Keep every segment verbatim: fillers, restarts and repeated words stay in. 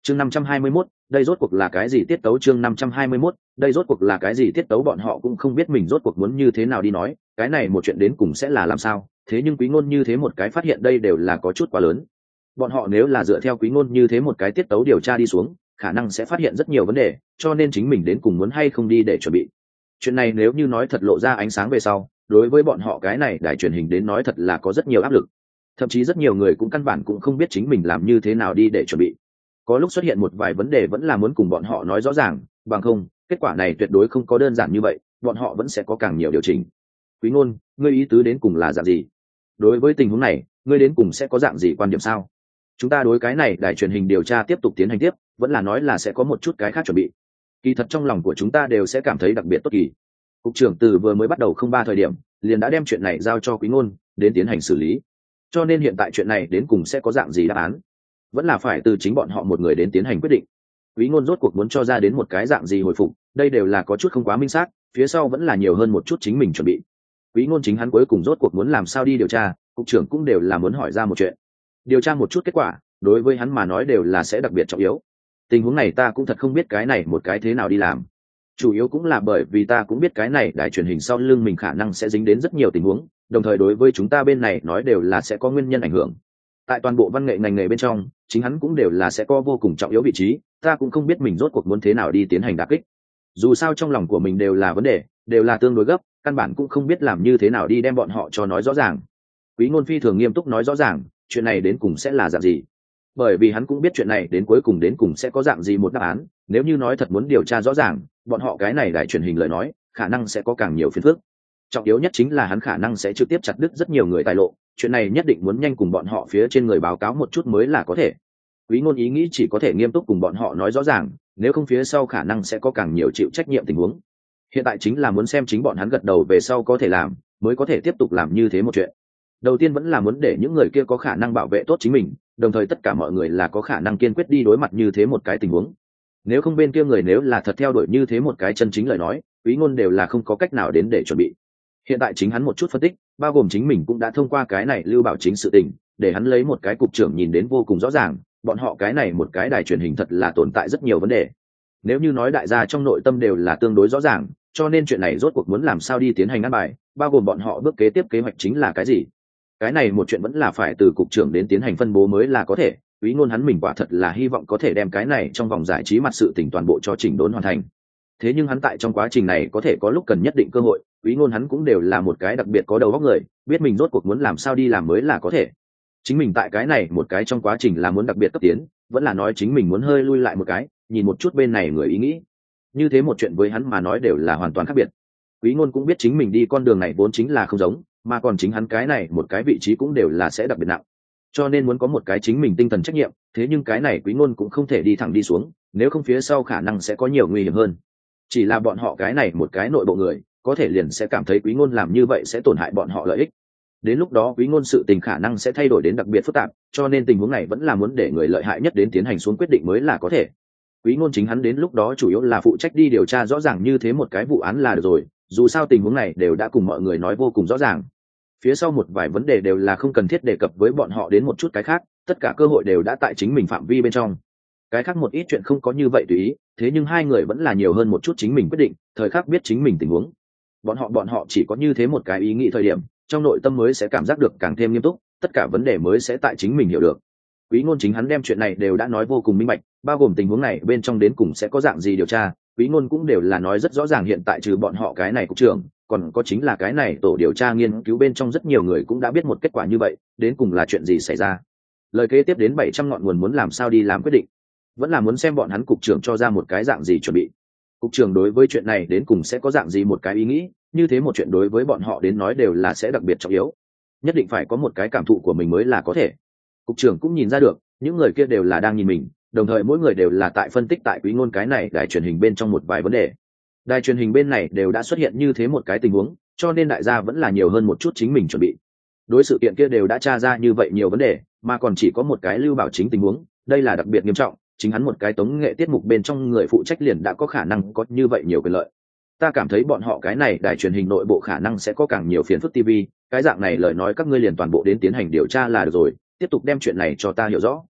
chương năm trăm hai mươi mốt, đây rốt cuộc là cái gì tiết tấu chương năm trăm hai mươi mốt, đây rốt cuộc là cái gì tiết tấu bọn họ cũng không biết mình rốt cuộc muốn như thế nào đi nói cái này một chuyện đến cùng sẽ là làm sao, thế nhưng Quý Ngôn như thế một cái phát hiện đây đều là có chút quá lớn. Bọn họ nếu là dựa theo Quý Ngôn như thế một cái tiết tấu điều tra đi xuống, khả năng sẽ phát hiện rất nhiều vấn đề, cho nên chính mình đến cùng muốn hay không đi để chuẩn bị. Chuyện này nếu như nói thật lộ ra ánh sáng về sau, đối với bọn họ cái này đài truyền hình đến nói thật là có rất nhiều áp lực. Thậm chí rất nhiều người cũng căn bản cũng không biết chính mình làm như thế nào đi để chuẩn bị. Có lúc xuất hiện một vài vấn đề vẫn là muốn cùng bọn họ nói rõ ràng, bằng không, kết quả này tuyệt đối không có đơn giản như vậy, bọn họ vẫn sẽ có càng nhiều điều chỉnh. Quý Ngôn, ngươi ý tứ đến cùng là dạng gì? Đối với tình huống này, ngươi đến cùng sẽ có dạng gì quan điểm sao? Chúng ta đối cái này đài truyền hình điều tra tiếp tục tiến hành tiếp, vẫn là nói là sẽ có một chút cái khác chuẩn bị. Kỳ thật trong lòng của chúng ta đều sẽ cảm thấy đặc biệt tốt kỳ. Cục trưởng từ vừa mới bắt đầu không ba thời điểm, liền đã đem chuyện này giao cho Quý Ngôn đến tiến hành xử lý. Cho nên hiện tại chuyện này đến cùng sẽ có dạng gì đáp án, vẫn là phải từ chính bọn họ một người đến tiến hành quyết định. Quý Ngôn rốt cuộc muốn cho ra đến một cái dạng gì hồi phục, đây đều là có chút không quá minh xác, phía sau vẫn là nhiều hơn một chút chính mình chuẩn bị. Quý Ngôn chính hắn cuối cùng rốt cuộc muốn làm sao đi điều tra, cục trưởng cũng đều là muốn hỏi ra một chuyện. Điều tra một chút kết quả, đối với hắn mà nói đều là sẽ đặc biệt trọng yếu. Tình huống này ta cũng thật không biết cái này một cái thế nào đi làm. Chủ yếu cũng là bởi vì ta cũng biết cái này đài truyền hình sau lưng mình khả năng sẽ dính đến rất nhiều tình huống, đồng thời đối với chúng ta bên này nói đều là sẽ có nguyên nhân ảnh hưởng. Tại toàn bộ văn nghệ ngành nghề bên trong, chính hắn cũng đều là sẽ có vô cùng trọng yếu vị trí, ta cũng không biết mình rốt cuộc muốn thế nào đi tiến hành đả kích. Dù sao trong lòng của mình đều là vấn đề, đều là tương đối gấp, căn bản cũng không biết làm như thế nào đi đem bọn họ cho nói rõ ràng. Quý Ngôn phi thường nghiêm túc nói rõ ràng, chuyện này đến cùng sẽ là dạng gì. Bởi vì hắn cũng biết chuyện này đến cuối cùng đến cùng sẽ có dạng gì một đáp án, nếu như nói thật muốn điều tra rõ ràng, bọn họ cái này đài truyền hình lời nói, khả năng sẽ có càng nhiều phiền phức. Trọng yếu nhất chính là hắn khả năng sẽ trực tiếp chặt đứt rất nhiều người tài lộ, chuyện này nhất định muốn nhanh cùng bọn họ phía trên người báo cáo một chút mới là có thể. Quý Ngôn ý nghĩ chỉ có thể nghiêm túc cùng bọn họ nói rõ ràng, nếu không phía sau khả năng sẽ có càng nhiều chịu trách nhiệm tình huống. Hiện tại chính là muốn xem chính bọn hắn gật đầu về sau có thể làm, mới có thể tiếp tục làm như thế một chuyện. Đầu tiên vẫn là muốn để những người kia có khả năng bảo vệ tốt chính mình, đồng thời tất cả mọi người là có khả năng kiên quyết đi đối mặt như thế một cái tình huống. Nếu không bên kia người nếu là thật theo đuổi như thế một cái chân chính lời nói, Quý Ngôn đều là không có cách nào đến để chuẩn bị. Hiện tại chính hắn một chút phân tích, bao gồm chính mình cũng đã thông qua cái này Lưu Bảo Chính sự tình, để hắn lấy một cái cục trưởng nhìn đến vô cùng rõ ràng, bọn họ cái này một cái đài truyền hình thật là tồn tại rất nhiều vấn đề. Nếu như nói đại gia trong nội tâm đều là tương đối rõ ràng, cho nên chuyện này rốt cuộc muốn làm sao đi tiến hành ăn bài, bao gồm bọn họ bước kế tiếp kế hoạch chính là cái gì. Cái này một chuyện vẫn là phải từ cục trưởng đến tiến hành phân bố mới là có thể. Quý Ngôn hắn mình quả thật là hy vọng có thể đem cái này trong vòng giải trí mặt sự tình toàn bộ cho chỉnh đốn hoàn thành. Thế nhưng hắn tại trong quá trình này có thể có lúc cần nhất định cơ hội, Quý Ngôn hắn cũng đều là một cái đặc biệt có đầu óc người, biết mình rốt cuộc muốn làm sao đi làm mới là có thể. Chính mình tại cái này một cái trong quá trình là muốn đặc biệt cấp tiến, vẫn là nói chính mình muốn hơi lui lại một cái, nhìn một chút bên này người ý nghĩ. Như thế một chuyện với hắn mà nói đều là hoàn toàn khác biệt. Quý Ngôn cũng biết chính mình đi con đường này vốn chính là không giống, mà còn chính hắn cái này một cái vị trí cũng đều là sẽ đặc biệt nặng. Cho nên muốn có một cái chính mình tinh thần trách nhiệm, thế nhưng cái này Quý Ngôn cũng không thể đi thẳng đi xuống, nếu không phía sau khả năng sẽ có nhiều nguy hiểm hơn. Chỉ là bọn họ cái này một cái nội bộ người, có thể liền sẽ cảm thấy Quý Ngôn làm như vậy sẽ tổn hại bọn họ lợi ích. Đến lúc đó Quý Ngôn sự tình khả năng sẽ thay đổi đến đặc biệt phức tạp, cho nên tình huống này vẫn là muốn để người lợi hại nhất đến tiến hành xuống quyết định mới là có thể. Quý Ngôn chính hắn đến lúc đó chủ yếu là phụ trách đi điều tra rõ ràng như thế một cái vụ án là được rồi, dù sao tình huống này đều đã cùng mọi người nói vô cùng rõ ràng. Phía sau một vài vấn đề đều là không cần thiết đề cập với bọn họ đến một chút cái khác, tất cả cơ hội đều đã tại chính mình phạm vi bên trong. Cái khác một ít chuyện không có như vậy tùy ý, thế nhưng hai người vẫn là nhiều hơn một chút chính mình quyết định, thời khắc biết chính mình tình huống. Bọn họ bọn họ chỉ có như thế một cái ý nghĩ thời điểm, trong nội tâm mới sẽ cảm giác được càng thêm nghiêm túc, tất cả vấn đề mới sẽ tại chính mình hiểu được. Quý Ngôn chính hắn đem chuyện này đều đã nói vô cùng minh bạch, bao gồm tình huống này bên trong đến cùng sẽ có dạng gì điều tra, Quý Ngôn cũng đều là nói rất rõ ràng. Hiện tại trừ bọn họ cái này cục trưởng, còn có chính là cái này tổ điều tra nghiên cứu bên trong rất nhiều người cũng đã biết một kết quả như vậy, đến cùng là chuyện gì xảy ra. Lời kế tiếp đến bảy trăm ngọn nguồn muốn làm sao đi làm quyết định, vẫn là muốn xem bọn hắn cục trưởng cho ra một cái dạng gì chuẩn bị. Cục trưởng đối với chuyện này đến cùng sẽ có dạng gì một cái ý nghĩ, như thế một chuyện đối với bọn họ đến nói đều là sẽ đặc biệt trọng yếu, nhất định phải có một cái cảm thụ của mình mới là có thể. Cục trưởng cũng nhìn ra được, những người kia đều là đang nhìn mình, đồng thời mỗi người đều là tại phân tích tại Quý Ngôn cái này đài truyền hình bên trong một vài vấn đề. Đài truyền hình bên này đều đã xuất hiện như thế một cái tình huống, cho nên đại gia vẫn là nhiều hơn một chút chính mình chuẩn bị. Đối sự kiện kia đều đã tra ra như vậy nhiều vấn đề, mà còn chỉ có một cái Lưu Bảo Chính tình huống, đây là đặc biệt nghiêm trọng, chính hắn một cái tống nghệ tiết mục bên trong người phụ trách liền đã có khả năng có như vậy nhiều quyền lợi. Ta cảm thấy bọn họ cái này đài truyền hình nội bộ khả năng sẽ có càng nhiều phiền phức ti vi, cái dạng này lời nói các ngươi liền toàn bộ đến tiến hành điều tra là được rồi, tiếp tục đem chuyện này cho ta hiểu rõ.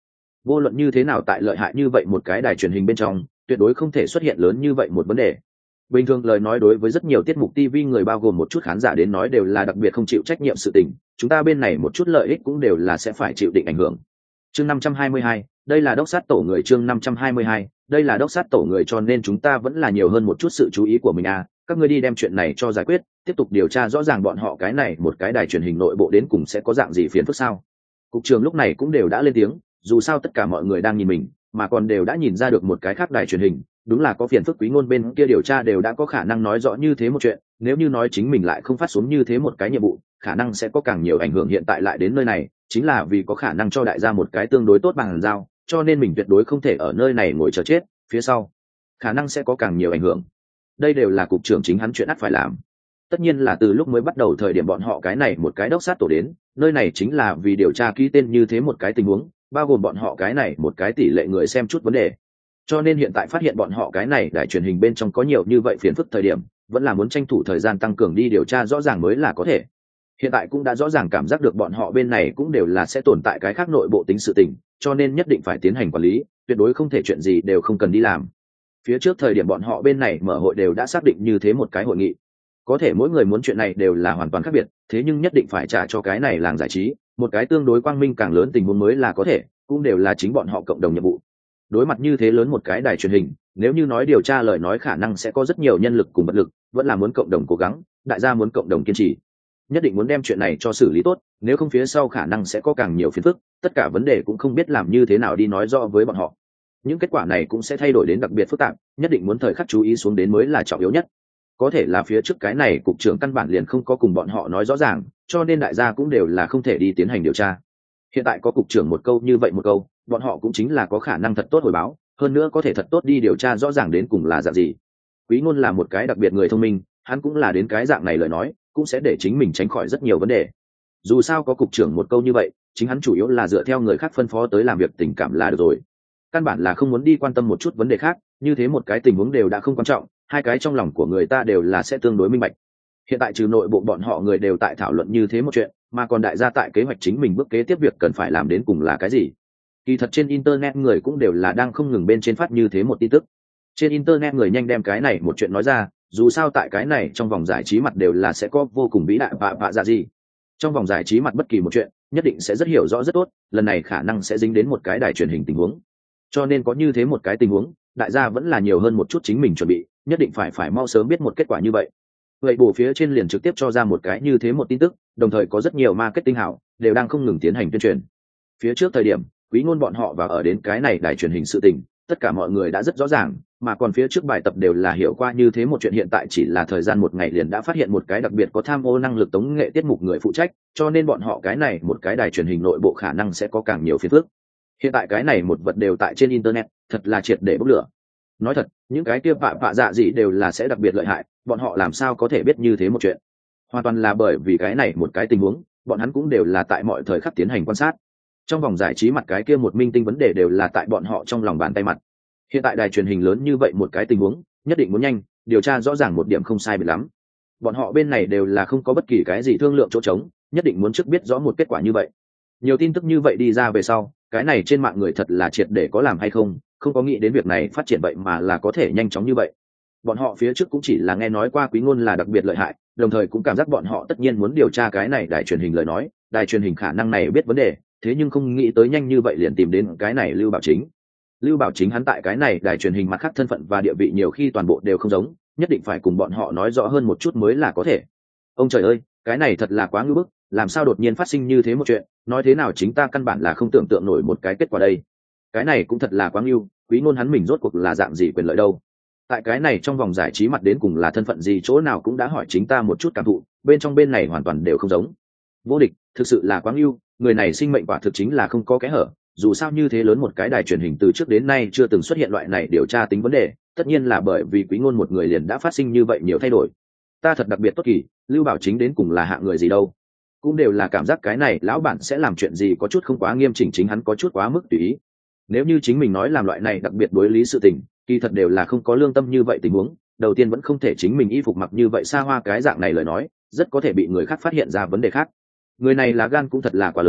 vô luận như thế nào tại lợi hại như vậy một cái đài truyền hình bên trong tuyệt đối không thể xuất hiện lớn như vậy một vấn đề. Bình thường lời nói đối với rất nhiều tiết mục ti vi người bao gồm một chút khán giả đến nói đều là đặc biệt không chịu trách nhiệm sự tình, chúng ta bên này một chút lợi ích cũng đều là sẽ phải chịu định ảnh hưởng. Chương năm trăm hai mươi hai, đây là đốc sát tổ người. Chương năm trăm hai mươi hai, đây là đốc sát tổ người, cho nên chúng ta vẫn là nhiều hơn một chút sự chú ý của mình à, các ngươi đi đem chuyện này cho giải quyết, tiếp tục điều tra rõ ràng bọn họ cái này một cái đài truyền hình nội bộ đến cùng sẽ có dạng gì phiền phức sao. Cục trưởng lúc này cũng đều đã lên tiếng, dù sao tất cả mọi người đang nhìn mình, mà còn đều đã nhìn ra được một cái khác đài truyền hình, đúng là có phiền phức. Quý Ngôn bên kia điều tra đều đã có khả năng nói rõ như thế một chuyện, nếu như nói chính mình lại không phát xuống như thế một cái nhiệm vụ, khả năng sẽ có càng nhiều ảnh hưởng. Hiện tại lại đến nơi này, chính là vì có khả năng cho đại gia một cái tương đối tốt bằng giao, cho nên mình tuyệt đối không thể ở nơi này ngồi chờ chết, phía sau khả năng sẽ có càng nhiều ảnh hưởng. Đây đều là cục trưởng chính hắn chuyện ắt phải làm. Tất nhiên là từ lúc mới bắt đầu thời điểm bọn họ cái này một cái đốc sát tổ đến, nơi này chính là vì điều tra ký tên như thế một cái tình huống, bao gồm bọn họ cái này một cái tỷ lệ người xem chút vấn đề. Cho nên hiện tại phát hiện bọn họ cái này đài truyền hình bên trong có nhiều như vậy phiền phức thời điểm, vẫn là muốn tranh thủ thời gian tăng cường đi điều tra rõ ràng mới là có thể. Hiện tại cũng đã rõ ràng cảm giác được bọn họ bên này cũng đều là sẽ tồn tại cái khác nội bộ tính sự tình, cho nên nhất định phải tiến hành quản lý, tuyệt đối không thể chuyện gì đều không cần đi làm. Phía trước thời điểm bọn họ bên này mở hội đều đã xác định như thế một cái hội nghị, có thể mỗi người muốn chuyện này đều là hoàn toàn khác biệt, thế nhưng nhất định phải trả cho cái này làng giải trí một cái tương đối quang minh càng lớn tình huống mới là có thể, cũng đều là chính bọn họ cộng đồng nhiệm vụ. Đối mặt như thế lớn một cái đài truyền hình, nếu như nói điều tra lời nói khả năng sẽ có rất nhiều nhân lực cùng vật lực, vẫn là muốn cộng đồng cố gắng, đại gia muốn cộng đồng kiên trì, nhất định muốn đem chuyện này cho xử lý tốt, nếu không phía sau khả năng sẽ có càng nhiều phiền phức, tất cả vấn đề cũng không biết làm như thế nào đi nói rõ với bọn họ. Những kết quả này cũng sẽ thay đổi đến đặc biệt phức tạp, nhất định muốn thời khắc chú ý xuống đến mới là trọng yếu nhất. Có thể là phía trước cái này cục trưởng căn bản liền không có cùng bọn họ nói rõ ràng, cho nên đại gia cũng đều là không thể đi tiến hành điều tra. Hiện tại có cục trưởng một câu như vậy một câu, bọn họ cũng chính là có khả năng thật tốt hồi báo, hơn nữa có thể thật tốt đi điều tra rõ ràng đến cùng là dạng gì. Quý Ngôn là một cái đặc biệt người thông minh, hắn cũng là đến cái dạng này lời nói, cũng sẽ để chính mình tránh khỏi rất nhiều vấn đề. Dù sao có cục trưởng một câu như vậy, chính hắn chủ yếu là dựa theo người khác phân phó tới làm việc tình cảm là được rồi. Căn bản là không muốn đi quan tâm một chút vấn đề khác, như thế một cái tình huống đều đã không quan trọng, hai cái trong lòng của người ta đều là sẽ tương đối minh bạch. Hiện tại trừ nội bộ bọn họ người đều tại thảo luận như thế một chuyện, mà còn đại gia tại kế hoạch chính mình bước kế tiếp việc cần phải làm đến cùng là cái gì. Kỳ thật trên internet người cũng đều là đang không ngừng bên trên phát như thế một tin tức. Trên internet người nhanh đem cái này một chuyện nói ra, dù sao tại cái này trong vòng giải trí mặt đều là sẽ có vô cùng vĩ đại vạ vạ dạ gì. Trong vòng giải trí mặt bất kỳ một chuyện, nhất định sẽ rất hiểu rõ rất tốt, lần này khả năng sẽ dính đến một cái đài truyền hình tình huống. Cho nên có như thế một cái tình huống, đại gia vẫn là nhiều hơn một chút chính mình chuẩn bị, nhất định phải phải mau sớm biết một kết quả như vậy. Vậy bổ phía trên liền trực tiếp cho ra một cái như thế một tin tức, đồng thời có rất nhiều marketing hảo đều đang không ngừng tiến hành tuyên truyền. Phía trước thời điểm, Quý Ngôn bọn họ và ở đến cái này đài truyền hình sự tình, tất cả mọi người đã rất rõ ràng, mà còn phía trước bài tập đều là hiểu qua như thế một chuyện, hiện tại chỉ là thời gian một ngày liền đã phát hiện một cái đặc biệt có tham ô năng lực tống nghệ tiết mục người phụ trách, cho nên bọn họ cái này một cái đài truyền hình nội bộ khả năng sẽ có càng nhiều phiền phức. Hiện tại cái này một vật đều tại trên internet, thật là triệt để bốc lửa. Nói thật, những cái kia vạ vạ dạ gì đều là sẽ đặc biệt lợi hại, bọn họ làm sao có thể biết như thế một chuyện? Hoàn toàn là bởi vì cái này một cái tình huống, bọn hắn cũng đều là tại mọi thời khắc tiến hành quan sát. Trong vòng giải trí mặt cái kia một minh tinh vấn đề đều là tại bọn họ trong lòng bàn tay mặt. Hiện tại đài truyền hình lớn như vậy một cái tình huống, nhất định muốn nhanh điều tra rõ ràng một điểm không sai biệt lắm. Bọn họ bên này đều là không có bất kỳ cái gì thương lượng chỗ trống, nhất định muốn trước biết rõ một kết quả như vậy. Nhiều tin tức như vậy đi ra về sau, cái này trên mạng người thật là triệt để có làm hay không, không có nghĩ đến việc này phát triển vậy mà là có thể nhanh chóng như vậy. Bọn họ phía trước cũng chỉ là nghe nói qua Quý Ngôn là đặc biệt lợi hại, đồng thời cũng cảm giác bọn họ tất nhiên muốn điều tra cái này đài truyền hình lời nói, đài truyền hình khả năng này biết vấn đề, thế nhưng không nghĩ tới nhanh như vậy liền tìm đến cái này Lưu Bảo Chính. Lưu Bảo Chính hắn tại cái này đài truyền hình mặt khác thân phận và địa vị nhiều khi toàn bộ đều không giống, nhất định phải cùng bọn họ nói rõ hơn một chút mới là có thể. Ông trời ơi, cái này thật là quá ngưu bức, làm sao đột nhiên phát sinh như thế một chuyện, nói thế nào chính ta căn bản là không tưởng tượng nổi một cái kết quả đây. Cái này cũng thật là quá ngưu, Quý Ngôn hắn mình rốt cuộc là dạng gì quyền lợi đâu. Tại cái này trong vòng giải trí mặt đến cùng là thân phận gì chỗ nào cũng đã hỏi chính ta một chút cảm thụ, bên trong bên này hoàn toàn đều không giống. Vô địch, thực sự là quá ngưu, người này sinh mệnh quả thực chính là không có kẽ hở, dù sao như thế lớn một cái đài truyền hình từ trước đến nay chưa từng xuất hiện loại này điều tra tính vấn đề, tất nhiên là bởi vì Quý Ngôn một người liền đã phát sinh như vậy nhiều thay đổi. Ta thật đặc biệt tốt kỳ, Lưu Bảo Chính đến cùng là hạng người gì đâu. Cũng đều là cảm giác cái này lão bản sẽ làm chuyện gì có chút không quá nghiêm chỉnh, chính hắn có chút quá mức tùy ý. Nếu như chính mình nói làm loại này đặc biệt đối lý sự tình, kỳ thật đều là không có lương tâm như vậy tình huống, đầu tiên vẫn không thể chính mình y phục mặc như vậy xa hoa cái dạng này lời nói, rất có thể bị người khác phát hiện ra vấn đề khác. Người này là gan cũng thật là quá lớn,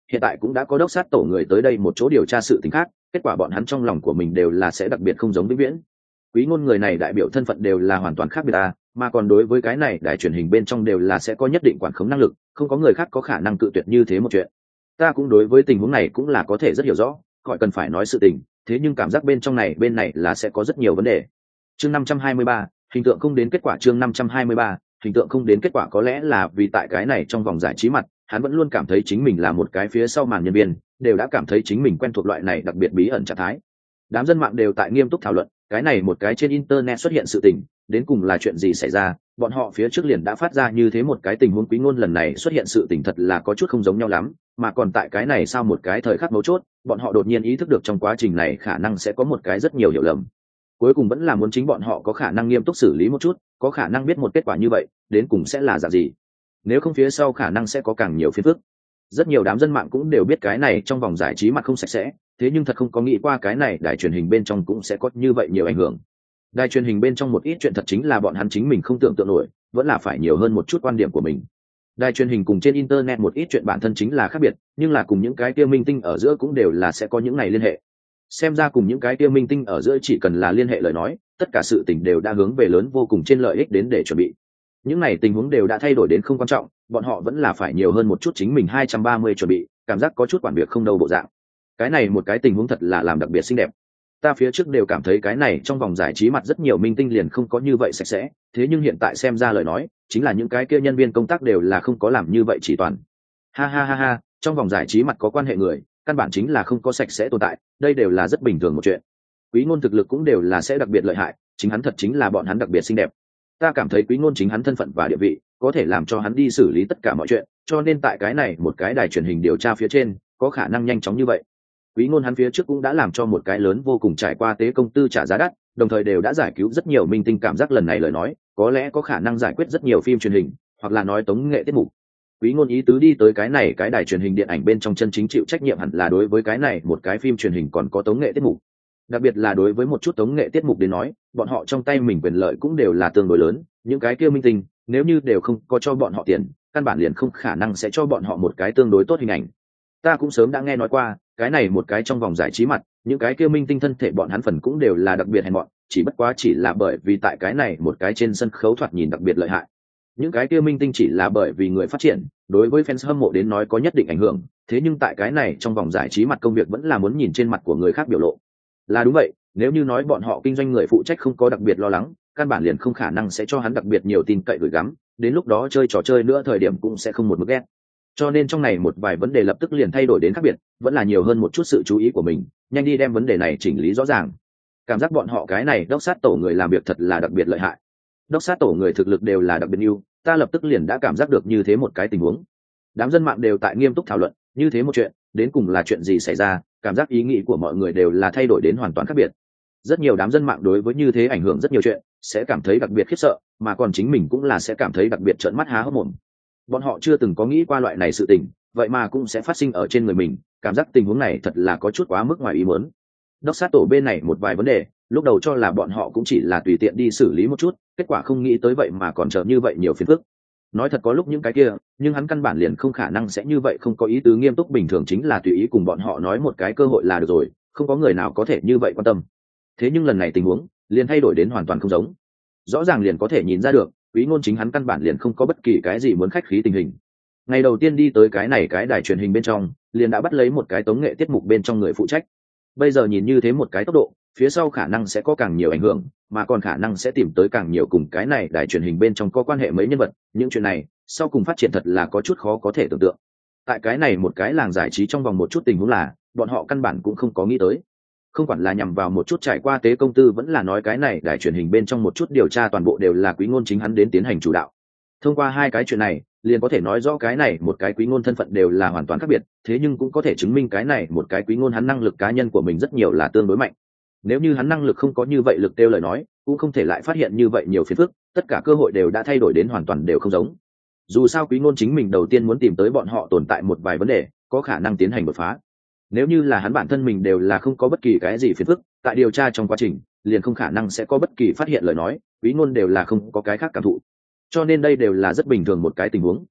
hiện tại cũng đã có đốc sát tổ người tới đây một chỗ điều tra sự tình khác, kết quả bọn hắn trong lòng của mình đều là sẽ đặc biệt không giống vĩnh viễn. Quý ngôn người này đại biểu thân phận đều là hoàn toàn khác biệt à, mà còn đối với cái này đài truyền hình bên trong đều là sẽ có nhất định quản khống năng lực, không có người khác có khả năng cự tuyệt như thế một chuyện. Ta cũng đối với tình huống này cũng là có thể rất hiểu rõ, gọi cần phải nói sự tình, thế nhưng cảm giác bên trong này bên này là sẽ có rất nhiều vấn đề. Chương năm trăm hai mươi ba, hình tượng không đến kết quả. Chương năm trăm hai mươi ba, hình tượng không đến kết quả. Có lẽ là vì tại cái này trong vòng giải trí mặt, hắn vẫn luôn cảm thấy chính mình là một cái phía sau màn nhân viên, đều đã cảm thấy chính mình quen thuộc loại này đặc biệt bí ẩn trạng thái. Đám dân mạng đều tại nghiêm túc thảo luận, cái này một cái trên internet xuất hiện sự tình, đến cùng là chuyện gì xảy ra, bọn họ phía trước liền đã phát ra như thế một cái tình huống. Quý ngôn lần này xuất hiện sự tình thật là có chút không giống nhau lắm, mà còn tại cái này sau một cái thời khắc mấu chốt, bọn họ đột nhiên ý thức được trong quá trình này khả năng sẽ có một cái rất nhiều hiểu lầm. Cuối cùng vẫn là muốn chính bọn họ có khả năng nghiêm túc xử lý một chút, có khả năng biết một kết quả như vậy đến cùng sẽ là dạng gì, nếu không phía sau khả năng sẽ có càng nhiều phiền phức. Rất nhiều đám dân mạng cũng đều biết cái này trong vòng giải trí mặt không sạch sẽ, thế nhưng thật không có nghĩ qua cái này đài truyền hình bên trong cũng sẽ có như vậy nhiều ảnh hưởng. Đài truyền hình bên trong một ít chuyện thật chính là bọn hắn chính mình không tưởng tượng nổi, vẫn là phải nhiều hơn một chút quan điểm của mình. Đài truyền hình cùng trên internet một ít chuyện bản thân chính là khác biệt, nhưng là cùng những cái kia minh tinh ở giữa cũng đều là sẽ có những này liên hệ. Xem ra cùng những cái kia minh tinh ở giữa chỉ cần là liên hệ lời nói, tất cả sự tình đều đã hướng về lớn vô cùng trên lợi ích đến để chuẩn bị. Những này tình huống đều đã thay đổi đến không quan trọng, bọn họ vẫn là phải nhiều hơn một chút chính mình hai trăm ba mươi chuẩn bị, cảm giác có chút quản việc không đâu bộ dạng. Cái này một cái tình huống thật là làm đặc biệt xinh đẹp. Ta phía trước đều cảm thấy cái này trong vòng giải trí mặt rất nhiều minh tinh liền không có như vậy sạch sẽ, thế nhưng hiện tại xem ra lời nói, chính là những cái kia nhân viên công tác đều là không có làm như vậy chỉ toàn. Ha ha ha ha, trong vòng giải trí mặt có quan hệ người, căn bản chính là không có sạch sẽ tồn tại, đây đều là rất bình thường một chuyện. Quý ngôn thực lực cũng đều là sẽ đặc biệt lợi hại, chính hắn thật chính là bọn hắn đặc biệt xinh đẹp. Ta cảm thấy quý ngôn chính hắn thân phận và địa vị có thể làm cho hắn đi xử lý tất cả mọi chuyện, cho nên tại cái này một cái đài truyền hình điều tra phía trên có khả năng nhanh chóng như vậy. Quý ngôn hắn phía trước cũng đã làm cho một cái lớn vô cùng trải qua tế công tư trả giá đắt, đồng thời đều đã giải cứu rất nhiều minh tinh, cảm giác lần này lời nói có lẽ có khả năng giải quyết rất nhiều phim truyền hình hoặc là nói tống nghệ tiết mục. Quý ngôn ý tứ đi tới cái này cái đài truyền hình điện ảnh bên trong chân chính chịu trách nhiệm hẳn là đối với cái này một cái phim truyền hình còn có tống nghệ tiết mục, đặc biệt là đối với một chút tống nghệ tiết mục đến nói, bọn họ trong tay mình quyền lợi cũng đều là tương đối lớn. Những cái kia minh tinh nếu như đều không có cho bọn họ tiền, căn bản liền không khả năng sẽ cho bọn họ một cái tương đối tốt hình ảnh. Ta cũng sớm đã nghe nói qua, cái này một cái trong vòng giải trí mặt, những cái kia minh tinh thân thể bọn hắn phần cũng đều là đặc biệt hèn mọn, chỉ bất quá chỉ là bởi vì tại cái này một cái trên sân khấu thoạt nhìn đặc biệt lợi hại. Những cái kia minh tinh chỉ là bởi vì người phát triển, đối với fans hâm mộ đến nói có nhất định ảnh hưởng, thế nhưng tại cái này trong vòng giải trí mặt công việc vẫn là muốn nhìn trên mặt của người khác biểu lộ. Là đúng vậy, nếu như nói bọn họ kinh doanh người phụ trách không có đặc biệt lo lắng, căn bản liền không khả năng sẽ cho hắn đặc biệt nhiều tin cậy gửi gắm, đến lúc đó chơi trò chơi nữa thời điểm cũng sẽ không một mức ghét. Cho nên trong này một vài vấn đề lập tức liền thay đổi đến khác biệt, vẫn là nhiều hơn một chút sự chú ý của mình, nhanh đi đem vấn đề này chỉnh lý rõ ràng. Cảm giác bọn họ cái này đốc sát tổ người làm việc thật là đặc biệt lợi hại. Đốc sát tổ người thực lực đều là đặc biệt ưu, ta lập tức liền đã cảm giác được như thế một cái tình huống. Đám dân mạng đều tại nghiêm túc thảo luận, như thế một chuyện, đến cùng là chuyện gì xảy ra, cảm giác ý nghĩ của mọi người đều là thay đổi đến hoàn toàn khác biệt. Rất nhiều đám dân mạng đối với như thế ảnh hưởng rất nhiều chuyện, sẽ cảm thấy đặc biệt khiếp sợ, mà còn chính mình cũng là sẽ cảm thấy đặc biệt trợn mắt há hốc mồm. Bọn họ chưa từng có nghĩ qua loại này sự tình, vậy mà cũng sẽ phát sinh ở trên người mình, cảm giác tình huống này thật là có chút quá mức ngoài ý muốn. Đốc sát tổ bên này một vài vấn đề, lúc đầu cho là bọn họ cũng chỉ là tùy tiện đi xử lý một chút, kết quả không nghĩ tới vậy mà còn trở như vậy nhiều phiền phức. Nói thật có lúc những cái kia, nhưng hắn căn bản liền không khả năng sẽ như vậy, không có ý tứ nghiêm túc, bình thường chính là tùy ý cùng bọn họ nói một cái cơ hội là được rồi, không có người nào có thể như vậy quan tâm. Thế nhưng lần này tình huống liền thay đổi đến hoàn toàn không giống. Rõ ràng liền có thể nhìn ra được, Quý ngôn chính hắn căn bản liền không có bất kỳ cái gì muốn khách khí tình hình. Ngày đầu tiên đi tới cái này cái đài truyền hình bên trong, liền đã bắt lấy một cái tống nghệ tiết mục bên trong người phụ trách. Bây giờ nhìn như thế một cái tốc độ, phía sau khả năng sẽ có càng nhiều ảnh hưởng, mà còn khả năng sẽ tìm tới càng nhiều cùng cái này đài truyền hình bên trong có quan hệ mấy nhân vật, những chuyện này sau cùng phát triển thật là có chút khó có thể tưởng tượng. Tại cái này một cái làng giải trí trong vòng một chút tình huống là, bọn họ căn bản cũng không có nghĩ tới. Không quản là nhằm vào một chút trải qua tế công tư, vẫn là nói cái này đài truyền hình bên trong một chút điều tra, toàn bộ đều là Quý ngôn chính hắn đến tiến hành chủ đạo. Thông qua hai cái chuyện này, liền có thể nói rõ cái này một cái Quý ngôn thân phận đều là hoàn toàn khác biệt, thế nhưng cũng có thể chứng minh cái này một cái Quý ngôn hắn năng lực cá nhân của mình rất nhiều là tương đối mạnh. Nếu như hắn năng lực không có như vậy lực tiêu lời nói, cũng không thể lại phát hiện như vậy nhiều phiền phức, tất cả cơ hội đều đã thay đổi đến hoàn toàn đều không giống. Dù sao Quý ngôn chính mình đầu tiên muốn tìm tới bọn họ tồn tại một vài vấn đề, có khả năng tiến hành đột phá. Nếu như là hắn bản thân mình đều là không có bất kỳ cái gì phiền phức, tại điều tra trong quá trình liền không khả năng sẽ có bất kỳ phát hiện lời nói, Quý ngôn đều là không có cái khác cảm thụ. Cho nên đây đều là rất bình thường một cái tình huống.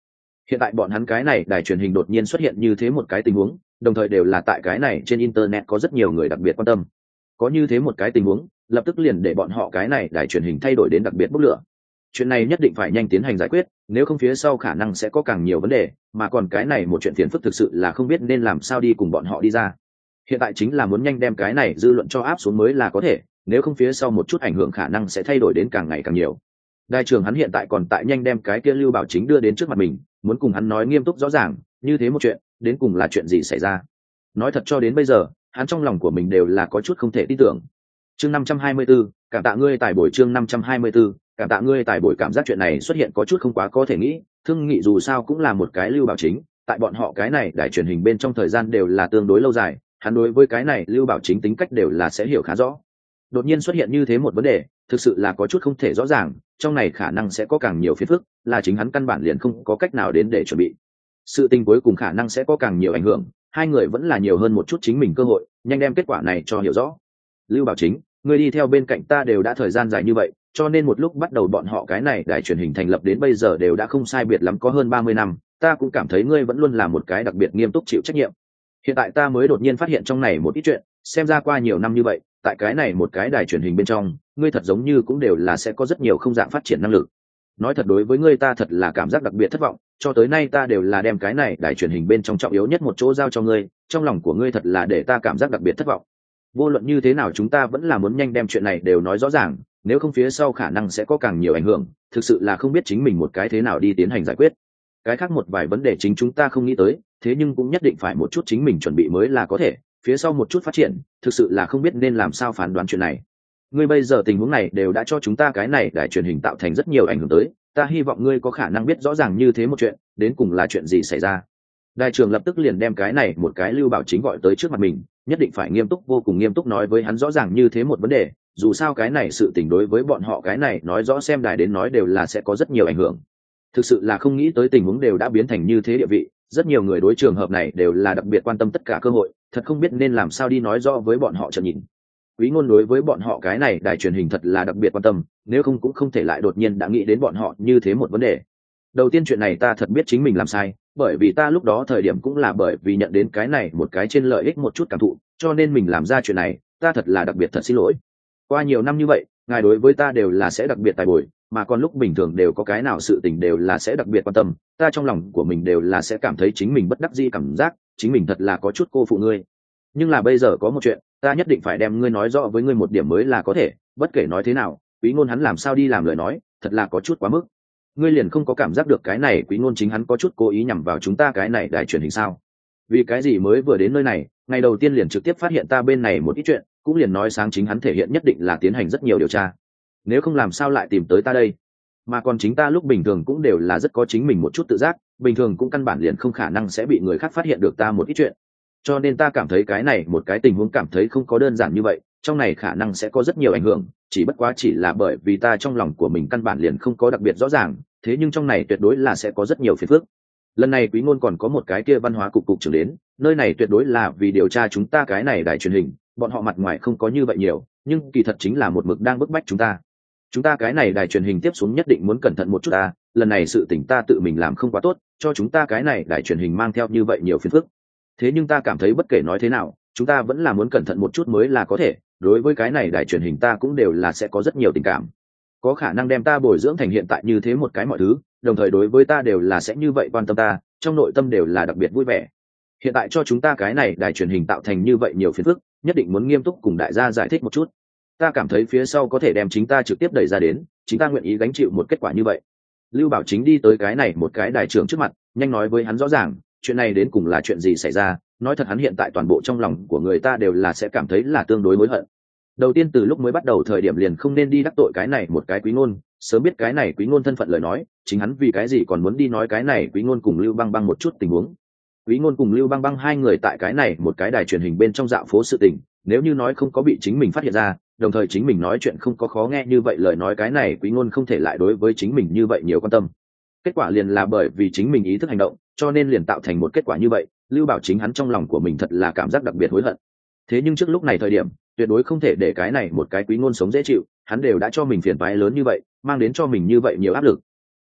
Hiện tại bọn hắn cái này đài truyền hình đột nhiên xuất hiện như thế một cái tình huống, đồng thời đều là tại cái này trên internet có rất nhiều người đặc biệt quan tâm. Có như thế một cái tình huống, lập tức liền để bọn họ cái này đài truyền hình thay đổi đến đặc biệt bốc lửa. Chuyện này nhất định phải nhanh tiến hành giải quyết, nếu không phía sau khả năng sẽ có càng nhiều vấn đề, mà còn cái này một chuyện phiền phức thực sự là không biết nên làm sao đi cùng bọn họ đi ra. Hiện tại chính là muốn nhanh đem cái này dư luận cho áp xuống mới là có thể, nếu không phía sau một chút ảnh hưởng khả năng sẽ thay đổi đến càng ngày càng nhiều. Đại trưởng hắn hiện tại còn tại nhanh đem cái kia Lưu Bảo Chính đưa đến trước mặt mình, muốn cùng hắn nói nghiêm túc rõ ràng, như thế một chuyện, đến cùng là chuyện gì xảy ra. Nói thật cho đến bây giờ, hắn trong lòng của mình đều là có chút không thể tin tưởng. Chương năm trăm hai mươi 524, cảm tạ ngươi tài bồi chương năm trăm hai mươi 524, cảm tạ ngươi tài bồi cảm giác chuyện này xuất hiện có chút không quá có thể nghĩ, Thương Nghị dù sao cũng là một cái Lưu Bảo Chính, tại bọn họ cái này đài truyền hình bên trong thời gian đều là tương đối lâu dài, hắn đối với cái này Lưu Bảo Chính tính cách đều là sẽ hiểu khá rõ. Đột nhiên xuất hiện như thế một vấn đề, thực sự là có chút không thể rõ ràng, trong này khả năng sẽ có càng nhiều phiền phức, là chính hắn căn bản liền không có cách nào đến để chuẩn bị. Sự tình cuối cùng khả năng sẽ có càng nhiều ảnh hưởng, hai người vẫn là nhiều hơn một chút chính mình cơ hội, nhanh đem kết quả này cho hiểu rõ. Lưu Bảo Chính, ngươi đi theo bên cạnh ta đều đã thời gian dài như vậy, cho nên một lúc bắt đầu bọn họ cái này đài truyền hình thành lập đến bây giờ đều đã không sai biệt lắm có hơn ba mươi năm, ta cũng cảm thấy ngươi vẫn luôn là một cái đặc biệt nghiêm túc chịu trách nhiệm. Hiện tại ta mới đột nhiên phát hiện trong này một ít chuyện, xem ra qua nhiều năm như vậy, tại cái này một cái đài truyền hình bên trong, ngươi thật giống như cũng đều là sẽ có rất nhiều không dạng phát triển năng lực. Nói thật đối với ngươi ta thật là cảm giác đặc biệt thất vọng, cho tới nay ta đều là đem cái này đài truyền hình bên trong trọng yếu nhất một chỗ giao cho ngươi, trong lòng của ngươi thật là để ta cảm giác đặc biệt thất vọng. Vô luận như thế nào chúng ta vẫn là muốn nhanh đem chuyện này đều nói rõ ràng, nếu không phía sau khả năng sẽ có càng nhiều ảnh hưởng, thực sự là không biết chính mình một cái thế nào đi tiến hành giải quyết. Cái khác một vài vấn đề chính chúng ta không nghĩ tới, thế nhưng cũng nhất định phải một chút chính mình chuẩn bị mới là có thể, phía sau một chút phát triển, thực sự là không biết nên làm sao phán đoán chuyện này. Ngươi bây giờ tình huống này đều đã cho chúng ta cái này đài truyền hình tạo thành rất nhiều ảnh hưởng tới, ta hy vọng ngươi có khả năng biết rõ ràng như thế một chuyện, đến cùng là chuyện gì xảy ra. Đại trưởng lập tức liền đem cái này một cái Lưu Bảo Chính gọi tới trước mặt mình, nhất định phải nghiêm túc vô cùng nghiêm túc nói với hắn rõ ràng như thế một vấn đề, dù sao cái này sự tình đối với bọn họ cái này nói rõ xem đài đến nói đều là sẽ có rất nhiều ảnh hưởng. Thực sự là không nghĩ tới tình huống đều đã biến thành như thế địa vị, rất nhiều người đối trường hợp này đều là đặc biệt quan tâm tất cả cơ hội, thật không biết nên làm sao đi nói rõ với bọn họ chợt nhìn. Quý Ngôn đối với bọn họ cái này đài truyền hình thật là đặc biệt quan tâm, nếu không cũng không thể lại đột nhiên đã nghĩ đến bọn họ như thế một vấn đề. Đầu tiên chuyện này ta thật biết chính mình làm sai, bởi vì ta lúc đó thời điểm cũng là bởi vì nhận đến cái này một cái trên lợi ích một chút cảm thụ, cho nên mình làm ra chuyện này, ta thật là đặc biệt thật xin lỗi. Qua nhiều năm như vậy, ngài đối với ta đều là sẽ đặc biệt tài bồi, mà còn lúc bình thường đều có cái nào sự tình đều là sẽ đặc biệt quan tâm, ta trong lòng của mình đều là sẽ cảm thấy chính mình bất đắc dĩ cảm giác, chính mình thật là có chút cô phụ ngươi. Nhưng là bây giờ có một chuyện, ta nhất định phải đem ngươi nói rõ với ngươi một điểm mới là có thể, bất kể nói thế nào, Quý Ngôn hắn làm sao đi làm lời nói, thật là có chút quá mức. Ngươi liền không có cảm giác được cái này Quý Ngôn chính hắn có chút cố ý nhằm vào chúng ta cái này đài truyền hình sao? Vì cái gì mới vừa đến nơi này, ngày đầu tiên liền trực tiếp phát hiện ta bên này một ít chuyện, cũng liền nói sáng chính hắn thể hiện nhất định là tiến hành rất nhiều điều tra. Nếu không làm sao lại tìm tới ta đây? Mà còn chính ta lúc bình thường cũng đều là rất có chính mình một chút tự giác, bình thường cũng căn bản liền không khả năng sẽ bị người khác phát hiện được ta một ít chuyện. Cho nên ta cảm thấy cái này một cái tình huống cảm thấy không có đơn giản như vậy, trong này khả năng sẽ có rất nhiều ảnh hưởng, chỉ bất quá chỉ là bởi vì ta trong lòng của mình căn bản liền không có đặc biệt rõ ràng, thế nhưng trong này tuyệt đối là sẽ có rất nhiều phiền phức. Lần này Quý Ngôn còn có một cái kia văn hóa cục cục trưởng đến, nơi này tuyệt đối là vì điều tra chúng ta cái này đài truyền hình, bọn họ mặt ngoài không có như vậy nhiều, nhưng kỳ thật chính là một mực đang bức bách chúng ta. Chúng ta cái này đài truyền hình tiếp xuống nhất định muốn cẩn thận một chút ta, lần này sự tình ta tự mình làm không quá tốt, cho chúng ta cái này đài truyền hình mang theo như vậy nhiều phiền phức. Thế nhưng ta cảm thấy bất kể nói thế nào, chúng ta vẫn là muốn cẩn thận một chút mới là có thể, đối với cái này đài truyền hình ta cũng đều là sẽ có rất nhiều tình cảm. Có khả năng đem ta bồi dưỡng thành hiện tại như thế một cái mọi thứ, đồng thời đối với ta đều là sẽ như vậy quan tâm ta, trong nội tâm đều là đặc biệt vui vẻ. Hiện tại cho chúng ta cái này đài truyền hình tạo thành như vậy nhiều phiền phức, nhất định muốn nghiêm túc cùng đại gia giải thích một chút. Ta cảm thấy phía sau có thể đem chính ta trực tiếp đẩy ra đến, chính ta nguyện ý gánh chịu một kết quả như vậy. Lưu Bảo Chính đi tới cái này một cái đài trưởng trước mặt, nhanh nói với hắn rõ ràng, chuyện này đến cùng là chuyện gì xảy ra. Nói thật hắn hiện tại toàn bộ trong lòng của người ta đều là sẽ cảm thấy là tương đối hối hận. Đầu tiên từ lúc mới bắt đầu thời điểm liền không nên đi đắc tội cái này một cái Quý Ngôn, sớm biết cái này Quý Ngôn thân phận lời nói, chính hắn vì cái gì còn muốn đi nói cái này Quý Ngôn cùng Lưu Băng Băng một chút tình huống. Quý Ngôn cùng Lưu Băng Băng hai người tại cái này một cái đài truyền hình bên trong dạo phố sự tình, nếu như nói không có bị chính mình phát hiện ra, đồng thời chính mình nói chuyện không có khó nghe như vậy lời nói cái này Quý Ngôn không thể lại đối với chính mình như vậy nhiều quan tâm. Kết quả liền là bởi vì chính mình ý thức hành động, cho nên liền tạo thành một kết quả như vậy. Lưu Bảo Chính hắn trong lòng của mình thật là cảm giác đặc biệt hối hận. Thế nhưng trước lúc này thời điểm, tuyệt đối không thể để cái này một cái Quý Ngôn sống dễ chịu, hắn đều đã cho mình phiền toái lớn như vậy, mang đến cho mình như vậy nhiều áp lực.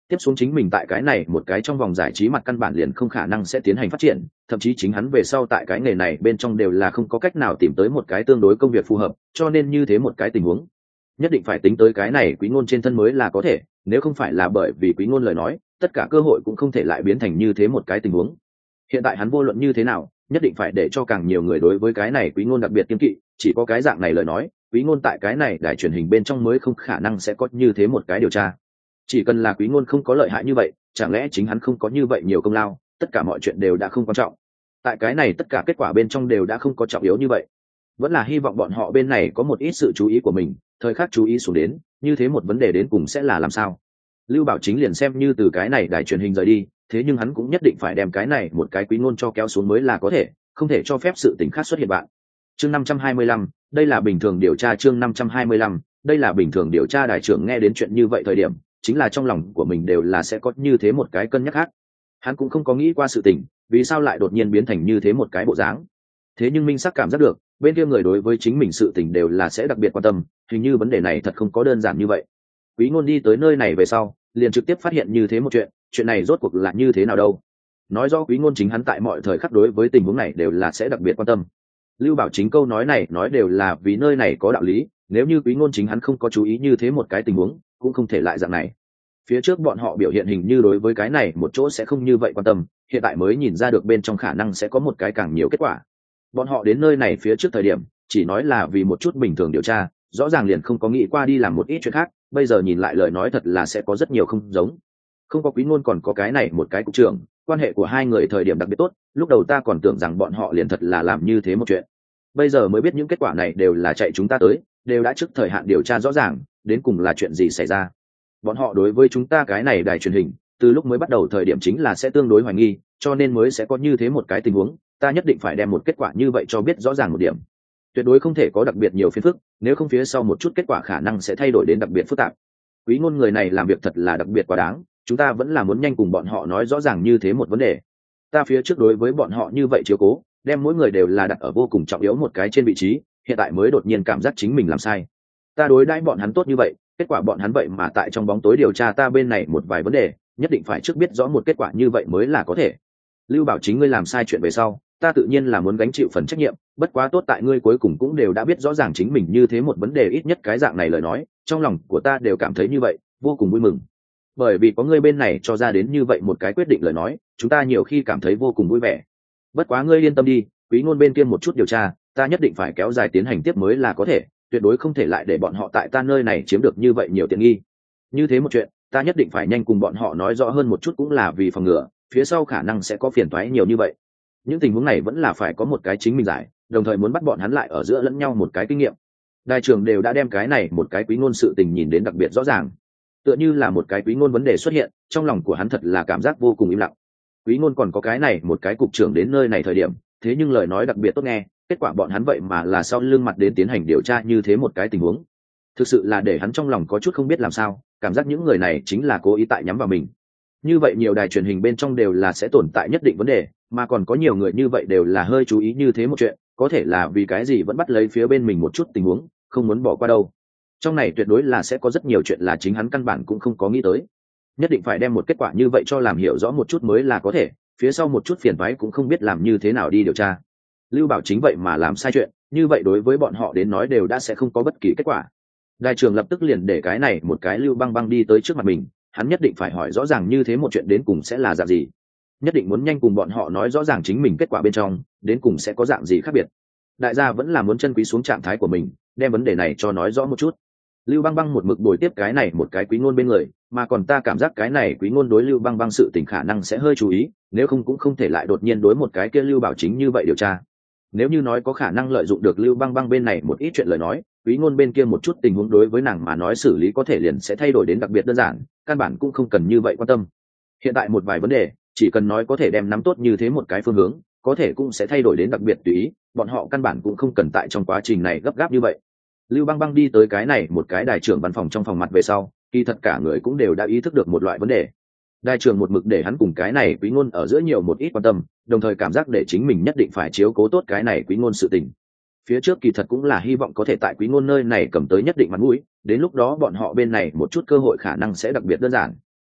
tiếp xuống chính mình tại cái này một cái trong vòng giải trí mặt căn bản liền không khả năng sẽ tiến hành phát triển, thậm chí chính hắn về sau tại cái nghề này bên trong đều là không có cách nào tìm tới một cái tương đối công việc phù hợp, cho nên như thế một cái tình huống nhất định phải tính tới cái này Quý Ngôn trên thân mới là có thể, nếu không phải là bởi vì Quý Ngôn lời nói, tất cả cơ hội cũng không thể lại biến thành như thế một cái tình huống. Hiện tại hắn vô luận như thế nào, nhất định phải để cho càng nhiều người đối với cái này Quý Ngôn đặc biệt kiêng kỵ, chỉ có cái dạng này lời nói, Quý Ngôn tại cái này đài truyền hình bên trong mới không khả năng sẽ có như thế một cái điều tra. Chỉ cần là Quý Ngôn không có lợi hại như vậy, chẳng lẽ chính hắn không có như vậy nhiều công lao, tất cả mọi chuyện đều đã không quan trọng. Tại cái này tất cả kết quả bên trong đều đã không có trọng yếu như vậy. Vẫn là hy vọng bọn họ bên này có một ít sự chú ý của mình, thời khắc chú ý xuống đến, như thế một vấn đề đến cùng sẽ là làm sao. Lưu Bảo Chính liền xem như từ cái này đài truyền hình rời đi, thế nhưng hắn cũng nhất định phải đem cái này một cái Quý Ngôn cho kéo xuống mới là có thể, không thể cho phép sự tình khác xuất hiện bạn. Chương năm trăm hai mươi lăm, đây là bình thường điều tra chương năm trăm hai mươi lăm, đây là bình thường điều tra đại trưởng nghe đến chuyện như vậy thời điểm, chính là trong lòng của mình đều là sẽ có như thế một cái cân nhắc khác. Hắn cũng không có nghĩ qua sự tình, vì sao lại đột nhiên biến thành như thế một cái bộ dáng. Thế nhưng minh sắc cảm giác được, bên kia người đối với chính mình sự tình đều là sẽ đặc biệt quan tâm, hình như vấn đề này thật không có đơn giản như vậy. Quý Ngôn đi tới nơi này về sau, liền trực tiếp phát hiện như thế một chuyện, chuyện này rốt cuộc là như thế nào đâu. Nói rõ Quý Ngôn chính hắn tại mọi thời khắc đối với tình huống này đều là sẽ đặc biệt quan tâm. Lưu Bảo Chính câu nói này nói đều là vì nơi này có đạo lý, nếu như Quý Ngôn chính hắn không có chú ý như thế một cái tình huống, cũng không thể lại dạng này. Phía trước bọn họ biểu hiện hình như đối với cái này một chỗ sẽ không như vậy quan tâm, hiện tại mới nhìn ra được bên trong khả năng sẽ có một cái càng nhiều kết quả. Bọn họ đến nơi này phía trước thời điểm, chỉ nói là vì một chút bình thường điều tra, rõ ràng liền không có nghĩ qua đi làm một ít chuyện khác, bây giờ nhìn lại lời nói thật là sẽ có rất nhiều không giống. Không có Quý Ngôn còn có cái này một cái cục trưởng, quan hệ của hai người thời điểm đặc biệt tốt, lúc đầu ta còn tưởng rằng bọn họ liền thật là làm như thế một chuyện. Bây giờ mới biết những kết quả này đều là chạy chúng ta tới, đều đã trước thời hạn điều tra rõ ràng, đến cùng là chuyện gì xảy ra. Bọn họ đối với chúng ta cái này đài truyền hình, từ lúc mới bắt đầu thời điểm chính là sẽ tương đối hoài nghi, cho nên mới sẽ có như thế một cái tình huống, ta nhất định phải đem một kết quả như vậy cho biết rõ ràng một điểm. Tuyệt đối không thể có đặc biệt nhiều phiền phức, nếu không phía sau một chút kết quả khả năng sẽ thay đổi đến đặc biệt phức tạp. Quý Ngôn người này làm việc thật là đặc biệt quá đáng, chúng ta vẫn là muốn nhanh cùng bọn họ nói rõ ràng như thế một vấn đề. Ta phía trước đối với bọn họ như vậy chiếu cố, đem mỗi người đều là đặt ở vô cùng trọng yếu một cái trên vị trí, hiện tại mới đột nhiên cảm giác chính mình làm sai. Ta đối đãi bọn hắn tốt như vậy, kết quả bọn hắn vậy mà tại trong bóng tối điều tra ta bên này một vài vấn đề, nhất định phải trước biết rõ một kết quả như vậy mới là có thể. Lưu Bảo Chính ngươi làm sai chuyện về sau, ta tự nhiên là muốn gánh chịu phần trách nhiệm, bất quá tốt tại ngươi cuối cùng cũng đều đã biết rõ ràng chính mình như thế một vấn đề, ít nhất cái dạng này lời nói, trong lòng của ta đều cảm thấy như vậy, vô cùng vui mừng. Bởi vì có ngươi bên này cho ra đến như vậy một cái quyết định lời nói, chúng ta nhiều khi cảm thấy vô cùng vui vẻ. Bất quá ngươi yên tâm đi, Quý Ngôn bên kia một chút điều tra, ta nhất định phải kéo dài tiến hành tiếp mới là có thể, tuyệt đối không thể lại để bọn họ tại ta nơi này chiếm được như vậy nhiều tiện nghi. Như thế một chuyện, ta nhất định phải nhanh cùng bọn họ nói rõ hơn một chút, cũng là vì phòng ngừa phía sau khả năng sẽ có phiền toái nhiều như vậy. Những tình huống này vẫn là phải có một cái chính mình giải, đồng thời muốn bắt bọn hắn lại ở giữa lẫn nhau một cái kinh nghiệm. Đại trưởng đều đã đem cái này một cái Quý Ngôn sự tình nhìn đến đặc biệt rõ ràng, tựa như là một cái Quý Ngôn vấn đề xuất hiện, trong lòng của hắn thật là cảm giác vô cùng im lặng. Quý Ngôn còn có cái này một cái cục trưởng đến nơi này thời điểm, thế nhưng lời nói đặc biệt tốt nghe, kết quả bọn hắn vậy mà là sau lưng mặt đến tiến hành điều tra như thế một cái tình huống, thực sự là để hắn trong lòng có chút không biết làm sao, cảm giác những người này chính là cố ý tại nhắm vào mình. Như vậy nhiều đài truyền hình bên trong đều là sẽ tồn tại nhất định vấn đề, mà còn có nhiều người như vậy đều là hơi chú ý như thế một chuyện, có thể là vì cái gì vẫn bắt lấy phía bên mình một chút tình huống, không muốn bỏ qua đâu. Trong này tuyệt đối là sẽ có rất nhiều chuyện là chính hắn căn bản cũng không có nghĩ tới, nhất định phải đem một kết quả như vậy cho làm hiểu rõ một chút mới là có thể, phía sau một chút phiền toái cũng không biết làm như thế nào đi điều tra. Lưu Bảo Chính vậy mà làm sai chuyện, như vậy đối với bọn họ đến nói đều đã sẽ không có bất kỳ kết quả. Đại trưởng lập tức liền để cái này một cái Lưu Băng Băng đi tới trước mặt mình, hắn nhất định phải hỏi rõ ràng như thế một chuyện đến cùng sẽ là dạng gì, nhất định muốn nhanh cùng bọn họ nói rõ ràng chính mình kết quả bên trong đến cùng sẽ có dạng gì khác biệt. Đại gia vẫn là muốn chân quý xuống trạng thái của mình, đem vấn đề này cho nói rõ một chút. Lưu Băng Băng một mực bồi tiếp cái này một cái Quý Ngôn bên người, mà còn ta cảm giác cái này Quý Ngôn đối Lưu Băng Băng sự tình khả năng sẽ hơi chú ý, nếu không cũng không thể lại đột nhiên đối một cái kia Lưu Bảo Chính như vậy điều tra. Nếu như nói có khả năng lợi dụng được Lưu Băng Băng bên này một ít chuyện lời nói, Quý Ngôn bên kia một chút tình huống đối với nàng mà nói xử lý có thể liền sẽ thay đổi đến đặc biệt đơn giản, căn bản cũng không cần như vậy quan tâm. Hiện tại một vài vấn đề, chỉ cần nói có thể đem nắm tốt như thế một cái phương hướng, có thể cũng sẽ thay đổi đến đặc biệt tùy ý, bọn họ căn bản cũng không cần tại trong quá trình này gấp gáp như vậy. Lưu Băng Băng đi tới cái này một cái đại trưởng văn phòng trong phòng mặt về sau, kỳ thật cả người cũng đều đã ý thức được một loại vấn đề. Đại trưởng một mực để hắn cùng cái này Quý Ngôn ở giữa nhiều một ít quan tâm, đồng thời cảm giác để chính mình nhất định phải chiếu cố tốt cái này Quý Ngôn sự tình. Phía trước kỳ thật cũng là hy vọng có thể tại Quý Ngôn nơi này cầm tới nhất định mặt mũi, đến lúc đó bọn họ bên này một chút cơ hội khả năng sẽ đặc biệt đơn giản.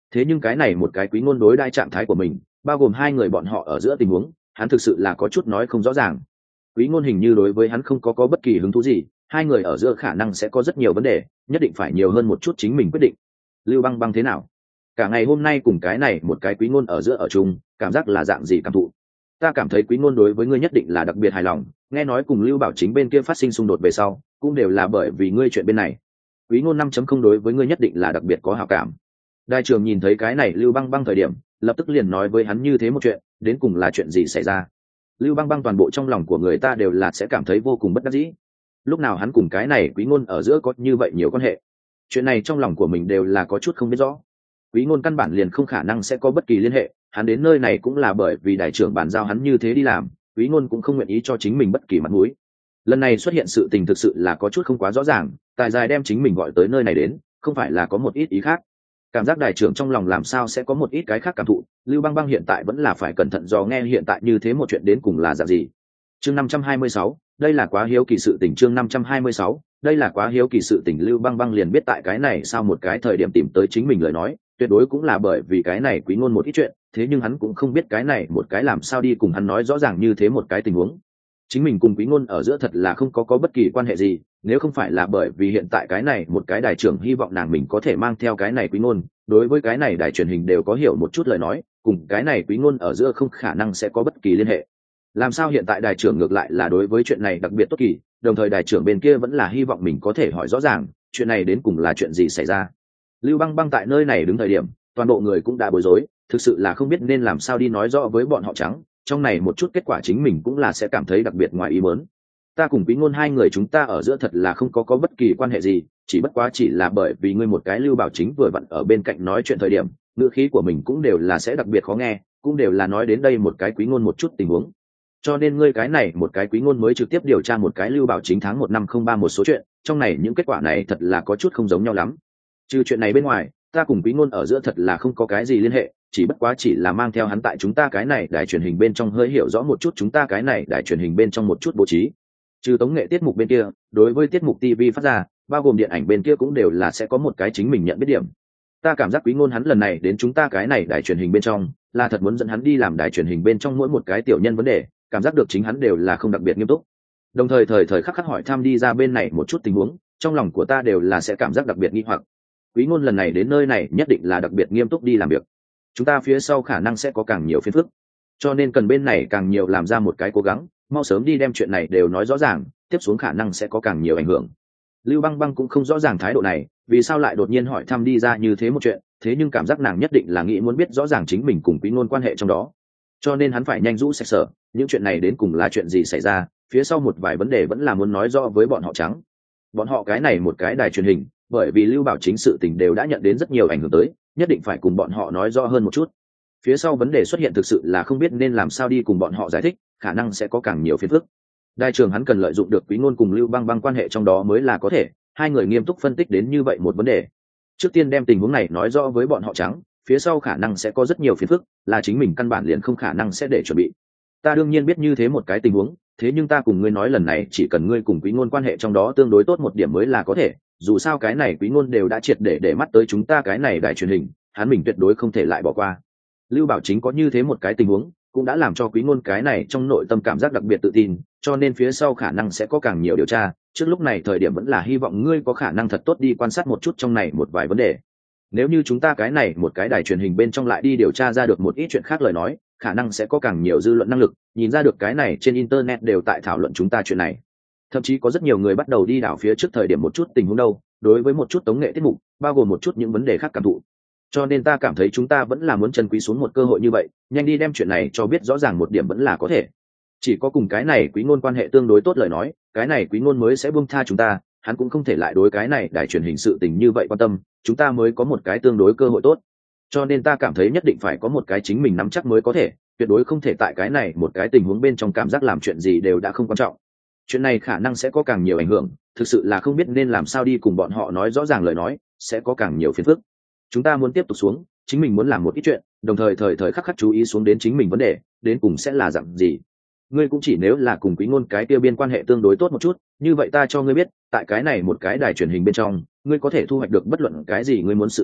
thế nhưng cái này một cái quý ngôn đối đai trạng thái của mình, bao gồm hai người bọn họ ở giữa tình huống, hắn thực sự là có chút nói không rõ ràng. Quý ngôn hình như đối với hắn không có có bất kỳ hứng thú gì, hai người ở giữa khả năng sẽ có rất nhiều vấn đề, nhất định phải nhiều hơn một chút chính mình quyết định. Lưu Băng Băng thế nào? Cả ngày hôm nay cùng cái này một cái quý ngôn ở giữa ở chung, cảm giác là dạng gì cảm thụ? Ta cảm thấy quý ngôn đối với ngươi nhất định là đặc biệt hài lòng, nghe nói cùng Lưu Bảo Chính bên kia phát sinh xung đột về sau, cũng đều là bởi vì ngươi chuyện bên này. Quý ngôn năm chấm không đối với ngươi nhất định là đặc biệt có hảo cảm. Đại trưởng nhìn thấy cái này Lưu Băng Băng thời điểm, lập tức liền nói với hắn như thế một chuyện, đến cùng là chuyện gì xảy ra? Lưu Băng Băng toàn bộ trong lòng của người ta đều là sẽ cảm thấy vô cùng bất đắc dĩ. Lúc nào hắn cùng cái này quý ngôn ở giữa có như vậy nhiều quan hệ? Chuyện này trong lòng của mình đều là có chút không biết rõ. Quý ngôn căn bản liền không khả năng sẽ có bất kỳ liên hệ, hắn đến nơi này cũng là bởi vì đại trưởng bàn giao hắn như thế đi làm, quý ngôn cũng không nguyện ý cho chính mình bất kỳ mặt mũi. Lần này xuất hiện sự tình thực sự là có chút không quá rõ ràng, tài dài đem chính mình gọi tới nơi này đến, không phải là có một ít ý khác. Cảm giác đại trưởng trong lòng làm sao sẽ có một ít cái khác cảm thụ, Lưu Băng Băng hiện tại vẫn là phải cẩn thận do nghe hiện tại như thế một chuyện đến cùng là dạng gì. Chương năm trăm hai mươi sáu, đây là quá hiếu kỳ sự tình. Chương năm trăm hai mươi sáu, đây là quá hiếu kỳ sự tình. Lưu Băng Băng liền biết tại cái này sau một cái thời điểm tìm tới chính mình lời nói, tuyệt đối cũng là bởi vì cái này quý ngôn một ít chuyện, thế nhưng hắn cũng không biết cái này một cái làm sao đi cùng hắn nói rõ ràng như thế một cái tình huống. Chính mình cùng quý ngôn ở giữa thật là không có có bất kỳ quan hệ gì, nếu không phải là bởi vì hiện tại cái này một cái đài trưởng hy vọng nàng mình có thể mang theo cái này quý ngôn, đối với cái này đài truyền hình đều có hiểu một chút lời nói, cùng cái này quý ngôn ở giữa không khả năng sẽ có bất kỳ liên hệ. Làm sao hiện tại đài trưởng ngược lại là đối với chuyện này đặc biệt tốt kỳ, đồng thời đài trưởng bên kia vẫn là hy vọng mình có thể hỏi rõ ràng chuyện này đến cùng là chuyện gì xảy ra. Lưu Băng Băng tại nơi này đứng thời điểm, toàn bộ người cũng đã bối rối, thực sự là không biết nên làm sao đi nói rõ với bọn họ trắng, trong này một chút kết quả chính mình cũng là sẽ cảm thấy đặc biệt ngoài ý muốn. Ta cùng quý ngôn hai người chúng ta ở giữa thật là không có có bất kỳ quan hệ gì, chỉ bất quá chỉ là bởi vì ngươi một cái Lưu Bảo Chính vừa vặn ở bên cạnh nói chuyện thời điểm, ngữ khí của mình cũng đều là sẽ đặc biệt khó nghe, cũng đều là nói đến đây một cái quý ngôn một chút tình huống. Cho nên ngươi cái này một cái quý ngôn mới trực tiếp điều tra một cái Lưu Bảo Chính tháng một năm không ba một số chuyện, trong này những kết quả này thật là có chút không giống nhau lắm. Trừ chuyện này bên ngoài, ta cùng quý ngôn ở giữa thật là không có cái gì liên hệ, chỉ bất quá chỉ là mang theo hắn tại chúng ta cái này đài truyền hình bên trong hơi hiểu rõ một chút chúng ta cái này đài truyền hình bên trong một chút bố trí. Trừ tống nghệ tiết mục bên kia, đối với tiết mục ti vi phát ra, bao gồm điện ảnh bên kia cũng đều là sẽ có một cái chính mình nhận biết điểm. Ta cảm giác quý ngôn hắn lần này đến chúng ta cái này đài truyền hình bên trong, là thật muốn dẫn hắn đi làm đài truyền hình bên trong mỗi một cái tiểu nhân vấn đề, cảm giác được chính hắn đều là không đặc biệt nghiêm túc. Đồng thời thời thời khắc khắc hỏi thăm đi ra bên này một chút tình huống, trong lòng của ta đều là sẽ cảm giác đặc biệt nghi hoặc. Quý ngôn lần này đến nơi này nhất định là đặc biệt nghiêm túc đi làm việc. Chúng ta phía sau khả năng sẽ có càng nhiều phiền phức, cho nên cần bên này càng nhiều làm ra một cái cố gắng, mau sớm đi đem chuyện này đều nói rõ ràng, tiếp xuống khả năng sẽ có càng nhiều ảnh hưởng. Lưu Băng Băng cũng không rõ ràng thái độ này, vì sao lại đột nhiên hỏi thăm đi ra như thế một chuyện, thế nhưng cảm giác nàng nhất định là nghĩ muốn biết rõ ràng chính mình cùng quý ngôn quan hệ trong đó, cho nên hắn phải nhanh rũ sạch sở, những chuyện này đến cùng là chuyện gì xảy ra, phía sau một vài vấn đề vẫn là muốn nói rõ với bọn họ trắng. Bọn họ cái này một cái đài truyền hình, bởi vì Lưu Bảo Chính sự tình đều đã nhận đến rất nhiều ảnh hưởng tới, nhất định phải cùng bọn họ nói rõ hơn một chút. Phía sau vấn đề xuất hiện thực sự là không biết nên làm sao đi cùng bọn họ giải thích, khả năng sẽ có càng nhiều phiền phức. Đại trưởng hắn cần lợi dụng được quý ngôn cùng Lưu Băng Băng quan hệ trong đó mới là có thể, hai người nghiêm túc phân tích đến như vậy một vấn đề. Trước tiên đem tình huống này nói rõ với bọn họ trắng, phía sau khả năng sẽ có rất nhiều phiền phức, là chính mình căn bản liền không khả năng sẽ để chuẩn bị. Ta đương nhiên biết như thế một cái tình huống, thế nhưng ta cùng ngươi nói lần này chỉ cần ngươi cùng quý ngôn quan hệ trong đó tương đối tốt một điểm mới là có thể, dù sao cái này quý ngôn đều đã triệt để để mắt tới chúng ta cái này đài truyền hình, hắn mình tuyệt đối không thể lại bỏ qua. Lưu Bảo Chính có như thế một cái tình huống, cũng đã làm cho quý ngôn cái này trong nội tâm cảm giác đặc biệt tự tin, cho nên phía sau khả năng sẽ có càng nhiều điều tra, trước lúc này thời điểm vẫn là hy vọng ngươi có khả năng thật tốt đi quan sát một chút trong này một vài vấn đề. Nếu như chúng ta cái này một cái đài truyền hình bên trong lại đi điều tra ra được một ít chuyện khác lời nói, khả năng sẽ có càng nhiều dư luận năng lực, nhìn ra được cái này trên internet đều tại thảo luận chúng ta chuyện này. Thậm chí có rất nhiều người bắt đầu đi đảo phía trước thời điểm một chút tình huống đâu, đối với một chút tống nghệ tiết mục, bao gồm một chút những vấn đề khác cảm thụ. Cho nên ta cảm thấy chúng ta vẫn là muốn trân quý xuống một cơ hội như vậy, nhanh đi đem chuyện này cho biết rõ ràng một điểm vẫn là có thể. Chỉ có cùng cái này quý ngôn quan hệ tương đối tốt lời nói, cái này quý ngôn mới sẽ buông tha chúng ta, hắn cũng không thể lại đối cái này đài truyền hình sự tình như vậy quan tâm, chúng ta mới có một cái tương đối cơ hội tốt. Cho nên ta cảm thấy nhất định phải có một cái chính mình nắm chắc mới có thể, tuyệt đối không thể tại cái này một cái tình huống bên trong cảm giác làm chuyện gì đều đã không quan trọng. Chuyện này khả năng sẽ có càng nhiều ảnh hưởng, thực sự là không biết nên làm sao đi cùng bọn họ nói rõ ràng lời nói, sẽ có càng nhiều phiền phức. Chúng ta muốn tiếp tục xuống, chính mình muốn làm một ít chuyện, đồng thời thời thời khắc khắc chú ý xuống đến chính mình vấn đề, đến cùng sẽ là dạng gì. Ngươi cũng chỉ nếu là cùng quý ngôn cái kia biên quan hệ tương đối tốt một chút, như vậy ta cho ngươi biết, tại cái này một cái đài truyền hình bên trong, ngươi có thể thu hoạch được bất luận cái gì ngươi muốn sự tình,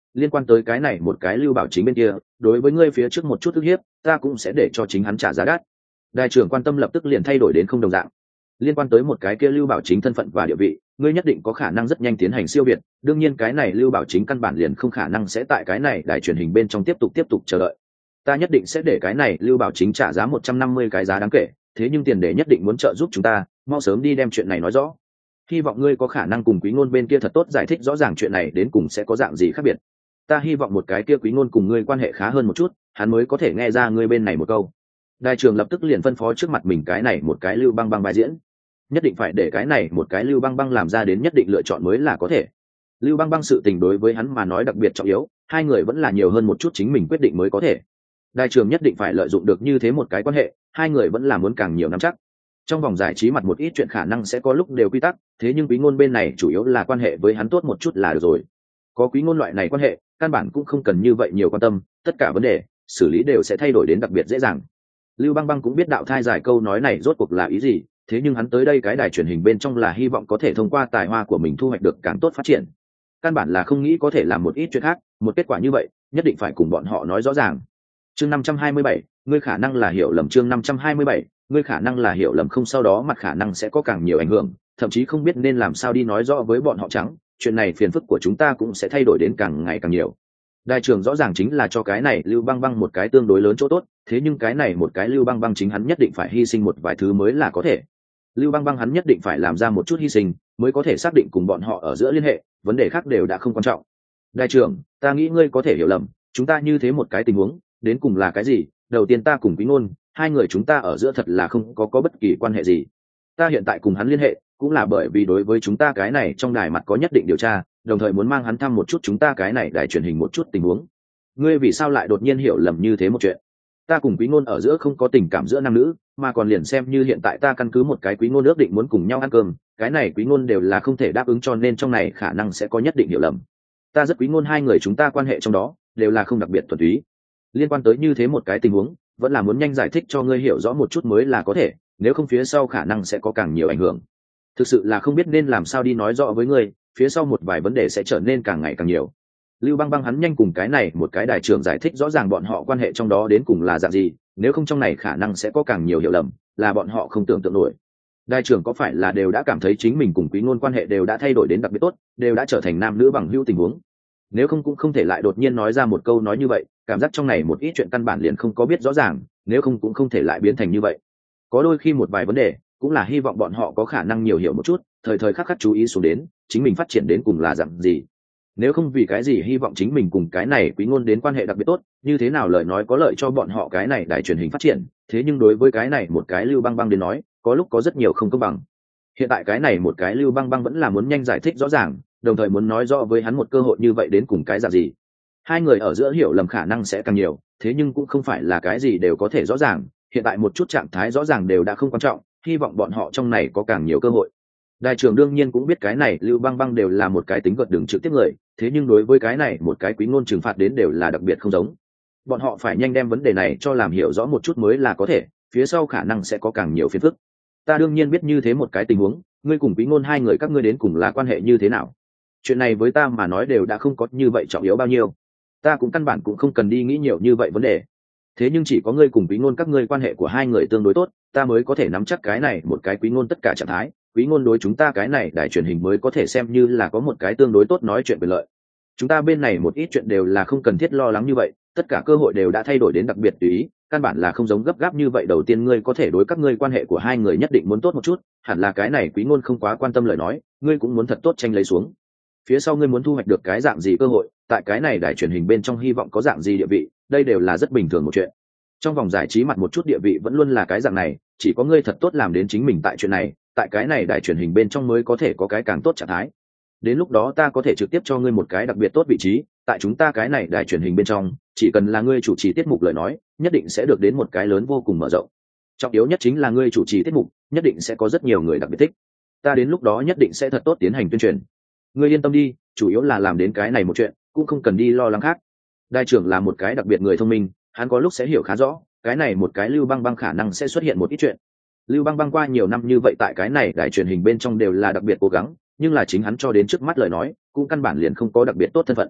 liên quan tới cái này một cái Lưu Bảo Chính bên kia, đối với ngươi phía trước một chút ức hiếp, ta cũng sẽ để cho chính hắn trả giá đắt. Đại trưởng quan tâm lập tức liền thay đổi đến không đồng dạng. Liên quan tới một cái kia Lưu Bảo Chính thân phận và địa vị, ngươi nhất định có khả năng rất nhanh tiến hành siêu việt, đương nhiên cái này Lưu Bảo Chính căn bản liền không khả năng sẽ tại cái này đài truyền hình bên trong tiếp tục tiếp tục chờ đợi. Ta nhất định sẽ để cái này Lưu Bảo Chính trả giá một trăm năm mươi cái giá đáng kể, thế nhưng tiền đề nhất định muốn trợ giúp chúng ta, mau sớm đi đem chuyện này nói rõ. Hy vọng ngươi có khả năng cùng Quý Ngôn bên kia thật tốt giải thích rõ ràng chuyện này đến cùng sẽ có dạng gì khác biệt. Ta hy vọng một cái kia Quý Ngôn cùng ngươi quan hệ khá hơn một chút, hắn mới có thể nghe ra ngươi bên này một câu. Đại trưởng lập tức liền phân phó trước mặt mình cái này một cái Lưu Băng Băng bài diễn, nhất định phải để cái này một cái Lưu Băng Băng làm ra đến nhất định lựa chọn mới là có thể. Lưu Băng Băng sự tình đối với hắn mà nói đặc biệt trọng yếu, hai người vẫn là nhiều hơn một chút chính mình quyết định mới có thể. Đại trưởng nhất định phải lợi dụng được như thế một cái quan hệ, hai người vẫn là muốn càng nhiều nắm chắc. Trong vòng giải trí mặt một ít chuyện khả năng sẽ có lúc đều quy tắc, thế nhưng Quý Ngôn bên này chủ yếu là quan hệ với hắn tốt một chút là được rồi. Có Quý Ngôn loại này quan hệ, căn bản cũng không cần như vậy nhiều quan tâm, tất cả vấn đề xử lý đều sẽ thay đổi đến đặc biệt dễ dàng. Lưu Băng Băng cũng biết đạo thai giải câu nói này rốt cuộc là ý gì, thế nhưng hắn tới đây cái đài truyền hình bên trong là hy vọng có thể thông qua tài hoa của mình thu hoạch được càng tốt phát triển. Căn bản là không nghĩ có thể làm một ít chuyện khác, một kết quả như vậy, nhất định phải cùng bọn họ nói rõ ràng. Chương năm trăm hai mươi bảy, ngươi khả năng là hiểu lầm. Chương năm trăm hai mươi bảy, ngươi khả năng là hiểu lầm, không sau đó mặt khả năng sẽ có càng nhiều ảnh hưởng, thậm chí không biết nên làm sao đi nói rõ với bọn họ trắng, chuyện này phiền phức của chúng ta cũng sẽ thay đổi đến càng ngày càng nhiều. Đại trưởng rõ ràng chính là cho cái này Lưu Băng Băng một cái tương đối lớn chỗ tốt, thế nhưng cái này một cái Lưu Băng Băng chính hắn nhất định phải hy sinh một vài thứ mới là có thể. Lưu Băng Băng hắn nhất định phải làm ra một chút hy sinh, mới có thể xác định cùng bọn họ ở giữa liên hệ, vấn đề khác đều đã không quan trọng. Đại trưởng, ta nghĩ ngươi có thể hiểu lầm, chúng ta như thế một cái tình huống, đến cùng là cái gì? Đầu tiên ta cùng Quý Ngôn, hai người chúng ta ở giữa thật là không có có bất kỳ quan hệ gì. Ta hiện tại cùng hắn liên hệ, cũng là bởi vì đối với chúng ta cái này trong đài mặt có nhất định điều tra, đồng thời muốn mang hắn thăm một chút chúng ta cái này đài truyền hình một chút tình huống. Ngươi vì sao lại đột nhiên hiểu lầm như thế một chuyện? Ta cùng Quý Ngôn ở giữa không có tình cảm giữa nam nữ, mà còn liền xem như hiện tại ta căn cứ một cái Quý Ngôn ước định muốn cùng nhau ăn cơm, cái này Quý Ngôn đều là không thể đáp ứng, cho nên trong này khả năng sẽ có nhất định hiểu lầm. Ta rất Quý Ngôn hai người chúng ta quan hệ trong đó đều là không đặc biệt thuần túy. Liên quan tới như thế một cái tình huống, vẫn là muốn nhanh giải thích cho ngươi hiểu rõ một chút mới là có thể, nếu không phía sau khả năng sẽ có càng nhiều ảnh hưởng. Thực sự là không biết nên làm sao đi nói rõ với ngươi, phía sau một vài vấn đề sẽ trở nên càng ngày càng nhiều. Lưu Băng Băng hắn nhanh cùng cái này một cái đại trưởng giải thích rõ ràng bọn họ quan hệ trong đó đến cùng là dạng gì, nếu không trong này khả năng sẽ có càng nhiều hiểu lầm, là bọn họ không tưởng tượng nổi. Đại trưởng có phải là đều đã cảm thấy chính mình cùng Quý Ngôn quan hệ đều đã thay đổi đến đặc biệt tốt, đều đã trở thành nam nữ bằng hữu tình huống. Nếu không cũng không thể lại đột nhiên nói ra một câu nói như vậy, cảm giác trong này một ít chuyện căn bản liền không có biết rõ ràng, nếu không cũng không thể lại biến thành như vậy. Có đôi khi một vài vấn đề, cũng là hy vọng bọn họ có khả năng nhiều hiểu một chút, thời thời khắc khắc chú ý xuống đến, chính mình phát triển đến cùng là dạng gì. Nếu không vì cái gì hy vọng chính mình cùng cái này Quý Ngôn đến quan hệ đặc biệt tốt, như thế nào lời nói có lợi cho bọn họ cái này đài truyền hình phát triển, thế nhưng đối với cái này một cái Lưu Băng Băng đến nói, có lúc có rất nhiều không công bằng. Hiện tại cái này một cái Lưu Băng Băng vẫn là muốn nhanh giải thích rõ ràng, đồng thời muốn nói rõ với hắn một cơ hội như vậy đến cùng cái dạng gì. Hai người ở giữa hiểu lầm khả năng sẽ càng nhiều, thế nhưng cũng không phải là cái gì đều có thể rõ ràng, hiện tại một chút trạng thái rõ ràng đều đã không quan trọng, hy vọng bọn họ trong này có càng nhiều cơ hội. Đại trưởng đương nhiên cũng biết cái này Lưu Băng Băng đều là một cái tính gợt đường trực tiếp người, thế nhưng đối với cái này một cái Quý Ngôn trừng phạt đến đều là đặc biệt không giống. Bọn họ phải nhanh đem vấn đề này cho làm hiểu rõ một chút mới là có thể, phía sau khả năng sẽ có càng nhiều phiền phức. Ta đương nhiên biết như thế một cái tình huống, ngươi cùng Quý Ngôn hai người các ngươi đến cùng là quan hệ như thế nào. Chuyện này với ta mà nói đều đã không có như vậy trọng yếu bao nhiêu. Ta cũng căn bản cũng không cần đi nghĩ nhiều như vậy vấn đề. Thế nhưng chỉ có ngươi cùng Quý Ngôn các ngươi quan hệ của hai người tương đối tốt, ta mới có thể nắm chắc cái này một cái Quý Ngôn tất cả trạng thái, Quý Ngôn đối chúng ta cái này đài truyền hình mới có thể xem như là có một cái tương đối tốt nói chuyện quyền lợi. Chúng ta bên này một ít chuyện đều là không cần thiết lo lắng như vậy, tất cả cơ hội đều đã thay đổi đến đặc biệt tùy ý, căn bản là không giống gấp gáp như vậy. Đầu tiên ngươi có thể đối các ngươi quan hệ của hai người nhất định muốn tốt một chút, hẳn là cái này Quý Ngôn không quá quan tâm lời nói, ngươi cũng muốn thật tốt tranh lấy xuống. Phía sau ngươi muốn thu hoạch được cái dạng gì cơ hội, tại cái này đài truyền hình bên trong hy vọng có dạng gì địa vị, đây đều là rất bình thường một chuyện. Trong vòng giải trí mặt một chút địa vị vẫn luôn là cái dạng này, chỉ có ngươi thật tốt làm đến chính mình tại chuyện này, tại cái này đài truyền hình bên trong mới có thể có cái càng tốt trạng thái. Đến lúc đó ta có thể trực tiếp cho ngươi một cái đặc biệt tốt vị trí, tại chúng ta cái này đài truyền hình bên trong, chỉ cần là ngươi chủ trì tiết mục lời nói, nhất định sẽ được đến một cái lớn vô cùng mở rộng. Trọng yếu nhất chính là ngươi chủ trì tiết mục, nhất định sẽ có rất nhiều người đặc biệt thích. Ta đến lúc đó nhất định sẽ thật tốt tiến hành tuyên truyền. Ngươi yên tâm đi, chủ yếu là làm đến cái này một chuyện, cũng không cần đi lo lắng khác. Đại trưởng là một cái đặc biệt người thông minh, hắn có lúc sẽ hiểu khá rõ, cái này một cái Lưu Băng Băng khả năng sẽ xuất hiện một ít chuyện. Lưu Băng Băng qua nhiều năm như vậy tại cái này đài truyền hình bên trong đều là đặc biệt cố gắng, nhưng là chính hắn cho đến trước mắt lời nói, cũng căn bản liền không có đặc biệt tốt thân phận.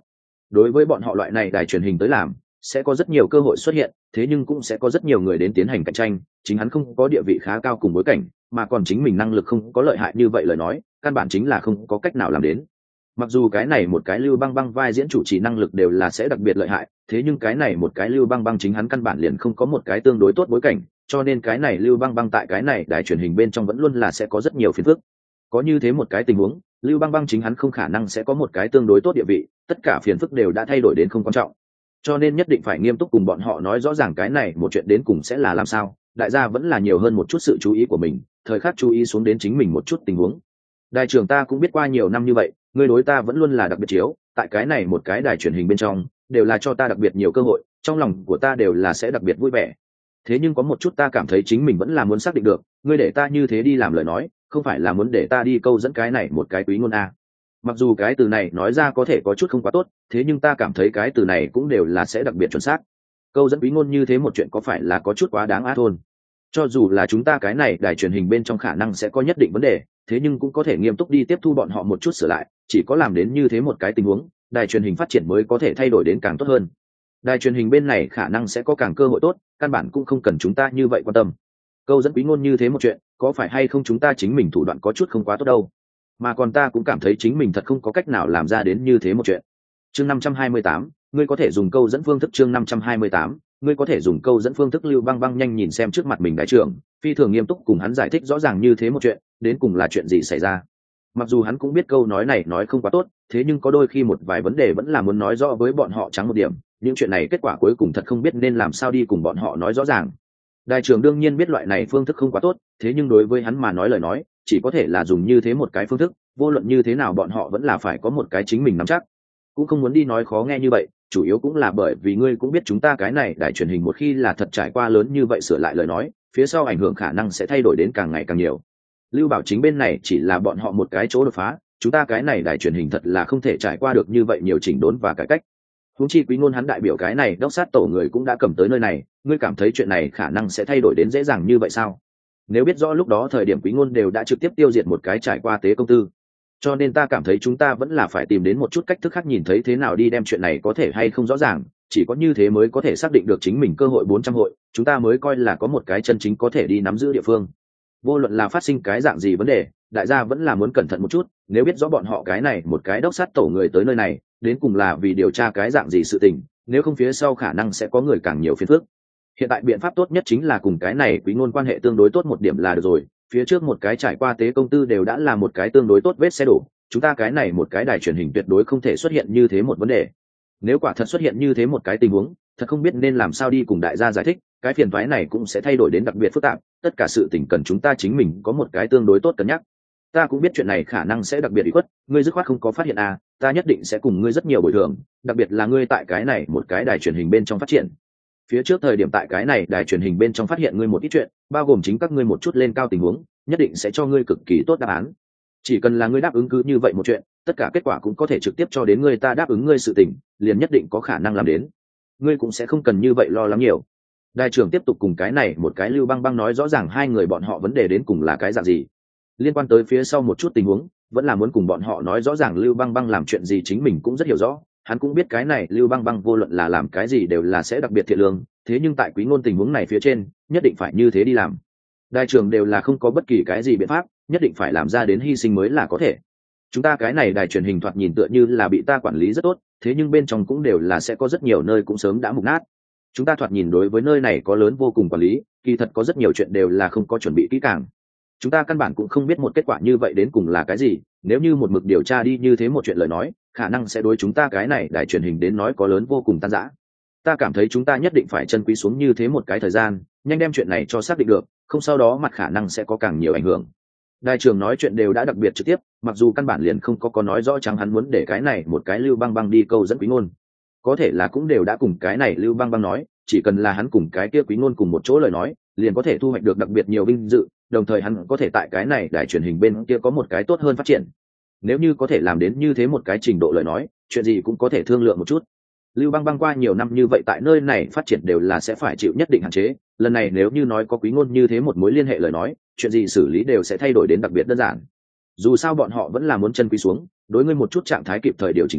đối với bọn họ loại này đài truyền hình tới làm sẽ có rất nhiều cơ hội xuất hiện, thế nhưng cũng sẽ có rất nhiều người đến tiến hành cạnh tranh. Chính hắn không có địa vị khá cao cùng bối cảnh, mà còn chính mình năng lực không có lợi hại như vậy lời nói, căn bản chính là không có cách nào làm đến. Mặc dù cái này một cái Lưu Băng Băng vai diễn chủ trì năng lực đều là sẽ đặc biệt lợi hại, thế nhưng cái này một cái Lưu Băng Băng chính hắn căn bản liền không có một cái tương đối tốt bối cảnh, cho nên cái này Lưu Băng Băng tại cái này đài truyền hình bên trong vẫn luôn là sẽ có rất nhiều phiền phức. Có như thế một cái tình huống, Lưu Băng Băng chính hắn không khả năng sẽ có một cái tương đối tốt địa vị, tất cả phiền phức đều đã thay đổi đến không quan trọng. Cho nên nhất định phải nghiêm túc cùng bọn họ nói rõ ràng cái này một chuyện đến cùng sẽ là làm sao, đại gia vẫn là nhiều hơn một chút sự chú ý của mình, thời khắc chú ý xuống đến chính mình một chút tình huống. Đại trưởng ta cũng biết qua nhiều năm như vậy, ngươi đối ta vẫn luôn là đặc biệt chiếu, tại cái này một cái đài truyền hình bên trong, đều là cho ta đặc biệt nhiều cơ hội, trong lòng của ta đều là sẽ đặc biệt vui vẻ. Thế nhưng có một chút ta cảm thấy chính mình vẫn là muốn xác định được, ngươi để ta như thế đi làm lời nói, không phải là muốn để ta đi câu dẫn cái này một cái quý ngôn a. Mặc dù cái từ này nói ra có thể có chút không quá tốt, thế nhưng ta cảm thấy cái từ này cũng đều là sẽ đặc biệt chuẩn xác. Câu dẫn quý ngôn như thế một chuyện có phải là có chút quá đáng á thôn. Cho dù là chúng ta cái này đài truyền hình bên trong khả năng sẽ có nhất định vấn đề, thế nhưng cũng có thể nghiêm túc đi tiếp thu bọn họ một chút sửa lại, chỉ có làm đến như thế một cái tình huống, đài truyền hình phát triển mới có thể thay đổi đến càng tốt hơn. Đài truyền hình bên này khả năng sẽ có càng cơ hội tốt, căn bản cũng không cần chúng ta như vậy quan tâm. Câu dẫn quý ngôn như thế một chuyện, có phải hay không chúng ta chính mình thủ đoạn có chút không quá tốt đâu. Mà còn ta cũng cảm thấy chính mình thật không có cách nào làm ra đến như thế một chuyện. Chương năm trăm hai mươi tám, ngươi có thể dùng câu dẫn phương thức. Chương năm trăm hai mươi tám, ngươi có thể dùng câu dẫn phương thức. Lưu Băng Băng nhanh nhìn xem trước mặt mình đại trưởng, phi thường nghiêm túc cùng hắn giải thích rõ ràng như thế một chuyện, đến cùng là chuyện gì xảy ra. Mặc dù hắn cũng biết câu nói này nói không quá tốt, thế nhưng có đôi khi một vài vấn đề vẫn là muốn nói rõ với bọn họ trắng một điểm, những chuyện này kết quả cuối cùng thật không biết nên làm sao đi cùng bọn họ nói rõ ràng. Đại trưởng đương nhiên biết loại này phương thức không quá tốt, thế nhưng đối với hắn mà nói lời nói, chỉ có thể là dùng như thế một cái phương thức, vô luận như thế nào bọn họ vẫn là phải có một cái chính mình nắm chắc. Cũng không muốn đi nói khó nghe như vậy, chủ yếu cũng là bởi vì ngươi cũng biết chúng ta cái này đài truyền hình một khi là thật trải qua lớn như vậy sửa lại lời nói, phía sau ảnh hưởng khả năng sẽ thay đổi đến càng ngày càng nhiều. Lưu Bảo Chính bên này chỉ là bọn họ một cái chỗ đột phá, chúng ta cái này đài truyền hình thật là không thể trải qua được như vậy nhiều chỉnh đốn và cải cách. Huống chi Quý Ngôn hắn đại biểu cái này đốc sát tổ người cũng đã cầm tới nơi này, ngươi cảm thấy chuyện này khả năng sẽ thay đổi đến dễ dàng như vậy sao? Nếu biết rõ lúc đó thời điểm Quý Ngôn đều đã trực tiếp tiêu diệt một cái trải qua tế công tư, cho nên ta cảm thấy chúng ta vẫn là phải tìm đến một chút cách thức khác nhìn thấy thế nào đi đem chuyện này có thể hay không rõ ràng, chỉ có như thế mới có thể xác định được chính mình cơ hội bốn trăm hội, chúng ta mới coi là có một cái chân chính có thể đi nắm giữ địa phương. Vô luận là phát sinh cái dạng gì vấn đề, đại gia vẫn là muốn cẩn thận một chút, nếu biết rõ bọn họ cái này một cái đốc sát tổ người tới nơi này, đến cùng là vì điều tra cái dạng gì sự tình, nếu không phía sau khả năng sẽ có người càng nhiều phiền phức. Hiện tại biện pháp tốt nhất chính là cùng cái này Quý Ngôn quan hệ tương đối tốt một điểm là được rồi, phía trước một cái trải qua tế công tư đều đã là một cái tương đối tốt vết xe đổ, chúng ta cái này một cái đài truyền hình tuyệt đối không thể xuất hiện như thế một vấn đề. Nếu quả thật xuất hiện như thế một cái tình huống, thật không biết nên làm sao đi cùng đại gia giải thích, cái phiền toái này cũng sẽ thay đổi đến đặc biệt phức tạp, tất cả sự tình cần chúng ta chính mình có một cái tương đối tốt cân nhắc. Ta cũng biết chuyện này khả năng sẽ đặc biệt ủy khuất, ngươi dứt khoát không có phát hiện à, ta nhất định sẽ cùng ngươi rất nhiều bồi thường, đặc biệt là ngươi tại cái này một cái đài truyền hình bên trong phát triển. Phía trước thời điểm tại cái này đài truyền hình bên trong phát hiện ngươi một ít chuyện, bao gồm chính các ngươi một chút lên cao tình huống, nhất định sẽ cho ngươi cực kỳ tốt đáp án. Chỉ cần là ngươi đáp ứng cứ như vậy một chuyện, tất cả kết quả cũng có thể trực tiếp cho đến ngươi, ta đáp ứng ngươi sự tình, liền nhất định có khả năng làm đến. Ngươi cũng sẽ không cần như vậy lo lắng nhiều. Đại trưởng tiếp tục cùng cái này một cái Lưu Băng Băng nói rõ ràng hai người bọn họ vấn đề đến cùng là cái dạng gì. Liên quan tới phía sau một chút tình huống, vẫn là muốn cùng bọn họ nói rõ ràng Lưu Băng Băng làm chuyện gì chính mình cũng rất hiểu rõ, hắn cũng biết cái này Lưu Băng Băng vô luận là làm cái gì đều là sẽ đặc biệt thiện lương, thế nhưng tại Quý Ngôn tình huống này phía trên, nhất định phải như thế đi làm. Đại trưởng đều là không có bất kỳ cái gì biện pháp, nhất định phải làm ra đến hy sinh mới là có thể. Chúng ta cái này đài truyền hình thoạt nhìn tựa như là bị ta quản lý rất tốt, thế nhưng bên trong cũng đều là sẽ có rất nhiều nơi cũng sớm đã mục nát. Chúng ta thoạt nhìn đối với nơi này có lớn vô cùng quản lý, kỳ thật có rất nhiều chuyện đều là không có chuẩn bị kỹ càng. Chúng ta căn bản cũng không biết một kết quả như vậy đến cùng là cái gì, nếu như một mực điều tra đi như thế một chuyện lời nói, khả năng sẽ đối chúng ta cái này đài truyền hình đến nói có lớn vô cùng tan rã. Ta cảm thấy chúng ta nhất định phải chân quý xuống như thế một cái thời gian, nhanh đem chuyện này cho xác định được, không sau đó mặt khả năng sẽ có càng nhiều ảnh hưởng. Đại trưởng nói chuyện đều đã đặc biệt trực tiếp, mặc dù căn bản liền không có có nói rõ chẳng hắn muốn để cái này một cái Lưu Băng Băng đi câu dẫn Quý Ngôn, có thể là cũng đều đã cùng cái này Lưu Băng Băng nói, chỉ cần là hắn cùng cái kia Quý Ngôn cùng một chỗ lời nói, liền có thể thu hoạch được đặc biệt nhiều vinh dự, đồng thời hắn có thể tại cái này đài truyền hình bên kia có một cái tốt hơn phát triển. Nếu như có thể làm đến như thế một cái trình độ lời nói, chuyện gì cũng có thể thương lượng một chút. Lưu Băng Băng qua nhiều năm như vậy tại nơi này phát triển đều là sẽ phải chịu nhất định hạn chế, lần này nếu như nói có Quý Ngôn như thế một mối liên hệ lời nói, chuyện gì xử lý đều sẽ thay đổi đến đặc biệt đơn giản. Dù sao bọn họ vẫn là muốn chân quý xuống, đối ngươi một chút trạng thái kịp thời điều chỉnh xuống,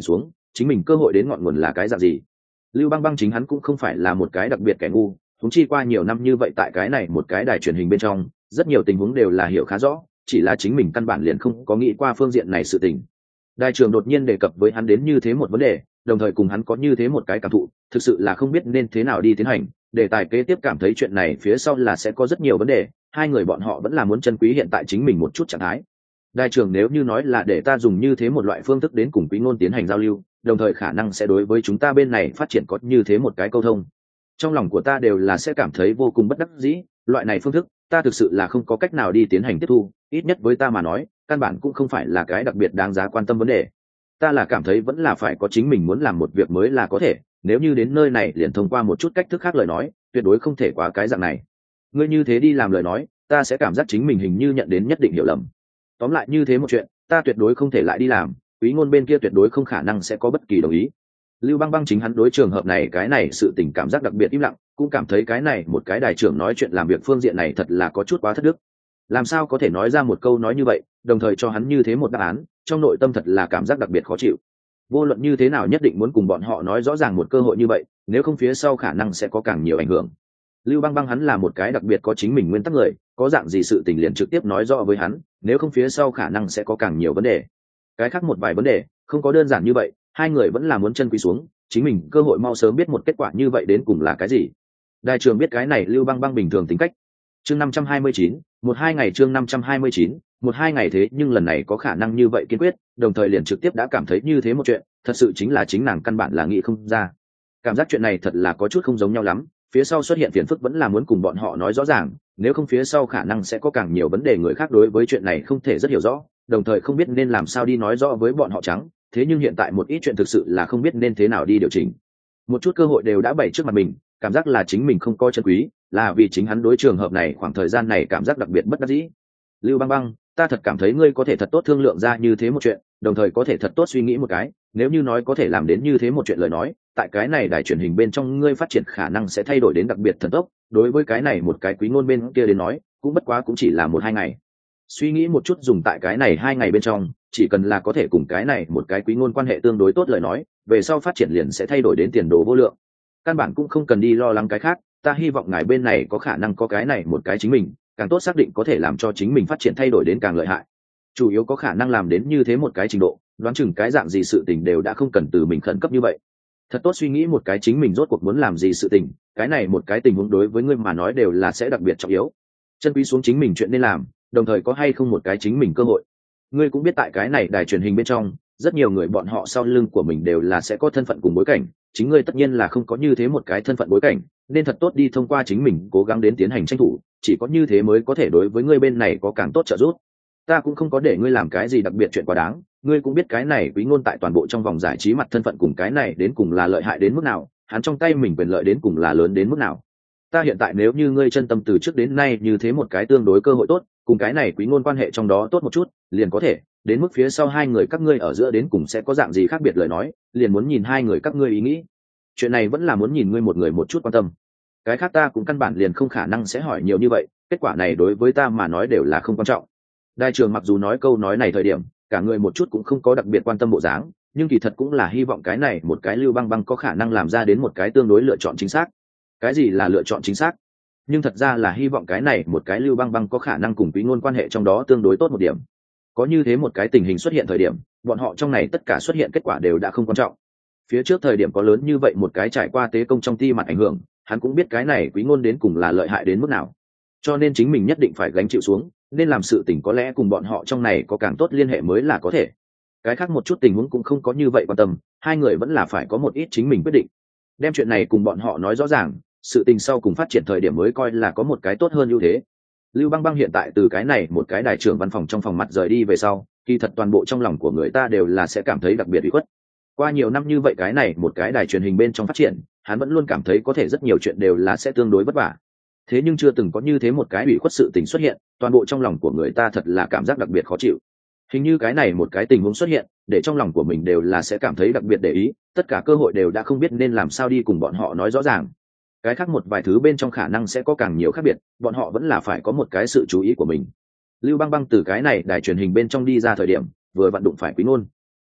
chính mình cơ hội đến ngọn nguồn là cái dạng gì. Lưu Băng Băng chính hắn cũng không phải là một cái đặc biệt kẻ ngu, chúng chi qua nhiều năm như vậy tại cái này một cái đài truyền hình bên trong, rất nhiều tình huống đều là hiểu khá rõ, chỉ là chính mình căn bản liền không có nghĩ qua phương diện này sự tình. Đại trưởng đột nhiên đề cập với hắn đến như thế một vấn đề, đồng thời cùng hắn có như thế một cái cảm thụ, thực sự là không biết nên thế nào đi tiến hành. Đề tài kế tiếp cảm thấy chuyện này phía sau là sẽ có rất nhiều vấn đề, hai người bọn họ vẫn là muốn chân quý hiện tại chính mình một chút trạng thái. Đại trưởng nếu như nói là để ta dùng như thế một loại phương thức đến cùng Quý Ngôn tiến hành giao lưu, đồng thời khả năng sẽ đối với chúng ta bên này phát triển có như thế một cái câu thông. Trong lòng của ta đều là sẽ cảm thấy vô cùng bất đắc dĩ, loại này phương thức, ta thực sự là không có cách nào đi tiến hành tiếp thu, ít nhất với ta mà nói, căn bản cũng không phải là cái đặc biệt đáng giá quan tâm vấn đề. Ta là cảm thấy vẫn là phải có chính mình muốn làm một việc mới là có thể, nếu như đến nơi này liền thông qua một chút cách thức khác lời nói, tuyệt đối không thể quá cái dạng này. Ngươi như thế đi làm lời nói, ta sẽ cảm giác chính mình hình như nhận đến nhất định hiểu lầm. Tóm lại như thế một chuyện, ta tuyệt đối không thể lại đi làm, Quý Ngôn bên kia tuyệt đối không khả năng sẽ có bất kỳ đồng ý. Lưu Băng Băng chính hắn đối trường hợp này cái này sự tình cảm giác đặc biệt im lặng, cũng cảm thấy cái này một cái đài trưởng nói chuyện làm việc phương diện này thật là có chút quá thất đức. Làm sao có thể nói ra một câu nói như vậy, đồng thời cho hắn như thế một đáp án, trong nội tâm thật là cảm giác đặc biệt khó chịu. Vô luận như thế nào nhất định muốn cùng bọn họ nói rõ ràng một cơ hội như vậy, nếu không phía sau khả năng sẽ có càng nhiều ảnh hưởng. Lưu Băng Băng hắn là một cái đặc biệt có chính mình nguyên tắc người, có dạng gì sự tình liền trực tiếp nói rõ với hắn, nếu không phía sau khả năng sẽ có càng nhiều vấn đề. Cái khác một vài vấn đề, không có đơn giản như vậy, hai người vẫn là muốn chân quý xuống, chính mình cơ hội mau sớm biết một kết quả như vậy đến cùng là cái gì. Đại trưởng biết cái này Lưu Băng Băng bình thường tính cách. Chương năm trăm hai mươi chín, một hai ngày chương năm trăm hai mươi chín, một hai ngày thế nhưng lần này có khả năng như vậy kiên quyết, đồng thời liền trực tiếp đã cảm thấy như thế một chuyện, thật sự chính là chính nàng căn bản là nghĩ không ra. Cảm giác chuyện này thật là có chút không giống nhau lắm, phía sau xuất hiện phiền phức vẫn là muốn cùng bọn họ nói rõ ràng, nếu không phía sau khả năng sẽ có càng nhiều vấn đề người khác đối với chuyện này không thể rất hiểu rõ, đồng thời không biết nên làm sao đi nói rõ với bọn họ trắng, thế nhưng hiện tại một ít chuyện thực sự là không biết nên thế nào đi điều chỉnh. Một chút cơ hội đều đã bày trước mặt mình, cảm giác là chính mình không coi chân quý, là vì chính hắn đối trường hợp này khoảng thời gian này cảm giác đặc biệt bất đắc dĩ. Lưu Băng Băng, ta thật cảm thấy ngươi có thể thật tốt thương lượng ra như thế một chuyện, đồng thời có thể thật tốt suy nghĩ một cái, nếu như nói có thể làm đến như thế một chuyện lời nói, tại cái này đài truyền hình bên trong ngươi phát triển khả năng sẽ thay đổi đến đặc biệt thần tốc, đối với cái này một cái Quý Ngôn bên kia đến nói, cũng bất quá cũng chỉ là một hai ngày. Suy nghĩ một chút dùng tại cái này hai ngày bên trong, chỉ cần là có thể cùng cái này một cái Quý Ngôn quan hệ tương đối tốt lời nói, về sau phát triển liền sẽ thay đổi đến tiền đồ vô lượng. Căn bản cũng không cần đi lo lắng cái khác, ta hy vọng ngài bên này có khả năng có cái này một cái chính mình, càng tốt xác định có thể làm cho chính mình phát triển thay đổi đến càng lợi hại. Chủ yếu có khả năng làm đến như thế một cái trình độ, đoán chừng cái dạng gì sự tình đều đã không cần từ mình khẩn cấp như vậy. Thật tốt suy nghĩ một cái chính mình rốt cuộc muốn làm gì sự tình, cái này một cái tình huống đối với ngươi mà nói đều là sẽ đặc biệt trọng yếu. Chân quý xuống chính mình chuyện nên làm, đồng thời có hay không một cái chính mình cơ hội. Ngươi cũng biết tại cái này đài truyền hình bên trong, rất nhiều người bọn họ sau lưng của mình đều là sẽ có thân phận cùng bối cảnh, chính ngươi tất nhiên là không có như thế một cái thân phận bối cảnh, nên thật tốt đi thông qua chính mình cố gắng đến tiến hành tranh thủ, chỉ có như thế mới có thể đối với ngươi bên này có càng tốt trợ giúp. Ta cũng không có để ngươi làm cái gì đặc biệt chuyện quá đáng, ngươi cũng biết cái này Quý Ngôn tại toàn bộ trong vòng giải trí mặt thân phận cùng cái này đến cùng là lợi hại đến mức nào, hắn trong tay mình quyền lợi đến cùng là lớn đến mức nào. Ta hiện tại nếu như ngươi chân tâm từ trước đến nay như thế một cái tương đối cơ hội tốt, cùng cái này Quý Ngôn quan hệ trong đó tốt một chút, liền có thể, đến mức phía sau hai người các ngươi ở giữa đến cùng sẽ có dạng gì khác biệt lời nói, liền muốn nhìn hai người các ngươi ý nghĩ. Chuyện này vẫn là muốn nhìn ngươi một người một chút quan tâm. Cái khác ta cũng căn bản liền không khả năng sẽ hỏi nhiều như vậy, kết quả này đối với ta mà nói đều là không quan trọng. Đại trưởng mặc dù nói câu nói này thời điểm, cả người một chút cũng không có đặc biệt quan tâm bộ dáng, nhưng kỳ thật cũng là hy vọng cái này một cái Lưu Băng Băng có khả năng làm ra đến một cái tương đối lựa chọn chính xác. Cái gì là lựa chọn chính xác? Nhưng thật ra là hy vọng cái này một cái Lưu Băng Băng có khả năng cùng Quý Ngôn quan hệ trong đó tương đối tốt một điểm. Có như thế một cái tình hình xuất hiện thời điểm, bọn họ trong này tất cả xuất hiện kết quả đều đã không quan trọng. Phía trước thời điểm có lớn như vậy một cái trải qua tế công trong ti mặt ảnh hưởng, hắn cũng biết cái này Quý Ngôn đến cùng là lợi hại đến mức nào. Cho nên chính mình nhất định phải gánh chịu xuống, nên làm sự tình có lẽ cùng bọn họ trong này có càng tốt liên hệ mới là có thể. Cái khác một chút tình huống cũng không có như vậy quan tâm, hai người vẫn là phải có một ít chính mình quyết định. Đem chuyện này cùng bọn họ nói rõ ràng, sự tình sau cùng phát triển thời điểm mới coi là có một cái tốt hơn ưu thế. Lưu Băng Băng hiện tại từ cái này một cái đại trưởng văn phòng trong phòng mặt rời đi về sau, kỳ thật toàn bộ trong lòng của người ta đều là sẽ cảm thấy đặc biệt ủy khuất. Qua nhiều năm như vậy cái này một cái đài truyền hình bên trong phát triển, hắn vẫn luôn cảm thấy có thể rất nhiều chuyện đều là sẽ tương đối vất vả. Thế nhưng chưa từng có như thế một cái ủy khuất sự tình xuất hiện, toàn bộ trong lòng của người ta thật là cảm giác đặc biệt khó chịu. Hình như cái này một cái tình huống xuất hiện, để trong lòng của mình đều là sẽ cảm thấy đặc biệt để ý, tất cả cơ hội đều đã không biết nên làm sao đi cùng bọn họ nói rõ ràng. Cái khác một vài thứ bên trong khả năng sẽ có càng nhiều khác biệt, bọn họ vẫn là phải có một cái sự chú ý của mình. Lưu Băng Băng từ cái này đài truyền hình bên trong đi ra thời điểm, vừa vặn đụng phải Quý Ngôn.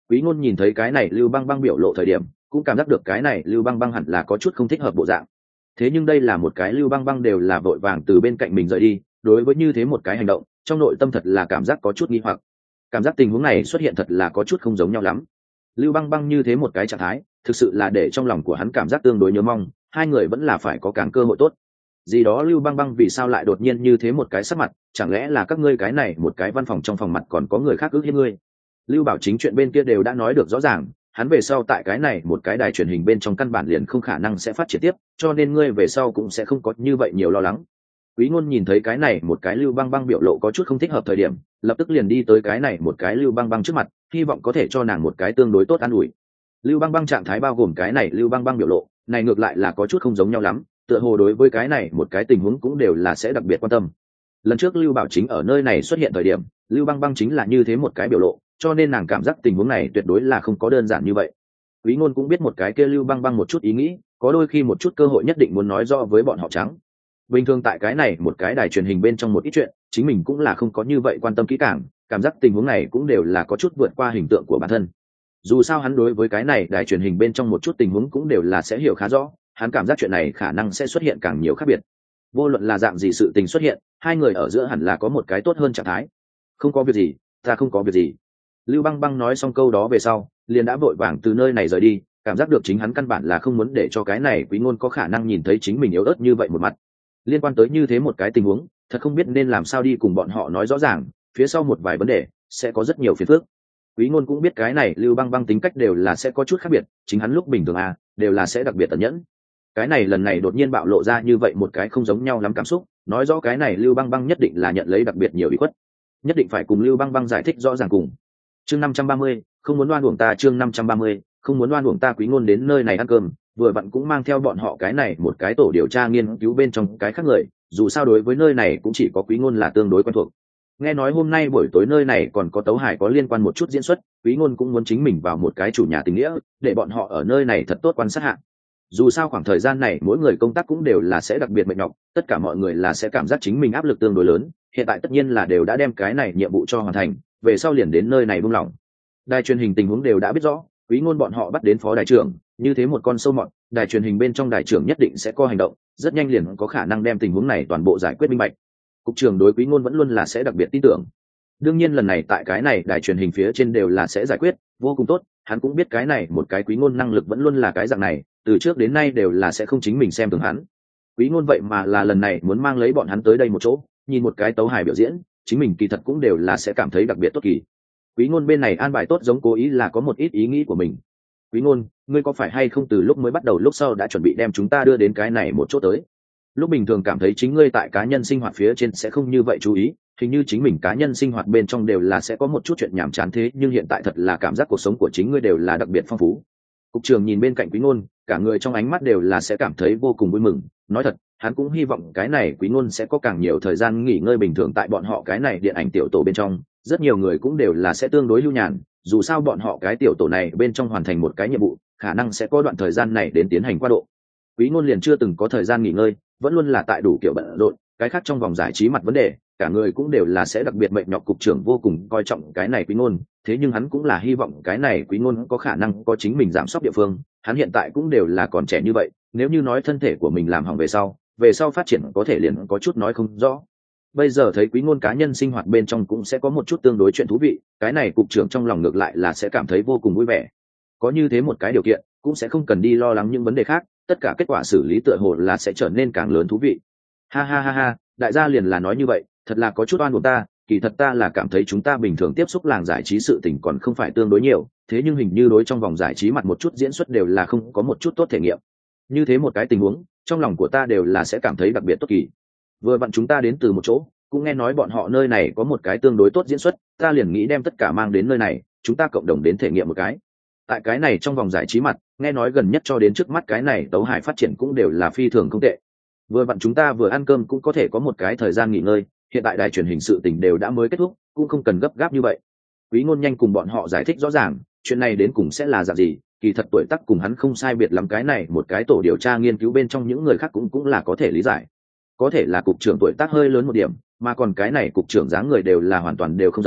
Quý Ngôn nhìn thấy cái này Lưu Băng Băng biểu lộ thời điểm, cũng cảm giác được cái này Lưu Băng Băng hẳn là có chút không thích hợp bộ dạng. Thế nhưng đây là một cái Lưu Băng Băng đều là vội vàng từ bên cạnh mình rời đi, đối với như thế một cái hành động, trong nội tâm thật là cảm giác có chút nghi hoặc. Cảm giác tình huống này xuất hiện thật là có chút không giống nhau lắm. Lưu Băng Băng như thế một cái trạng thái, thực sự là để trong lòng của hắn cảm giác tương đối nhớ mong, hai người vẫn là phải có càng cơ hội tốt. Gì đó Lưu Băng Băng vì sao lại đột nhiên như thế một cái sắc mặt, chẳng lẽ là các ngươi cái này một cái văn phòng trong phòng mặt còn có người khác ước hiếp ngươi? Lưu Bảo Chính chuyện bên kia đều đã nói được rõ ràng, hắn về sau tại cái này một cái đài truyền hình bên trong căn bản liền không khả năng sẽ phát triển tiếp, cho nên ngươi về sau cũng sẽ không có như vậy nhiều lo lắng. Quý Ngôn nhìn thấy cái này một cái Lưu Băng Băng biểu lộ có chút không thích hợp thời điểm, lập tức liền đi tới cái này một cái Lưu Băng Băng trước mặt, hy vọng có thể cho nàng một cái tương đối tốt an ủi. Lưu Băng Băng trạng thái bao gồm cái này Lưu Băng Băng biểu lộ, này ngược lại là có chút không giống nhau lắm, tựa hồ đối với cái này một cái tình huống cũng đều là sẽ đặc biệt quan tâm. Lần trước Lưu Bảo Chính ở nơi này xuất hiện thời điểm, Lưu Băng Băng chính là như thế một cái biểu lộ, cho nên nàng cảm giác tình huống này tuyệt đối là không có đơn giản như vậy. Quý Ngôn cũng biết một cái kia Lưu Băng Băng một chút ý nghĩ, có đôi khi một chút cơ hội nhất định muốn nói rõ với bọn họ trắng. Bình thường tại cái này một cái đài truyền hình bên trong một ít chuyện, chính mình cũng là không có như vậy quan tâm kỹ càng, cảm giác tình huống này cũng đều là có chút vượt qua hình tượng của bản thân. Dù sao hắn đối với cái này đài truyền hình bên trong một chút tình huống cũng đều là sẽ hiểu khá rõ, hắn cảm giác chuyện này khả năng sẽ xuất hiện càng nhiều khác biệt. Vô luận là dạng gì sự tình xuất hiện, hai người ở giữa hẳn là có một cái tốt hơn trạng thái. Không có việc gì, ta không có việc gì. Lưu Băng Băng nói xong câu đó về sau, liền đã vội vàng từ nơi này rời đi, cảm giác được chính hắn căn bản là không muốn để cho cái này Quý Ngôn có khả năng nhìn thấy chính mình yếu ớt như vậy một mặt. Liên quan tới như thế một cái tình huống, thật không biết nên làm sao đi cùng bọn họ nói rõ ràng, phía sau một vài vấn đề sẽ có rất nhiều phiền phức. Quý Ngôn cũng biết cái này Lưu Băng Băng tính cách đều là sẽ có chút khác biệt, chính hắn lúc bình thường à, đều là sẽ đặc biệt tận nhẫn. Cái này lần này đột nhiên bạo lộ ra như vậy một cái không giống nhau lắm cảm xúc, nói rõ cái này Lưu Băng Băng nhất định là nhận lấy đặc biệt nhiều ủy khuất, nhất định phải cùng Lưu Băng Băng giải thích rõ ràng cùng. Chương năm trăm ba mươi, không muốn oan uổng ta, chương năm trăm ba mươi, không muốn oan uổng ta. Quý Ngôn đến nơi này ăn cơm, vừa vặn cũng mang theo bọn họ cái này một cái tổ điều tra nghiên cứu bên trong cái khác người, dù sao đối với nơi này cũng chỉ có Quý Ngôn là tương đối quen thuộc. Nghe nói hôm nay buổi tối nơi này còn có tấu hài có liên quan một chút diễn xuất, Quý Ngôn cũng muốn chính mình vào một cái chủ nhà tình nghĩa, để bọn họ ở nơi này thật tốt quan sát hạ. Dù sao khoảng thời gian này mỗi người công tác cũng đều là sẽ đặc biệt mệt nhọc, tất cả mọi người là sẽ cảm giác chính mình áp lực tương đối lớn, hiện tại tất nhiên là đều đã đem cái này nhiệm vụ cho hoàn thành, về sau liền đến nơi này buông lỏng. Đài truyền hình tình huống đều đã biết rõ, Quý Ngôn bọn họ bắt đến phó đài trưởng, như thế một con sâu mọt, đài truyền hình bên trong đài trưởng nhất định sẽ có hành động, rất nhanh liền có khả năng đem tình huống này toàn bộ giải quyết minh bạch. Cục trưởng đối Quý Ngôn vẫn luôn là sẽ đặc biệt tin tưởng. Đương nhiên lần này tại cái này đài truyền hình phía trên đều là sẽ giải quyết vô cùng tốt, hắn cũng biết cái này một cái Quý Ngôn năng lực vẫn luôn là cái dạng này, từ trước đến nay đều là sẽ không chính mình xem thường hắn. Quý Ngôn vậy mà là lần này muốn mang lấy bọn hắn tới đây một chỗ, nhìn một cái tấu hài biểu diễn, chính mình kỳ thật cũng đều là sẽ cảm thấy đặc biệt tốt kỳ. Quý Ngôn bên này an bài tốt giống cố ý là có một ít ý nghĩ của mình. Quý Ngôn, ngươi có phải hay không từ lúc mới bắt đầu lúc sau đã chuẩn bị đem chúng ta đưa đến cái này một chỗ tới? Lúc bình thường cảm thấy chính ngươi tại cá nhân sinh hoạt phía trên sẽ không như vậy chú ý, hình như chính mình cá nhân sinh hoạt bên trong đều là sẽ có một chút chuyện nhàm chán thế, nhưng hiện tại thật là cảm giác cuộc sống của chính ngươi đều là đặc biệt phong phú. Cục trưởng nhìn bên cạnh Quý Ngôn, cả người trong ánh mắt đều là sẽ cảm thấy vô cùng vui mừng, nói thật, hắn cũng hy vọng cái này Quý Ngôn sẽ có càng nhiều thời gian nghỉ ngơi bình thường tại bọn họ cái này điện ảnh tiểu tổ bên trong, rất nhiều người cũng đều là sẽ tương đối lưu nhàn, dù sao bọn họ cái tiểu tổ này bên trong hoàn thành một cái nhiệm vụ, khả năng sẽ có đoạn thời gian này đến tiến hành qua độ. Quý Ngôn liền chưa từng có thời gian nghỉ ngơi, vẫn luôn là tại đủ kiểu bận rộn, cái khác trong vòng giải trí mặt vấn đề, cả người cũng đều là sẽ đặc biệt mệt nhọc. Cục trưởng vô cùng coi trọng cái này Quý Ngôn, thế nhưng hắn cũng là hy vọng cái này Quý Ngôn có khả năng có chính mình giảm sóc địa phương, hắn hiện tại cũng đều là còn trẻ như vậy, nếu như nói thân thể của mình làm hỏng về sau, về sau phát triển có thể liền có chút nói không rõ. Bây giờ thấy Quý Ngôn cá nhân sinh hoạt bên trong cũng sẽ có một chút tương đối chuyện thú vị, cái này cục trưởng trong lòng ngược lại là sẽ cảm thấy vô cùng vui vẻ. Có như thế một cái điều kiện, cũng sẽ không cần đi lo lắng những vấn đề khác, tất cả kết quả xử lý tựa hồ là sẽ trở nên càng lớn thú vị. Ha ha ha ha, đại gia liền là nói như vậy, thật là có chút oan của ta, kỳ thật ta là cảm thấy chúng ta bình thường tiếp xúc làng giải trí sự tình còn không phải tương đối nhiều, thế nhưng hình như đối trong vòng giải trí mặt một chút diễn xuất đều là không có một chút tốt thể nghiệm. Như thế một cái tình huống, trong lòng của ta đều là sẽ cảm thấy đặc biệt tốt kỳ. Vừa vặn chúng ta đến từ một chỗ, cũng nghe nói bọn họ nơi này có một cái tương đối tốt diễn xuất, ta liền nghĩ đem tất cả mang đến nơi này, chúng ta cộng đồng đến thể nghiệm một cái. Tại cái này trong vòng giải trí mặt, nghe nói gần nhất cho đến trước mắt cái này tấu hài phát triển cũng đều là phi thường không tệ. Vừa vặn chúng ta vừa ăn cơm cũng có thể có một cái thời gian nghỉ ngơi, hiện tại đài truyền hình sự tình đều đã mới kết thúc, cũng không cần gấp gáp như vậy. Quý Ngôn nhanh cùng bọn họ giải thích rõ ràng, chuyện này đến cùng sẽ là dạng gì, kỳ thật tuổi tác cùng hắn không sai biệt lắm, cái này một cái tổ điều tra nghiên cứu bên trong những người khác cũng cũng là có thể lý giải. Có thể là cục trưởng tuổi tác hơi lớn một điểm, mà còn cái này cục trưởng dáng người đều là hoàn toàn đều không giống,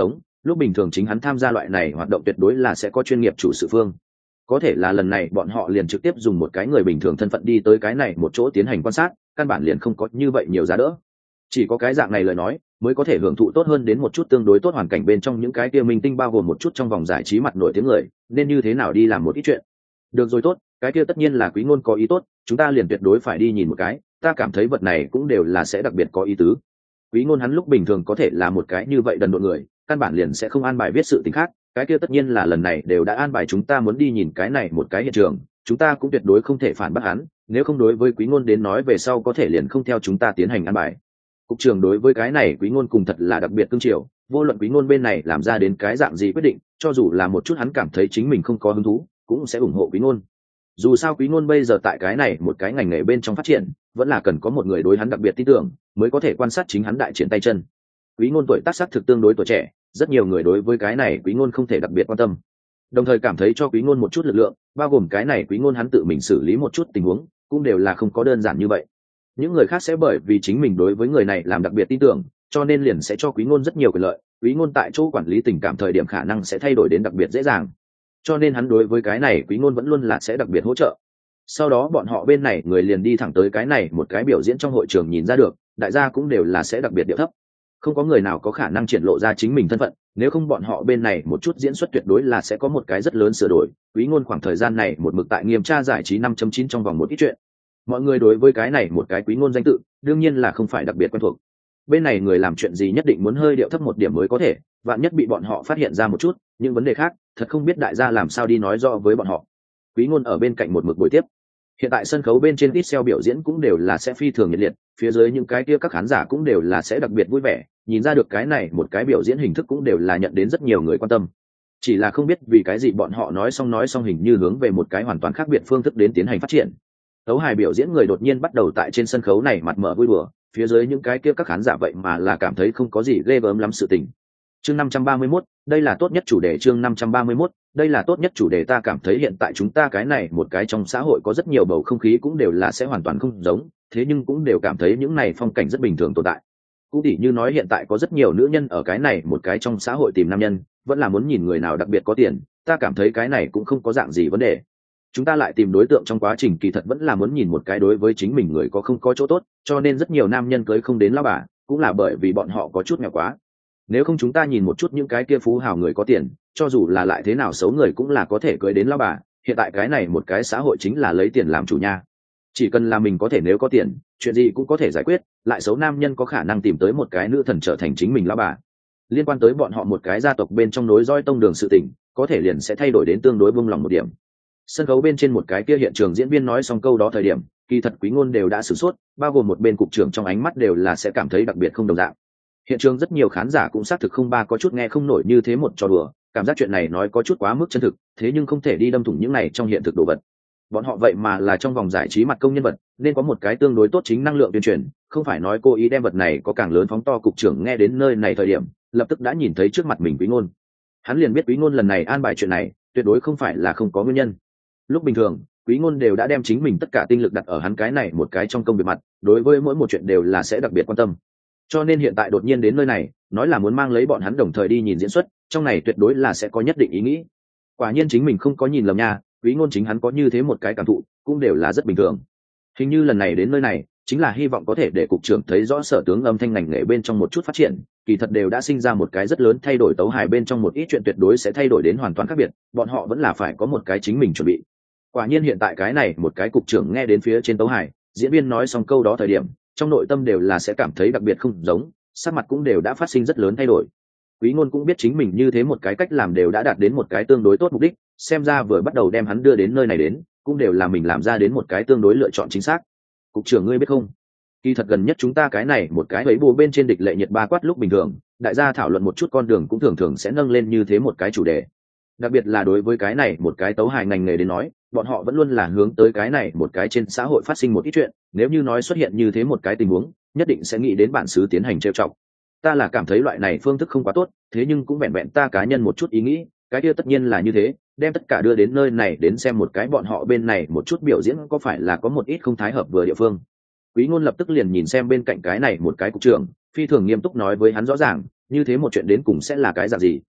lúc bình thường chính hắn tham gia loại này hoạt động tuyệt đối là sẽ có chuyên nghiệp chủ sự phương, có thể là lần này bọn họ liền trực tiếp dùng một cái người bình thường thân phận đi tới cái này một chỗ tiến hành quan sát, căn bản liền không có như vậy nhiều giá đỡ. Chỉ có cái dạng này lời nói mới có thể hưởng thụ tốt hơn đến một chút tương đối tốt hoàn cảnh bên trong những cái kia minh tinh, bao gồm một chút trong vòng giải trí mặt nổi tiếng người nên như thế nào đi làm một ít chuyện. Được rồi, tốt, cái kia tất nhiên là Quý Ngôn có ý tốt, chúng ta liền tuyệt đối phải đi nhìn một cái, ta cảm thấy vật này cũng đều là sẽ đặc biệt có ý tứ. Quý Ngôn hắn lúc bình thường có thể là một cái như vậy đần độn người, căn bản liền sẽ không an bài viết sự tình khác, cái kia tất nhiên là lần này đều đã an bài chúng ta muốn đi nhìn cái này một cái hiện trường, chúng ta cũng tuyệt đối không thể phản bác hắn, nếu không đối với Quý Ngôn đến nói về sau có thể liền không theo chúng ta tiến hành an bài. Cục trưởng đối với cái này Quý Ngôn cùng thật là đặc biệt cương triều, vô luận Quý Ngôn bên này làm ra đến cái dạng gì quyết định, cho dù là một chút hắn cảm thấy chính mình không có hứng thú, cũng sẽ ủng hộ Quý Ngôn. Dù sao Quý Ngôn bây giờ tại cái này một cái ngành nghề bên trong phát triển, vẫn là cần có một người đối hắn đặc biệt tin tưởng, mới có thể quan sát chính hắn đại triển tay chân. Quý Ngôn tuổi tác sắc thực tương đối tuổi trẻ, rất nhiều người đối với cái này Quý Ngôn không thể đặc biệt quan tâm, đồng thời cảm thấy cho Quý Ngôn một chút lực lượng, bao gồm cái này Quý Ngôn hắn tự mình xử lý một chút tình huống, cũng đều là không có đơn giản như vậy. Những người khác sẽ bởi vì chính mình đối với người này làm đặc biệt tin tưởng, cho nên liền sẽ cho Quý Ngôn rất nhiều quyền lợi, Quý Ngôn tại chỗ quản lý tình cảm thời điểm khả năng sẽ thay đổi đến đặc biệt dễ dàng, cho nên hắn đối với cái này Quý Ngôn vẫn luôn là sẽ đặc biệt hỗ trợ. Sau đó bọn họ bên này người liền đi thẳng tới cái này một cái biểu diễn trong hội trường, nhìn ra được đại gia cũng đều là sẽ đặc biệt điệu thấp, không có người nào có khả năng triển lộ ra chính mình thân phận, nếu không bọn họ bên này một chút diễn xuất tuyệt đối là sẽ có một cái rất lớn sửa đổi. Quý Ngôn khoảng thời gian này một mực tại nghiêm tra giải trí năm chấm chín trong vòng một ít chuyện, mọi người đối với cái này một cái Quý Ngôn danh tự đương nhiên là không phải đặc biệt quen thuộc, bên này người làm chuyện gì nhất định muốn hơi điệu thấp một điểm mới có thể, vạn nhất bị bọn họ phát hiện ra một chút những vấn đề khác, thật không biết đại gia làm sao đi nói rõ với bọn họ. Quý Ngôn ở bên cạnh một mực buổi tiếp, hiện tại sân khấu bên trên ít xeo biểu diễn cũng đều là sẽ phi thường nhiệt liệt, phía dưới những cái kia các khán giả cũng đều là sẽ đặc biệt vui vẻ, nhìn ra được cái này một cái biểu diễn hình thức cũng đều là nhận đến rất nhiều người quan tâm. Chỉ là không biết vì cái gì bọn họ nói xong nói xong hình như hướng về một cái hoàn toàn khác biệt phương thức đến tiến hành phát triển. Tấu hài biểu diễn người đột nhiên bắt đầu tại trên sân khấu này mặt mở vui đùa, phía dưới những cái kia các khán giả vậy mà là cảm thấy không có gì ghê gớm lắm sự tình. Chương năm trăm ba mươi mốt, đây là tốt nhất chủ đề. Chương năm trăm ba mươi mốt, đây là tốt nhất chủ đề. Ta cảm thấy hiện tại chúng ta cái này một cái trong xã hội có rất nhiều bầu không khí cũng đều là sẽ hoàn toàn không giống, thế nhưng cũng đều cảm thấy những này phong cảnh rất bình thường tồn tại. Cũng tỉ như nói hiện tại có rất nhiều nữ nhân ở cái này một cái trong xã hội tìm nam nhân, vẫn là muốn nhìn người nào đặc biệt có tiền, ta cảm thấy cái này cũng không có dạng gì vấn đề. Chúng ta lại tìm đối tượng trong quá trình kỳ thật vẫn là muốn nhìn một cái đối với chính mình người có không có chỗ tốt, cho nên rất nhiều nam nhân cưới không đến lão bà, cũng là bởi vì bọn họ có chút nghèo quá. Nếu không chúng ta nhìn một chút những cái kia phú hào người có tiền, cho dù là lại thế nào xấu người cũng là có thể cưới đến lão bà, hiện tại cái này một cái xã hội chính là lấy tiền làm chủ nha. Chỉ cần là mình có thể, nếu có tiền, chuyện gì cũng có thể giải quyết, lại xấu nam nhân có khả năng tìm tới một cái nữ thần trở thành chính mình lão bà. Liên quan tới bọn họ một cái gia tộc bên trong nối roi tông đường sự tình, có thể liền sẽ thay đổi đến tương đối buông lòng một điểm. Sân khấu bên trên một cái kia hiện trường diễn viên nói xong câu đó thời điểm, kỳ thật Quý Ngôn đều đã sửng sốt, bao gồm một bên cục trưởng trong ánh mắt đều là sẽ cảm thấy đặc biệt không đồng dạng. Hiện trường rất nhiều khán giả cũng xác thực không ba có chút nghe không nổi như thế một trò đùa, cảm giác chuyện này nói có chút quá mức chân thực, thế nhưng không thể đi đâm thủng những này trong hiện thực đồ vật. Bọn họ vậy mà là trong vòng giải trí mặt công nhân vật, nên có một cái tương đối tốt chính năng lượng tuyên truyền, không phải nói cố ý đem vật này có càng lớn phóng to. Cục trưởng nghe đến nơi này thời điểm, lập tức đã nhìn thấy trước mặt mình Quý Ngôn. Hắn liền biết Quý Ngôn lần này an bài chuyện này, tuyệt đối không phải là không có nguyên nhân. Lúc bình thường, Quý Ngôn đều đã đem chính mình tất cả tinh lực đặt ở hắn cái này một cái trong công việc mặt, đối với mỗi một chuyện đều là sẽ đặc biệt quan tâm. Cho nên hiện tại đột nhiên đến nơi này, nói là muốn mang lấy bọn hắn đồng thời đi nhìn diễn xuất, trong này tuyệt đối là sẽ có nhất định ý nghĩ. Quả nhiên chính mình không có nhìn lầm nha, Quý Ngôn chính hắn có như thế một cái cảm thụ, cũng đều là rất bình thường. Hình như lần này đến nơi này, chính là hy vọng có thể để cục trưởng thấy rõ sở tướng âm thanh ngành nghề bên trong một chút phát triển, kỳ thật đều đã sinh ra một cái rất lớn thay đổi. Tấu hài bên trong một ít chuyện tuyệt đối sẽ thay đổi đến hoàn toàn khác biệt, bọn họ vẫn là phải có một cái chính mình chuẩn bị. Quả nhiên hiện tại cái này một cái cục trưởng nghe đến phía trên tấu hài, diễn viên nói xong câu đó thời điểm, trong nội tâm đều là sẽ cảm thấy đặc biệt không giống, sắc mặt cũng đều đã phát sinh rất lớn thay đổi. Quý Ngôn cũng biết chính mình như thế một cái cách làm đều đã đạt đến một cái tương đối tốt mục đích, xem ra vừa bắt đầu đem hắn đưa đến nơi này đến, cũng đều là mình làm ra đến một cái tương đối lựa chọn chính xác. Cục trưởng ngươi biết không, kỳ thật gần nhất chúng ta cái này một cái ấy bù bên trên địch lệ nhiệt ba quát lúc bình thường, đại gia thảo luận một chút con đường cũng thường thường sẽ nâng lên như thế một cái chủ đề. Đặc biệt là đối với cái này một cái tấu hài ngành nghề đến nói, bọn họ vẫn luôn là hướng tới cái này một cái trên xã hội phát sinh một ít chuyện, nếu như nói xuất hiện như thế một cái tình huống, nhất định sẽ nghĩ đến bản xứ tiến hành trêu chọc. Ta là cảm thấy loại này phương thức không quá tốt, thế nhưng cũng vẹn vẹn ta cá nhân một chút ý nghĩ, cái kia tất nhiên là như thế, đem tất cả đưa đến nơi này đến xem một cái bọn họ bên này một chút biểu diễn có phải là có một ít không thái hợp vừa địa phương. Quý Ngôn lập tức liền nhìn xem bên cạnh cái này một cái cục trưởng, phi thường nghiêm túc nói với hắn rõ ràng, như thế một chuyện đến cùng sẽ là cái dạng gì,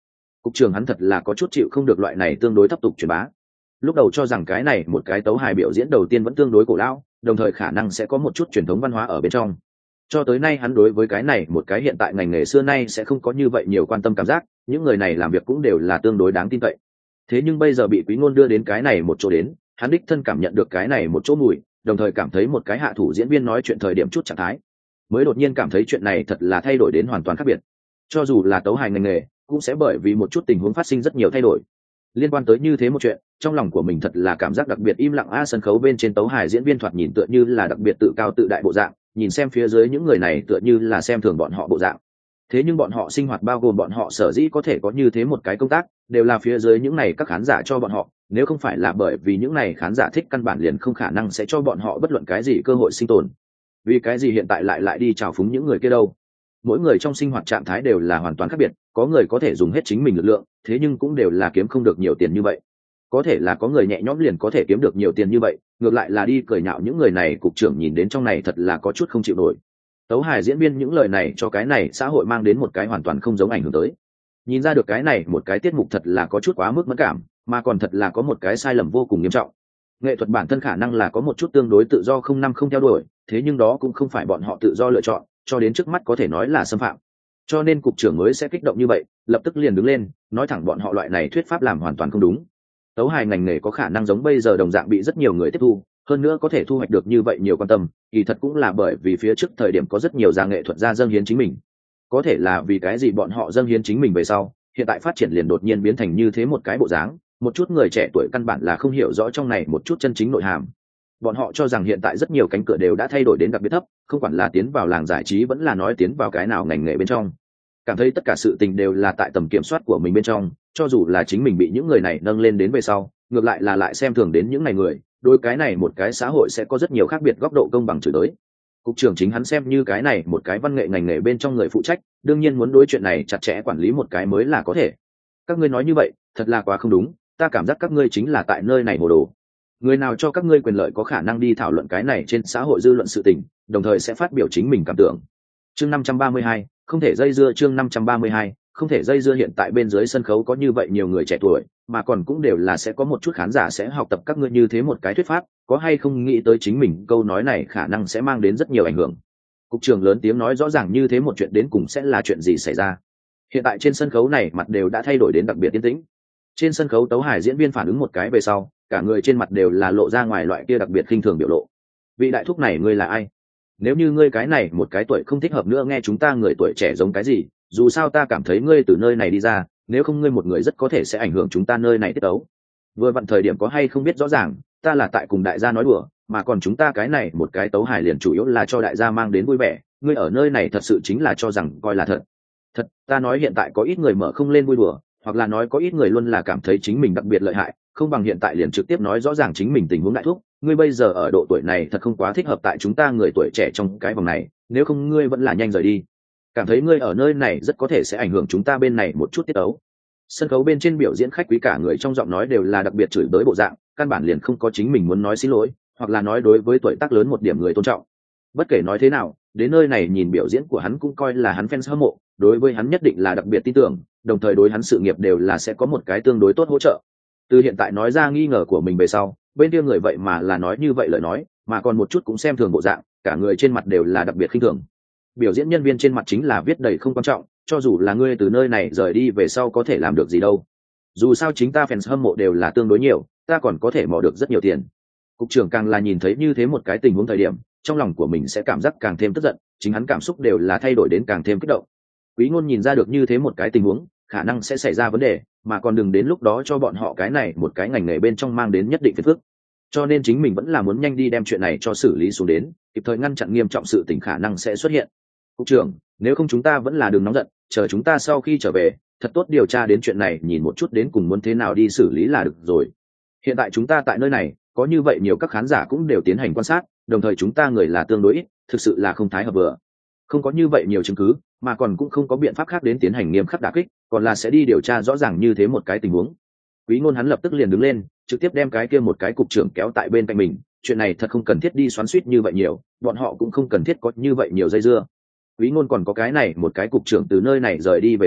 Cục trưởng hắn thật là có chút chịu không được loại này tương đối thấp tục truyền bá. Lúc đầu cho rằng cái này một cái tấu hài biểu diễn đầu tiên vẫn tương đối cổ lão, đồng thời khả năng sẽ có một chút truyền thống văn hóa ở bên trong. Cho tới nay hắn đối với cái này một cái hiện tại ngành nghề xưa nay sẽ không có như vậy nhiều quan tâm cảm giác, những người này làm việc cũng đều là tương đối đáng tin cậy. Thế nhưng bây giờ bị Quý Ngôn đưa đến cái này một chỗ đến, hắn đích thân cảm nhận được cái này một chỗ mùi, đồng thời cảm thấy một cái hạ thủ diễn viên nói chuyện thời điểm chút trạng thái, mới đột nhiên cảm thấy chuyện này thật là thay đổi đến hoàn toàn khác biệt. Cho dù là tấu hài ngành nghề, cũng sẽ bởi vì một chút tình huống phát sinh rất nhiều thay đổi. Liên quan tới như thế một chuyện, trong lòng của mình thật là cảm giác đặc biệt im lặng. A sân khấu bên trên tấu hài diễn viên thoạt nhìn tựa như là đặc biệt tự cao tự đại bộ dạng, nhìn xem phía dưới những người này tựa như là xem thường bọn họ bộ dạng. Thế nhưng bọn họ sinh hoạt bao gồm bọn họ sở dĩ có thể có như thế một cái công tác, đều là phía dưới những này các khán giả cho bọn họ, nếu không phải là bởi vì những này khán giả thích, căn bản liền không khả năng sẽ cho bọn họ bất luận cái gì cơ hội sinh tồn. Vì cái gì hiện tại lại lại đi chào phúng những người kia đâu? Mỗi người trong sinh hoạt trạng thái đều là hoàn toàn khác biệt, có người có thể dùng hết chính mình lực lượng, thế nhưng cũng đều là kiếm không được nhiều tiền như vậy. Có thể là có người nhẹ nhõm liền có thể kiếm được nhiều tiền như vậy, ngược lại là đi cười nhạo những người này. Cục trưởng nhìn đến trong này thật là có chút không chịu nổi. Tấu hài diễn viên những lời này cho cái này xã hội mang đến một cái hoàn toàn không giống ảnh hưởng tới. Nhìn ra được cái này một cái tiết mục thật là có chút quá mức mẫn cảm, mà còn thật là có một cái sai lầm vô cùng nghiêm trọng. Nghệ thuật bản thân khả năng là có một chút tương đối tự do không năm không theo đuổi, thế nhưng đó cũng không phải bọn họ tự do lựa chọn, cho đến trước mắt có thể nói là xâm phạm. Cho nên cục trưởng mới sẽ kích động như vậy, lập tức liền đứng lên nói thẳng bọn họ loại này thuyết pháp làm hoàn toàn không đúng. Tấu hài ngành nghề có khả năng giống bây giờ đồng dạng bị rất nhiều người tiếp thu, hơn nữa có thể thu hoạch được như vậy nhiều quan tâm, kỳ thật cũng là bởi vì phía trước thời điểm có rất nhiều gia nghệ thuật gia dâng hiến chính mình. Có thể là vì cái gì bọn họ dâng hiến chính mình về sau, hiện tại phát triển liền đột nhiên biến thành như thế một cái bộ dáng, một chút người trẻ tuổi căn bản là không hiểu rõ trong này một chút chân chính nội hàm. Bọn họ cho rằng hiện tại rất nhiều cánh cửa đều đã thay đổi đến đặc biệt thấp, không quản là tiến vào làng giải trí vẫn là nói tiến vào cái nào ngành nghề bên trong, cảm thấy tất cả sự tình đều là tại tầm kiểm soát của mình bên trong, cho dù là chính mình bị những người này nâng lên đến về sau, ngược lại là lại xem thường đến những này người, đối cái này một cái xã hội sẽ có rất nhiều khác biệt góc độ công bằng chửi tới. Cục trưởng chính hắn xem như cái này một cái văn nghệ ngành nghề bên trong người phụ trách, đương nhiên muốn đối chuyện này chặt chẽ quản lý một cái mới là có thể. Các ngươi nói như vậy thật là quá không đúng, ta cảm giác các ngươi chính là tại nơi này hồ đồ. Người nào cho các ngươi quyền lợi có khả năng đi thảo luận cái này trên xã hội dư luận sự tình, đồng thời sẽ phát biểu chính mình cảm tưởng. Chương năm trăm ba mươi hai, không thể dây dưa. Chương năm trăm ba mươi hai, không thể dây dưa. Hiện tại bên dưới sân khấu có như vậy nhiều người trẻ tuổi, mà còn cũng đều là sẽ có một chút khán giả sẽ học tập các ngươi như thế một cái thuyết pháp, có hay không nghĩ tới chính mình câu nói này khả năng sẽ mang đến rất nhiều ảnh hưởng. Cục trưởng lớn tiếng nói rõ ràng như thế một chuyện đến cùng sẽ là chuyện gì xảy ra. Hiện tại trên sân khấu này mặt đều đã thay đổi đến đặc biệt yên tĩnh. Trên sân khấu tấu hài diễn viên phản ứng một cái về sau, cả người trên mặt đều là lộ ra ngoài loại kia đặc biệt khinh thường biểu lộ. Vị đại thúc này ngươi là ai? Nếu như ngươi cái này một cái tuổi không thích hợp nữa nghe chúng ta người tuổi trẻ giống cái gì, dù sao ta cảm thấy ngươi từ nơi này đi ra, nếu không ngươi một người rất có thể sẽ ảnh hưởng chúng ta nơi này tiết tấu. Vừa vặn thời điểm có hay không biết rõ ràng, ta là tại cùng đại gia nói đùa, mà còn chúng ta cái này một cái tấu hài liền chủ yếu là cho đại gia mang đến vui vẻ, ngươi ở nơi này thật sự chính là cho rằng coi là thật. Thật, ta nói hiện tại có ít người mở không lên vui đùa, hoặc là nói có ít người luôn là cảm thấy chính mình đặc biệt lợi hại, không bằng hiện tại liền trực tiếp nói rõ ràng chính mình tình huống đại thúc, ngươi bây giờ ở độ tuổi này thật không quá thích hợp tại chúng ta người tuổi trẻ trong cái vòng này, nếu không ngươi vẫn là nhanh rời đi. Cảm thấy ngươi ở nơi này rất có thể sẽ ảnh hưởng chúng ta bên này một chút tiết tấu. Sân khấu bên trên biểu diễn khách quý cả người trong giọng nói đều là đặc biệt chửi bới bộ dạng, căn bản liền không có chính mình muốn nói xin lỗi, hoặc là nói đối với tuổi tác lớn một điểm người tôn trọng. Bất kể nói thế nào, đến nơi này nhìn biểu diễn của hắn cũng coi là hắn fans hâm mộ, đối với hắn nhất định là đặc biệt tin tưởng, đồng thời đối hắn sự nghiệp đều là sẽ có một cái tương đối tốt hỗ trợ. Từ hiện tại nói ra nghi ngờ của mình về sau, bên kia người vậy mà là nói như vậy lời nói, mà còn một chút cũng xem thường bộ dạng, cả người trên mặt đều là đặc biệt khinh thường. Biểu diễn nhân viên trên mặt chính là viết đầy không quan trọng, cho dù là ngươi từ nơi này rời đi về sau có thể làm được gì đâu. Dù sao chính ta fans hâm mộ đều là tương đối nhiều, ta còn có thể mò được rất nhiều tiền. Cục trưởng càng là nhìn thấy như thế một cái tình huống thời điểm, trong lòng của mình sẽ cảm giác càng thêm tức giận, chính hắn cảm xúc đều là thay đổi đến càng thêm kích động. Quý Ngôn nhìn ra được như thế một cái tình huống, khả năng sẽ xảy ra vấn đề, mà còn đừng đến lúc đó cho bọn họ cái này một cái ngành nghề bên trong mang đến nhất định phiền phức. Cho nên chính mình vẫn là muốn nhanh đi đem chuyện này cho xử lý xuống đến, kịp thời ngăn chặn nghiêm trọng sự tình khả năng sẽ xuất hiện. Cục trưởng, nếu không chúng ta vẫn là đừng nóng giận, chờ chúng ta sau khi trở về, thật tốt điều tra đến chuyện này, nhìn một chút đến cùng muốn thế nào đi xử lý là được rồi. Hiện tại chúng ta tại nơi này, có như vậy nhiều các khán giả cũng đều tiến hành quan sát, đồng thời chúng ta người là tương đối ít, thực sự là không thái hợp vừa. Không có như vậy nhiều chứng cứ, mà còn cũng không có biện pháp khác đến tiến hành nghiêm khắc đả kích, còn là sẽ đi điều tra rõ ràng như thế một cái tình huống. Quý Ngôn hắn lập tức liền đứng lên, trực tiếp đem cái kia một cái cục trưởng kéo tại bên cạnh mình, chuyện này thật không cần thiết đi xoắn xuýt như vậy nhiều, bọn họ cũng không cần thiết có như vậy nhiều dây dưa. Quý Ngôn còn có cái này một cái cục trưởng từ nơi này rời đi về sau,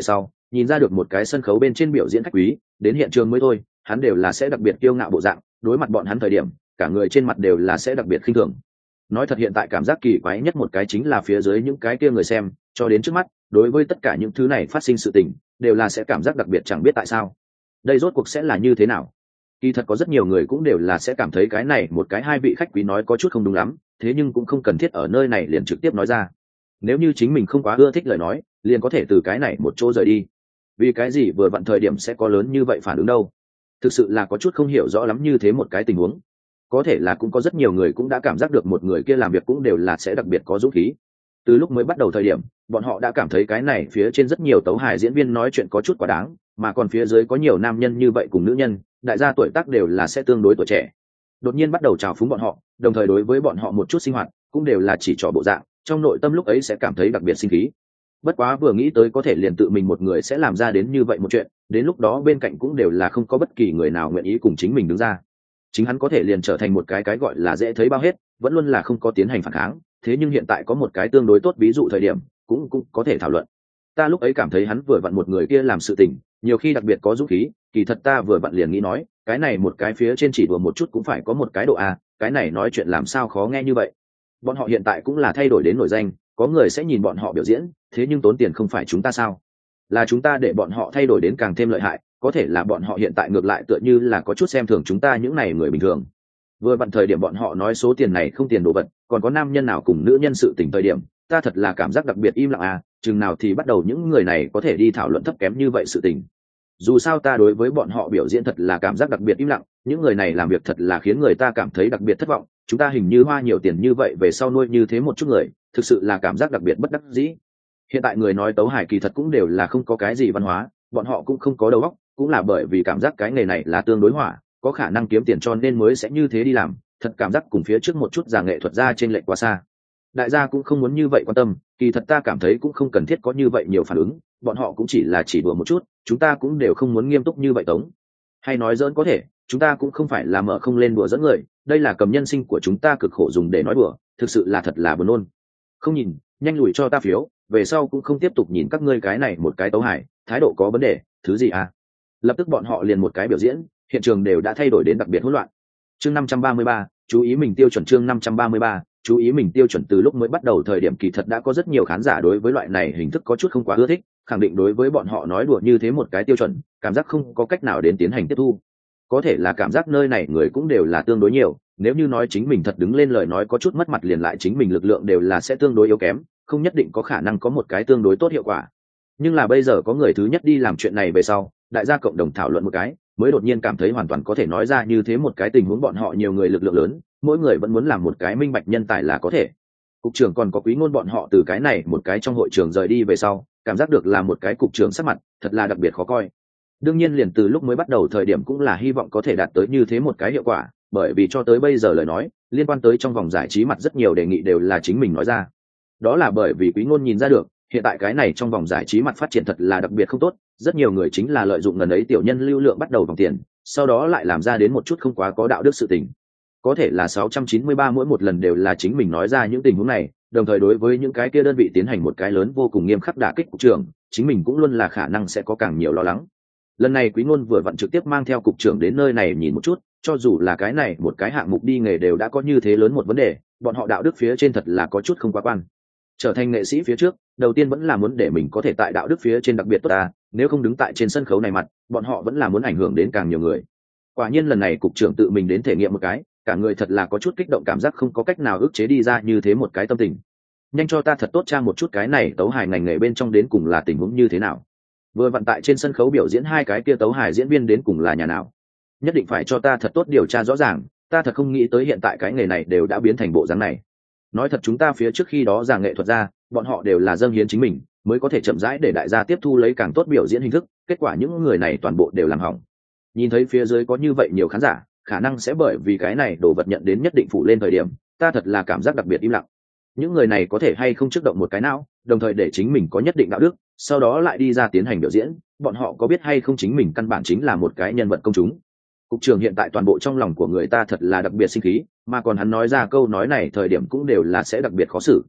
nhìn ra được một cái sân khấu bên trên biểu diễn khách quý đến hiện trường mới thôi, hắn đều là sẽ đặc biệt kiêu ngạo bộ dạng, đối mặt bọn hắn thời điểm cả người trên mặt đều là sẽ đặc biệt khinh thường. Nói thật hiện tại cảm giác kỳ quái nhất một cái chính là phía dưới những cái kia người xem, cho đến trước mắt đối với tất cả những thứ này phát sinh sự tình đều là sẽ cảm giác đặc biệt chẳng biết tại sao đây rốt cuộc sẽ là như thế nào. Kỳ thật có rất nhiều người cũng đều là sẽ cảm thấy cái này một cái hai vị khách quý nói có chút không đúng lắm, thế nhưng cũng không cần thiết ở nơi này liền trực tiếp nói ra. Nếu như chính mình không quá ưa thích lời nói liền có thể từ cái này một chỗ rời đi. Vì cái gì vừa vặn thời điểm sẽ có lớn như vậy phản ứng đâu? Thực sự là có chút không hiểu rõ lắm như thế một cái tình huống. Có thể là cũng có rất nhiều người cũng đã cảm giác được một người kia làm việc cũng đều là sẽ đặc biệt có dũng khí. Từ lúc mới bắt đầu thời điểm bọn họ đã cảm thấy cái này phía trên rất nhiều tấu hài diễn viên nói chuyện có chút quá đáng, mà còn phía dưới có nhiều nam nhân như vậy cùng nữ nhân, đại gia tuổi tác đều là sẽ tương đối tuổi trẻ, đột nhiên bắt đầu trào phúng bọn họ, đồng thời đối với bọn họ một chút sinh hoạt cũng đều là chỉ trỏ bộ dạng, trong nội tâm lúc ấy sẽ cảm thấy đặc biệt sinh khí. Bất quá vừa nghĩ tới có thể liền tự mình một người sẽ làm ra đến như vậy một chuyện, đến lúc đó bên cạnh cũng đều là không có bất kỳ người nào nguyện ý cùng chính mình đứng ra, chính hắn có thể liền trở thành một cái cái gọi là dễ thấy bao hết, vẫn luôn là không có tiến hành phản kháng. Thế nhưng hiện tại có một cái tương đối tốt ví dụ thời điểm cũng cũng có thể thảo luận. Ta lúc ấy cảm thấy hắn vừa vặn một người kia làm sự tình nhiều khi đặc biệt có dũng khí, kỳ thật ta vừa vặn liền nghĩ nói cái này một cái phía trên chỉ đùa một chút cũng phải có một cái độ a, cái này nói chuyện làm sao khó nghe như vậy. Bọn họ hiện tại cũng là thay đổi đến nổi danh, có người sẽ nhìn bọn họ biểu diễn, thế nhưng tốn tiền không phải chúng ta sao? Là chúng ta để bọn họ thay đổi đến càng thêm lợi hại, có thể là bọn họ hiện tại ngược lại tựa như là có chút xem thường chúng ta những này người bình thường. Vừa vặn thời điểm bọn họ nói số tiền này không tiền đồ vật, còn có nam nhân nào cùng nữ nhân sự tình thời điểm, ta thật là cảm giác đặc biệt im lặng à, chừng nào thì bắt đầu những người này có thể đi thảo luận thấp kém như vậy sự tình. Dù sao ta đối với bọn họ biểu diễn thật là cảm giác đặc biệt im lặng, những người này làm việc thật là khiến người ta cảm thấy đặc biệt thất vọng, chúng ta hình như hoa nhiều tiền như vậy về sau nuôi như thế một chút người, thực sự là cảm giác đặc biệt bất đắc dĩ. Hiện tại người nói tấu hài kỳ thật cũng đều là không có cái gì văn hóa, bọn họ cũng không có đầu óc, cũng là bởi vì cảm giác cái nghề này là tương đối hỏa, có khả năng kiếm tiền cho nên mới sẽ như thế đi làm, thật cảm giác cùng phía trước một chút già nghệ thuật ra trên lệch quá xa. Đại gia cũng không muốn như vậy quan tâm, kỳ thật ta cảm thấy cũng không cần thiết có như vậy nhiều phản ứng, bọn họ cũng chỉ là chỉ đùa một chút, chúng ta cũng đều không muốn nghiêm túc như vậy tống. Hay nói giỡn có thể, chúng ta cũng không phải là mở không lên đùa dẫn người, đây là cầm nhân sinh của chúng ta cực khổ dùng để nói đùa, thực sự là thật là buồn nôn. Không nhìn, nhanh lùi cho ta phiếu, về sau cũng không tiếp tục nhìn các ngươi cái này một cái tấu hài, thái độ có vấn đề, thứ gì à? Lập tức bọn họ liền một cái biểu diễn, hiện trường đều đã thay đổi đến đặc biệt hỗn loạn. Chương năm trăm ba mươi ba, chú ý mình tiêu chuẩn. Chương năm trăm ba mươi ba, chú ý mình tiêu chuẩn. Từ lúc mới bắt đầu thời điểm kỳ thật đã có rất nhiều khán giả đối với loại này hình thức có chút không quá ưa thích, khẳng định đối với bọn họ nói đùa như thế một cái tiêu chuẩn, cảm giác không có cách nào đến tiến hành tiếp thu. Có thể là cảm giác nơi này người cũng đều là tương đối nhiều, nếu như nói chính mình thật đứng lên lời nói có chút mất mặt liền lại chính mình lực lượng đều là sẽ tương đối yếu kém, không nhất định có khả năng có một cái tương đối tốt hiệu quả. Nhưng là bây giờ có người thứ nhất đi làm chuyện này về sau, đại gia cộng đồng thảo luận một cái, mới đột nhiên cảm thấy hoàn toàn có thể nói ra như thế một cái tình huống, bọn họ nhiều người lực lượng lớn, mỗi người vẫn muốn làm một cái minh bạch nhân tài là có thể. Cục trưởng còn có Quý Ngôn bọn họ từ cái này một cái trong hội trường rời đi về sau, cảm giác được là một cái cục trưởng sắc mặt thật là đặc biệt khó coi. Đương nhiên liền từ lúc mới bắt đầu thời điểm cũng là hy vọng có thể đạt tới như thế một cái hiệu quả, bởi vì cho tới bây giờ lời nói liên quan tới trong vòng giải trí mặt rất nhiều đề nghị đều là chính mình nói ra. Đó là bởi vì Quý Ngôn nhìn ra được hiện tại cái này trong vòng giải trí mặt phát triển thật là đặc biệt không tốt, rất nhiều người chính là lợi dụng ngần ấy tiểu nhân lưu lượng bắt đầu vòng tiền, sau đó lại làm ra đến một chút không quá có đạo đức sự tình. Có thể là sáu trăm chín mươi ba mỗi một lần đều là chính mình nói ra những tình huống này, đồng thời đối với những cái kia đơn vị tiến hành một cái lớn vô cùng nghiêm khắc đả kích cục trưởng, chính mình cũng luôn là khả năng sẽ có càng nhiều lo lắng. Lần này Quý Ngôn vừa vặn trực tiếp mang theo cục trưởng đến nơi này nhìn một chút, cho dù là cái này một cái hạng mục đi nghề đều đã có như thế lớn một vấn đề, bọn họ đạo đức phía trên thật là có chút không quá quan. Trở thành nghệ sĩ phía trước, đầu tiên vẫn là muốn để mình có thể tại đạo đức phía trên đặc biệt tốt ta, nếu không đứng tại trên sân khấu này mặt, bọn họ vẫn là muốn ảnh hưởng đến càng nhiều người. Quả nhiên lần này cục trưởng tự mình đến thể nghiệm một cái, cả người thật là có chút kích động, cảm giác không có cách nào ức chế đi ra như thế một cái tâm tình. Nhanh cho ta thật tốt tra một chút cái này tấu hài ngành nghề bên trong đến cùng là tình huống như thế nào. Vừa vặn tại trên sân khấu biểu diễn hai cái kia tấu hài diễn viên đến cùng là nhà nào. Nhất định phải cho ta thật tốt điều tra rõ ràng, ta thật không nghĩ tới hiện tại cái nghề này đều đã biến thành bộ dáng này. Nói thật chúng ta phía trước khi đó giảng nghệ thuật ra, bọn họ đều là dâng hiến chính mình, mới có thể chậm rãi để đại gia tiếp thu lấy càng tốt biểu diễn hình thức, kết quả những người này toàn bộ đều làm hỏng. Nhìn thấy phía dưới có như vậy nhiều khán giả, khả năng sẽ bởi vì cái này đồ vật nhận đến nhất định phụ lên thời điểm, ta thật là cảm giác đặc biệt im lặng. Những người này có thể hay không trước động một cái não, đồng thời để chính mình có nhất định đạo đức, sau đó lại đi ra tiến hành biểu diễn, bọn họ có biết hay không chính mình căn bản chính là một cái nhân vật công chúng. Cục trưởng hiện tại toàn bộ trong lòng của người ta thật là đặc biệt sinh khí, mà còn hắn nói ra câu nói này thời điểm cũng đều là sẽ đặc biệt khó xử.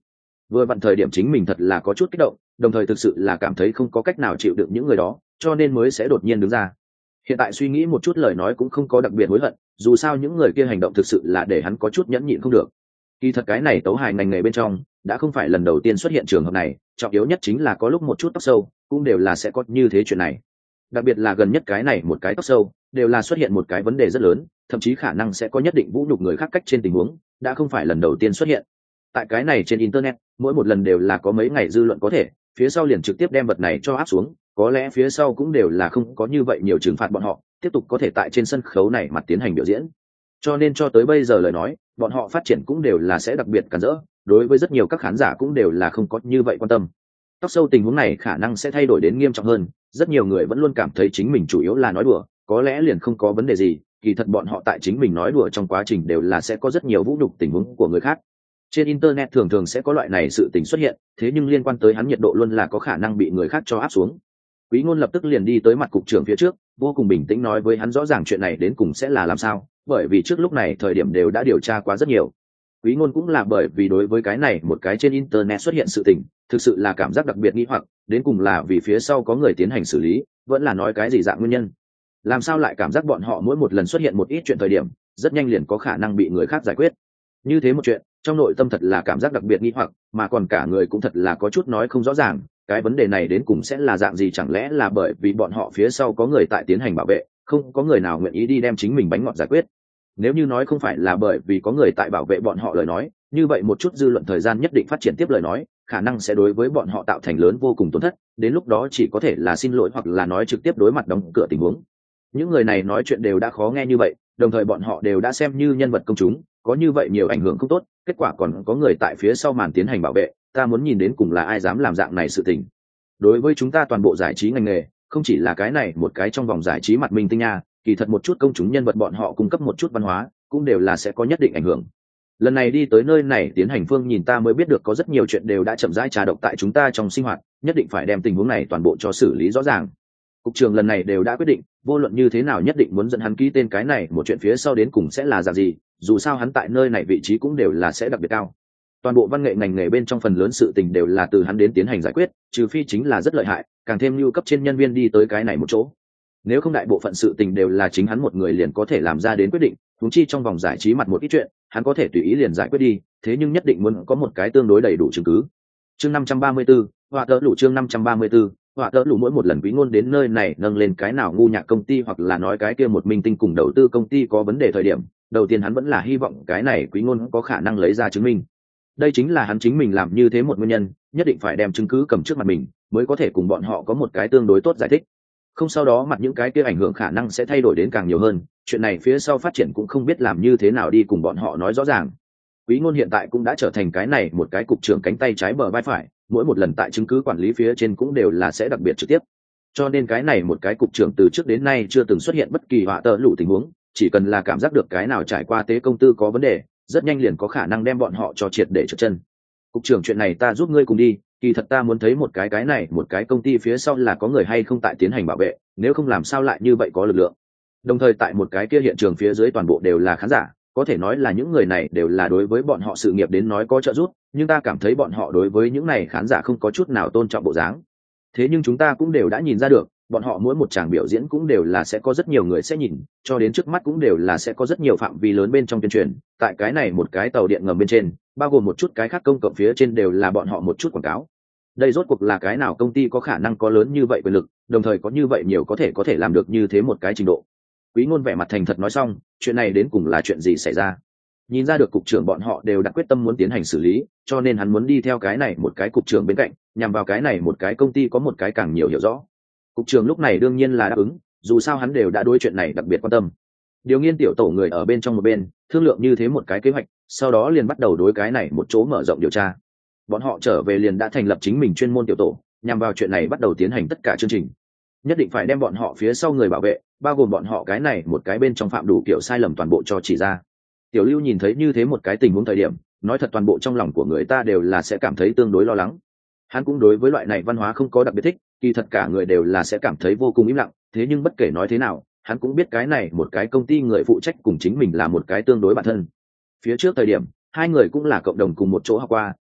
vừa vặn thời điểm chính mình thật là có chút kích động, đồng thời thực sự là cảm thấy không có cách nào chịu đựng những người đó, cho nên mới sẽ đột nhiên đứng ra. Hiện tại suy nghĩ một chút lời nói cũng không có đặc biệt hối hận, dù sao những người kia hành động thực sự là để hắn có chút nhẫn nhịn không được. Kỳ thật cái này tấu hài ngành nghề bên trong đã không phải lần đầu tiên xuất hiện trường hợp này, trọng yếu nhất chính là có lúc một chút tóc sâu cũng đều là sẽ có như thế chuyện này. Đặc biệt là gần nhất cái này một cái tóc sâu đều là xuất hiện một cái vấn đề rất lớn, thậm chí khả năng sẽ có nhất định vũ nhục người khác cách trên tình huống, đã không phải lần đầu tiên xuất hiện. Tại cái này trên internet, mỗi một lần đều là có mấy ngày dư luận có thể, phía sau liền trực tiếp đem vật này cho áp xuống, có lẽ phía sau cũng đều là không có như vậy nhiều trừng phạt bọn họ, tiếp tục có thể tại trên sân khấu này mặt tiến hành biểu diễn. Cho nên cho tới bây giờ lời nói, bọn họ phát triển cũng đều là sẽ đặc biệt cản rỡ, đối với rất nhiều các khán giả cũng đều là không có như vậy quan tâm. Tóc sâu tình huống này khả năng sẽ thay đổi đến nghiêm trọng hơn, rất nhiều người vẫn luôn cảm thấy chính mình chủ yếu là nói đùa, có lẽ liền không có vấn đề gì, kỳ thật bọn họ tại chính mình nói đùa trong quá trình đều là sẽ có rất nhiều vũ nhục tình huống của người khác. Trên internet thường thường sẽ có loại này sự tình xuất hiện, thế nhưng liên quan tới hắn nhiệt độ luôn là có khả năng bị người khác cho áp xuống. Quý Ngôn lập tức liền đi tới mặt cục trưởng phía trước, vô cùng bình tĩnh nói với hắn rõ ràng chuyện này đến cùng sẽ là làm sao, bởi vì trước lúc này thời điểm đều đã điều tra quá rất nhiều. Quý Ngôn cũng là bởi vì đối với cái này một cái trên internet xuất hiện sự tình, thực sự là cảm giác đặc biệt nghi hoặc, đến cùng là vì phía sau có người tiến hành xử lý, vẫn là nói cái gì dạng nguyên nhân. Làm sao lại cảm giác bọn họ mỗi một lần xuất hiện một ít chuyện thời điểm, rất nhanh liền có khả năng bị người khác giải quyết. Như thế một chuyện, trong nội tâm thật là cảm giác đặc biệt nghi hoặc, mà còn cả người cũng thật là có chút nói không rõ ràng, cái vấn đề này đến cùng sẽ là dạng gì, chẳng lẽ là bởi vì bọn họ phía sau có người tại tiến hành bảo vệ, không có người nào nguyện ý đi đem chính mình bánh ngọt giải quyết. Nếu như nói không phải là bởi vì có người tại bảo vệ bọn họ lời nói, như vậy một chút dư luận thời gian nhất định phát triển tiếp lời nói, khả năng sẽ đối với bọn họ tạo thành lớn vô cùng tổn thất, đến lúc đó chỉ có thể là xin lỗi hoặc là nói trực tiếp đối mặt đóng cửa tình huống. Những người này nói chuyện đều đã khó nghe như vậy, đồng thời bọn họ đều đã xem như nhân vật công chúng, có như vậy nhiều ảnh hưởng không tốt, kết quả còn có người tại phía sau màn tiến hành bảo vệ, ta muốn nhìn đến cùng là ai dám làm dạng này sự tình. Đối với chúng ta toàn bộ giải trí ngành nghề, không chỉ là cái này một cái trong vòng giải trí mặt minh tinh nha, kỳ thật một chút công chúng nhân vật bọn họ cung cấp một chút văn hóa, cũng đều là sẽ có nhất định ảnh hưởng. Lần này đi tới nơi này tiến hành phương nhìn ta mới biết được có rất nhiều chuyện đều đã chậm rãi trà độc tại chúng ta trong sinh hoạt, nhất định phải đem tình huống này toàn bộ cho xử lý rõ ràng. Cục trưởng lần này đều đã quyết định, vô luận như thế nào nhất định muốn dẫn hắn ký tên cái này một chuyện phía sau đến cùng sẽ là dạng gì, dù sao hắn tại nơi này vị trí cũng đều là sẽ đặc biệt cao. Toàn bộ văn nghệ ngành nghề bên trong phần lớn sự tình đều là từ hắn đến tiến hành giải quyết, trừ phi chính là rất lợi hại, càng thêm lưu cấp trên nhân viên đi tới cái này một chỗ. Nếu không đại bộ phận sự tình đều là chính hắn một người liền có thể làm ra đến quyết định, huống chi trong vòng giải trí mặt một ít chuyện, hắn có thể tùy ý liền giải quyết đi, thế nhưng nhất định muốn có một cái tương đối đầy đủ chứng cứ. Chương năm trăm ba mươi tư, họa tớ lũ chương năm trăm ba mươi tư, họa tớ lũ mỗi một lần Quý Ngôn đến nơi này nâng lên cái nào ngu nhạc công ty hoặc là nói cái kia một minh tinh cùng đầu tư công ty có vấn đề thời điểm, đầu tiên hắn vẫn là hy vọng cái này Quý Ngôn có khả năng lấy ra chứng minh. Đây chính là hắn chính mình làm như thế một nguyên nhân, nhất định phải đem chứng cứ cầm trước mặt mình, mới có thể cùng bọn họ có một cái tương đối tốt giải thích. Không sau đó mặt những cái kia ảnh hưởng khả năng sẽ thay đổi đến càng nhiều hơn, chuyện này phía sau phát triển cũng không biết làm như thế nào đi cùng bọn họ nói rõ ràng. Quý Ngôn hiện tại cũng đã trở thành cái này một cái cục trưởng cánh tay trái bờ vai phải, mỗi một lần tại chứng cứ quản lý phía trên cũng đều là sẽ đặc biệt trực tiếp. Cho nên cái này một cái cục trưởng từ trước đến nay chưa từng xuất hiện bất kỳ họa tờ lũ tình huống, chỉ cần là cảm giác được cái nào trải qua tế công tư có vấn đề, rất nhanh liền có khả năng đem bọn họ cho triệt để trượt chân. Cục trưởng chuyện này ta giúp ngươi cùng đi, kỳ thật ta muốn thấy một cái cái này một cái công ty phía sau là có người hay không tại tiến hành bảo vệ, nếu không làm sao lại như vậy có lực lượng. Đồng thời tại một cái kia hiện trường phía dưới toàn bộ đều là khán giả, có thể nói là những người này đều là đối với bọn họ sự nghiệp đến nói có trợ giúp, nhưng ta cảm thấy bọn họ đối với những này khán giả không có chút nào tôn trọng bộ dáng. Thế nhưng chúng ta cũng đều đã nhìn ra được, bọn họ mỗi một tràng biểu diễn cũng đều là sẽ có rất nhiều người sẽ nhìn, cho đến trước mắt cũng đều là sẽ có rất nhiều phạm vi lớn bên trong tuyên truyền, tại cái này một cái tàu điện ngầm bên trên, bao gồm một chút cái khác công cộng phía trên đều là bọn họ một chút quảng cáo. Đây rốt cuộc là cái nào công ty có khả năng có lớn như vậy quyền lực, đồng thời có như vậy nhiều có thể có thể làm được như thế một cái trình độ. Quý Ngôn vẻ mặt thành thật nói xong, chuyện này đến cùng là chuyện gì xảy ra. Nhìn ra được cục trưởng bọn họ đều đã quyết tâm muốn tiến hành xử lý, cho nên hắn muốn đi theo cái này một cái cục trưởng bên cạnh, nhằm vào cái này một cái công ty có một cái càng nhiều hiểu rõ. Cục trưởng lúc này đương nhiên là đáp ứng, dù sao hắn đều đã đối chuyện này đặc biệt quan tâm. Điều nghiên tiểu tổ người ở bên trong một bên, thương lượng như thế một cái kế hoạch, sau đó liền bắt đầu đối cái này một chỗ mở rộng điều tra. Bọn họ trở về liền đã thành lập chính mình chuyên môn tiểu tổ, nhằm vào chuyện này bắt đầu tiến hành tất cả chương trình. Nhất định phải đem bọn họ phía sau người bảo vệ, bao gồm bọn họ cái này một cái bên trong phạm đủ kiểu sai lầm toàn bộ cho chỉ ra. Tiểu Lưu nhìn thấy như thế một cái tình huống thời điểm, nói thật toàn bộ trong lòng của người ta đều là sẽ cảm thấy tương đối lo lắng. Hắn cũng đối với loại này văn hóa không có đặc biệt thích, kỳ thật cả người đều là sẽ cảm thấy vô cùng im lặng, thế nhưng bất kể nói thế nào, hắn cũng biết cái này một cái công ty người phụ trách cùng chính mình là một cái tương đối bản thân. Phía trước thời điểm, hai người cũng là cộng đồng cùng một chỗ học qua,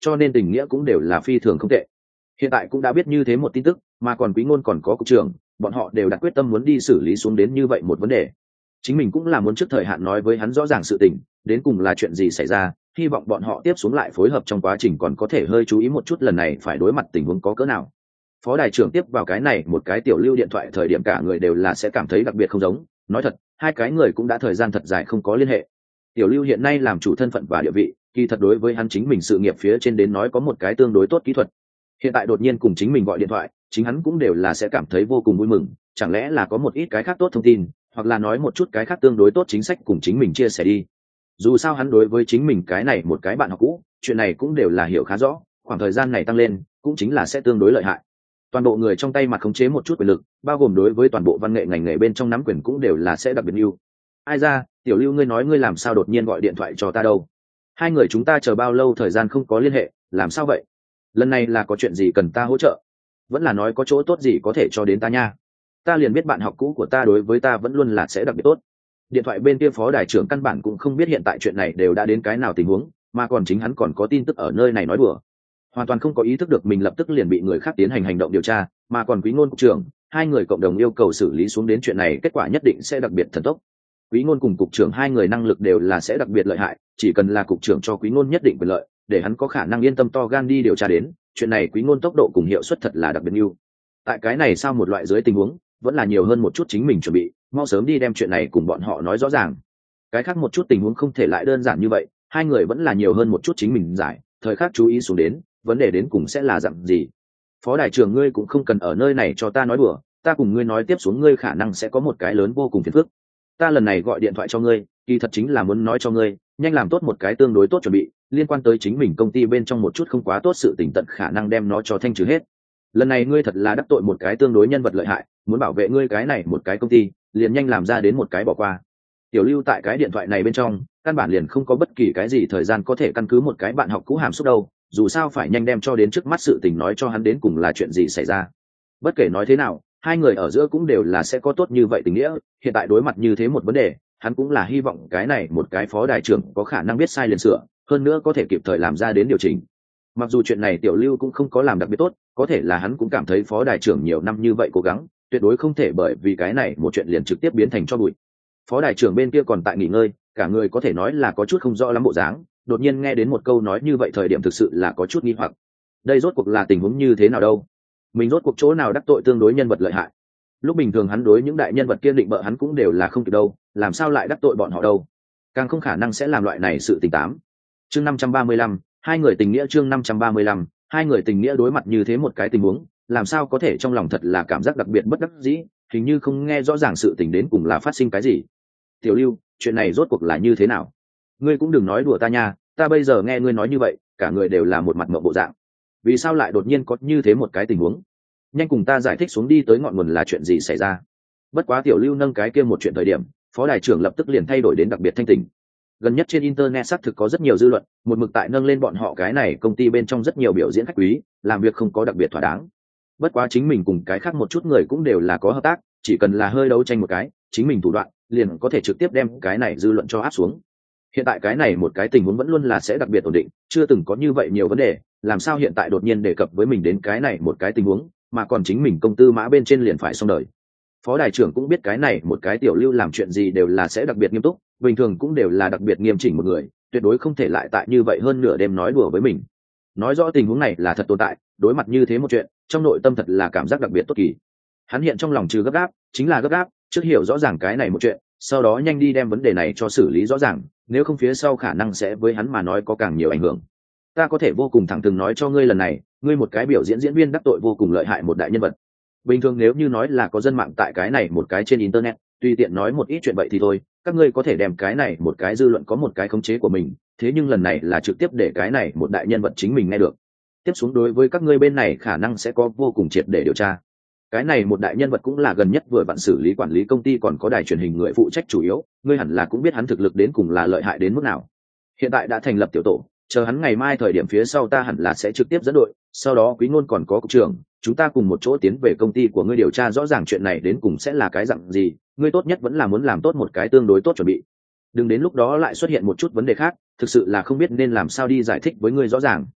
cho nên tình nghĩa cũng đều là phi thường không tệ. Hiện tại cũng đã biết như thế một tin tức, mà còn Quý Ngôn còn có cục trưởng, bọn họ đều đặt quyết tâm muốn đi xử lý xuống đến như vậy một vấn đề. Chính mình cũng là muốn trước thời hạn nói với hắn rõ ràng sự tình, đến cùng là chuyện gì xảy ra, hy vọng bọn họ tiếp xuống lại phối hợp trong quá trình còn có thể hơi chú ý một chút lần này phải đối mặt tình huống có cỡ nào. Phó đài trưởng tiếp vào cái này một cái tiểu lưu điện thoại, thời điểm cả người đều là sẽ cảm thấy đặc biệt không giống, nói thật, hai cái người cũng đã thời gian thật dài không có liên hệ. Tiểu lưu hiện nay làm chủ thân phận và địa vị, kỳ thật đối với hắn chính mình sự nghiệp phía trên đến nói có một cái tương đối tốt kỹ thuật. Hiện tại đột nhiên cùng chính mình gọi điện thoại, chính hắn cũng đều là sẽ cảm thấy vô cùng vui mừng, chẳng lẽ là có một ít cái khác tốt thông tin, hoặc là nói một chút cái khác tương đối tốt chính sách cùng chính mình chia sẻ đi. Dù sao hắn đối với chính mình cái này một cái bạn học cũ, chuyện này cũng đều là hiểu khá rõ, khoảng thời gian này tăng lên cũng chính là sẽ tương đối lợi hại. Toàn bộ người trong tay mặt khống chế một chút quyền lực, bao gồm đối với toàn bộ văn nghệ ngành nghề bên trong nắm quyền cũng đều là sẽ đặc biệt ưu. Ai ra, tiểu lưu ngươi nói ngươi làm sao đột nhiên gọi điện thoại cho ta đâu? Hai người chúng ta chờ bao lâu thời gian không có liên hệ, làm sao vậy? Lần này là có chuyện gì cần ta hỗ trợ? Vẫn là nói có chỗ tốt gì có thể cho đến ta nha? Ta liền biết bạn học cũ của ta đối với ta vẫn luôn là sẽ đặc biệt tốt. Điện thoại bên kia phó đài trưởng căn bản cũng không biết hiện tại chuyện này đều đã đến cái nào tình huống, mà còn chính hắn còn có tin tức ở nơi này nói đùa, hoàn toàn không có ý thức được mình lập tức liền bị người khác tiến hành hành động điều tra, mà còn Quý Ngôn cục trưởng, hai người cộng đồng yêu cầu xử lý xuống đến chuyện này, kết quả nhất định sẽ đặc biệt thần tốc. Quý Ngôn cùng cục trưởng hai người năng lực đều là sẽ đặc biệt lợi hại, chỉ cần là cục trưởng cho Quý Ngôn nhất định quyền lợi, để hắn có khả năng yên tâm to gan đi điều tra đến, chuyện này Quý Ngôn tốc độ cùng hiệu suất thật là đặc biệt ưu. Tại cái này sao một loại dưới tình huống, vẫn là nhiều hơn một chút chính mình chuẩn bị, mau sớm đi đem chuyện này cùng bọn họ nói rõ ràng. Cái khác một chút tình huống không thể lại đơn giản như vậy, hai người vẫn là nhiều hơn một chút chính mình giải, thời khắc chú ý xuống đến, vấn đề đến cùng sẽ là dạng gì. Phó đại trưởng ngươi cũng không cần ở nơi này cho ta nói đùa, ta cùng ngươi nói tiếp xuống ngươi khả năng sẽ có một cái lớn vô cùng phiền phức. Ta lần này gọi điện thoại cho ngươi, kỳ thật chính là muốn nói cho ngươi, nhanh làm tốt một cái tương đối tốt chuẩn bị, liên quan tới chính mình công ty bên trong một chút không quá tốt sự tình tận khả năng đem nó cho thanh trừ hết. Lần này ngươi thật là đắc tội một cái tương đối nhân vật lợi hại, muốn bảo vệ ngươi cái này một cái công ty, liền nhanh làm ra đến một cái bỏ qua. Tiểu lưu tại cái điện thoại này bên trong, căn bản liền không có bất kỳ cái gì thời gian có thể căn cứ một cái bạn học cũ hàm xúc đâu, dù sao phải nhanh đem cho đến trước mắt sự tình nói cho hắn đến cùng là chuyện gì xảy ra. Bất kể nói thế nào, hai người ở giữa cũng đều là sẽ có tốt như vậy tình nghĩa, hiện tại đối mặt như thế một vấn đề, hắn cũng là hy vọng cái này một cái phó đại trưởng có khả năng biết sai liền sửa, hơn nữa có thể kịp thời làm ra đến điều chỉnh. Mặc dù chuyện này tiểu lưu cũng không có làm đặc biệt tốt, có thể là hắn cũng cảm thấy phó đại trưởng nhiều năm như vậy cố gắng, tuyệt đối không thể bởi vì cái này một chuyện liền trực tiếp biến thành cho bụi. Phó đại trưởng bên kia còn tại nghỉ ngơi, cả người có thể nói là có chút không rõ lắm bộ dáng, đột nhiên nghe đến một câu nói như vậy thời điểm thực sự là có chút nghi hoặc. Đây rốt cuộc là tình huống như thế nào đâu? Mình rốt cuộc chỗ nào đắc tội tương đối nhân vật lợi hại? Lúc bình thường hắn đối những đại nhân vật kiên định bợ hắn cũng đều là không kịp đâu, làm sao lại đắc tội bọn họ đâu? Càng không khả năng sẽ làm loại này sự tình tám. Chương năm trăm ba mươi lăm, hai người tình nghĩa chương năm trăm ba mươi lăm, hai người tình nghĩa đối mặt như thế một cái tình huống, làm sao có thể trong lòng thật là cảm giác đặc biệt bất đắc dĩ, hình như không nghe rõ ràng sự tình đến cùng là phát sinh cái gì. Tiểu Lưu, chuyện này rốt cuộc là như thế nào? Ngươi cũng đừng nói đùa ta nha, ta bây giờ nghe ngươi nói như vậy, cả người đều là một mặt ngậm bộ dạng. Vì sao lại đột nhiên có như thế một cái tình huống? Nhanh cùng ta giải thích xuống đi tới ngọn nguồn là chuyện gì xảy ra. Bất quá Tiểu Lưu nâng cái kia một chuyện thời điểm, phó đại trưởng lập tức liền thay đổi đến đặc biệt thanh tình. Gần nhất trên internet xác thực có rất nhiều dư luận, một mực tại nâng lên bọn họ cái này công ty bên trong rất nhiều biểu diễn khách quý, làm việc không có đặc biệt thỏa đáng. Bất quá chính mình cùng cái khác một chút người cũng đều là có hợp tác, chỉ cần là hơi đấu tranh một cái, chính mình thủ đoạn liền có thể trực tiếp đem cái này dư luận cho áp xuống. Hiện tại cái này một cái tình huống vẫn luôn là sẽ đặc biệt ổn định, chưa từng có như vậy nhiều vấn đề, làm sao hiện tại đột nhiên đề cập với mình đến cái này một cái tình huống, mà còn chính mình công tư mã bên trên liền phải xong đời. Phó đại trưởng cũng biết cái này một cái Tiểu Lưu làm chuyện gì đều là sẽ đặc biệt nghiêm túc, bình thường cũng đều là đặc biệt nghiêm chỉnh một người, tuyệt đối không thể lại tại như vậy hơn nửa đêm nói đùa với mình. Nói rõ tình huống này là thật tồn tại, đối mặt như thế một chuyện, trong nội tâm thật là cảm giác đặc biệt tốt kỳ. Hắn hiện trong lòng trừ gấp gáp, chính là gấp gáp, trước hiểu rõ ràng cái này một chuyện, sau đó nhanh đi đem vấn đề này cho xử lý rõ ràng, nếu không phía sau khả năng sẽ với hắn mà nói có càng nhiều ảnh hưởng. Ta có thể vô cùng thẳng thừng nói cho ngươi lần này, ngươi một cái biểu diễn diễn viên đắc tội vô cùng lợi hại một đại nhân vật. Bình thường nếu như nói là có dân mạng tại cái này một cái trên internet, tùy tiện nói một ít chuyện vậy thì thôi, các ngươi có thể đem cái này một cái dư luận có một cái khống chế của mình, thế nhưng lần này là trực tiếp để cái này một đại nhân vật chính mình nghe được. Tiếp xuống đối với các ngươi bên này khả năng sẽ có vô cùng triệt để điều tra. Cái này một đại nhân vật cũng là gần nhất vừa bạn xử lý quản lý công ty còn có đài truyền hình người phụ trách chủ yếu, ngươi hẳn là cũng biết hắn thực lực đến cùng là lợi hại đến mức nào. Hiện tại đã thành lập tiểu tổ, chờ hắn ngày mai thời điểm phía sau ta hẳn là sẽ trực tiếp dẫn đội, sau đó Quý Ngôn còn có cục trưởng, chúng ta cùng một chỗ tiến về công ty của ngươi điều tra rõ ràng chuyện này đến cùng sẽ là cái dạng gì, ngươi tốt nhất vẫn là muốn làm tốt một cái tương đối tốt chuẩn bị. Đừng đến lúc đó lại xuất hiện một chút vấn đề khác, thực sự là không biết nên làm sao đi giải thích với ngươi rõ ràng.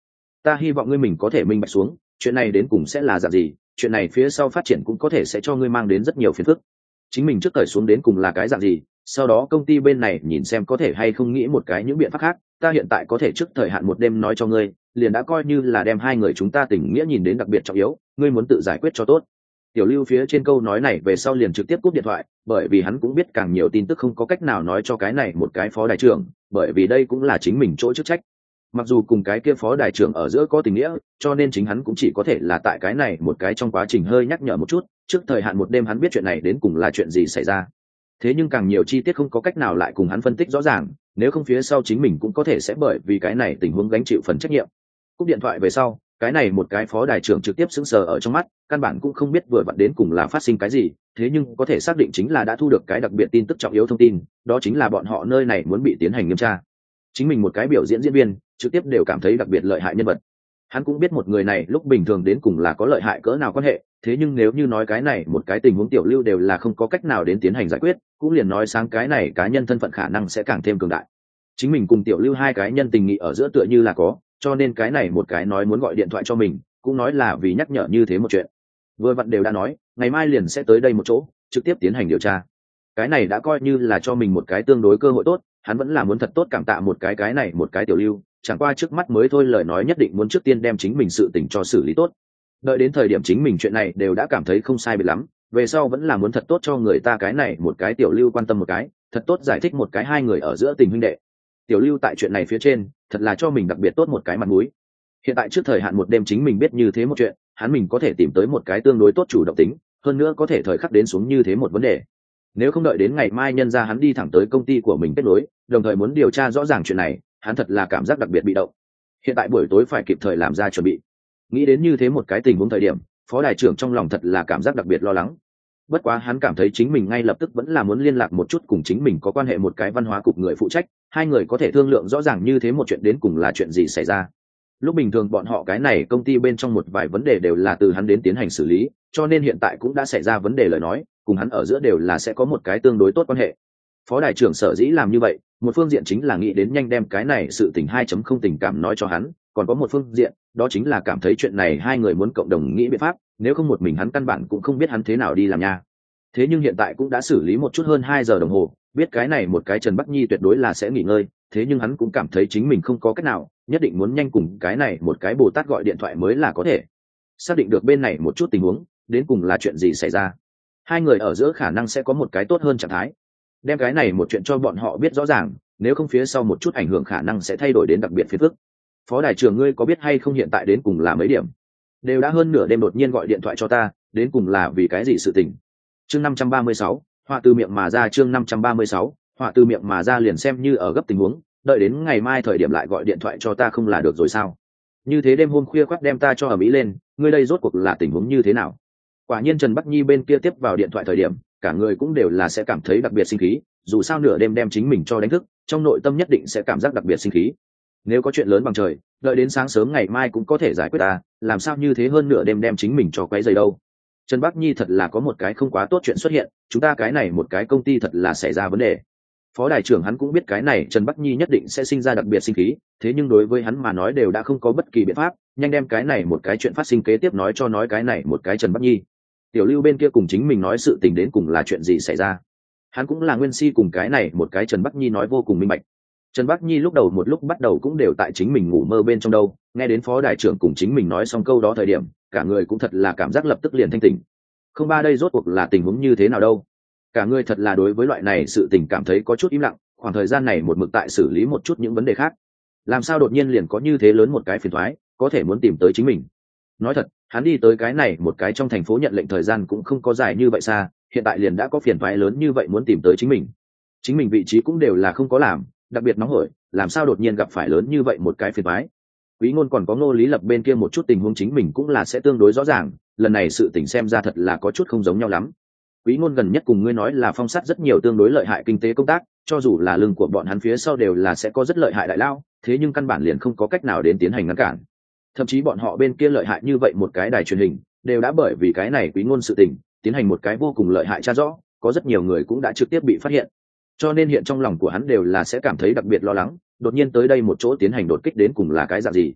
ta hy vọng ngươi mình có thể minh bạch xuống chuyện này đến cùng sẽ là dạng gì, chuyện này phía sau phát triển cũng có thể sẽ cho ngươi mang đến rất nhiều phiền phức. Chính mình trước thời xuống đến cùng là cái dạng gì, sau đó công ty bên này nhìn xem có thể hay không nghĩ một cái những biện pháp khác. Ta hiện tại có thể trước thời hạn một đêm nói cho ngươi, liền đã coi như là đem hai người chúng ta tình nghĩa nhìn đến đặc biệt trọng yếu, ngươi muốn tự giải quyết cho tốt. Tiểu Lưu phía trên câu nói này về sau liền trực tiếp cúp điện thoại, bởi vì hắn cũng biết càng nhiều tin tức không có cách nào nói cho cái này một cái phó đại trưởng, bởi vì đây cũng là chính mình chỗ chức trách. Mặc dù cùng cái kia phó đại trưởng ở giữa có tình nghĩa, cho nên chính hắn cũng chỉ có thể là tại cái này một cái trong quá trình hơi nhắc nhở một chút, trước thời hạn một đêm hắn biết chuyện này đến cùng là chuyện gì xảy ra. Thế nhưng càng nhiều chi tiết không có cách nào lại cùng hắn phân tích rõ ràng, nếu không phía sau chính mình cũng có thể sẽ bởi vì cái này tình huống gánh chịu phần trách nhiệm. Cúp điện thoại về sau, cái này một cái phó đại trưởng trực tiếp sững sờ ở trong mắt, căn bản cũng không biết vừa vặn đến cùng là phát sinh cái gì, thế nhưng có thể xác định chính là đã thu được cái đặc biệt tin tức trọng yếu thông tin, đó chính là bọn họ nơi này muốn bị tiến hành nghiêm tra. Chính mình một cái biểu diễn diễn viên, trực tiếp đều cảm thấy đặc biệt lợi hại nhân vật. Hắn cũng biết một người này lúc bình thường đến cùng là có lợi hại cỡ nào quan hệ, thế nhưng nếu như nói cái này một cái tình huống Tiểu Lưu đều là không có cách nào đến tiến hành giải quyết, cũng liền nói sáng cái này cá nhân thân phận khả năng sẽ càng thêm cường đại. Chính mình cùng Tiểu Lưu hai cái nhân tình nghị ở giữa tựa như là có, cho nên cái này một cái nói muốn gọi điện thoại cho mình, cũng nói là vì nhắc nhở như thế một chuyện. Vừa vặn đều đã nói, ngày mai liền sẽ tới đây một chỗ, trực tiếp tiến hành điều tra. Cái này đã coi như là cho mình một cái tương đối cơ hội tốt, hắn vẫn là muốn thật tốt cảm tạ một cái cái này một cái Tiểu Lưu, chẳng qua trước mắt mới thôi lời nói nhất định muốn trước tiên đem chính mình sự tình cho xử lý tốt. Đợi đến thời điểm chính mình chuyện này đều đã cảm thấy không sai biệt lắm, về sau vẫn là muốn thật tốt cho người ta cái này một cái Tiểu Lưu quan tâm một cái, thật tốt giải thích một cái hai người ở giữa tình huynh đệ. Tiểu Lưu tại chuyện này phía trên, thật là cho mình đặc biệt tốt một cái mặt mũi. Hiện tại trước thời hạn một đêm chính mình biết như thế một chuyện, hắn mình có thể tìm tới một cái tương đối tốt chủ động tính, hơn nữa có thể thời khắc đến xuống như thế một vấn đề. Nếu không đợi đến ngày mai nhân ra hắn đi thẳng tới công ty của mình kết nối, đồng thời muốn điều tra rõ ràng chuyện này, hắn thật là cảm giác đặc biệt bị động. Hiện tại buổi tối phải kịp thời làm ra chuẩn bị. Nghĩ đến như thế một cái tình huống thời điểm, phó đại trưởng trong lòng thật là cảm giác đặc biệt lo lắng. Bất quá hắn cảm thấy chính mình ngay lập tức vẫn là muốn liên lạc một chút cùng chính mình có quan hệ một cái văn hóa cục người phụ trách, hai người có thể thương lượng rõ ràng như thế một chuyện đến cùng là chuyện gì xảy ra. Lúc bình thường bọn họ cái này công ty bên trong một vài vấn đề đều là từ hắn đến tiến hành xử lý, cho nên hiện tại cũng đã xảy ra vấn đề lời nói, cùng hắn ở giữa đều là sẽ có một cái tương đối tốt quan hệ. Phó đại trưởng sở dĩ làm như vậy, một phương diện chính là nghĩ đến nhanh đem cái này sự tình hai chấm không tình cảm nói cho hắn, còn có một phương diện, đó chính là cảm thấy chuyện này hai người muốn cộng đồng nghĩ biện pháp, nếu không một mình hắn căn bản cũng không biết hắn thế nào đi làm nha. Thế nhưng hiện tại cũng đã xử lý một chút hơn hai giờ đồng hồ, biết cái này một cái Trần Bắc Nhi tuyệt đối là sẽ nghỉ ngơi, thế nhưng hắn cũng cảm thấy chính mình không có cách nào, nhất định muốn nhanh cùng cái này một cái Bồ Tát gọi điện thoại mới là có thể xác định được bên này một chút tình huống, đến cùng là chuyện gì xảy ra. Hai người ở giữa khả năng sẽ có một cái tốt hơn trạng thái. Đem cái này một chuyện cho bọn họ biết rõ ràng, nếu không phía sau một chút ảnh hưởng khả năng sẽ thay đổi đến đặc biệt phiền phức. Phó đại trưởng ngươi có biết hay không hiện tại đến cùng là mấy điểm? Đều đã hơn nửa đêm đột nhiên gọi điện thoại cho ta, đến cùng là vì cái gì sự tình? Chương năm trăm ba mươi sáu, họa từ miệng mà ra chương năm trăm ba mươi sáu, họa từ miệng mà ra liền xem như ở gấp tình huống, đợi đến ngày mai thời điểm lại gọi điện thoại cho ta không là được rồi sao? Như thế đêm hôm khuya khoắt đem ta cho ở Mỹ lên, ngươi đây rốt cuộc là tình huống như thế nào? Quả nhiên Trần Bắc Nhi bên kia tiếp vào điện thoại thời điểm, cả người cũng đều là sẽ cảm thấy đặc biệt sinh khí, dù sao nửa đêm đem chính mình cho đánh thức, trong nội tâm nhất định sẽ cảm giác đặc biệt sinh khí. Nếu có chuyện lớn bằng trời, đợi đến sáng sớm ngày mai cũng có thể giải quyết ta, làm sao như thế hơn nửa đêm đem chính mình cho quấy rầy đâu. Trần Bắc Nhi thật là có một cái không quá tốt chuyện xuất hiện, chúng ta cái này một cái công ty thật là xảy ra vấn đề. Phó đại trưởng hắn cũng biết cái này Trần Bắc Nhi nhất định sẽ sinh ra đặc biệt sinh khí, thế nhưng đối với hắn mà nói đều đã không có bất kỳ biện pháp, nhanh đem cái này một cái chuyện phát sinh kế tiếp nói cho nói cái này một cái Trần Bắc Nhi. Tiểu Lưu bên kia cùng chính mình nói sự tình đến cùng là chuyện gì xảy ra. Hắn cũng là nguyên si cùng cái này một cái Trần Bắc Nhi nói vô cùng minh bạch. Trần Bắc Nhi lúc đầu một lúc bắt đầu cũng đều tại chính mình ngủ mơ bên trong đâu, nghe đến phó đại trưởng cùng chính mình nói xong câu đó thời điểm, cả người cũng thật là cảm giác lập tức liền thanh tỉnh. Không ba đây rốt cuộc là tình huống như thế nào đâu. Cả người thật là đối với loại này sự tình cảm thấy có chút im lặng, khoảng thời gian này một mực tại xử lý một chút những vấn đề khác. Làm sao đột nhiên liền có như thế lớn một cái phiền toái, có thể muốn tìm tới chính mình. Nói thật, hắn đi tới cái này một cái trong thành phố nhận lệnh thời gian cũng không có dài như vậy xa, hiện tại liền đã có phiền toái lớn như vậy muốn tìm tới chính mình. Chính mình vị trí cũng đều là không có làm, đặc biệt nóng hổi, làm sao đột nhiên gặp phải lớn như vậy một cái phiền toái. Quý Ngôn còn có Ngô Lý Lập bên kia một chút tình huống chính mình cũng là sẽ tương đối rõ ràng, lần này sự tình xem ra thật là có chút không giống nhau lắm. Quý Ngôn gần nhất cùng ngươi nói là phong sát rất nhiều tương đối lợi hại kinh tế công tác, cho dù là lưng của bọn hắn phía sau đều là sẽ có rất lợi hại đại lao, thế nhưng căn bản liền không có cách nào đến tiến hành ngăn cản. Thậm chí bọn họ bên kia lợi hại như vậy một cái đài truyền hình, đều đã bởi vì cái này Quý Ngôn sự tình, tiến hành một cái vô cùng lợi hại tra rõ, có rất nhiều người cũng đã trực tiếp bị phát hiện. Cho nên hiện trong lòng của hắn đều là sẽ cảm thấy đặc biệt lo lắng, đột nhiên tới đây một chỗ tiến hành đột kích đến cùng là cái dạng gì.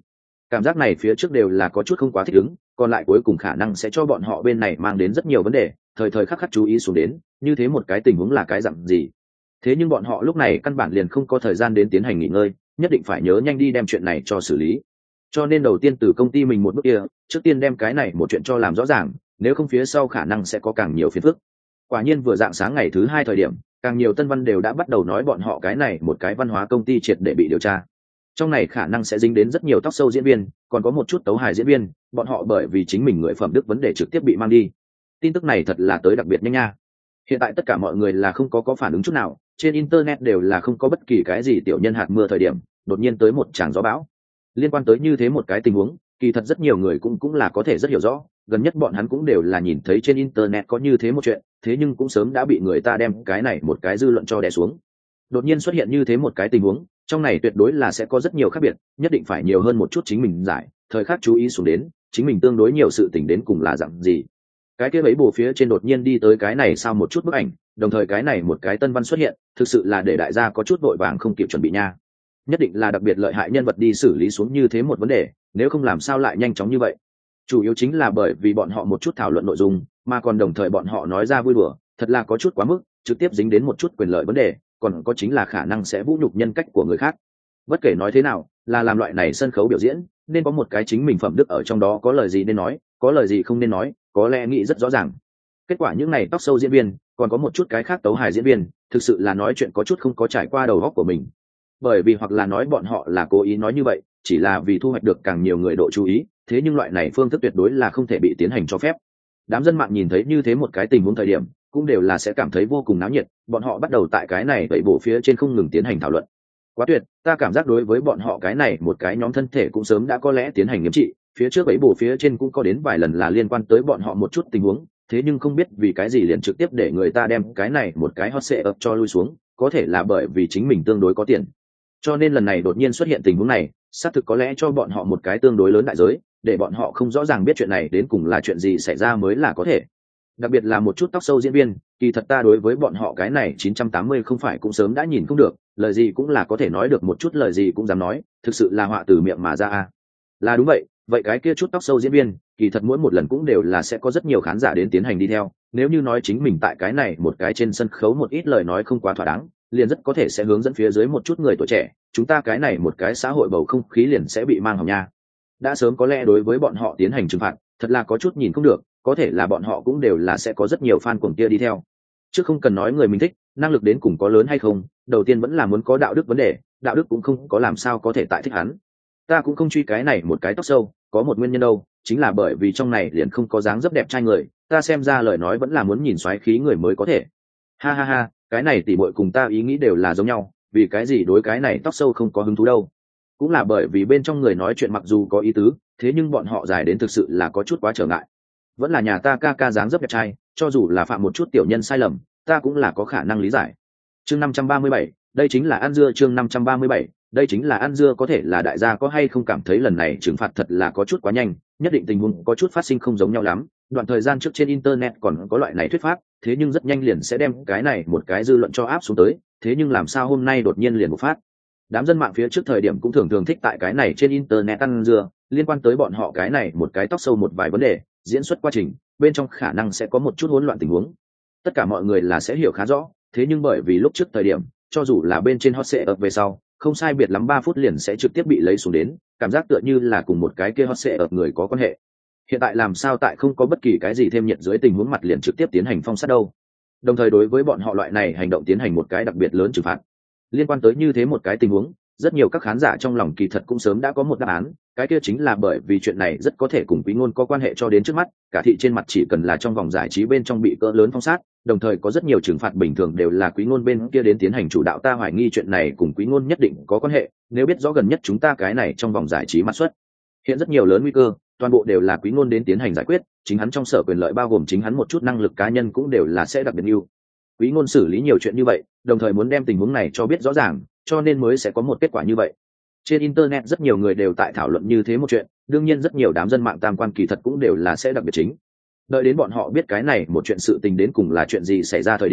Cảm giác này phía trước đều là có chút không quá thích ứng, còn lại cuối cùng khả năng sẽ cho bọn họ bên này mang đến rất nhiều vấn đề, thời thời khắc khắc chú ý xuống đến như thế một cái tình huống là cái dặn gì. Thế nhưng bọn họ lúc này căn bản liền không có thời gian đến tiến hành nghỉ ngơi, nhất định phải nhớ nhanh đi đem chuyện này cho xử lý. Cho nên đầu tiên từ công ty mình một bước kia, trước tiên đem cái này một chuyện cho làm rõ ràng, nếu không phía sau khả năng sẽ có càng nhiều phiền phức. Quả nhiên vừa dạng sáng ngày thứ hai thời điểm, càng nhiều tân văn đều đã bắt đầu nói bọn họ cái này một cái văn hóa công ty triệt để bị điều tra. Trong này khả năng sẽ dính đến rất nhiều tóc sâu diễn viên, còn có một chút tấu hài diễn viên, bọn họ bởi vì chính mình người phẩm đức vấn đề trực tiếp bị mang đi. Tin tức này thật là tới đặc biệt nhanh nha. Hiện tại tất cả mọi người là không có có phản ứng chút nào, trên internet đều là không có bất kỳ cái gì tiểu nhân hạt mưa thời điểm, đột nhiên tới một tràng gió bão. Liên quan tới như thế một cái tình huống, kỳ thật rất nhiều người cũng cũng là có thể rất hiểu rõ, gần nhất bọn hắn cũng đều là nhìn thấy trên internet có như thế một chuyện, thế nhưng cũng sớm đã bị người ta đem cái này một cái dư luận cho đè xuống. Đột nhiên xuất hiện như thế một cái tình huống, trong này tuyệt đối là sẽ có rất nhiều khác biệt, nhất định phải nhiều hơn một chút chính mình giải, thời khắc chú ý xuống đến, chính mình tương đối nhiều sự tình đến cùng là dạng gì. Cái kia bấy bù phía trên đột nhiên đi tới cái này sau một chút bức ảnh, đồng thời cái này một cái tân văn xuất hiện, thực sự là để đại gia có chút vội vàng không kịp chuẩn bị nha. Nhất định là đặc biệt lợi hại nhân vật đi xử lý xuống như thế một vấn đề, nếu không làm sao lại nhanh chóng như vậy. Chủ yếu chính là bởi vì bọn họ một chút thảo luận nội dung, mà còn đồng thời bọn họ nói ra vui đùa, thật là có chút quá mức, trực tiếp dính đến một chút quyền lợi vấn đề, còn có chính là khả năng sẽ vũ nhục nhân cách của người khác. Bất kể nói thế nào, là làm loại này sân khấu biểu diễn, nên có một cái chính mình phẩm đức ở trong đó, có lời gì nên nói, có lời gì không nên nói, có lẽ nghĩ rất rõ ràng. Kết quả những này tóc sâu diễn viên, còn có một chút cái khác tấu hài diễn viên, thực sự là nói chuyện có chút không có trải qua đầu óc của mình. Bởi vì hoặc là nói bọn họ là cố ý nói như vậy, chỉ là vì thu hoạch được càng nhiều người độ chú ý, thế nhưng loại này phương thức tuyệt đối là không thể bị tiến hành cho phép. Đám dân mạng nhìn thấy như thế một cái tình huống thời điểm, cũng đều là sẽ cảm thấy vô cùng náo nhiệt, bọn họ bắt đầu tại cái này vậy bộ phía trên không ngừng tiến hành thảo luận. Quá tuyệt, ta cảm giác đối với bọn họ cái này một cái nhóm thân thể cũng sớm đã có lẽ tiến hành nghiêm trị, phía trước vậy bộ phía trên cũng có đến vài lần là liên quan tới bọn họ một chút tình huống, thế nhưng không biết vì cái gì liền trực tiếp để người ta đem cái này một cái hot seat up cho lui xuống, có thể là bởi vì chính mình tương đối có tiền. Cho nên lần này đột nhiên xuất hiện tình huống này, xác thực có lẽ cho bọn họ một cái tương đối lớn đại giới, để bọn họ không rõ ràng biết chuyện này đến cùng là chuyện gì xảy ra mới là có thể. Đặc biệt là một chút tóc sâu diễn viên, kỳ thật ta đối với bọn họ cái này chín trăm tám mươi không phải cũng sớm đã nhìn không được, lời gì cũng là có thể nói được một chút, lời gì cũng dám nói, thực sự là họa từ miệng mà ra a. Là đúng vậy, vậy cái kia chút tóc sâu diễn viên, kỳ thật mỗi một lần cũng đều là sẽ có rất nhiều khán giả đến tiến hành đi theo, nếu như nói chính mình tại cái này một cái trên sân khấu một ít lời nói không quá thỏa đáng, liền rất có thể sẽ hướng dẫn phía dưới một chút người tuổi trẻ, chúng ta cái này một cái xã hội bầu không khí liền sẽ bị mang hỏng nha. Đã sớm có lẽ đối với bọn họ tiến hành trừng phạt, thật là có chút nhìn không được, có thể là bọn họ cũng đều là sẽ có rất nhiều fan cuồng kia đi theo. Chứ không cần nói người mình thích, năng lực đến cùng có lớn hay không, đầu tiên vẫn là muốn có đạo đức vấn đề, đạo đức cũng không có làm sao có thể tại thích hắn. Ta cũng không truy cái này một cái tóc sâu, có một nguyên nhân đâu, chính là bởi vì trong này liền không có dáng dấp đẹp trai người, ta xem ra lời nói vẫn là muốn nhìn xoáy khí người mới có thể. Ha ha ha, cái này tỉ muội cùng ta ý nghĩ đều là giống nhau, vì cái gì đối cái này tóc sâu không có hứng thú đâu. Cũng là bởi vì bên trong người nói chuyện mặc dù có ý tứ, thế nhưng bọn họ dài đến thực sự là có chút quá trở ngại. Vẫn là nhà ta ca ca dáng dấp đẹp trai, cho dù là phạm một chút tiểu nhân sai lầm, ta cũng là có khả năng lý giải. Chương năm trăm ba mươi bảy, đây chính là ăn dưa. Chương năm trăm ba mươi bảy, đây chính là ăn dưa. Có thể là đại gia có hay không cảm thấy lần này trừng phạt thật là có chút quá nhanh, nhất định tình huống có chút phát sinh không giống nhau lắm. Đoạn thời gian trước trên internet còn có loại này thuyết pháp, thế nhưng rất nhanh liền sẽ đem cái này một cái dư luận cho áp xuống tới, thế nhưng làm sao hôm nay đột nhiên liền bộc phát. Đám dân mạng phía trước thời điểm cũng thường thường thích tại cái này trên internet ăn dưa, liên quan tới bọn họ cái này một cái tóc sâu một vài vấn đề, diễn xuất quá trình bên trong khả năng sẽ có một chút hỗn loạn tình huống, tất cả mọi người là sẽ hiểu khá rõ, thế nhưng bởi vì lúc trước thời điểm cho dù là bên trên hot seat up về sau không sai biệt lắm ba phút liền sẽ trực tiếp bị lấy xuống đến, cảm giác tựa như là cùng một cái kia hot seat up người có quan hệ. Hiện tại làm sao tại không có bất kỳ cái gì thêm nhiệt dưới tình huống mặt liền trực tiếp tiến hành phong sát đâu, đồng thời đối với bọn họ loại này hành động tiến hành một cái đặc biệt lớn trừng phạt. Liên quan tới như thế một cái tình huống, rất nhiều các khán giả trong lòng kỳ thật cũng sớm đã có một đáp án, cái kia chính là bởi vì chuyện này rất có thể cùng Quý Ngôn có quan hệ cho đến trước mắt, cả thị trên mặt chỉ cần là trong vòng giải trí bên trong bị cỡ lớn phong sát, đồng thời có rất nhiều trừng phạt bình thường đều là Quý Ngôn bên kia đến tiến hành chủ đạo, ta hoài nghi chuyện này cùng Quý Ngôn nhất định có quan hệ, nếu biết rõ gần nhất chúng ta cái này trong vòng giải trí mặt xuất hiện rất nhiều lớn nguy cơ, toàn bộ đều là Quý Ngôn đến tiến hành giải quyết, chính hắn trong sở quyền lợi bao gồm chính hắn một chút năng lực cá nhân cũng đều là sẽ đặc biệt ưu. Quý Ngôn xử lý nhiều chuyện như vậy, đồng thời muốn đem tình huống này cho biết rõ ràng, cho nên mới sẽ có một kết quả như vậy. Trên internet rất nhiều người đều tại thảo luận như thế một chuyện, đương nhiên rất nhiều đám dân mạng tam quan kỳ thật cũng đều là sẽ đặc biệt chính. Đợi đến bọn họ biết cái này một chuyện sự tình đến cùng là chuyện gì xảy ra thời điểm,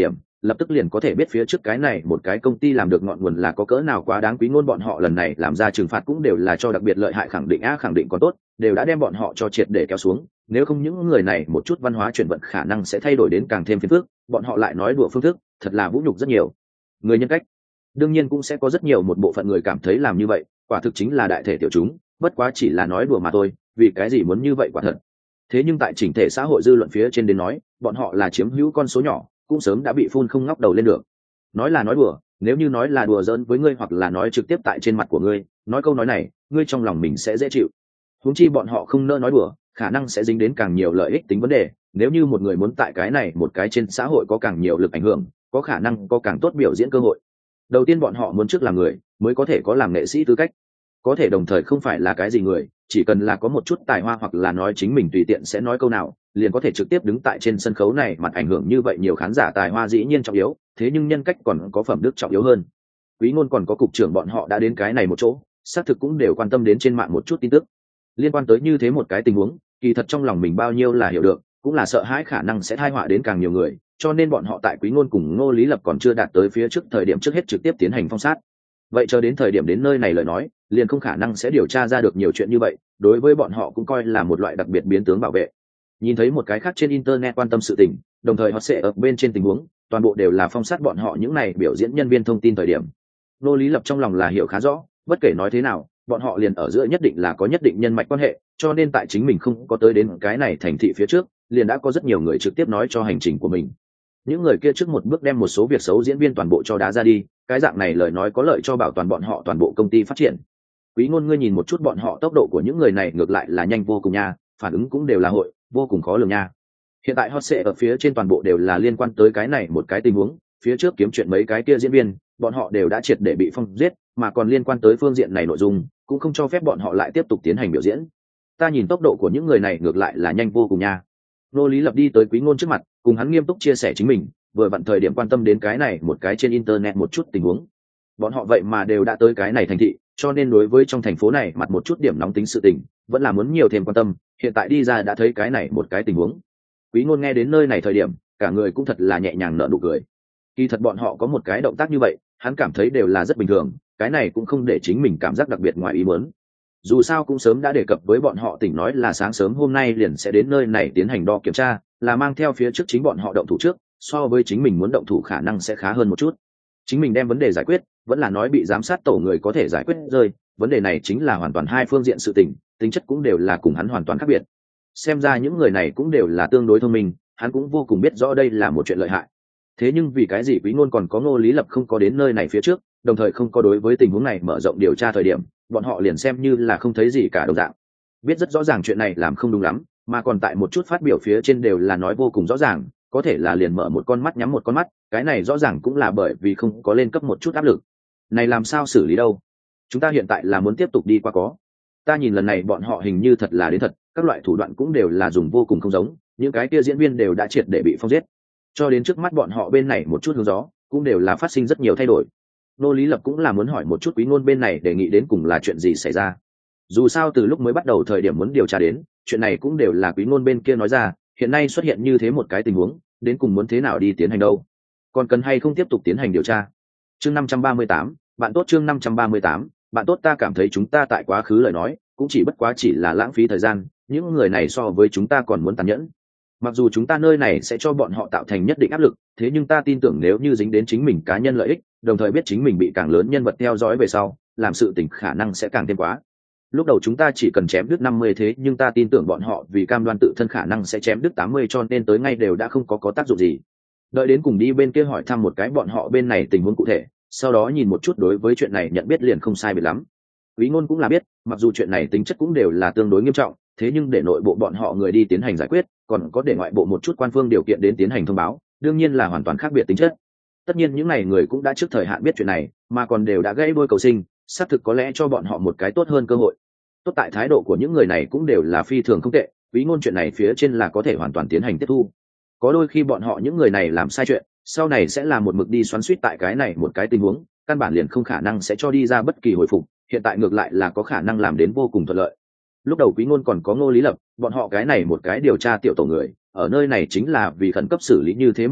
lập tức liền có thể biết phía trước cái này một cái công ty làm được ngọn nguồn là có cỡ nào quá đáng. Quý ngôn bọn họ lần này làm ra trừng phạt cũng đều là cho đặc biệt lợi hại, khẳng định a khẳng định còn tốt, đều đã đem bọn họ cho triệt để kéo xuống, nếu không những người này một chút văn hóa chuyển vận khả năng sẽ thay đổi đến càng thêm phiền phức, bọn họ lại nói đùa phương thức thật là vũ nhục rất nhiều người nhân cách. Đương nhiên cũng sẽ có rất nhiều một bộ phận người cảm thấy làm như vậy quả thực chính là đại thể tiểu chúng, bất quá chỉ là nói đùa mà thôi, vì cái gì muốn như vậy quả thật. Thế nhưng tại chỉnh thể xã hội dư luận phía trên đến nói, bọn họ là chiếm hữu con số nhỏ, cũng sớm đã bị phun không ngóc đầu lên được. Nói là nói đùa, nếu như nói là đùa giỡn với ngươi hoặc là nói trực tiếp tại trên mặt của ngươi, nói câu nói này, ngươi trong lòng mình sẽ dễ chịu. Huống chi bọn họ không nỡ nói đùa, khả năng sẽ dính đến càng nhiều lợi ích tính vấn đề. Nếu như một người muốn tại cái này một cái trên xã hội có càng nhiều lực ảnh hưởng, có khả năng có càng tốt biểu diễn cơ hội. Đầu tiên bọn họ muốn trước làm người, mới có thể có làm nghệ sĩ tư cách. Có thể đồng thời không phải là cái gì người, chỉ cần là có một chút tài hoa hoặc là nói chính mình tùy tiện sẽ nói câu nào, liền có thể trực tiếp đứng tại trên sân khấu này, mặt ảnh hưởng như vậy nhiều khán giả. Tài hoa dĩ nhiên trọng yếu, thế nhưng nhân cách còn có phẩm đức trọng yếu hơn. Quý ngôn còn có cục trưởng bọn họ đã đến cái này một chỗ, xác thực cũng đều quan tâm đến trên mạng một chút tin tức liên quan tới như thế một cái tình huống, kỳ thật trong lòng mình bao nhiêu là hiểu được, cũng là sợ hãi khả năng sẽ tai họa đến càng nhiều người, cho nên bọn họ tại Quý ngôn cùng Ngô Lý Lập còn chưa đạt tới phía trước thời điểm trước hết trực tiếp tiến hành phong sát. Vậy chờ đến thời điểm đến nơi này lời nói, liền không khả năng sẽ điều tra ra được nhiều chuyện như vậy, đối với bọn họ cũng coi là một loại đặc biệt biến tướng bảo vệ. Nhìn thấy một cái khác trên internet quan tâm sự tình, đồng thời họ sẽ ở bên trên tình huống, toàn bộ đều là phong sát bọn họ những này biểu diễn nhân viên thông tin thời điểm. Ngô Lý Lập trong lòng là hiểu khá rõ, bất kể nói thế nào, bọn họ liền ở giữa nhất định là có nhất định nhân mạch quan hệ, cho nên tại chính mình không có tới đến cái này thành thị phía trước, liền đã có rất nhiều người trực tiếp nói cho hành trình của mình. Những người kia trước một bước đem một số việc xấu diễn viên toàn bộ cho đá ra đi, cái dạng này lời nói có lợi cho bảo toàn bọn họ toàn bộ công ty phát triển. Quý ngôn ngươi nhìn một chút bọn họ tốc độ của những người này ngược lại là nhanh vô cùng nha, phản ứng cũng đều là hội vô cùng khó lường nha. Hiện tại hot sẽ ở phía trên toàn bộ đều là liên quan tới cái này một cái tình huống, phía trước kiếm chuyện mấy cái kia diễn viên, bọn họ đều đã triệt để bị phong giết, mà còn liên quan tới phương diện này nội dung cũng không cho phép bọn họ lại tiếp tục tiến hành biểu diễn. Ta nhìn tốc độ của những người này ngược lại là nhanh vô cùng nha. Nô Lý Lập đi tới Quý ngôn trước mặt, cùng hắn nghiêm túc chia sẻ chính mình vừa vặn thời điểm quan tâm đến cái này một cái trên internet một chút tình huống. Bọn họ vậy mà đều đã tới cái này thành thị, cho nên đối với trong thành phố này mặt một chút điểm nóng tính sự tình vẫn là muốn nhiều thêm quan tâm. Hiện tại đi ra đã thấy cái này một cái tình huống. Quý ngôn nghe đến nơi này thời điểm, cả người cũng thật là nhẹ nhàng nở nụ cười. Kỳ thật bọn họ có một cái động tác như vậy, hắn cảm thấy đều là rất bình thường, cái này cũng không để chính mình cảm giác đặc biệt ngoài ý muốn. Dù sao cũng sớm đã đề cập với bọn họ, tỉnh nói là sáng sớm hôm nay liền sẽ đến nơi này tiến hành đo kiểm tra, là mang theo phía trước chính bọn họ động thủ trước, so với chính mình muốn động thủ khả năng sẽ khá hơn một chút. Chính mình đem vấn đề giải quyết, vẫn là nói bị giám sát tổ người có thể giải quyết rơi, vấn đề này chính là hoàn toàn hai phương diện sự tình, tính chất cũng đều là cùng hắn hoàn toàn khác biệt. Xem ra những người này cũng đều là tương đối thông minh, hắn cũng vô cùng biết rõ đây là một chuyện lợi hại. Thế nhưng vì cái gì Quý ngôn còn có Ngô Lý Lập không có đến nơi này phía trước, đồng thời không có đối với tình huống này mở rộng điều tra thời điểm, bọn họ liền xem như là không thấy gì cả đồng dạng. Biết rất rõ ràng chuyện này làm không đúng lắm, mà còn tại một chút phát biểu phía trên đều là nói vô cùng rõ ràng, có thể là liền mở một con mắt nhắm một con mắt, cái này rõ ràng cũng là bởi vì không có lên cấp một chút áp lực. Này làm sao xử lý đâu? Chúng ta hiện tại là muốn tiếp tục đi qua có. Ta nhìn lần này bọn họ hình như thật là đến thật, các loại thủ đoạn cũng đều là dùng vô cùng không giống, những cái kia diễn viên đều đã triệt để bị phong giết. Cho đến trước mắt bọn họ bên này một chút hướng gió, cũng đều là phát sinh rất nhiều thay đổi. Nô Lý Lập cũng là muốn hỏi một chút Quý ngôn bên này đề nghị đến cùng là chuyện gì xảy ra. Dù sao từ lúc mới bắt đầu thời điểm muốn điều tra đến, chuyện này cũng đều là Quý ngôn bên kia nói ra, hiện nay xuất hiện như thế một cái tình huống, đến cùng muốn thế nào đi tiến hành đâu? Còn cần hay không tiếp tục tiến hành điều tra? Chương năm trăm ba mươi tám, bạn tốt chương năm trăm ba mươi tám, bạn tốt ta cảm thấy chúng ta tại quá khứ lời nói, cũng chỉ bất quá chỉ là lãng phí thời gian, những người này so với chúng ta còn muốn tàn nhẫn. Mặc dù chúng ta nơi này sẽ cho bọn họ tạo thành nhất định áp lực, thế nhưng ta tin tưởng nếu như dính đến chính mình cá nhân lợi ích, đồng thời biết chính mình bị càng lớn nhân vật theo dõi về sau, làm sự tình khả năng sẽ càng thêm quá. Lúc đầu chúng ta chỉ cần chém đứt năm mươi, thế nhưng ta tin tưởng bọn họ vì cam đoan tự thân khả năng sẽ chém đứt tám mươi, cho nên tới ngay đều đã không có có tác dụng gì. Đợi đến cùng đi bên kia hỏi thăm một cái bọn họ bên này tình huống cụ thể, sau đó nhìn một chút đối với chuyện này nhận biết liền không sai biệt lắm. Quý ngôn cũng là biết, mặc dù chuyện này tính chất cũng đều là tương đối nghiêm trọng, thế nhưng để nội bộ bọn họ người đi tiến hành giải quyết, còn có để ngoại bộ một chút quan phương điều kiện đến tiến hành thông báo, đương nhiên là hoàn toàn khác biệt tính chất. Tất nhiên những này người cũng đã trước thời hạn biết chuyện này, mà còn đều đã gãy đuôi cầu sinh, xác thực có lẽ cho bọn họ một cái tốt hơn cơ hội. Tốt tại thái độ của những người này cũng đều là phi thường không tệ, Quý ngôn chuyện này phía trên là có thể hoàn toàn tiến hành tiếp thu. Có đôi khi bọn họ những người này làm sai chuyện, sau này sẽ là một mực đi xoắn xuýt tại cái này một cái tình huống, căn bản liền không khả năng sẽ cho đi ra bất kỳ hồi phục, hiện tại ngược lại là có khả năng làm đến vô cùng thuận lợi. Lúc đầu Quý ngôn còn có Ngô Lý Lập, bọn họ cái này một cái điều tra tiểu tổ người, ở nơi này chính là vì khẩn cấp xử lý như thế một chuyện,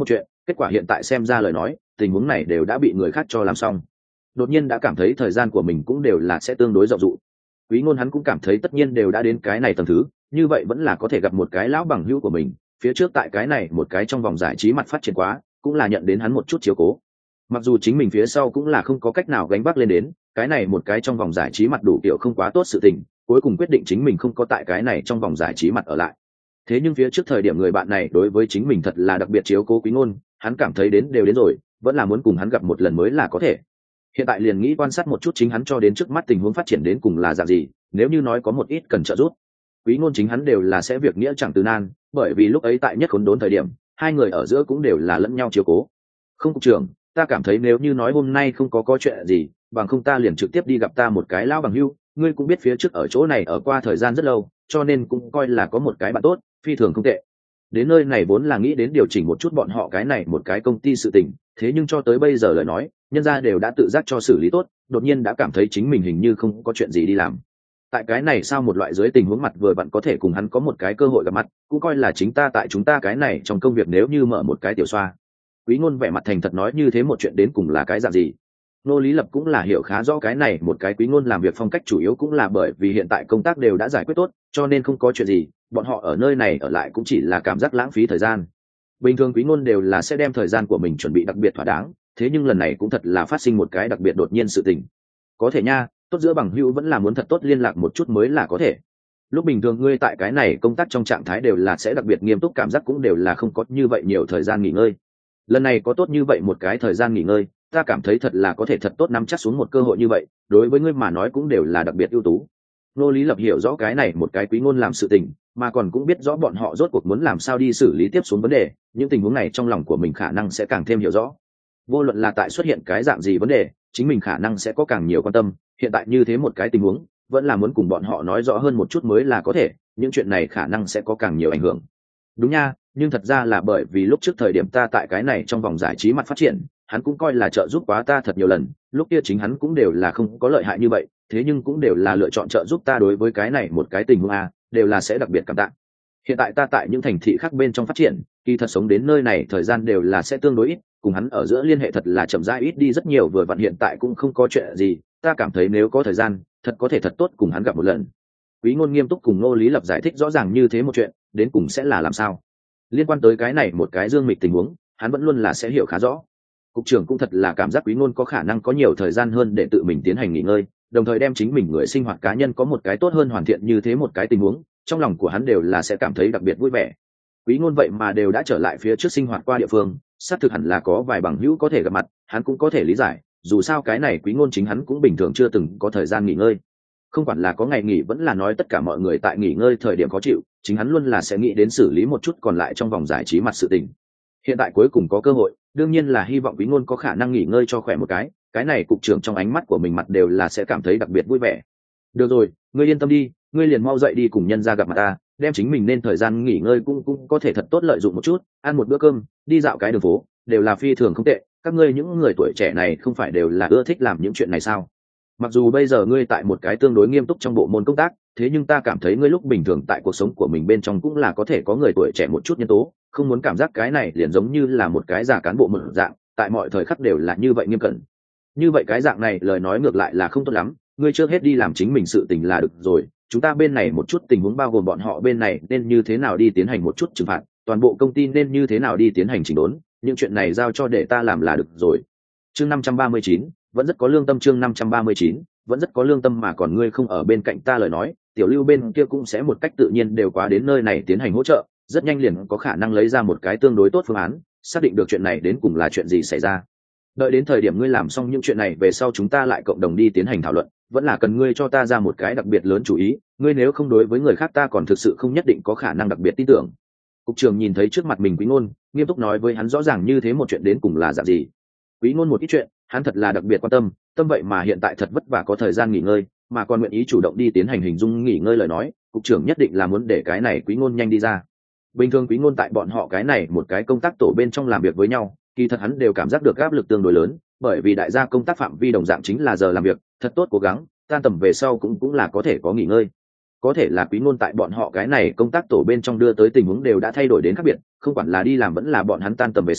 kết quả hiện tại xem ra lời nói tình huống này đều đã bị người khác cho làm xong. Đột nhiên đã cảm thấy thời gian của mình cũng đều là sẽ tương đối rộng dụ. Quý Ngôn hắn cũng cảm thấy tất nhiên đều đã đến cái này tầng thứ, như vậy vẫn là có thể gặp một cái lão bằng hữu của mình, phía trước tại cái này một cái trong vòng giải trí mặt phát triển quá, cũng là nhận đến hắn một chút chiếu cố. Mặc dù chính mình phía sau cũng là không có cách nào gánh vác lên đến, cái này một cái trong vòng giải trí mặt đủ kiểu không quá tốt sự tình, cuối cùng quyết định chính mình không có tại cái này trong vòng giải trí mặt ở lại. Thế nhưng phía trước thời điểm người bạn này đối với chính mình thật là đặc biệt chiếu cố Quý Ngôn, hắn cảm thấy đến đều đến rồi, vẫn là muốn cùng hắn gặp một lần mới là có thể. Hiện tại liền nghĩ quan sát một chút chính hắn cho đến trước mắt tình huống phát triển đến cùng là dạng gì, nếu như nói có một ít cần trợ giúp, Quý Ngôn chính hắn đều là sẽ việc nghĩa chẳng từ nan, bởi vì lúc ấy tại nhất khốn đốn thời điểm, hai người ở giữa cũng đều là lẫn nhau chiếu cố. Không cục trưởng, ta cảm thấy nếu như nói hôm nay không có có chuyện gì, bằng không ta liền trực tiếp đi gặp ta một cái lão bằng hữu, ngươi cũng biết phía trước ở chỗ này ở qua thời gian rất lâu, cho nên cũng coi là có một cái bạn tốt, phi thường không tệ. Đến nơi này vốn là nghĩ đến điều chỉnh một chút bọn họ cái này một cái công ty sự tình, thế nhưng cho tới bây giờ lời nói, nhân gia đều đã tự giác cho xử lý tốt, đột nhiên đã cảm thấy chính mình hình như không có chuyện gì đi làm. Tại cái này sao một loại dưới tình huống mặt vừa bạn có thể cùng hắn có một cái cơ hội gặp mặt, cũng coi là chính ta tại chúng ta cái này trong công việc nếu như mở một cái tiểu xoa. Quý Ngôn vẻ mặt thành thật nói như thế một chuyện đến cùng là cái dạng gì. Nô Lý Lập cũng là hiểu khá rõ cái này một cái Quý Ngôn làm việc phong cách chủ yếu cũng là bởi vì hiện tại công tác đều đã giải quyết tốt, cho nên không có chuyện gì, bọn họ ở nơi này ở lại cũng chỉ là cảm giác lãng phí thời gian. Bình thường Quý Ngôn đều là sẽ đem thời gian của mình chuẩn bị đặc biệt thỏa đáng, thế nhưng lần này cũng thật là phát sinh một cái đặc biệt đột nhiên sự tình. Có thể nha, tốt giữa bằng hữu vẫn là muốn thật tốt liên lạc một chút mới là có thể. Lúc bình thường ngươi tại cái này công tác trong trạng thái đều là sẽ đặc biệt nghiêm túc, cảm giác cũng đều là không có như vậy nhiều thời gian nghỉ ngơi. Lần này có tốt như vậy một cái thời gian nghỉ ngơi, ta cảm thấy thật là có thể thật tốt nắm chắc xuống một cơ hội như vậy, đối với ngươi mà nói cũng đều là đặc biệt ưu tú. Nô Lý Lập hiểu rõ cái này một cái Quý Ngôn làm sự tình, mà còn cũng biết rõ bọn họ rốt cuộc muốn làm sao đi xử lý tiếp xuống vấn đề, những tình huống này trong lòng của mình khả năng sẽ càng thêm hiểu rõ. Vô luận là tại xuất hiện cái dạng gì vấn đề, chính mình khả năng sẽ có càng nhiều quan tâm, hiện tại như thế một cái tình huống, vẫn là muốn cùng bọn họ nói rõ hơn một chút mới là có thể, những chuyện này khả năng sẽ có càng nhiều ảnh hưởng. Đúng nha, nhưng thật ra là bởi vì lúc trước thời điểm ta tại cái này trong vòng giải trí mặt phát triển, hắn cũng coi là trợ giúp quá ta thật nhiều lần, lúc kia chính hắn cũng đều là không có lợi hại như vậy, thế nhưng cũng đều là lựa chọn trợ giúp ta đối với cái này một cái tình huống a, đều là sẽ đặc biệt cảm tạ. Hiện tại ta tại những thành thị khác bên trong phát triển, kỳ thật sống đến nơi này thời gian đều là sẽ tương đối ít, cùng hắn ở giữa liên hệ thật là chậm rãi ít đi rất nhiều, vừa vặn hiện tại cũng không có chuyện gì, ta cảm thấy nếu có thời gian, thật có thể thật tốt cùng hắn gặp một lần. Quý Ngôn nghiêm túc cùng Nô Lý Lập giải thích rõ ràng như thế một chuyện, đến cùng sẽ là làm sao. Liên quan tới cái này một cái Dương Mịch tình huống, hắn vẫn luôn là sẽ hiểu khá rõ. Cục trưởng cũng thật là cảm giác Quý Ngôn có khả năng có nhiều thời gian hơn để tự mình tiến hành nghỉ ngơi, đồng thời đem chính mình người sinh hoạt cá nhân có một cái tốt hơn hoàn thiện như thế một cái tình huống, trong lòng của hắn đều là sẽ cảm thấy đặc biệt vui vẻ. Quý Ngôn vậy mà đều đã trở lại phía trước sinh hoạt qua địa phương, xác thực hẳn là có vài bằng hữu có thể gặp mặt, hắn cũng có thể lý giải, dù sao cái này Quý Ngôn chính hắn cũng bình thường chưa từng có thời gian nghỉ ngơi. Không quản là có ngày nghỉ vẫn là nói tất cả mọi người tại nghỉ ngơi thời điểm khó chịu, chính hắn luôn là sẽ nghĩ đến xử lý một chút còn lại trong vòng giải trí mặt sự tình. Hiện tại cuối cùng có cơ hội, đương nhiên là hy vọng Quý Ngôn có khả năng nghỉ ngơi cho khỏe một cái, cái này cục trưởng trong ánh mắt của mình mặt đều là sẽ cảm thấy đặc biệt vui vẻ. Được rồi, ngươi yên tâm đi, ngươi liền mau dậy đi cùng nhân gia gặp mặt ta, đem chính mình nên thời gian nghỉ ngơi cũng cũng có thể thật tốt lợi dụng một chút, ăn một bữa cơm, đi dạo cái đường phố, đều là phi thường không tệ, các ngươi những người tuổi trẻ này không phải đều là ưa thích làm những chuyện này sao? Mặc dù bây giờ ngươi tại một cái tương đối nghiêm túc trong bộ môn công tác, thế nhưng ta cảm thấy ngươi lúc bình thường tại cuộc sống của mình bên trong cũng là có thể có người tuổi trẻ một chút nhân tố, không muốn cảm giác cái này liền giống như là một cái già cán bộ một dạng, tại mọi thời khắc đều là như vậy nghiêm cẩn. Như vậy cái dạng này lời nói ngược lại là không tốt lắm, ngươi trước hết đi làm chính mình sự tình là được rồi, chúng ta bên này một chút tình huống bao gồm bọn họ bên này nên như thế nào đi tiến hành một chút trừng phạt, toàn bộ công ty nên như thế nào đi tiến hành chỉnh đốn, những chuyện này giao cho để ta làm là được rồi. Chương năm trăm ba mươi chín, vẫn rất có lương tâm. Chương năm trăm ba mươi chín, vẫn rất có lương tâm, mà còn ngươi không ở bên cạnh ta lời nói, Tiểu Lưu bên kia cũng sẽ một cách tự nhiên đều quá đến nơi này tiến hành hỗ trợ, rất nhanh liền có khả năng lấy ra một cái tương đối tốt phương án, xác định được chuyện này đến cùng là chuyện gì xảy ra. Đợi đến thời điểm ngươi làm xong những chuyện này về sau chúng ta lại cộng đồng đi tiến hành thảo luận, vẫn là cần ngươi cho ta ra một cái đặc biệt lớn chú ý, ngươi nếu không đối với người khác ta còn thực sự không nhất định có khả năng đặc biệt tin tưởng. Cục trưởng nhìn thấy trước mặt mình Quý Ngôn, nghiêm túc nói với hắn rõ ràng như thế một chuyện đến cùng là dạng gì. Quý Ngôn một ít chuyện, hắn thật là đặc biệt quan tâm, tâm vậy mà hiện tại thật vất vả có thời gian nghỉ ngơi, mà còn nguyện ý chủ động đi tiến hành hình dung nghỉ ngơi lời nói, cục trưởng nhất định là muốn để cái này Quý Ngôn nhanh đi ra. Bình thường Quý Ngôn tại bọn họ cái này một cái công tác tổ bên trong làm việc với nhau, kỳ thật hắn đều cảm giác được áp lực tương đối lớn, bởi vì đại gia công tác phạm vi đồng dạng chính là giờ làm việc, thật tốt cố gắng, tan tầm về sau cũng cũng là có thể có nghỉ ngơi. Có thể là Quý Ngôn tại bọn họ cái này công tác tổ bên trong đưa tới tình huống đều đã thay đổi đến khác biệt, không quản là đi làm vẫn là bọn hắn tan tầm về sau,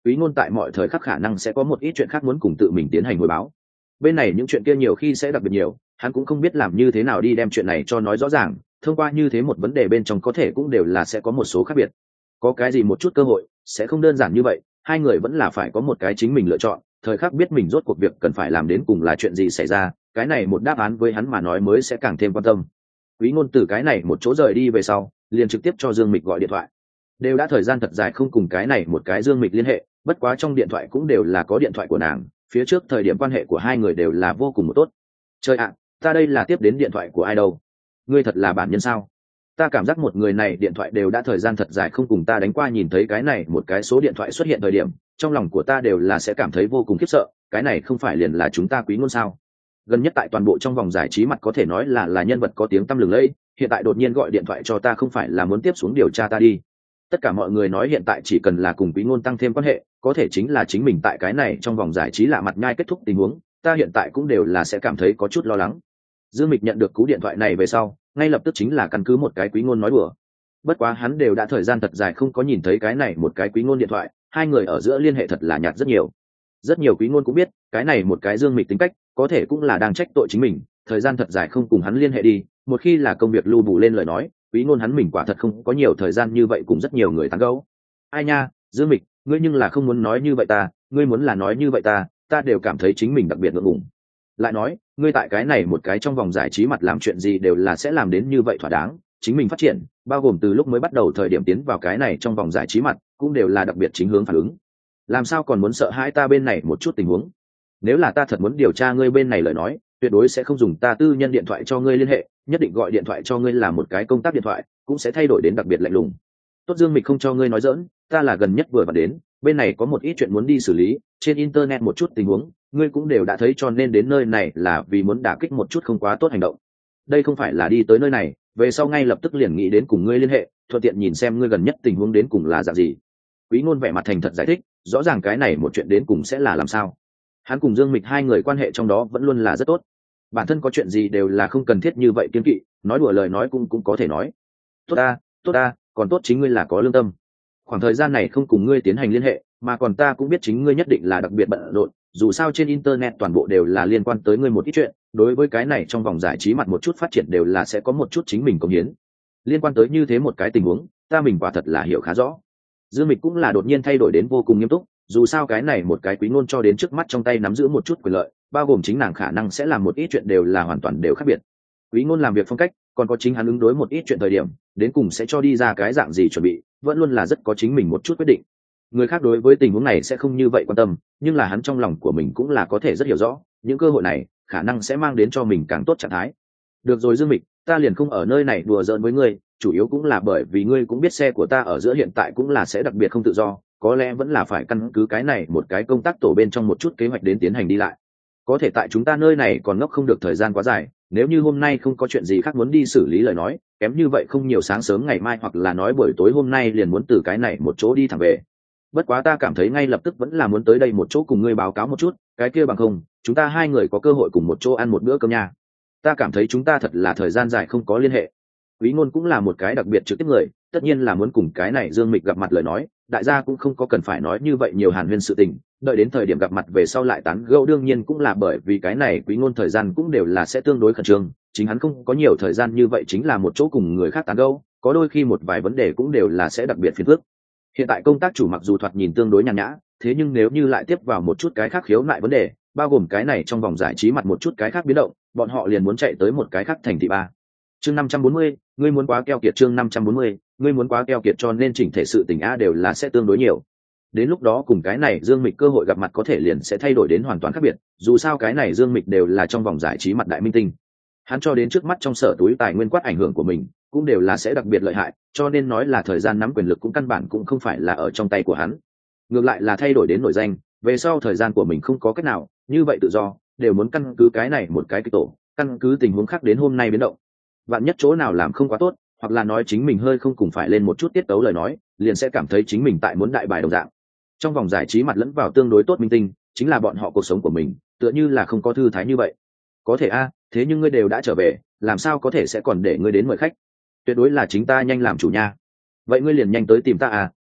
Quý Ngôn tại mọi thời khắc khả năng sẽ có một ít chuyện khác muốn cùng tự mình tiến hành hồi báo. Bên này những chuyện kia nhiều khi sẽ đặc biệt nhiều, hắn cũng không biết làm như thế nào đi đem chuyện này cho nói rõ ràng, thông qua như thế một vấn đề bên trong có thể cũng đều là sẽ có một số khác biệt. Có cái gì một chút cơ hội, sẽ không đơn giản như vậy, hai người vẫn là phải có một cái chính mình lựa chọn, thời khắc biết mình rốt cuộc việc cần phải làm đến cùng là chuyện gì xảy ra, cái này một đáp án với hắn mà nói mới sẽ càng thêm quan tâm. Quý Ngôn từ cái này một chỗ rời đi về sau, liền trực tiếp cho Dương Mịch gọi điện thoại. Đều đã thời gian thật dài không cùng cái này một cái Dương Mịch liên hệ, bất quá trong điện thoại cũng đều là có điện thoại của nàng, phía trước thời điểm quan hệ của hai người đều là vô cùng một tốt. Trời ạ, ta đây là tiếp đến điện thoại của ai đâu? Ngươi thật là bản nhân sao? Ta cảm giác một người này điện thoại đều đã thời gian thật dài không cùng ta đánh qua, nhìn thấy cái này một cái số điện thoại xuất hiện thời điểm, trong lòng của ta đều là sẽ cảm thấy vô cùng khiếp sợ, cái này không phải liền là chúng ta Quý Ngôn sao? Gần nhất tại toàn bộ trong vòng giải trí mặt có thể nói là là nhân vật có tiếng tăm lừng lẫy, hiện tại đột nhiên gọi điện thoại cho ta không phải là muốn tiếp xuống điều tra ta đi. Tất cả mọi người nói hiện tại chỉ cần là cùng Quý Ngôn tăng thêm quan hệ, có thể chính là chính mình tại cái này trong vòng giải trí lạ mặt nhai kết thúc tình huống, ta hiện tại cũng đều là sẽ cảm thấy có chút lo lắng. Dương Mịch nhận được cú điện thoại này về sau, ngay lập tức chính là căn cứ một cái Quý Ngôn nói đùa. Bất quá hắn đều đã thời gian thật dài không có nhìn thấy cái này một cái Quý Ngôn điện thoại, hai người ở giữa liên hệ thật là nhạt rất nhiều. Rất nhiều Quý Ngôn cũng biết, cái này một cái Dương Mịch tính cách, có thể cũng là đang trách tội chính mình, thời gian thật dài không cùng hắn liên hệ đi, một khi là công việc lưu bù lên lời nói, Quý Ngôn hắn mình quả thật không có nhiều thời gian như vậy cùng rất nhiều người tán gẫu. Ai nha, Dương Mịch, ngươi nhưng là không muốn nói như vậy ta, ngươi muốn là nói như vậy ta, ta đều cảm thấy chính mình đặc biệt ngượng ngùng. Lại nói, ngươi tại cái này một cái trong vòng giải trí mặt làm chuyện gì đều là sẽ làm đến như vậy thỏa đáng, chính mình phát triển, bao gồm từ lúc mới bắt đầu thời điểm tiến vào cái này trong vòng giải trí mặt, cũng đều là đặc biệt chính hướng phản ứng. Làm sao còn muốn sợ hãi ta bên này một chút tình huống? Nếu là ta thật muốn điều tra ngươi bên này lời nói, tuyệt đối sẽ không dùng ta tư nhân điện thoại cho ngươi liên hệ, nhất định gọi điện thoại cho ngươi là một cái công tác điện thoại, cũng sẽ thay đổi đến đặc biệt lạnh lùng. Tốt, Dương Mịch không cho ngươi nói giỡn, ta là gần nhất vừa vặn đến, bên này có một ít chuyện muốn đi xử lý, trên internet một chút tình huống, ngươi cũng đều đã thấy cho nên đến nơi này là vì muốn đả kích một chút không quá tốt hành động. Đây không phải là đi tới nơi này, về sau ngay lập tức liền nghĩ đến cùng ngươi liên hệ, thuận tiện nhìn xem ngươi gần nhất tình huống đến cùng là dạng gì. Quý Ngôn vẻ mặt thành thật giải thích, rõ ràng cái này một chuyện đến cùng sẽ là làm sao. Hắn cùng Dương Mịch hai người quan hệ trong đó vẫn luôn là rất tốt, bản thân có chuyện gì đều là không cần thiết như vậy kiên kỵ, nói đùa lời nói cũng cũng có thể nói. Tốt ta, tốt ta, còn tốt chính ngươi là có lương tâm. Khoảng thời gian này không cùng ngươi tiến hành liên hệ, mà còn ta cũng biết chính ngươi nhất định là đặc biệt bận rộn, dù sao trên internet toàn bộ đều là liên quan tới ngươi một ít chuyện, đối với cái này trong vòng giải trí mặt một chút phát triển đều là sẽ có một chút chính mình cống hiến. Liên quan tới như thế một cái tình huống, ta mình quả thật là hiểu khá rõ. Dương Mịch cũng là đột nhiên thay đổi đến vô cùng nghiêm túc, dù sao cái này một cái Quý Ngôn cho đến trước mắt trong tay nắm giữ một chút quyền lợi, bao gồm chính nàng khả năng sẽ làm một ít chuyện đều là hoàn toàn đều khác biệt. Quý Ngôn làm việc phong cách, còn có chính hắn ứng đối một ít chuyện thời điểm, đến cùng sẽ cho đi ra cái dạng gì chuẩn bị, vẫn luôn là rất có chính mình một chút quyết định. Người khác đối với tình huống này sẽ không như vậy quan tâm, nhưng là hắn trong lòng của mình cũng là có thể rất hiểu rõ, những cơ hội này khả năng sẽ mang đến cho mình càng tốt trạng thái. Được rồi Dương Mịch, ta liền không ở nơi này đùa giỡn với ngươi, chủ yếu cũng là bởi vì ngươi cũng biết xe của ta ở giữa hiện tại cũng là sẽ đặc biệt không tự do, có lẽ vẫn là phải căn cứ cái này một cái công tác tổ bên trong một chút kế hoạch đến tiến hành đi lại. Có thể tại chúng ta nơi này còn ngốc không được thời gian quá dài, nếu như hôm nay không có chuyện gì khác muốn đi xử lý lời nói, kém như vậy không nhiều sáng sớm ngày mai hoặc là nói buổi tối hôm nay liền muốn từ cái này một chỗ đi thẳng về. Bất quá ta cảm thấy ngay lập tức vẫn là muốn tới đây một chỗ cùng ngươi báo cáo một chút, cái kia bằng không, chúng ta hai người có cơ hội cùng một chỗ ăn một bữa cơm nha. Ta cảm thấy chúng ta thật là thời gian dài không có liên hệ. Quý Ngôn cũng là một cái đặc biệt trực tiếp người, tất nhiên là muốn cùng cái này Dương Mịch gặp mặt lời nói, đại gia cũng không có cần phải nói như vậy nhiều hàn huyên sự tình, đợi đến thời điểm gặp mặt về sau lại tán gẫu, đương nhiên cũng là bởi vì cái này Quý Ngôn thời gian cũng đều là sẽ tương đối khẩn trương, chính hắn không có nhiều thời gian như vậy chính là một chỗ cùng người khác tán gẫu, có đôi khi một vài vấn đề cũng đều là sẽ đặc biệt phiền phức. Hiện tại công tác chủ mặc dù thoạt nhìn tương đối nhàn nhã, thế nhưng nếu như lại tiếp vào một chút cái khác khiếu nại vấn đề, bao gồm cái này trong vòng giải trí mặt một chút cái khác biến động, bọn họ liền muốn chạy tới một cái khác thành thị ba. Chương năm trăm bốn mươi, ngươi muốn quá keo kiệt. Chương năm trăm bốn mươi, ngươi muốn quá keo kiệt, cho nên chỉnh thể sự tình a đều là sẽ tương đối nhiều. Đến lúc đó cùng cái này Dương Mịch cơ hội gặp mặt có thể liền sẽ thay đổi đến hoàn toàn khác biệt, dù sao cái này Dương Mịch đều là trong vòng giải trí mặt đại minh tinh. Hắn cho đến trước mắt trong sở túi tài nguyên quát ảnh hưởng của mình, cũng đều là sẽ đặc biệt lợi hại, cho nên nói là thời gian nắm quyền lực cũng căn bản cũng không phải là ở trong tay của hắn. Ngược lại là thay đổi đến nổi danh, về sau thời gian của mình không có cách nào, như vậy tự do, đều muốn căn cứ cái này một cái cái tổ, căn cứ tình huống khác đến hôm nay biến động. Vạn nhất chỗ nào làm không quá tốt, hoặc là nói chính mình hơi không cùng phải lên một chút tiết tấu lời nói, liền sẽ cảm thấy chính mình tại muốn đại bài đồng dạng. Trong vòng giải trí mặt lẫn vào tương đối tốt minh tinh, chính là bọn họ cuộc sống của mình, tựa như là không có thư thái như vậy. Có thể a, thế nhưng ngươi đều đã trở về, làm sao có thể sẽ còn để ngươi đến mời khách? Tuyệt đối là chính ta nhanh làm chủ nha. Vậy ngươi liền nhanh tới tìm ta à,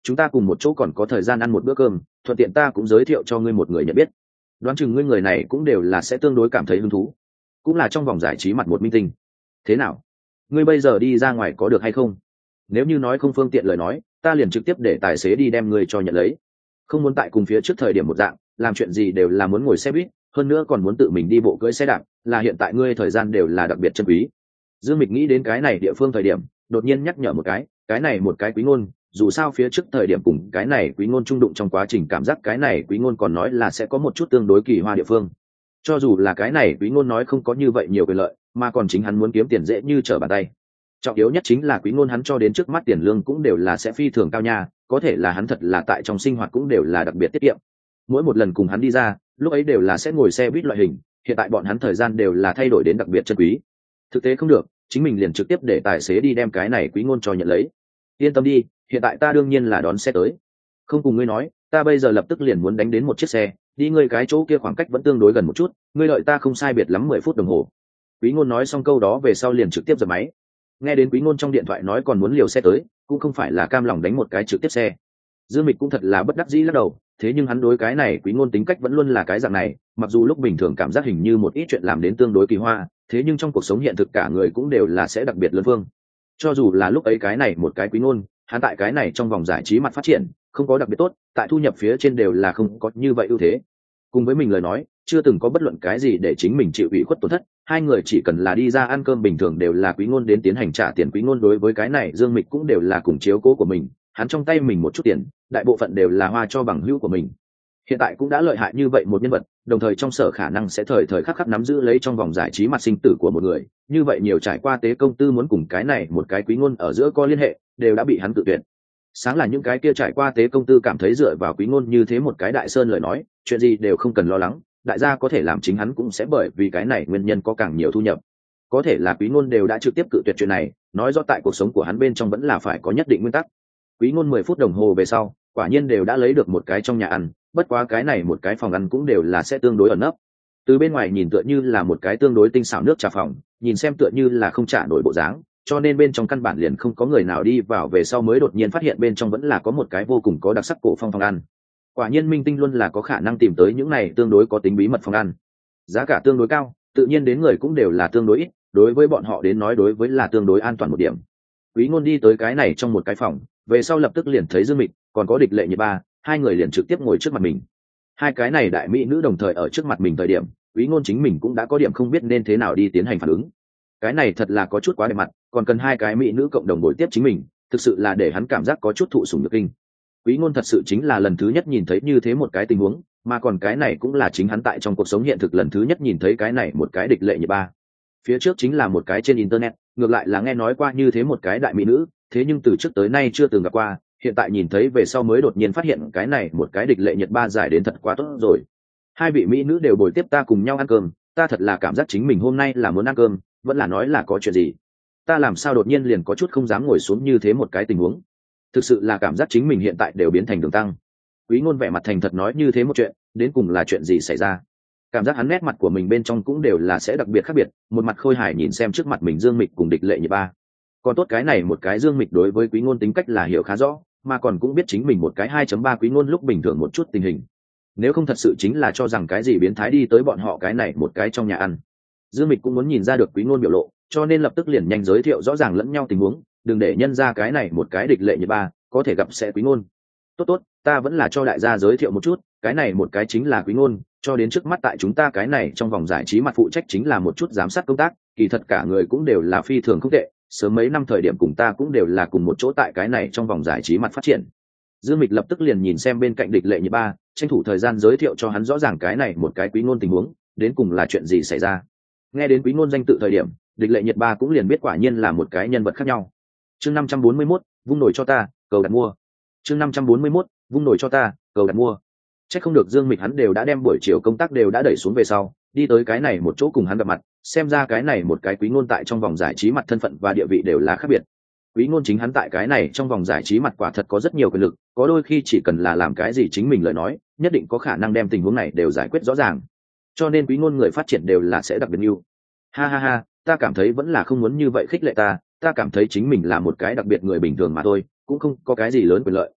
chúng ta cùng một chỗ còn có thời gian ăn một bữa cơm, thuận tiện ta cũng giới thiệu cho ngươi một người nhận biết. Đoán chừng ngươi người này cũng đều là sẽ tương đối cảm thấy hứng thú, cũng là trong vòng giải trí mặt một minh tinh. Thế nào, ngươi bây giờ đi ra ngoài có được hay không? Nếu như nói không phương tiện lời nói, ta liền trực tiếp để tài xế đi đem ngươi cho nhận lấy. Không muốn tại cùng phía trước thời điểm một dạng, làm chuyện gì đều là muốn ngồi xe buýt, hơn nữa còn muốn tự mình đi bộ cưỡi xe đạp, là hiện tại ngươi thời gian đều là đặc biệt chân quý. Dương Mịch nghĩ đến cái này địa phương thời điểm, đột nhiên nhắc nhở một cái, cái này một cái Quý Ngôn, dù sao phía trước thời điểm cùng cái này Quý Ngôn trung đụng trong quá trình cảm giác cái này Quý Ngôn còn nói là sẽ có một chút tương đối kỳ hoa địa phương. Cho dù là cái này Quý Ngôn nói không có như vậy nhiều quyền lợi, mà còn chính hắn muốn kiếm tiền dễ như trở bàn tay. Trọng yếu nhất chính là Quý Ngôn hắn cho đến trước mắt tiền lương cũng đều là sẽ phi thường cao nha, có thể là hắn thật là tại trong sinh hoạt cũng đều là đặc biệt tiết kiệm. Mỗi một lần cùng hắn đi ra, lúc ấy đều là sẽ ngồi xe buýt loại hình, hiện tại bọn hắn thời gian đều là thay đổi đến đặc biệt chân quý. Thực tế không được, chính mình liền trực tiếp để tài xế đi đem cái này Quý Ngôn cho nhận lấy. Yên tâm đi, hiện tại ta đương nhiên là đón xe tới. Không cùng ngươi nói, ta bây giờ lập tức liền muốn đánh đến một chiếc xe, đi ngươi cái chỗ kia khoảng cách vẫn tương đối gần một chút, ngươi đợi ta không sai biệt lắm mười phút đồng hồ. Quý Ngôn nói xong câu đó về sau liền trực tiếp giật máy. Nghe đến Quý Ngôn trong điện thoại nói còn muốn liều xe tới, cũng không phải là cam lòng đánh một cái trực tiếp xe. Dương Mịch cũng thật là bất đắc dĩ lắc đầu, thế nhưng hắn đối cái này Quý Ngôn tính cách vẫn luôn là cái dạng này, mặc dù lúc bình thường cảm giác hình như một ít chuyện làm đến tương đối kỳ hoa, thế nhưng trong cuộc sống hiện thực cả người cũng đều là sẽ đặc biệt lớn phương. Cho dù là lúc ấy cái này một cái Quý Ngôn, hắn tại cái này trong vòng giải trí mặt phát triển, không có đặc biệt tốt, tại thu nhập phía trên đều là không có như vậy ưu thế. Cùng với mình lời nói, chưa từng có bất luận cái gì để chính mình chịu ủy khuất tổn thất, hai người chỉ cần là đi ra ăn cơm bình thường đều là Quý Ngôn đến tiến hành trả tiền. Quý Ngôn đối với cái này Dương Mịch cũng đều là cùng chiếu cố của mình, hắn trong tay mình một chút tiền, đại bộ phận đều là hoa cho bằng hữu của mình. Hiện tại cũng đã lợi hại như vậy một nhân vật, đồng thời trong sở khả năng sẽ thời thời khắc khắc nắm giữ lấy trong vòng giải trí mặt sinh tử của một người, như vậy nhiều trải qua tế công tư muốn cùng cái này một cái Quý Ngôn ở giữa có liên hệ, đều đã bị hắn tự tuyệt. Sáng là những cái kia trải qua tế công tư cảm thấy dựa vào Quý Ngôn như thế một cái đại sơn lời nói, chuyện gì đều không cần lo lắng, đại gia có thể làm chính hắn cũng sẽ bởi vì cái này nguyên nhân có càng nhiều thu nhập. Có thể là Quý Ngôn đều đã trực tiếp cự tuyệt chuyện này, nói rõ tại cuộc sống của hắn bên trong vẫn là phải có nhất định nguyên tắc. Quý Ngôn mười phút đồng hồ về sau, quả nhiên đều đã lấy được một cái trong nhà ăn, bất quá cái này một cái phòng ăn cũng đều là sẽ tương đối ẩn nấp. Từ bên ngoài nhìn tựa như là một cái tương đối tinh xảo nước trà phòng, nhìn xem tựa như là không trả nổi bộ dáng, cho nên bên trong căn bản liền không có người nào đi vào, về sau mới đột nhiên phát hiện bên trong vẫn là có một cái vô cùng có đặc sắc cổ phong phòng ăn. Quả nhiên minh tinh luôn là có khả năng tìm tới những này tương đối có tính bí mật phòng ăn. Giá cả tương đối cao, tự nhiên đến người cũng đều là tương đối ít, đối với bọn họ đến nói đối với là tương đối an toàn một điểm. Quý Ngôn đi tới cái này trong một cái phòng, về sau lập tức liền thấy Dương Mịch, còn có Địch Lệ Nhiệt Ba, hai người liền trực tiếp ngồi trước mặt mình. Hai cái này đại mỹ nữ đồng thời ở trước mặt mình thời điểm, Quý Ngôn chính mình cũng đã có điểm không biết nên thế nào đi tiến hành phản ứng. Cái này thật là có chút quá đẹp mặt, còn cần hai cái mỹ nữ cộng đồng bồi tiếp chính mình, thực sự là để hắn cảm giác có chút thụ sủng nhược kinh. Quý Ngôn thật sự chính là lần thứ nhất nhìn thấy như thế một cái tình huống, mà còn cái này cũng là chính hắn tại trong cuộc sống hiện thực lần thứ nhất nhìn thấy cái này một cái Địch Lệ Nhiệt Ba. Phía trước chính là một cái trên internet, ngược lại là nghe nói qua như thế một cái đại mỹ nữ, thế nhưng từ trước tới nay chưa từng gặp qua, hiện tại nhìn thấy về sau mới đột nhiên phát hiện cái này một cái Địch Lệ Nhiệt Ba giải đến thật quá tốt rồi. Hai vị mỹ nữ đều bồi tiếp ta cùng nhau ăn cơm, ta thật là cảm giác chính mình hôm nay là muốn ăn cơm, vẫn là nói là có chuyện gì. Ta làm sao đột nhiên liền có chút không dám ngồi xuống như thế một cái tình huống. Thực sự là cảm giác chính mình hiện tại đều biến thành đường tăng. Quý Ngôn vẻ mặt thành thật nói như thế một chuyện, đến cùng là chuyện gì xảy ra. Cảm giác hắn nét mặt của mình bên trong cũng đều là sẽ đặc biệt khác biệt, một mặt khôi hài nhìn xem trước mặt mình Dương Mịch cùng Địch Lệ Nhiệt Ba. Còn tốt cái này một cái Dương Mịch đối với Quý Ngôn tính cách là hiểu khá rõ, mà còn cũng biết chính mình một cái hai chấm ba Quý Ngôn lúc bình thường một chút tình hình. Nếu không thật sự chính là cho rằng cái gì biến thái đi tới bọn họ cái này một cái trong nhà ăn. Dương Mịch cũng muốn nhìn ra được Quý Ngôn biểu lộ, cho nên lập tức liền nhanh giới thiệu rõ ràng lẫn nhau tình huống, đừng để nhân ra cái này một cái Địch Lệ Nhiệt Ba có thể gặp sẽ Quý Ngôn. Tốt tốt, ta vẫn là cho đại gia giới thiệu một chút, cái này một cái chính là Quý Ngôn, cho đến trước mắt tại chúng ta cái này trong vòng giải trí mặt phụ trách chính là một chút giám sát công tác, kỳ thật cả người cũng đều là phi thường không tệ, sớm mấy năm thời điểm cùng ta cũng đều là cùng một chỗ tại cái này trong vòng giải trí mặt phát triển. Dương Mịch lập tức liền nhìn xem bên cạnh Địch Lệ Nhiệt Ba, tranh thủ thời gian giới thiệu cho hắn rõ ràng cái này một cái Quý Ngôn tình huống, đến cùng là chuyện gì xảy ra. Nghe đến Quý Ngôn danh tự thời điểm, Địch Lệ Nhiệt Ba cũng liền biết quả nhiên là một cái nhân vật khác nhau. Chương năm trăm bốn mươi mốt, vung nổi cho ta, cầu đặt mua. Chương năm trăm bốn mươi mốt, vung nổi cho ta, cầu đặt mua. Chắc không được Dương Mịch hắn đều đã đem buổi chiều công tác đều đã đẩy xuống về sau, đi tới cái này một chỗ cùng hắn gặp mặt, xem ra cái này một cái Quý Ngôn tại trong vòng giải trí mặt thân phận và địa vị đều là khác biệt. Quý Ngôn chính hắn tại cái này trong vòng giải trí mặt quả thật có rất nhiều quyền lực, có đôi khi chỉ cần là làm cái gì chính mình lời nói, nhất định có khả năng đem tình huống này đều giải quyết rõ ràng. Cho nên Quý Ngôn người phát triển đều là sẽ đặc biệt ưu. Ha ha ha, ta cảm thấy vẫn là không muốn như vậy khích lệ ta, ta cảm thấy chính mình là một cái đặc biệt người bình thường mà thôi, cũng không có cái gì lớn quyền lợi,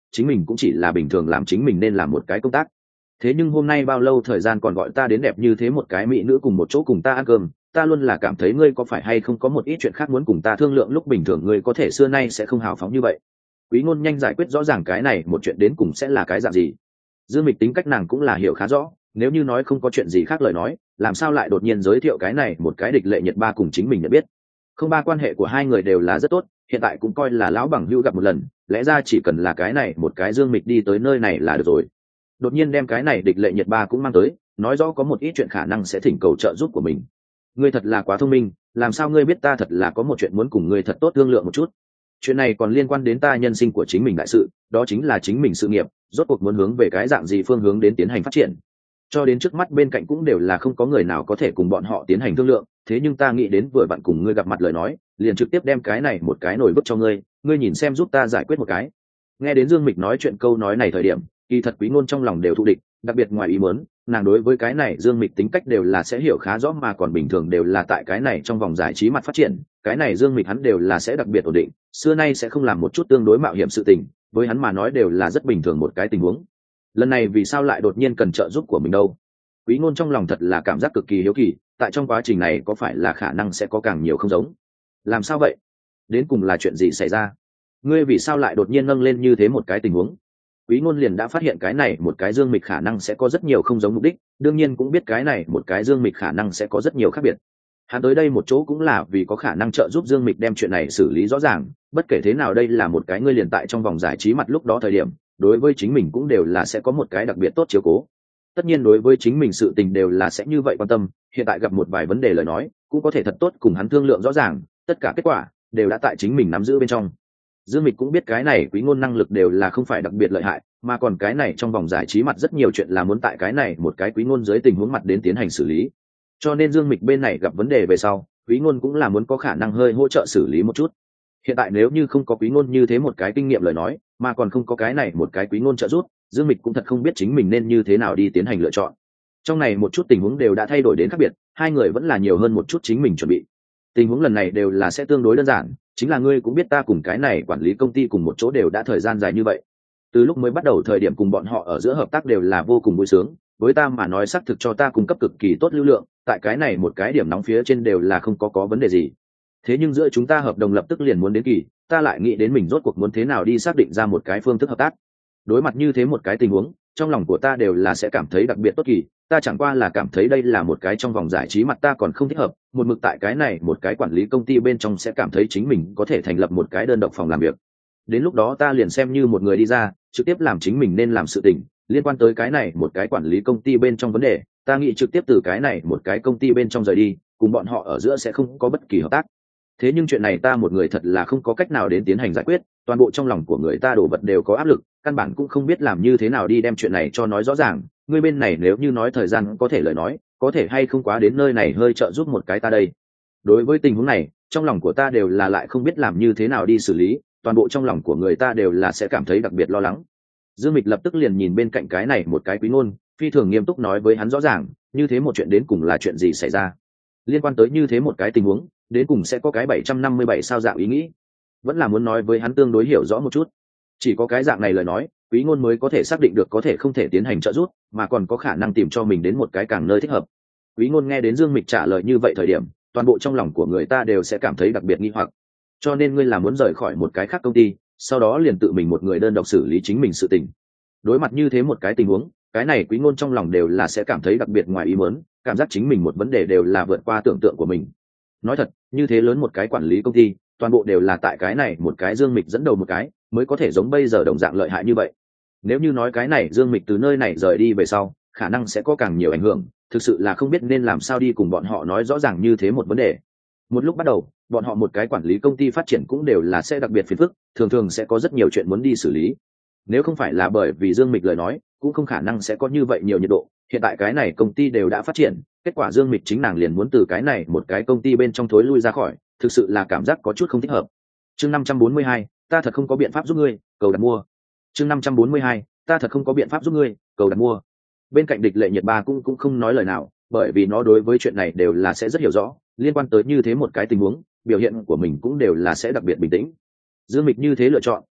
chính mình cũng chỉ là bình thường làm chính mình nên làm một cái công tác. Thế nhưng hôm nay bao lâu thời gian còn gọi ta đến đẹp như thế một cái mỹ nữ cùng một chỗ cùng ta ăn cơm, ta luôn là cảm thấy ngươi có phải hay không có một ít chuyện khác muốn cùng ta thương lượng, lúc bình thường ngươi có thể xưa nay sẽ không hào phóng như vậy. Quý Ngôn nhanh giải quyết rõ ràng cái này một chuyện đến cùng sẽ là cái dạng gì. Dương Mịch tính cách nàng cũng là hiểu khá rõ, nếu như nói không có chuyện gì khác lời nói, làm sao lại đột nhiên giới thiệu cái này một cái địch lệ nhiệt ba cùng chính mình nhận biết. Không, ba quan hệ của hai người đều là rất tốt, hiện tại cũng coi là lão bằng hữu gặp một lần, lẽ ra chỉ cần là cái này một cái Dương Mịch đi tới nơi này là được rồi. Đột nhiên đem cái này địch lệ nhiệt ba cũng mang tới, nói rõ có một ít chuyện khả năng sẽ thỉnh cầu trợ giúp của mình. Ngươi thật là quá thông minh, làm sao ngươi biết ta thật là có một chuyện muốn cùng ngươi thật tốt thương lượng một chút. Chuyện này còn liên quan đến ta nhân sinh của chính mình đại sự, đó chính là chính mình sự nghiệp, rốt cuộc muốn hướng về cái dạng gì phương hướng đến tiến hành phát triển. Cho đến trước mắt bên cạnh cũng đều là không có người nào có thể cùng bọn họ tiến hành thương lượng, thế nhưng ta nghĩ đến vừa bạn cùng ngươi gặp mặt lời nói, liền trực tiếp đem cái này một cái nổi bức cho ngươi, ngươi nhìn xem giúp ta giải quyết một cái. Nghe đến Dương Mịch nói chuyện câu nói này thời điểm, kỳ thật Quý Ngôn trong lòng đều thụ địch, đặc biệt ngoài ý muốn, nàng đối với cái này Dương Mịch tính cách đều là sẽ hiểu khá rõ, mà còn bình thường đều là tại cái này trong vòng giải trí mặt phát triển, cái này Dương Mịch hắn đều là sẽ đặc biệt ổn định, xưa nay sẽ không làm một chút tương đối mạo hiểm sự tình, với hắn mà nói đều là rất bình thường một cái tình huống. Lần này vì sao lại đột nhiên cần trợ giúp của mình đâu? Quý Ngôn trong lòng thật là cảm giác cực kỳ hiếu kỳ, tại trong quá trình này có phải là khả năng sẽ có càng nhiều không giống? Làm sao vậy? Đến cùng là chuyện gì xảy ra? Ngươi vì sao lại đột nhiên nâng lên như thế một cái tình huống? Quý Ngôn liền đã phát hiện cái này một cái Dương Mịch khả năng sẽ có rất nhiều không giống mục đích, đương nhiên cũng biết cái này một cái Dương Mịch khả năng sẽ có rất nhiều khác biệt. Hắn tới đây một chỗ cũng là vì có khả năng trợ giúp Dương Mịch đem chuyện này xử lý rõ ràng, bất kể thế nào đây là một cái ngươi liền tại trong vòng giải trí mặt lúc đó thời điểm, đối với chính mình cũng đều là sẽ có một cái đặc biệt tốt chiếu cố. Tất nhiên đối với chính mình sự tình đều là sẽ như vậy quan tâm, hiện tại gặp một vài vấn đề lời nói, cũng có thể thật tốt cùng hắn thương lượng rõ ràng, tất cả kết quả đều đã tại chính mình nắm giữ bên trong. Dương Mịch cũng biết cái này Quý Ngôn năng lực đều là không phải đặc biệt lợi hại, mà còn cái này trong vòng giải trí mặt rất nhiều chuyện là muốn tại cái này một cái Quý Ngôn dưới tình huống mặt đến tiến hành xử lý. Cho nên Dương Mịch bên này gặp vấn đề về sau, Quý Ngôn cũng là muốn có khả năng hơi hỗ trợ xử lý một chút. Hiện tại nếu như không có Quý Ngôn như thế một cái kinh nghiệm lời nói, mà còn không có cái này một cái Quý Ngôn trợ giúp, Dương Mịch cũng thật không biết chính mình nên như thế nào đi tiến hành lựa chọn. Trong này một chút tình huống đều đã thay đổi đến khác biệt, hai người vẫn là nhiều hơn một chút chính mình chuẩn bị. Tình huống lần này đều là sẽ tương đối đơn giản, chính là ngươi cũng biết ta cùng cái này quản lý công ty cùng một chỗ đều đã thời gian dài như vậy. Từ lúc mới bắt đầu thời điểm cùng bọn họ ở giữa hợp tác đều là vô cùng vui sướng, với ta mà nói xác thực cho ta cung cấp cực kỳ tốt lưu lượng, tại cái này một cái điểm nóng phía trên đều là không có có vấn đề gì. Thế nhưng giữa chúng ta hợp đồng lập tức liền muốn đến kỳ, ta lại nghĩ đến mình rốt cuộc muốn thế nào đi xác định ra một cái phương thức hợp tác. Đối mặt như thế một cái tình huống, trong lòng của ta đều là sẽ cảm thấy đặc biệt tốt kỳ, ta chẳng qua là cảm thấy đây là một cái trong vòng giải trí mặt ta còn không thích hợp, một mực tại cái này một cái quản lý công ty bên trong sẽ cảm thấy chính mình có thể thành lập một cái đơn độc phòng làm việc. Đến lúc đó ta liền xem như một người đi ra, trực tiếp làm chính mình nên làm sự tình, liên quan tới cái này một cái quản lý công ty bên trong vấn đề, ta nghĩ trực tiếp từ cái này một cái công ty bên trong rời đi, cùng bọn họ ở giữa sẽ không có bất kỳ hợp tác. Thế nhưng chuyện này ta một người thật là không có cách nào đến tiến hành giải quyết, toàn bộ trong lòng của người ta đổ vật đều có áp lực, căn bản cũng không biết làm như thế nào đi đem chuyện này cho nói rõ ràng. Ngươi bên này nếu như nói thời gian có thể lời nói, có thể hay không quá đến nơi này hơi trợ giúp một cái ta đây. Đối với tình huống này, trong lòng của ta đều là lại không biết làm như thế nào đi xử lý, toàn bộ trong lòng của người ta đều là sẽ cảm thấy đặc biệt lo lắng. Dương Mịch lập tức liền nhìn bên cạnh cái này một cái Quý Ngôn, phi thường nghiêm túc nói với hắn rõ ràng, như thế một chuyện đến cùng là chuyện gì xảy ra. Liên quan tới như thế một cái tình huống, đến cùng sẽ có cái bảy trăm năm mươi bảy sao dạng ý nghĩ. Vẫn là muốn nói với hắn tương đối hiểu rõ một chút. Chỉ có cái dạng này lời nói, Quý Ngôn mới có thể xác định được có thể không thể tiến hành trợ giúp, mà còn có khả năng tìm cho mình đến một cái càng nơi thích hợp. Quý Ngôn nghe đến Dương Mịch trả lời như vậy thời điểm, toàn bộ trong lòng của người ta đều sẽ cảm thấy đặc biệt nghi hoặc. Cho nên ngươi là muốn rời khỏi một cái khác công ty, sau đó liền tự mình một người đơn độc xử lý chính mình sự tình. Đối mặt như thế một cái tình huống, cái này Quý Ngôn trong lòng đều là sẽ cảm thấy đặc biệt ngoài ý muốn, cảm giác chính mình một vấn đề đều là vượt qua tưởng tượng của mình. Nói thật, như thế lớn một cái quản lý công ty, toàn bộ đều là tại cái này một cái Dương Mịch dẫn đầu một cái, mới có thể giống bây giờ đồng dạng lợi hại như vậy. Nếu như nói cái này Dương Mịch từ nơi này rời đi về sau, khả năng sẽ có càng nhiều ảnh hưởng, thực sự là không biết nên làm sao đi cùng bọn họ nói rõ ràng như thế một vấn đề. Một lúc bắt đầu, bọn họ một cái quản lý công ty phát triển cũng đều là sẽ đặc biệt phiền phức, thường thường sẽ có rất nhiều chuyện muốn đi xử lý. Nếu không phải là bởi vì Dương Mịch lời nói, cũng không khả năng sẽ có như vậy nhiều nhiệt độ. Hiện tại cái này công ty đều đã phát triển, kết quả Dương Mịch chính nàng liền muốn từ cái này một cái công ty bên trong thối lui ra khỏi, thực sự là cảm giác có chút không thích hợp. Chương năm trăm bốn mươi hai, ta thật không có biện pháp giúp ngươi, cầu đặt mua. Chương năm trăm bốn mươi hai, ta thật không có biện pháp giúp ngươi, cầu đặt mua. Bên cạnh địch lệ nhiệt ba cũng cũng không nói lời nào, bởi vì nó đối với chuyện này đều là sẽ rất hiểu rõ, liên quan tới như thế một cái tình huống, biểu hiện của mình cũng đều là sẽ đặc biệt bình tĩnh. Dương Mịch như thế lựa chọn,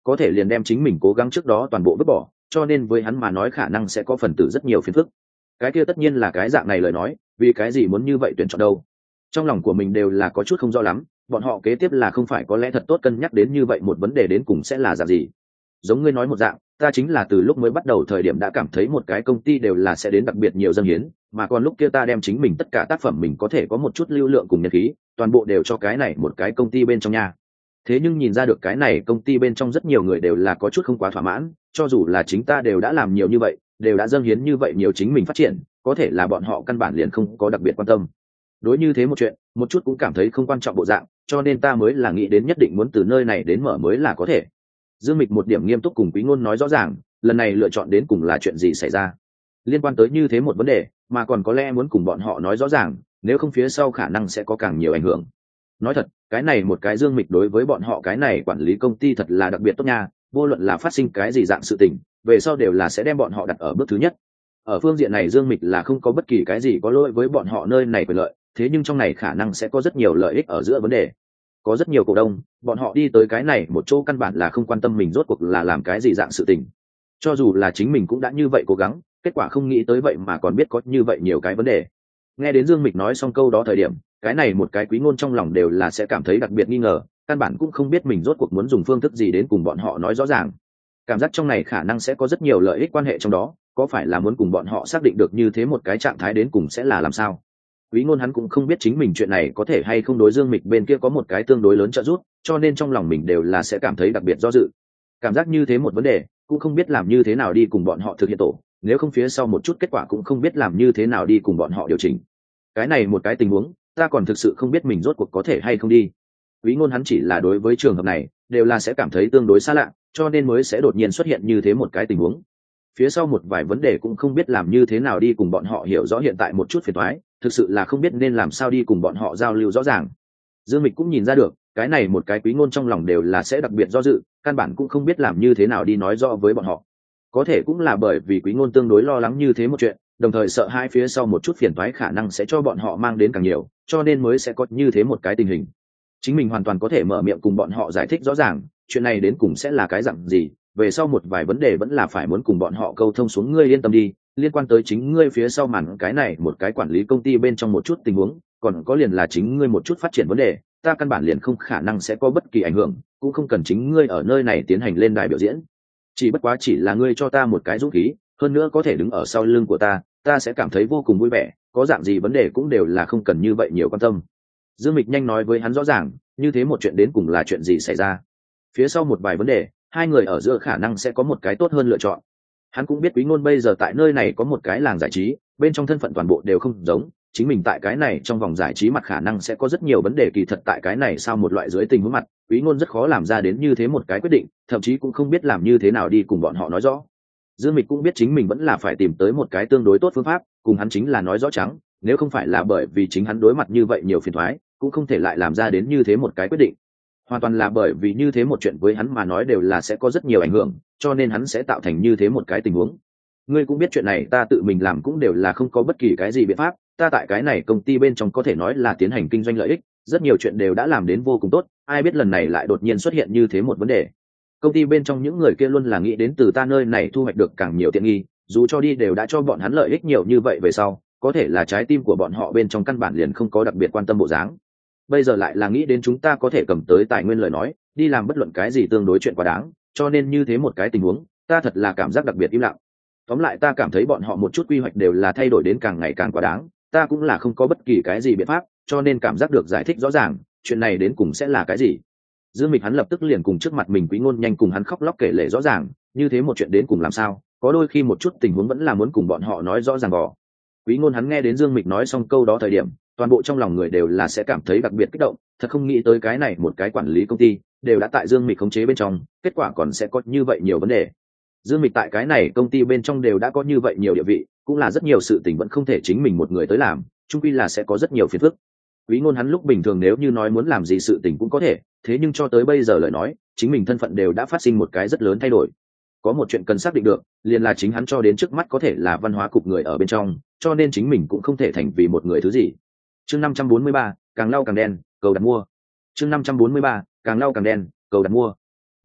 có thể liền đem chính mình cố gắng trước đó toàn bộ vứt bỏ, cho nên với hắn mà nói khả năng sẽ có phần tử rất nhiều phiền phức. Cái kia tất nhiên là cái dạng này lời nói, vì cái gì muốn như vậy tuyển chọn đâu? Trong lòng của mình đều là có chút không rõ lắm, bọn họ kế tiếp là không phải có lẽ thật tốt cân nhắc đến như vậy một vấn đề đến cùng sẽ là dạng gì. Giống ngươi nói một dạng, ta chính là từ lúc mới bắt đầu thời điểm đã cảm thấy một cái công ty đều là sẽ đến đặc biệt nhiều dâng hiến, mà còn lúc kia ta đem chính mình tất cả tác phẩm mình có thể có một chút lưu lượng cùng nhân khí, toàn bộ đều cho cái này một cái công ty bên trong nha. Thế nhưng nhìn ra được cái này công ty bên trong rất nhiều người đều là có chút không quá thỏa mãn, cho dù là chính ta đều đã làm nhiều như vậy, đều đã dâng hiến như vậy nhiều chính mình phát triển, có thể là bọn họ căn bản liền không có đặc biệt quan tâm. Đối như thế một chuyện, một chút cũng cảm thấy không quan trọng bộ dạng, cho nên ta mới là nghĩ đến nhất định muốn từ nơi này đến mở mới là có thể. Dương Mịch một điểm nghiêm túc cùng Quý Ngôn nói rõ ràng, lần này lựa chọn đến cùng là chuyện gì xảy ra, liên quan tới như thế một vấn đề, mà còn có lẽ muốn cùng bọn họ nói rõ ràng, nếu không phía sau khả năng sẽ có càng nhiều ảnh hưởng. Nói thật, cái này một cái Dương Mịch đối với bọn họ cái này quản lý công ty thật là đặc biệt tốt nha, vô luận là phát sinh cái gì dạng sự tình, về sau đều là sẽ đem bọn họ đặt ở bước thứ nhất. Ở phương diện này Dương Mịch là không có bất kỳ cái gì có lỗi với bọn họ nơi này quyền lợi, thế nhưng trong này khả năng sẽ có rất nhiều lợi ích ở giữa vấn đề. Có rất nhiều cổ đông, bọn họ đi tới cái này một chỗ căn bản là không quan tâm mình rốt cuộc là làm cái gì dạng sự tình. Cho dù là chính mình cũng đã như vậy cố gắng, kết quả không nghĩ tới vậy mà còn biết có như vậy nhiều cái vấn đề. Nghe đến Dương Mịch nói xong câu đó thời điểm, cái này một cái Quý Ngôn trong lòng đều là sẽ cảm thấy đặc biệt nghi ngờ, căn bản cũng không biết mình rốt cuộc muốn dùng phương thức gì đến cùng bọn họ nói rõ ràng. Cảm giác trong này khả năng sẽ có rất nhiều lợi ích quan hệ trong đó, có phải là muốn cùng bọn họ xác định được như thế một cái trạng thái đến cùng sẽ là làm sao. Quý Ngôn hắn cũng không biết chính mình chuyện này có thể hay không đối Dương Mịch bên kia có một cái tương đối lớn trợ giúp, cho nên trong lòng mình đều là sẽ cảm thấy đặc biệt do dự. Cảm giác như thế một vấn đề, cũng không biết làm như thế nào đi cùng bọn họ thực hiện tổ, nếu không phía sau một chút kết quả cũng không biết làm như thế nào đi cùng bọn họ điều chỉnh. Cái này một cái tình huống, ta còn thực sự không biết mình rốt cuộc có thể hay không đi. Quý Ngôn hắn chỉ là đối với trường hợp này, đều là sẽ cảm thấy tương đối xa lạ, cho nên mới sẽ đột nhiên xuất hiện như thế một cái tình huống. Phía sau một vài vấn đề cũng không biết làm như thế nào đi cùng bọn họ hiểu rõ hiện tại một chút phiền toái, thực sự là không biết nên làm sao đi cùng bọn họ giao lưu rõ ràng. Dương Mịch cũng nhìn ra được, cái này một cái Quý Ngôn trong lòng đều là sẽ đặc biệt do dự, căn bản cũng không biết làm như thế nào đi nói rõ với bọn họ. Có thể cũng là bởi vì Quý Ngôn tương đối lo lắng như thế một chuyện, đồng thời sợ hai phía sau một chút phiền toái khả năng sẽ cho bọn họ mang đến càng nhiều, cho nên mới sẽ có như thế một cái tình hình. Chính mình hoàn toàn có thể mở miệng cùng bọn họ giải thích rõ ràng, chuyện này đến cùng sẽ là cái dạng gì, về sau một vài vấn đề vẫn là phải muốn cùng bọn họ câu thông xuống, ngươi yên tâm đi, liên quan tới chính ngươi phía sau màn cái này một cái quản lý công ty bên trong một chút tình huống, còn có liền là chính ngươi một chút phát triển vấn đề, ta căn bản liền không khả năng sẽ có bất kỳ ảnh hưởng, cũng không cần chính ngươi ở nơi này tiến hành lên đài biểu diễn. Chỉ bất quá chỉ là ngươi cho ta một cái dũng khí, hơn nữa có thể đứng ở sau lưng của ta, ta sẽ cảm thấy vô cùng vui vẻ, có dạng gì vấn đề cũng đều là không cần như vậy nhiều quan tâm. Dương Mịch nhanh nói với hắn rõ ràng, như thế một chuyện đến cùng là chuyện gì xảy ra. Phía sau một vài vấn đề, hai người ở giữa khả năng sẽ có một cái tốt hơn lựa chọn. Hắn cũng biết Quý Ngôn bây giờ tại nơi này có một cái làng giải trí, bên trong thân phận toàn bộ đều không giống, chính mình tại cái này trong vòng giải trí mặt khả năng sẽ có rất nhiều vấn đề kỳ thật tại cái này sau một loại dưới tình huống mặt, Quý Ngôn rất khó làm ra đến như thế một cái quyết định, thậm chí cũng không biết làm như thế nào đi cùng bọn họ nói rõ. Dương Mịch cũng biết chính mình vẫn là phải tìm tới một cái tương đối tốt phương pháp, cùng hắn chính là nói rõ trắng, nếu không phải là bởi vì chính hắn đối mặt như vậy nhiều phiền toái, cũng không thể lại làm ra đến như thế một cái quyết định. Hoàn toàn là bởi vì như thế một chuyện với hắn mà nói đều là sẽ có rất nhiều ảnh hưởng, cho nên hắn sẽ tạo thành như thế một cái tình huống. Ngươi cũng biết chuyện này ta tự mình làm cũng đều là không có bất kỳ cái gì biện pháp, ta tại cái này công ty bên trong có thể nói là tiến hành kinh doanh lợi ích, rất nhiều chuyện đều đã làm đến vô cùng tốt, ai biết lần này lại đột nhiên xuất hiện như thế một vấn đề. Công ty bên trong những người kia luôn là nghĩ đến từ ta nơi này thu hoạch được càng nhiều tiện nghi, dù cho đi đều đã cho bọn hắn lợi ích nhiều như vậy về sau, có thể là trái tim của bọn họ bên trong căn bản liền không có đặc biệt quan tâm bộ dáng. Bây giờ lại là nghĩ đến chúng ta có thể cầm tới tài nguyên lời nói, đi làm bất luận cái gì tương đối chuyện quá đáng, cho nên như thế một cái tình huống, ta thật là cảm giác đặc biệt im lặng. Tóm lại ta cảm thấy bọn họ một chút quy hoạch đều là thay đổi đến càng ngày càng quá đáng, ta cũng là không có bất kỳ cái gì biện pháp, cho nên cảm giác được giải thích rõ ràng, chuyện này đến cùng sẽ là cái gì. Dương Mịch hắn lập tức liền cùng trước mặt mình Quý Ngôn nhanh cùng hắn khóc lóc kể lể rõ ràng, như thế một chuyện đến cùng làm sao, có đôi khi một chút tình huống vẫn là muốn cùng bọn họ nói rõ ràng gò. Quý Ngôn hắn nghe đến Dương Mịch nói xong câu đó thời điểm, toàn bộ trong lòng người đều là sẽ cảm thấy đặc biệt kích động, thật không nghĩ tới cái này một cái quản lý công ty đều đã tại Dương Mịch khống chế bên trong, kết quả còn sẽ có như vậy nhiều vấn đề. Dương Mịch tại cái này công ty bên trong đều đã có như vậy nhiều địa vị, cũng là rất nhiều sự tình vẫn không thể chính mình một người tới làm, chung quy là sẽ có rất nhiều phiền phức. Quý Ngôn hắn lúc bình thường nếu như nói muốn làm gì sự tình cũng có thể, thế nhưng cho tới bây giờ lời nói, chính mình thân phận đều đã phát sinh một cái rất lớn thay đổi. Có một chuyện cần xác định được, liền là chính hắn cho đến trước mắt có thể là văn hóa cục người ở bên trong, cho nên chính mình cũng không thể thành vì một người thứ gì. Chương năm trăm bốn mươi ba, càng lau càng đen, cầu đặt mua. Chương năm trăm bốn mươi ba, càng lau càng đen, cầu đặt mua.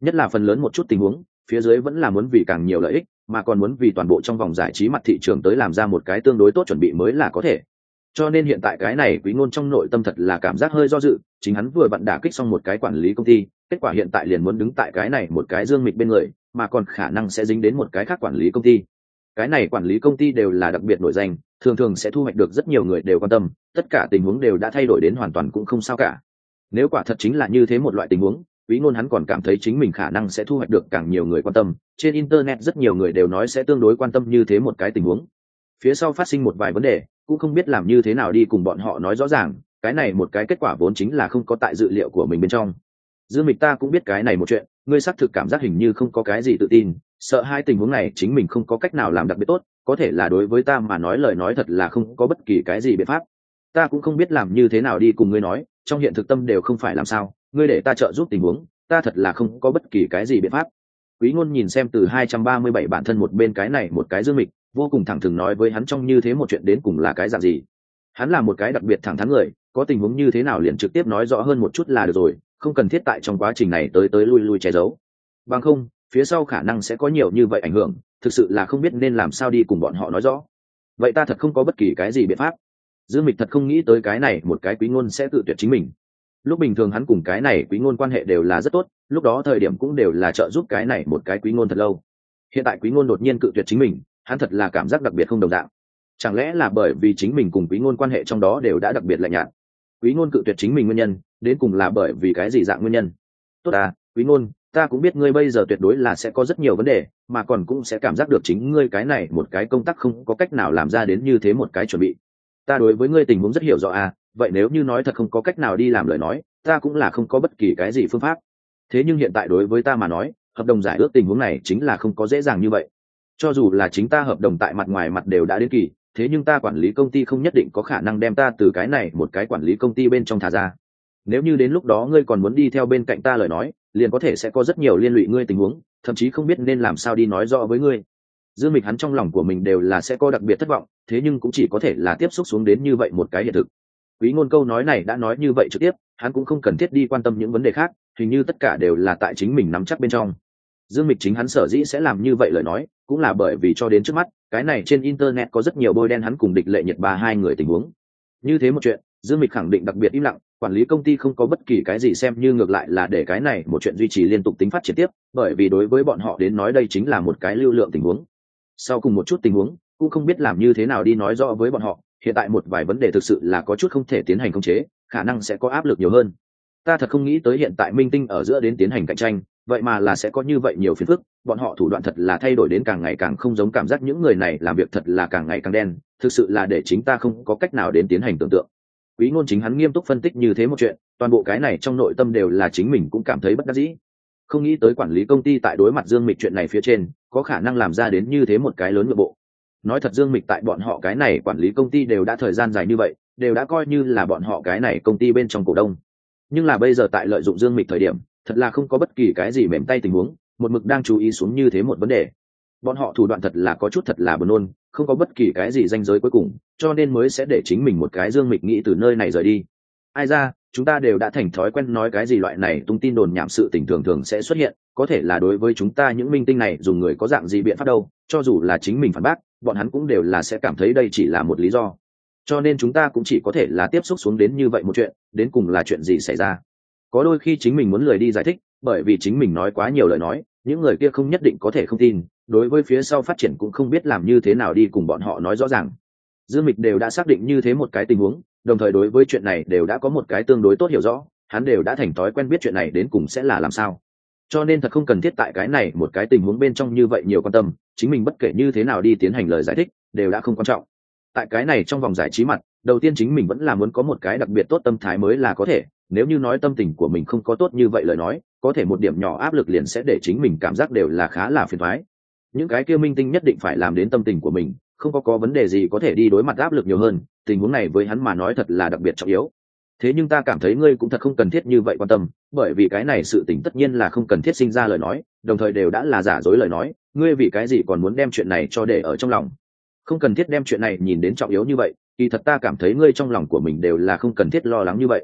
nhất là phần lớn một chút tình huống phía dưới vẫn là muốn vì càng nhiều lợi ích mà còn muốn vì toàn bộ trong vòng giải trí mặt thị trường tới làm ra một cái tương đối tốt chuẩn bị mới là có thể. Cho nên hiện tại cái này Quý Ngôn trong nội tâm thật là cảm giác hơi do dự, chính hắn vừa vặn đả kích xong một cái quản lý công ty, kết quả hiện tại liền muốn đứng tại cái này một cái Dương Mịch bên người, mà còn khả năng sẽ dính đến một cái khác quản lý công ty. Cái này quản lý công ty đều là đặc biệt nổi danh, thường thường sẽ thu hoạch được rất nhiều người đều quan tâm, tất cả tình huống đều đã thay đổi đến hoàn toàn cũng không sao cả. Nếu quả thật chính là như thế một loại tình huống, Quý Ngôn hắn còn cảm thấy chính mình khả năng sẽ thu hoạch được càng nhiều người quan tâm, trên internet rất nhiều người đều nói sẽ tương đối quan tâm như thế một cái tình huống. Phía sau phát sinh một vài vấn đề, cũng không biết làm như thế nào đi cùng bọn họ nói rõ ràng, cái này một cái kết quả vốn chính là không có tại dự liệu của mình bên trong. Dương Mịch ta cũng biết cái này một chuyện, ngươi xác thực cảm giác hình như không có cái gì tự tin, sợ hai tình huống này chính mình không có cách nào làm đặc biệt tốt, có thể là đối với ta mà nói lời nói thật là không có bất kỳ cái gì biện pháp. Ta cũng không biết làm như thế nào đi cùng ngươi nói, trong hiện thực tâm đều không phải làm sao, ngươi để ta trợ giúp tình huống, ta thật là không có bất kỳ cái gì biện pháp. Quý Ngôn nhìn xem từ hai trăm ba mươi bảy bản thân một bên cái này một cái Dương Mịch, vô cùng thẳng thừng nói với hắn trong như thế một chuyện đến cùng là cái dạng gì. Hắn là một cái đặc biệt thẳng thắn người, có tình huống như thế nào liền trực tiếp nói rõ hơn một chút là được rồi, không cần thiết tại trong quá trình này tới tới lui lui che giấu. Bằng không, phía sau khả năng sẽ có nhiều như vậy ảnh hưởng, thực sự là không biết nên làm sao đi cùng bọn họ nói rõ. Vậy ta thật không có bất kỳ cái gì biện pháp. Dương Mịch thật không nghĩ tới cái này một cái Quý Ngôn sẽ tự tuyệt chính mình. Lúc bình thường hắn cùng cái này Quý Ngôn quan hệ đều là rất tốt, lúc đó thời điểm cũng đều là trợ giúp cái này một cái Quý Ngôn thật lâu. Hiện tại Quý Ngôn đột nhiên cự tuyệt chính mình, hắn thật là cảm giác đặc biệt không đồng dạng. Chẳng lẽ là bởi vì chính mình cùng Quý Ngôn quan hệ trong đó đều đã đặc biệt lạnh nhạt? Quý Ngôn cự tuyệt chính mình nguyên nhân, đến cùng là bởi vì cái gì dạng nguyên nhân? Tốt à, Quý Ngôn, ta cũng biết ngươi bây giờ tuyệt đối là sẽ có rất nhiều vấn đề, mà còn cũng sẽ cảm giác được chính ngươi cái này một cái công tác không có cách nào làm ra đến như thế một cái chuẩn bị. Ta đối với ngươi tình huống rất hiểu rõ à, vậy nếu như nói thật không có cách nào đi làm lời nói, ta cũng là không có bất kỳ cái gì phương pháp. Thế nhưng hiện tại đối với ta mà nói, hợp đồng giải ước tình huống này chính là không có dễ dàng như vậy. Cho dù là chính ta hợp đồng tại mặt ngoài mặt đều đã đến kỳ, thế nhưng ta quản lý công ty không nhất định có khả năng đem ta từ cái này một cái quản lý công ty bên trong thả ra. Nếu như đến lúc đó ngươi còn muốn đi theo bên cạnh ta lời nói, liền có thể sẽ có rất nhiều liên lụy ngươi tình huống, thậm chí không biết nên làm sao đi nói rõ với ngươi. Dương Mịch hắn trong lòng của mình đều là sẽ có đặc biệt thất vọng, thế nhưng cũng chỉ có thể là tiếp xúc xuống đến như vậy một cái hiện thực. Quý Ngôn câu nói này đã nói như vậy trực tiếp, hắn cũng không cần thiết đi quan tâm những vấn đề khác, hình như tất cả đều là tại chính mình nắm chắc bên trong. Dương Mịch chính hắn sở dĩ sẽ làm như vậy lời nói, cũng là bởi vì cho đến trước mắt, cái này trên internet có rất nhiều bôi đen hắn cùng địch lệ nhiệt ba hai người tình huống. Như thế một chuyện, Dương Mịch khẳng định đặc biệt im lặng, quản lý công ty không có bất kỳ cái gì xem như ngược lại là để cái này một chuyện duy trì liên tục tính phát triển tiếp, bởi vì đối với bọn họ đến nói đây chính là một cái lưu lượng tình huống. Sau cùng một chút tình huống, cũng không biết làm như thế nào đi nói rõ với bọn họ, hiện tại một vài vấn đề thực sự là có chút không thể tiến hành khống chế, khả năng sẽ có áp lực nhiều hơn. Ta thật không nghĩ tới hiện tại minh tinh ở giữa đến tiến hành cạnh tranh, vậy mà là sẽ có như vậy nhiều phiền phức, bọn họ thủ đoạn thật là thay đổi đến càng ngày càng không giống, cảm giác những người này làm việc thật là càng ngày càng đen, thực sự là để chính ta không có cách nào đến tiến hành tưởng tượng. Quý Ngôn chính hắn nghiêm túc phân tích như thế một chuyện, toàn bộ cái này trong nội tâm đều là chính mình cũng cảm thấy bất đắc dĩ. Không nghĩ tới quản lý công ty tại đối mặt Dương Mịch chuyện này phía trên, có khả năng làm ra đến như thế một cái lớn nội bộ. Nói thật Dương Mịch tại bọn họ cái này quản lý công ty đều đã thời gian dài như vậy, đều đã coi như là bọn họ cái này công ty bên trong cổ đông. Nhưng là bây giờ tại lợi dụng Dương Mịch thời điểm, thật là không có bất kỳ cái gì mềm tay tình huống, một mực đang chú ý xuống như thế một vấn đề. Bọn họ thủ đoạn thật là có chút thật là buồn nôn, không có bất kỳ cái gì ranh giới cuối cùng, cho nên mới sẽ để chính mình một cái Dương Mịch nghĩ từ nơi này rời đi. Ai ra, chúng ta đều đã thành thói quen nói cái gì loại này tung tin đồn nhảm sự tình thường thường sẽ xuất hiện, có thể là đối với chúng ta những minh tinh này dùng người có dạng gì biện pháp đâu, cho dù là chính mình phản bác, bọn hắn cũng đều là sẽ cảm thấy đây chỉ là một lý do. Cho nên chúng ta cũng chỉ có thể là tiếp xúc xuống đến như vậy một chuyện, đến cùng là chuyện gì xảy ra. Có đôi khi chính mình muốn lười đi giải thích, bởi vì chính mình nói quá nhiều lời nói, những người kia không nhất định có thể không tin, đối với phía sau phát triển cũng không biết làm như thế nào đi cùng bọn họ nói rõ ràng. Dương Mịch đều đã xác định như thế một cái tình huống, đồng thời đối với chuyện này đều đã có một cái tương đối tốt hiểu rõ, hắn đều đã thành thói quen biết chuyện này đến cùng sẽ là làm sao. Cho nên thật không cần thiết tại cái này một cái tình huống bên trong như vậy nhiều quan tâm, chính mình bất kể như thế nào đi tiến hành lời giải thích, đều đã không quan trọng. Tại cái này trong vòng giải trí mặt, đầu tiên chính mình vẫn là muốn có một cái đặc biệt tốt tâm thái mới là có thể, nếu như nói tâm tình của mình không có tốt như vậy lời nói, có thể một điểm nhỏ áp lực liền sẽ để chính mình cảm giác đều là khá là phiền toái. Những cái kia minh tinh nhất định phải làm đến tâm tình của mình, không có có vấn đề gì có thể đi đối mặt áp lực nhiều hơn, tình huống này với hắn mà nói thật là đặc biệt trọng yếu. Thế nhưng ta cảm thấy ngươi cũng thật không cần thiết như vậy quan tâm, bởi vì cái này sự tình tất nhiên là không cần thiết sinh ra lời nói, đồng thời đều đã là giả dối lời nói, ngươi vì cái gì còn muốn đem chuyện này cho để ở trong lòng. Không cần thiết đem chuyện này nhìn đến trọng yếu như vậy, kỳ thật ta cảm thấy ngươi trong lòng của mình đều là không cần thiết lo lắng như vậy.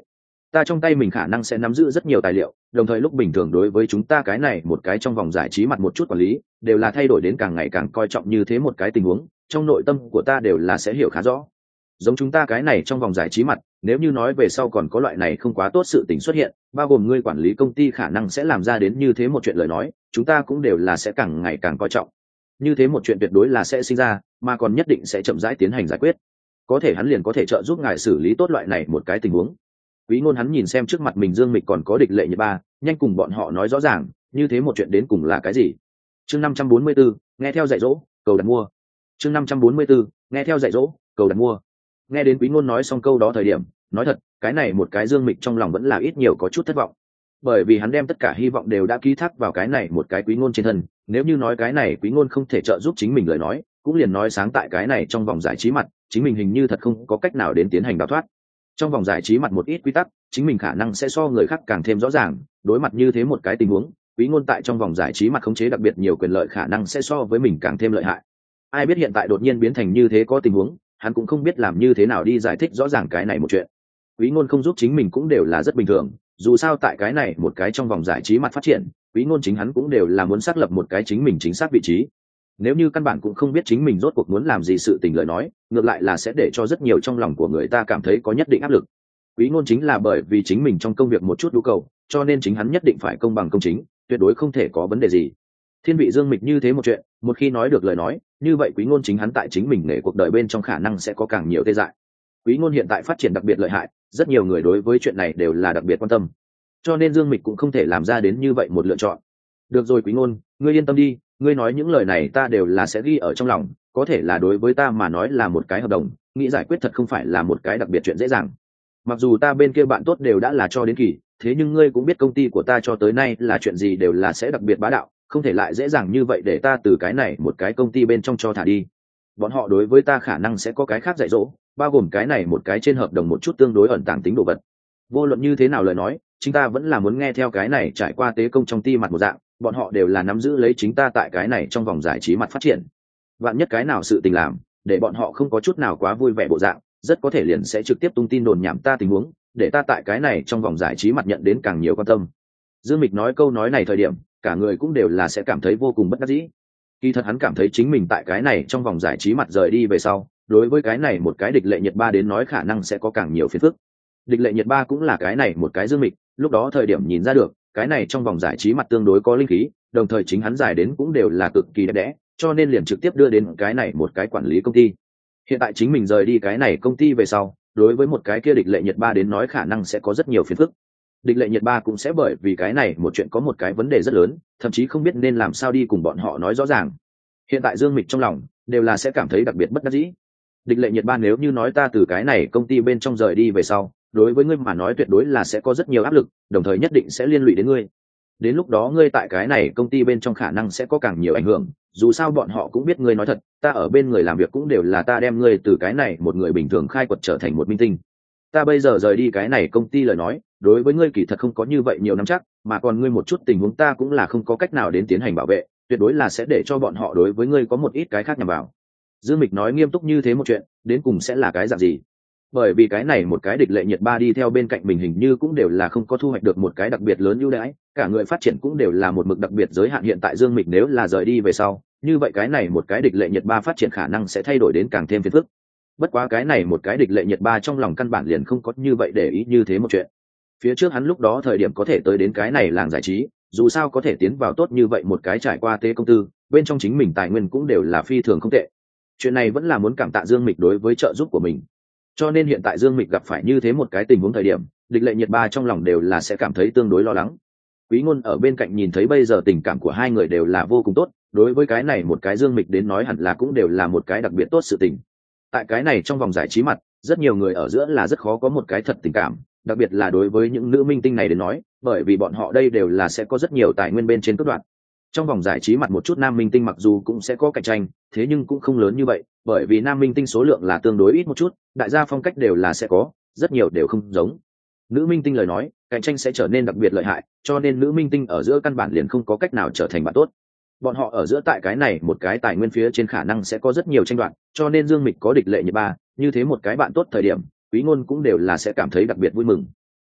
ta trong tay mình khả năng sẽ nắm giữ rất nhiều tài liệu, đồng thời lúc bình thường đối với chúng ta cái này một cái trong vòng giải trí mặt một chút quản lý đều là thay đổi đến càng ngày càng coi trọng như thế một cái tình huống, trong nội tâm của ta đều là sẽ hiểu khá rõ. Giống chúng ta cái này trong vòng giải trí mặt, nếu như nói về sau còn có loại này không quá tốt sự tình xuất hiện, bao gồm ngươi quản lý công ty khả năng sẽ làm ra đến như thế một chuyện lời nói, chúng ta cũng đều là sẽ càng ngày càng coi trọng. Như thế một chuyện tuyệt đối là sẽ sinh ra, mà còn nhất định sẽ chậm rãi tiến hành giải quyết. Có thể hắn liền có thể trợ giúp ngài xử lý tốt loại này một cái tình huống. Quý Ngôn hắn nhìn xem trước mặt mình Dương Mịch còn có địch lệ như ba, nhanh cùng bọn họ nói rõ ràng, như thế một chuyện đến cùng là cái gì. Chương năm trăm bốn mươi tư, nghe theo dạy dỗ, cầu đặt mua. Chương năm trăm bốn mươi tư, nghe theo dạy dỗ, cầu đặt mua. Nghe đến Quý Ngôn nói xong câu đó thời điểm, nói thật, cái này một cái Dương Mịch trong lòng vẫn là ít nhiều có chút thất vọng. Bởi vì hắn đem tất cả hy vọng đều đã ký thác vào cái này một cái Quý Ngôn trên thân, nếu như nói cái này Quý Ngôn không thể trợ giúp chính mình lời nói, cũng liền nói sáng tại cái này trong vòng giải trí mặt, chính mình hình như thật không có cách nào đến tiến hành đào thoát. Trong vòng giải trí mặt một ít quy tắc, chính mình khả năng sẽ so người khác càng thêm rõ ràng, đối mặt như thế một cái tình huống, Quý Ngôn tại trong vòng giải trí mặt khống chế đặc biệt nhiều quyền lợi khả năng sẽ so với mình càng thêm lợi hại. Ai biết hiện tại đột nhiên biến thành như thế có tình huống, hắn cũng không biết làm như thế nào đi giải thích rõ ràng cái này một chuyện. Quý Ngôn không giúp chính mình cũng đều là rất bình thường, dù sao tại cái này một cái trong vòng giải trí mặt phát triển, Quý Ngôn chính hắn cũng đều là muốn xác lập một cái chính mình chính xác vị trí. Nếu như căn bản cũng không biết chính mình rốt cuộc muốn làm gì sự tình lời nói, ngược lại là sẽ để cho rất nhiều trong lòng của người ta cảm thấy có nhất định áp lực. Quý Ngôn chính là bởi vì chính mình trong công việc một chút nhu cầu, cho nên chính hắn nhất định phải công bằng công chính, tuyệt đối không thể có vấn đề gì. Thiên vị Dương Mịch như thế một chuyện, một khi nói được lời nói, như vậy Quý Ngôn chính hắn tại chính mình nghề cuộc đời bên trong khả năng sẽ có càng nhiều tê dại. Quý Ngôn hiện tại phát triển đặc biệt lợi hại, rất nhiều người đối với chuyện này đều là đặc biệt quan tâm. Cho nên Dương Mịch cũng không thể làm ra đến như vậy một lựa chọn. Được rồi Quý Ngôn, ngươi yên tâm đi, ngươi nói những lời này ta đều là sẽ ghi ở trong lòng, có thể là đối với ta mà nói là một cái hợp đồng, nghĩ giải quyết thật không phải là một cái đặc biệt chuyện dễ dàng. Mặc dù ta bên kia bạn tốt đều đã là cho đến kỳ, thế nhưng ngươi cũng biết công ty của ta cho tới nay là chuyện gì đều là sẽ đặc biệt bá đạo, không thể lại dễ dàng như vậy để ta từ cái này một cái công ty bên trong cho thả đi. Bọn họ đối với ta khả năng sẽ có cái khác dạy dỗ, bao gồm cái này một cái trên hợp đồng một chút tương đối ẩn tàng tính đồ vật. Vô luận như thế nào lời nói, chúng ta vẫn là muốn nghe theo cái này trải qua tế công trong ti mặt một dạng, bọn họ đều là nắm giữ lấy chính ta tại cái này trong vòng giải trí mặt phát triển. Vạn nhất cái nào sự tình làm, để bọn họ không có chút nào quá vui vẻ bộ dạng, rất có thể liền sẽ trực tiếp tung tin đồn nhảm ta tình huống, để ta tại cái này trong vòng giải trí mặt nhận đến càng nhiều quan tâm. Dương Mịch nói câu nói này thời điểm, cả người cũng đều là sẽ cảm thấy vô cùng bất đắc dĩ. Kỳ thật hắn cảm thấy chính mình tại cái này trong vòng giải trí mặt rời đi về sau, đối với cái này một cái địch lệ nhiệt ba đến nói khả năng sẽ có càng nhiều phiền phức. Địch lệ nhiệt ba cũng là cái này một cái Dương Mịch, lúc đó thời điểm nhìn ra được, cái này trong vòng giải trí mặt tương đối có linh khí, đồng thời chính hắn giải đến cũng đều là cực kỳ đẹp đẽ, cho nên liền trực tiếp đưa đến cái này một cái quản lý công ty. Hiện tại chính mình rời đi cái này công ty về sau, đối với một cái kia địch lệ nhiệt ba đến nói khả năng sẽ có rất nhiều phiền phức. Địch lệ nhiệt ba cũng sẽ bởi vì cái này một chuyện có một cái vấn đề rất lớn, thậm chí không biết nên làm sao đi cùng bọn họ nói rõ ràng. Hiện tại Dương Mịch trong lòng đều là sẽ cảm thấy đặc biệt bất đắc dĩ. Địch lệ nhiệt ba nếu như nói ta từ cái này công ty bên trong rời đi về sau, đối với ngươi mà nói tuyệt đối là sẽ có rất nhiều áp lực, đồng thời nhất định sẽ liên lụy đến ngươi. Đến lúc đó ngươi tại cái này công ty bên trong khả năng sẽ có càng nhiều ảnh hưởng, dù sao bọn họ cũng biết ngươi nói thật, ta ở bên người làm việc cũng đều là ta đem ngươi từ cái này một người bình thường khai quật trở thành một minh tinh. Ta bây giờ rời đi cái này công ty lời nói, đối với ngươi kỳ thật không có như vậy nhiều nắm chắc, mà còn ngươi một chút tình huống ta cũng là không có cách nào đến tiến hành bảo vệ, tuyệt đối là sẽ để cho bọn họ đối với ngươi có một ít cái khác nhằm vào. Dương Mịch nói nghiêm túc như thế một chuyện, đến cùng sẽ là cái dạng gì? Bởi vì cái này một cái địch lệ nhiệt ba đi theo bên cạnh mình hình như cũng đều là không có thu hoạch được một cái đặc biệt lớn ưu đãi, cả người phát triển cũng đều là một mực đặc biệt giới hạn. Hiện tại Dương Mịch nếu là rời đi về sau, như vậy cái này một cái địch lệ nhiệt ba phát triển khả năng sẽ thay đổi đến càng thêm phiền phức. Bất quá cái này một cái địch lệ nhiệt ba trong lòng căn bản liền không có như vậy để ý như thế một chuyện. Phía trước hắn lúc đó thời điểm có thể tới đến cái này làng giải trí, dù sao có thể tiến vào tốt như vậy một cái trải qua tế công tư, bên trong chính mình tài nguyên cũng đều là phi thường không tệ. Chuyện này vẫn là muốn cảm tạ Dương Mịch đối với trợ giúp của mình. Cho nên hiện tại Dương Mịch gặp phải như thế một cái tình huống thời điểm, địch lệ nhiệt ba trong lòng đều là sẽ cảm thấy tương đối lo lắng. Quý Ngôn ở bên cạnh nhìn thấy bây giờ tình cảm của hai người đều là vô cùng tốt, đối với cái này một cái Dương Mịch đến nói hẳn là cũng đều là một cái đặc biệt tốt sự tình. Tại cái này trong vòng giải trí mặt, rất nhiều người ở giữa là rất khó có một cái thật tình cảm, đặc biệt là đối với những nữ minh tinh này đến nói, bởi vì bọn họ đây đều là sẽ có rất nhiều tài nguyên bên trên cướp đoạt. Trong vòng giải trí mặt một chút nam minh tinh mặc dù cũng sẽ có cạnh tranh, thế nhưng cũng không lớn như vậy, bởi vì nam minh tinh số lượng là tương đối ít một chút, đại gia phong cách đều là sẽ có, rất nhiều đều không giống. Nữ minh tinh lời nói, cạnh tranh sẽ trở nên đặc biệt lợi hại, cho nên nữ minh tinh ở giữa căn bản liền không có cách nào trở thành bạn tốt. Bọn họ ở giữa tại cái này một cái tài nguyên phía trên khả năng sẽ có rất nhiều tranh đoạt, cho nên Dương Mịch có địch lệ nhiệt ba, như thế một cái bạn tốt thời điểm, Quý Ngôn cũng đều là sẽ cảm thấy đặc biệt vui mừng.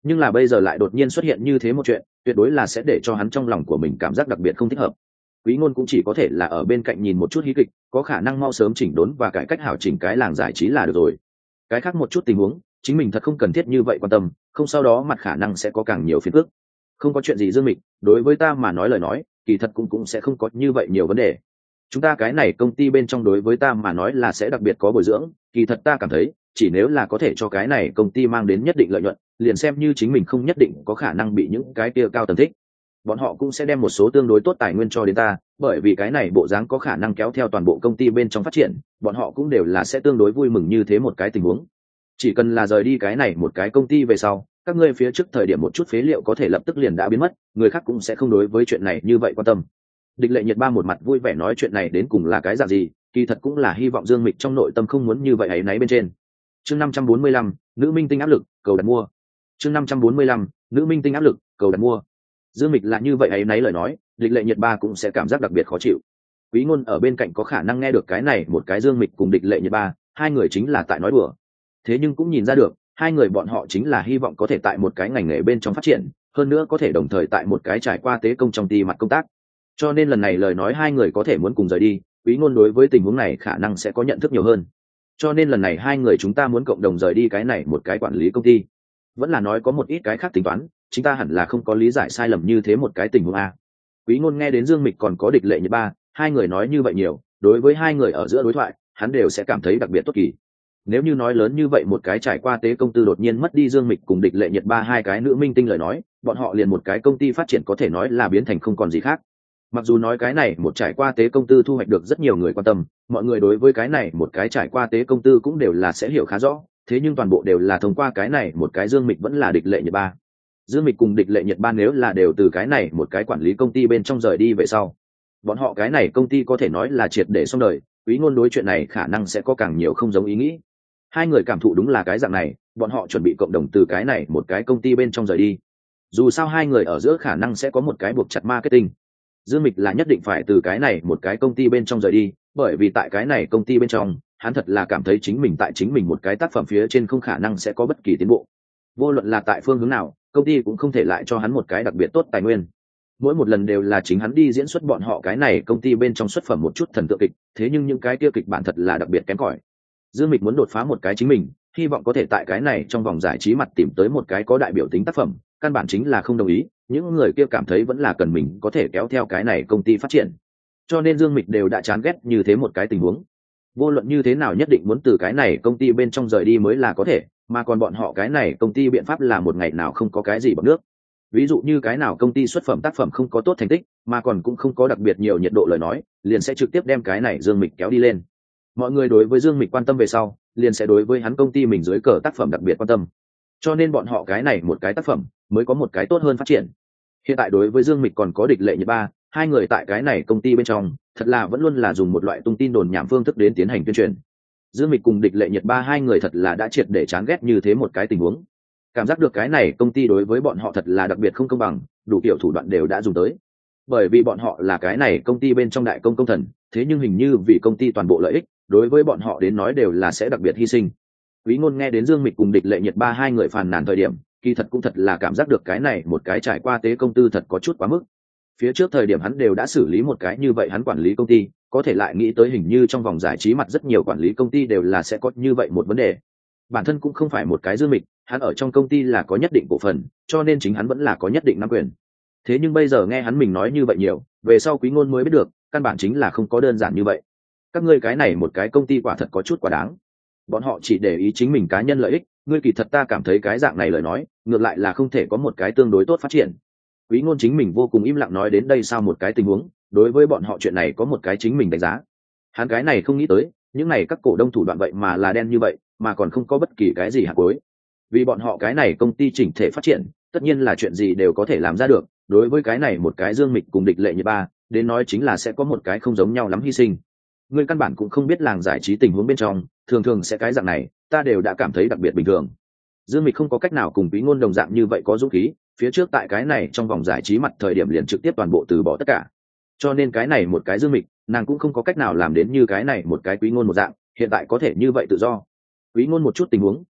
nhưng là bây giờ lại đột nhiên xuất hiện như thế một chuyện, tuyệt đối là sẽ để cho hắn trong lòng của mình cảm giác đặc biệt không thích hợp. Quý Ngôn cũng chỉ có thể là ở bên cạnh nhìn một chút hí kịch, có khả năng mau sớm chỉnh đốn và cải cách hảo chỉnh cái làng giải trí là được rồi. Cái khác một chút tình huống, chính mình thật không cần thiết như vậy quan tâm, không sau đó mặt khả năng sẽ có càng nhiều phiền phức. Không có chuyện gì Dương Mịch, đối với ta mà nói lời nói, kỳ thật cũng cũng sẽ không có như vậy nhiều vấn đề. Chúng ta cái này công ty bên trong đối với ta mà nói là sẽ đặc biệt có bồi dưỡng, kỳ thật ta cảm thấy, chỉ nếu là có thể cho cái này công ty mang đến nhất định lợi nhuận, liền xem như chính mình không nhất định có khả năng bị những cái kia cao tầng thích. Bọn họ cũng sẽ đem một số tương đối tốt tài nguyên cho đến ta, bởi vì cái này bộ dáng có khả năng kéo theo toàn bộ công ty bên trong phát triển, bọn họ cũng đều là sẽ tương đối vui mừng như thế một cái tình huống. Chỉ cần là rời đi cái này một cái công ty về sau, các ngươi phía trước thời điểm một chút phế liệu có thể lập tức liền đã biến mất, người khác cũng sẽ không đối với chuyện này như vậy quan tâm. Địch Lệ Nhiệt Ba một mặt vui vẻ nói chuyện này đến cùng là cái dạng gì, kỳ thật cũng là hy vọng Dương Mịch trong nội tâm không muốn như vậy ấy náy bên trên. Chương năm trăm bốn mươi lăm, nữ minh tinh áp lực, cầu đặt mua. Chương năm trăm bốn mươi lăm, nữ minh tinh áp lực, cầu đặt mua. Dương Mịch là như vậy ấy náy lời nói, Địch Lệ Nhiệt Ba cũng sẽ cảm giác đặc biệt khó chịu. Quý Ngôn ở bên cạnh có khả năng nghe được cái này một cái Dương Mịch cùng Địch Lệ Nhiệt Ba, hai người chính là tại nói đùa. Thế nhưng cũng nhìn ra được, hai người bọn họ chính là hy vọng có thể tại một cái ngành nghề bên trong phát triển, hơn nữa có thể đồng thời tại một cái trải qua tế công trong ty mặt công tác. Cho nên lần này lời nói hai người có thể muốn cùng rời đi, Quý Ngôn đối với tình huống này khả năng sẽ có nhận thức nhiều hơn. Cho nên lần này hai người chúng ta muốn cộng đồng rời đi cái này một cái quản lý công ty. Vẫn là nói có một ít cái khác tính toán, chúng ta hẳn là không có lý giải sai lầm như thế một cái tình huống a. Quý Ngôn nghe đến Dương Mịch còn có Địch Lệ Nhiệt Ba, hai người nói như vậy nhiều, đối với hai người ở giữa đối thoại, hắn đều sẽ cảm thấy đặc biệt tốt kỳ. Nếu như nói lớn như vậy một cái trải qua tế công tư đột nhiên mất đi Dương Mịch cùng Địch Lệ Nhiệt Ba hai cái nữ minh tinh lời nói, bọn họ liền một cái công ty phát triển có thể nói là biến thành không còn gì khác. Mặc dù nói cái này một trải qua tế công tư thu hoạch được rất nhiều người quan tâm, mọi người đối với cái này một cái trải qua tế công tư cũng đều là sẽ hiểu khá rõ, thế nhưng toàn bộ đều là thông qua cái này một cái Dương Mịch vẫn là Địch Lệ Nhiệt Ba. Dương Mịch cùng Địch Lệ Nhiệt Ba nếu là đều từ cái này một cái quản lý công ty bên trong rời đi về sau, bọn họ cái này công ty có thể nói là triệt để xong đời. Quý Ngôn đối chuyện này khả năng sẽ có càng nhiều không giống ý nghĩ. Hai người cảm thụ đúng là cái dạng này, bọn họ chuẩn bị cộng đồng từ cái này một cái công ty bên trong rời đi. Dù sao hai người ở giữa khả năng sẽ có một cái buộc chặt marketing. Dương Mịch là nhất định phải từ cái này một cái công ty bên trong rời đi, bởi vì tại cái này công ty bên trong, hắn thật là cảm thấy chính mình tại chính mình một cái tác phẩm phía trên không khả năng sẽ có bất kỳ tiến bộ. Vô luận là tại phương hướng nào, công ty cũng không thể lại cho hắn một cái đặc biệt tốt tài nguyên. Mỗi một lần đều là chính hắn đi diễn xuất bọn họ cái này công ty bên trong xuất phẩm một chút thần tượng kịch, thế nhưng những cái kia kịch bản thật là đặc biệt kém cỏi. Dương Mịch muốn đột phá một cái chính mình, hy vọng có thể tại cái này trong vòng giải trí mặt tìm tới một cái có đại biểu tính tác phẩm, căn bản chính là không đồng ý, những người kia cảm thấy vẫn là cần mình có thể kéo theo cái này công ty phát triển. Cho nên Dương Mịch đều đã chán ghét như thế một cái tình huống. Vô luận như thế nào nhất định muốn từ cái này công ty bên trong rời đi mới là có thể, mà còn bọn họ cái này công ty biện pháp là một ngày nào không có cái gì bằng nước. Ví dụ như cái nào công ty xuất phẩm tác phẩm không có tốt thành tích, mà còn cũng không có đặc biệt nhiều nhiệt độ lời nói, liền sẽ trực tiếp đem cái này Dương Mịch kéo đi lên. Mọi người đối với Dương Mịch quan tâm về sau, liền sẽ đối với hắn công ty mình dưới cờ tác phẩm đặc biệt quan tâm. Cho nên bọn họ cái này một cái tác phẩm mới có một cái tốt hơn phát triển. Hiện tại đối với Dương Mịch còn có Địch Lệ Nhiệt Ba, hai người tại cái này công ty bên trong, thật là vẫn luôn là dùng một loại tung tin đồn nhảm phương thức đến tiến hành tuyên truyền. Dương Mịch cùng Địch Lệ Nhiệt Ba hai người thật là đã triệt để chán ghét như thế một cái tình huống. Cảm giác được cái này công ty đối với bọn họ thật là đặc biệt không công bằng, đủ kiểu thủ đoạn đều đã dùng tới. Bởi vì bọn họ là cái này công ty bên trong đại công công thần, thế nhưng hình như vì công ty toàn bộ lợi ích, đối với bọn họ đến nói đều là sẽ đặc biệt hy sinh. Quý Ngôn nghe đến Dương Mịch cùng Địch Lệ Nhiệt Ba hai người phàn nàn thời điểm, kỳ thật cũng thật là cảm giác được cái này một cái trải qua tế công tư thật có chút quá mức. Phía trước thời điểm hắn đều đã xử lý một cái như vậy hắn quản lý công ty, có thể lại nghĩ tới hình như trong vòng giải trí mặt rất nhiều quản lý công ty đều là sẽ có như vậy một vấn đề. Bản thân cũng không phải một cái Dương Mịch, hắn ở trong công ty là có nhất định cổ phần, cho nên chính hắn vẫn là có nhất định nắm quyền. Thế nhưng bây giờ nghe hắn mình nói như vậy nhiều, về sau Quý Ngôn mới biết được, căn bản chính là không có đơn giản như vậy. Các ngươi cái này một cái công ty quả thật có chút quá đáng. Bọn họ chỉ để ý chính mình cá nhân lợi ích, ngươi kỳ thật ta cảm thấy cái dạng này lời nói, ngược lại là không thể có một cái tương đối tốt phát triển. Quý Ngôn chính mình vô cùng im lặng nói đến đây sao một cái tình huống, đối với bọn họ chuyện này có một cái chính mình đánh giá. Hắn cái này không nghĩ tới, những này các cổ đông thủ đoạn vậy mà là đen như vậy, mà còn không có bất kỳ cái gì hạt cuối. Vì bọn họ cái này công ty chỉnh thể phát triển, tất nhiên là chuyện gì đều có thể làm ra được, đối với cái này một cái Dương Mịch cùng Địch Lệ Nhiệt Ba, đến nói chính là sẽ có một cái không giống nhau lắm hy sinh. Ngươi căn bản cũng không biết làng giải trí tình huống bên trong, thường thường sẽ cái dạng này, ta đều đã cảm thấy đặc biệt bình thường. Dương Mịch không có cách nào cùng Quý Ngôn đồng dạng như vậy có dũng khí, phía trước tại cái này trong vòng giải trí mặt thời điểm liền trực tiếp toàn bộ từ bỏ tất cả. Cho nên cái này một cái Dương Mịch, nàng cũng không có cách nào làm đến như cái này một cái Quý Ngôn một dạng, hiện tại có thể như vậy tự do. Quý Ngôn một chút tình huống,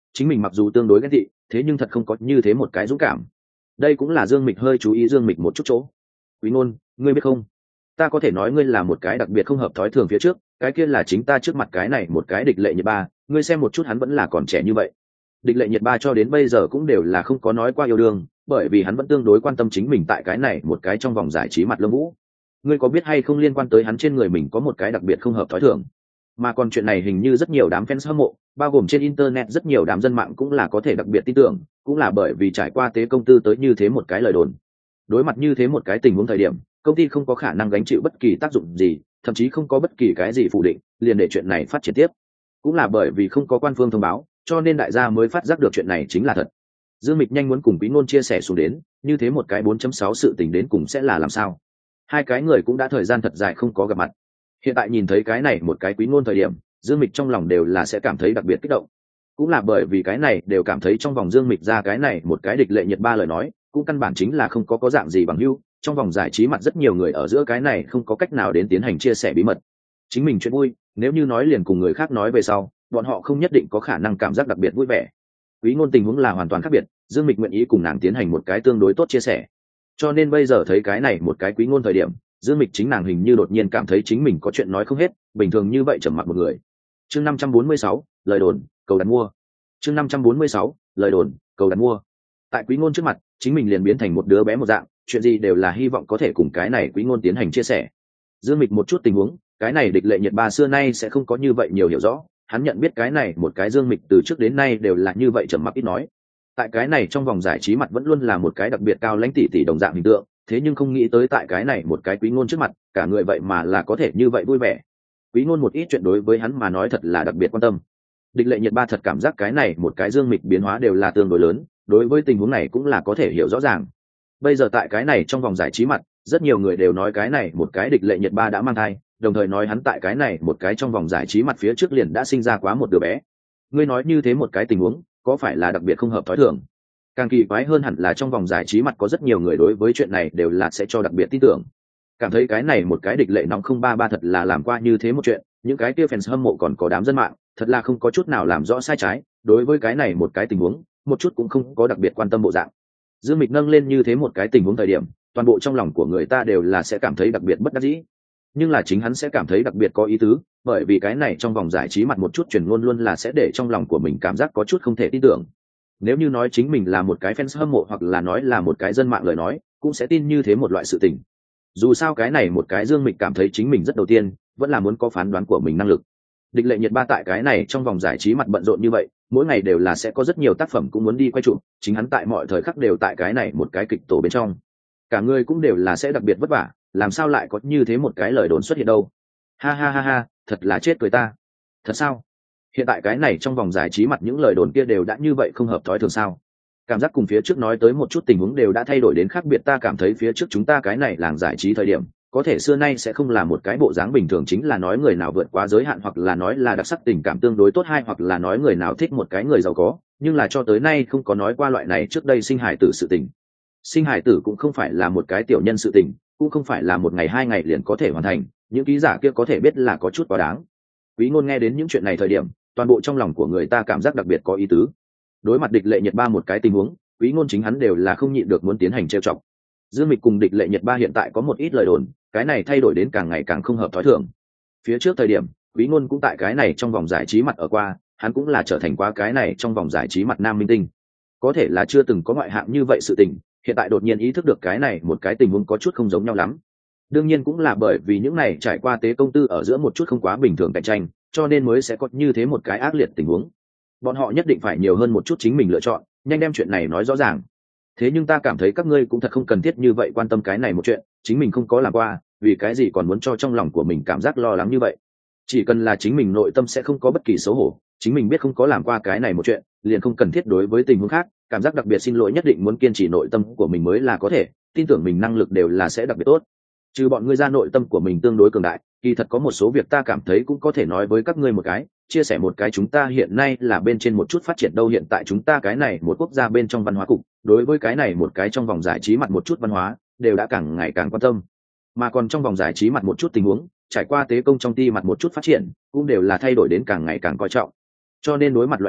chính mình mặc dù tương đối ghét tị, thế nhưng thật không có như thế một cái dũng cảm. Đây cũng là Dương Mịch hơi chú ý Dương Mịch một chút chỗ. Quý Ngôn, ngươi biết không, ta có thể nói ngươi là một cái đặc biệt không hợp thói thường phía trước, cái kia là chính ta trước mặt cái này một cái địch lệ nhiệt ba, ngươi xem một chút hắn vẫn là còn trẻ như vậy. Địch lệ nhiệt ba cho đến bây giờ cũng đều là không có nói qua yêu đương, bởi vì hắn vẫn tương đối quan tâm chính mình tại cái này một cái trong vòng giải trí mặt lông vũ. Ngươi có biết hay không, liên quan tới hắn trên người mình có một cái đặc biệt không hợp thói thường, mà còn chuyện này hình như rất nhiều đám fans hâm mộ, bao gồm trên internet rất nhiều đám dân mạng cũng là có thể đặc biệt tin tưởng, cũng là bởi vì trải qua tế công tư tới như thế một cái lời đồn. Đối mặt như thế một cái tình huống thời điểm, công ty không có khả năng gánh chịu bất kỳ tác dụng gì, thậm chí không có bất kỳ cái gì phủ định, liền để chuyện này phát triển tiếp. Cũng là bởi vì không có quan phương thông báo, cho nên đại gia mới phát giác được chuyện này chính là thật. Dương Mịch nhanh muốn cùng Quý Ngôn chia sẻ xuống đến, như thế một cái bốn chấm sáu sự tình đến cùng sẽ là làm sao. Hai cái người cũng đã thời gian thật dài không có gặp mặt. Hiện tại nhìn thấy cái này một cái Quý Ngôn thời điểm, Dương Mịch trong lòng đều là sẽ cảm thấy đặc biệt kích động. Cũng là bởi vì cái này đều cảm thấy trong vòng Dương Mịch ra cái này một cái địch lệ nhiệt ba lời nói, cũng căn bản chính là không có có dạng gì bằng hữu, trong vòng giải trí mặt rất nhiều người ở giữa cái này không có cách nào đến tiến hành chia sẻ bí mật. Chính mình chuyện vui, nếu như nói liền cùng người khác nói về sau, bọn họ không nhất định có khả năng cảm giác đặc biệt vui vẻ. Quý Ngôn tình huống là hoàn toàn khác biệt, Dương Mịch nguyện ý cùng nàng tiến hành một cái tương đối tốt chia sẻ. Cho nên bây giờ thấy cái này một cái Quý Ngôn thời điểm, Dương Mịch chính nàng hình như đột nhiên cảm thấy chính mình có chuyện nói không hết, bình thường như vậy trầm mặc một người. Chương năm trăm bốn mươi sáu, lời đồn, cầu đặt mua. Chương năm trăm bốn mươi sáu, lời đồn, cầu đặt mua. Tại Quý Ngôn trước mặt, chính mình liền biến thành một đứa bé một dạng, chuyện gì đều là hy vọng có thể cùng cái này Quý Ngôn tiến hành chia sẻ. Dương Mịch một chút tình huống, cái này địch lệ nhiệt ba xưa nay sẽ không có như vậy nhiều hiểu rõ, hắn nhận biết cái này một cái Dương Mịch từ trước đến nay đều là như vậy trầm mặc ít nói. Tại cái này trong vòng giải trí mặt vẫn luôn là một cái đặc biệt cao lãnh tỷ tỷ đồng dạng hình tượng, thế nhưng không nghĩ tới tại cái này một cái Quý Ngôn trước mặt, cả người vậy mà là có thể như vậy vui vẻ. Quý Ngôn một ít chuyện đối với hắn mà nói thật là đặc biệt quan tâm. Địch lệ nhiệt ba thật cảm giác cái này một cái Dương Mịch biến hóa đều là tương đối lớn, đối với tình huống này cũng là có thể hiểu rõ ràng. Bây giờ tại cái này trong vòng giải trí mặt, rất nhiều người đều nói cái này một cái địch lệ nhiệt ba đã mang thai, đồng thời nói hắn tại cái này một cái trong vòng giải trí mặt phía trước liền đã sinh ra quá một đứa bé. Ngươi nói như thế một cái tình huống, có phải là đặc biệt không hợp thói thường? Càng kỳ quái hơn hẳn là trong vòng giải trí mặt có rất nhiều người đối với chuyện này đều là sẽ cho đặc biệt tin tưởng. Cảm thấy cái này một cái địch lệ nóng không ba ba thật là làm qua như thế một chuyện, những cái kia fans hâm mộ còn có đám dân mạng, thật là không có chút nào làm rõ sai trái, đối với cái này một cái tình huống, một chút cũng không có đặc biệt quan tâm bộ dạng. Dương Mịch nâng lên như thế một cái tình huống thời điểm, toàn bộ trong lòng của người ta đều là sẽ cảm thấy đặc biệt bất đắc dĩ, nhưng là chính hắn sẽ cảm thấy đặc biệt có ý tứ, bởi vì cái này trong vòng giải trí mặt một chút truyền ngôn luôn là sẽ để trong lòng của mình cảm giác có chút không thể tin tưởng. Nếu như nói chính mình là một cái fans hâm mộ hoặc là nói là một cái dân mạng lời nói, cũng sẽ tin như thế một loại sự tình. Dù sao cái này một cái Dương Mịch cảm thấy chính mình rất đầu tiên, vẫn là muốn có phán đoán của mình năng lực. Địch lệ nhiệt ba tại cái này trong vòng giải trí mặt bận rộn như vậy, mỗi ngày đều là sẽ có rất nhiều tác phẩm cũng muốn đi quay chụp, chính hắn tại mọi thời khắc đều tại cái này một cái kịch tổ bên trong, cả người cũng đều là sẽ đặc biệt vất vả, làm sao lại có như thế một cái lời đồn xuất hiện đâu. Ha ha ha ha, thật là chết cười ta. Thật sao? Hiện tại cái này trong vòng giải trí mặt những lời đồn kia đều đã như vậy không hợp thói thường sao? Cảm giác cùng phía trước nói tới một chút tình huống đều đã thay đổi đến khác biệt, ta cảm thấy phía trước chúng ta cái này làng giải trí thời điểm, có thể xưa nay sẽ không là một cái bộ dáng bình thường, chính là nói người nào vượt quá giới hạn, hoặc là nói là đặc sắc tình cảm tương đối tốt, hay hoặc là nói người nào thích một cái người giàu có, nhưng là cho tới nay không có nói qua loại này. Trước đây sinh hải tử sự tình, sinh hải tử cũng không phải là một cái tiểu nhân sự tình, cũng không phải là một ngày hai ngày liền có thể hoàn thành, những ký giả kia có thể biết là có chút quá đáng. Quý Ngôn nghe đến những chuyện này thời điểm, toàn bộ trong lòng của người ta cảm giác đặc biệt có ý tứ. Đối mặt địch lệ nhiệt ba một cái tình huống, Quý Ngôn chính hắn đều là không nhịn được muốn tiến hành trêu chọc. Dương Mịch cùng địch lệ nhiệt ba hiện tại có một ít lời đồn, cái này thay đổi đến càng ngày càng không hợp thói thường. Phía trước thời điểm, Quý Ngôn cũng tại cái này trong vòng giải trí mặt ở qua, hắn cũng là trở thành qua cái này trong vòng giải trí mặt nam minh tinh. Có thể là chưa từng có ngoại hạng như vậy sự tình, hiện tại đột nhiên ý thức được cái này một cái tình huống có chút không giống nhau lắm. Đương nhiên cũng là bởi vì những này trải qua tế công tư ở giữa một chút không quá bình thường cạnh tranh, cho nên mới sẽ có như thế một cái ác liệt tình huống. Bọn họ nhất định phải nhiều hơn một chút chính mình lựa chọn, nhanh đem chuyện này nói rõ ràng. Thế nhưng ta cảm thấy các ngươi cũng thật không cần thiết như vậy quan tâm cái này một chuyện, chính mình không có làm qua, vì cái gì còn muốn cho trong lòng của mình cảm giác lo lắng như vậy. Chỉ cần là chính mình nội tâm sẽ không có bất kỳ xấu hổ, chính mình biết không có làm qua cái này một chuyện, liền không cần thiết đối với tình huống khác cảm giác đặc biệt xin lỗi, nhất định muốn kiên trì nội tâm của mình mới là có thể, tin tưởng mình năng lực đều là sẽ đặc biệt tốt. Trừ bọn ngươi ra nội tâm của mình tương đối cường đại, kỳ thật có một số việc ta cảm thấy cũng có thể nói với các ngươi một cái, chia sẻ một cái. Chúng ta hiện nay là bên trên một chút phát triển đâu, hiện tại chúng ta cái này một quốc gia bên trong văn hóa cục, đối với cái này một cái trong vòng giải trí mặt một chút văn hóa, đều đã càng ngày càng quan tâm. Mà còn trong vòng giải trí mặt một chút tình huống, trải qua tế công trong ty mặt một chút phát triển, cũng đều là thay đổi đến càng ngày càng coi trọng. Cho nên đối mặt loại này,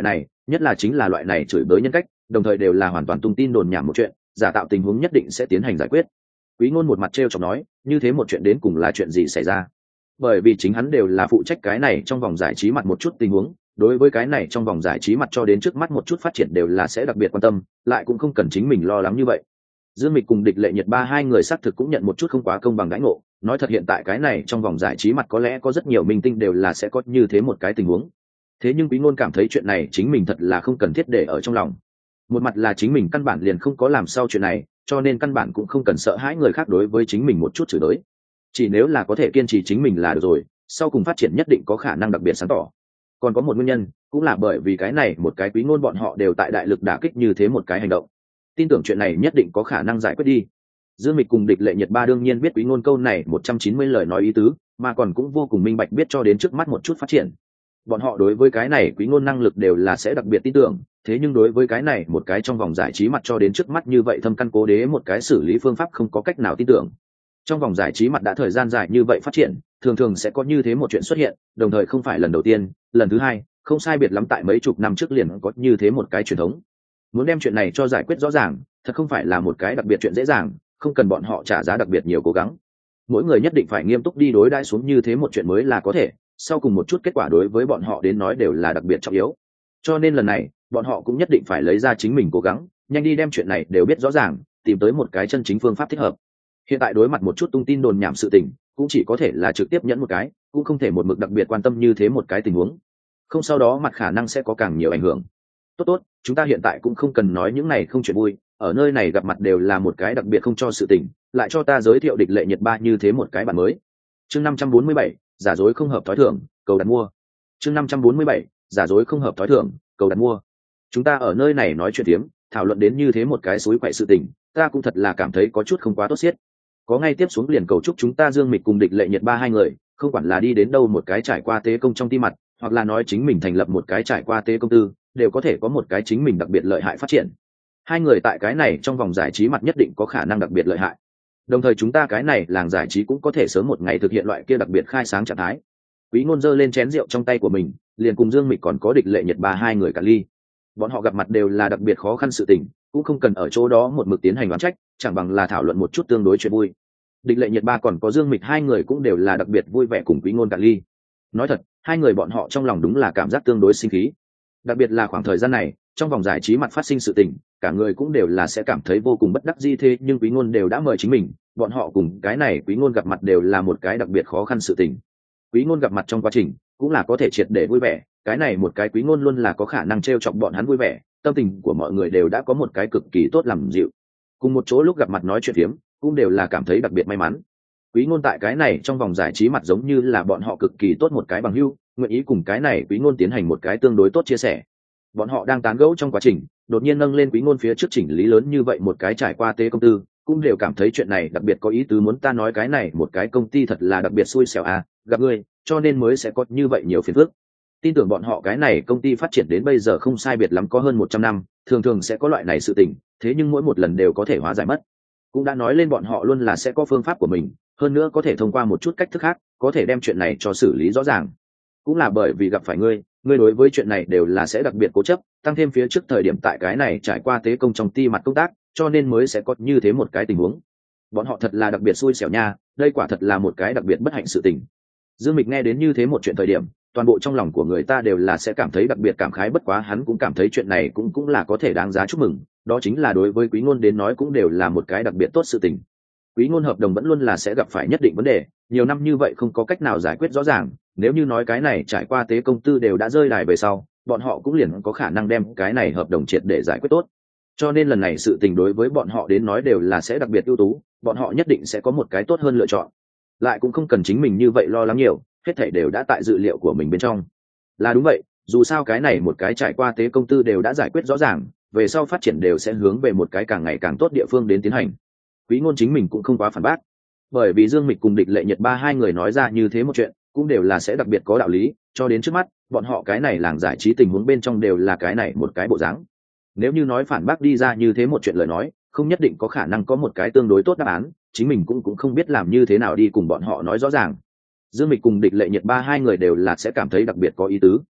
nhất là chính là loại này chửi bới nhân cách, đồng thời đều là hoàn toàn tung tin đồn nhảm một chuyện, giả tạo tình huống nhất định sẽ tiến hành giải quyết. Quý Ngôn một mặt trêu chọc nói, như thế một chuyện đến cùng là chuyện gì xảy ra? Bởi vì chính hắn đều là phụ trách cái này trong vòng giải trí mặt một chút tình huống, đối với cái này trong vòng giải trí mặt cho đến trước mắt một chút phát triển đều là sẽ đặc biệt quan tâm, lại cũng không cần chính mình lo lắng như vậy. Dương Mịch cùng Địch Lệ Nhiệt ba hai người xác thực cũng nhận một chút không quá công bằng đãi ngộ, nói thật hiện tại cái này trong vòng giải trí mặt có lẽ có rất nhiều minh tinh đều là sẽ có như thế một cái tình huống. Thế nhưng Quý Ngôn cảm thấy chuyện này chính mình thật là không cần thiết để ở trong lòng. Một mặt là chính mình căn bản liền không có làm sau chuyện này, cho nên căn bản cũng không cần sợ hãi người khác đối với chính mình một chút chửi đới. Chỉ nếu là có thể kiên trì chính mình là được rồi, sau cùng phát triển nhất định có khả năng đặc biệt sáng tỏ. Còn có một nguyên nhân, cũng là bởi vì cái này một cái Quý Ngôn bọn họ đều tại đại lực đả kích như thế một cái hành động. Tin tưởng chuyện này nhất định có khả năng giải quyết đi. Dương Mịch cùng Địch Lệ Nhiệt ba đương nhiên biết Quý Ngôn câu này một trăm chín mươi lời nói ý tứ, mà còn cũng vô cùng minh bạch biết cho đến trước mắt một chút phát triển. Bọn họ đối với cái này Quý Ngôn năng lực đều là sẽ đặc biệt tin tưởng, thế nhưng đối với cái này một cái trong vòng giải trí mặt cho đến trước mắt như vậy thâm căn cố đế một cái xử lý phương pháp không có cách nào tin tưởng. Trong vòng giải trí mặt đã thời gian dài như vậy phát triển, thường thường sẽ có như thế một chuyện xuất hiện, đồng thời không phải lần đầu tiên, lần thứ hai, không sai biệt lắm tại mấy chục năm trước liền có như thế một cái truyền thống. Muốn đem chuyện này cho giải quyết rõ ràng, thật không phải là một cái đặc biệt chuyện dễ dàng, không cần bọn họ trả giá đặc biệt nhiều cố gắng. Mỗi người nhất định phải nghiêm túc đi đối đãi xuống như thế một chuyện mới là có thể, sau cùng một chút kết quả đối với bọn họ đến nói đều là đặc biệt trọng yếu. Cho nên lần này, bọn họ cũng nhất định phải lấy ra chính mình cố gắng, nhanh đi đem chuyện này đều biết rõ ràng, tìm tới một cái chân chính phương pháp thích hợp. Hiện tại đối mặt một chút tung tin đồn nhảm sự tình, cũng chỉ có thể là trực tiếp nhẫn một cái, cũng không thể một mực đặc biệt quan tâm như thế một cái tình huống. Không sau đó mặt khả năng sẽ có càng nhiều ảnh hưởng. Tốt tốt, chúng ta hiện tại cũng không cần nói những này không chuyện vui, ở nơi này gặp mặt đều là một cái đặc biệt không cho sự tình, lại cho ta giới thiệu Địch Lệ Nhiệt ba như thế một cái bản mới. Chương năm trăm bốn mươi bảy, giả dối không hợp thói thường, cầu đặt mua. Chương năm trăm bốn mươi bảy, giả dối không hợp thói thường, cầu đặt mua. Chúng ta ở nơi này nói chuyện tiếm, thảo luận đến như thế một cái suối quậy sự tình, ta cũng thật là cảm thấy có chút không quá tốt xiết. Có ngay tiếp xuống liền cầu chúc chúng ta Dương Mịch cùng Địch Lệ Nhiệt ba hai người, không quản là đi đến đâu một cái trải qua tế công trong ti mặt, hoặc là nói chính mình thành lập một cái trải qua tế công tư, đều có thể có một cái chính mình đặc biệt lợi hại phát triển. Hai người tại cái này trong vòng giải trí mặt nhất định có khả năng đặc biệt lợi hại. Đồng thời chúng ta cái này làng giải trí cũng có thể sớm một ngày thực hiện loại kia đặc biệt khai sáng trạng thái. Quý Ngôn giơ lên chén rượu trong tay của mình, liền cùng Dương Mịch còn có Địch Lệ Nhiệt ba hai người cả ly. Bọn họ gặp mặt đều là đặc biệt khó khăn sự tình, cũng không cần ở chỗ đó một mực tiến hành oán trách, chẳng bằng là thảo luận một chút tương đối chuyện vui. Địch Lệ Nhiệt ba còn có Dương Mịch hai người cũng đều là đặc biệt vui vẻ cùng Quý Ngôn cả ly. Nói thật, hai người bọn họ trong lòng đúng là cảm giác tương đối sinh khí. Đặc biệt là khoảng thời gian này, trong vòng giải trí mặt phát sinh sự tình, cả người cũng đều là sẽ cảm thấy vô cùng bất đắc dĩ thế nhưng Quý Ngôn đều đã mời chính mình, bọn họ cùng cái này Quý Ngôn gặp mặt đều là một cái đặc biệt khó khăn sự tình. Quý Ngôn gặp mặt trong quá trình, cũng là có thể triệt để vui vẻ, cái này một cái Quý Ngôn luôn là có khả năng trêu chọc bọn hắn vui vẻ, tâm tình của mọi người đều đã có một cái cực kỳ tốt làm dịu. Cùng một chỗ lúc gặp mặt nói chuyện phiếm, cũng đều là cảm thấy đặc biệt may mắn. Quý Ngôn tại cái này trong vòng giải trí mặt giống như là bọn họ cực kỳ tốt một cái bằng hữu, nguyện ý cùng cái này Quý Ngôn tiến hành một cái tương đối tốt chia sẻ. Bọn họ đang tán gẫu trong quá trình, đột nhiên nâng lên Quý Ngôn phía trước chỉnh lý lớn như vậy một cái trải qua tế công tư, cũng đều cảm thấy chuyện này đặc biệt có ý tứ muốn ta nói cái này một cái công ty thật là đặc biệt xui xẻo à, gặp ngươi, cho nên mới sẽ có như vậy nhiều phiền phức. Tin tưởng bọn họ cái này công ty phát triển đến bây giờ không sai biệt lắm có hơn một trăm năm, thường thường sẽ có loại này sự tình, thế nhưng mỗi một lần đều có thể hóa giải mất. Cũng đã nói lên bọn họ luôn là sẽ có phương pháp của mình, hơn nữa có thể thông qua một chút cách thức khác, có thể đem chuyện này cho xử lý rõ ràng. Cũng là bởi vì gặp phải ngươi, ngươi đối với chuyện này đều là sẽ đặc biệt cố chấp, tăng thêm phía trước thời điểm tại cái này trải qua tế công trong ti mặt công tác, cho nên mới sẽ có như thế một cái tình huống. Bọn họ thật là đặc biệt xui xẻo nha, đây quả thật là một cái đặc biệt bất hạnh sự tình. Dương Mịch nghe đến như thế một chuyện thời điểm, toàn bộ trong lòng của người ta đều là sẽ cảm thấy đặc biệt cảm khái, bất quá hắn cũng cảm thấy chuyện này cũng cũng là có thể đáng giá chúc mừng, đó chính là đối với Quý Ngôn đến nói cũng đều là một cái đặc biệt tốt sự tình. Quý Ngôn hợp đồng vẫn luôn là sẽ gặp phải nhất định vấn đề, nhiều năm như vậy không có cách nào giải quyết rõ ràng, nếu như nói cái này trải qua tế công tư đều đã rơi đài về sau, bọn họ cũng liền có khả năng đem cái này hợp đồng triệt để giải quyết tốt. Cho nên lần này sự tình đối với bọn họ đến nói đều là sẽ đặc biệt ưu tú, bọn họ nhất định sẽ có một cái tốt hơn lựa chọn. Lại cũng không cần chính mình như vậy lo lắng nhiều, hết thảy đều đã tại dự liệu của mình bên trong. Là đúng vậy, dù sao cái này một cái trải qua tế công tư đều đã giải quyết rõ ràng, về sau phát triển đều sẽ hướng về một cái càng ngày càng tốt địa phương đến tiến hành. Quý Ngôn chính mình cũng không quá phản bác, bởi vì Dương Mịch cùng Địch Lệ Nhiệt ba hai người nói ra như thế một chuyện, cũng đều là sẽ đặc biệt có đạo lý, cho đến trước mắt, bọn họ cái này làng giải trí tình huống bên trong đều là cái này một cái bộ dáng. Nếu như nói phản bác đi ra như thế một chuyện lời nói, không nhất định có khả năng có một cái tương đối tốt đáp án, chính mình cũng cũng không biết làm như thế nào đi cùng bọn họ nói rõ ràng. Dương Mịch cùng Địch Lệ Nhiệt ba hai người đều là sẽ cảm thấy đặc biệt có ý tứ.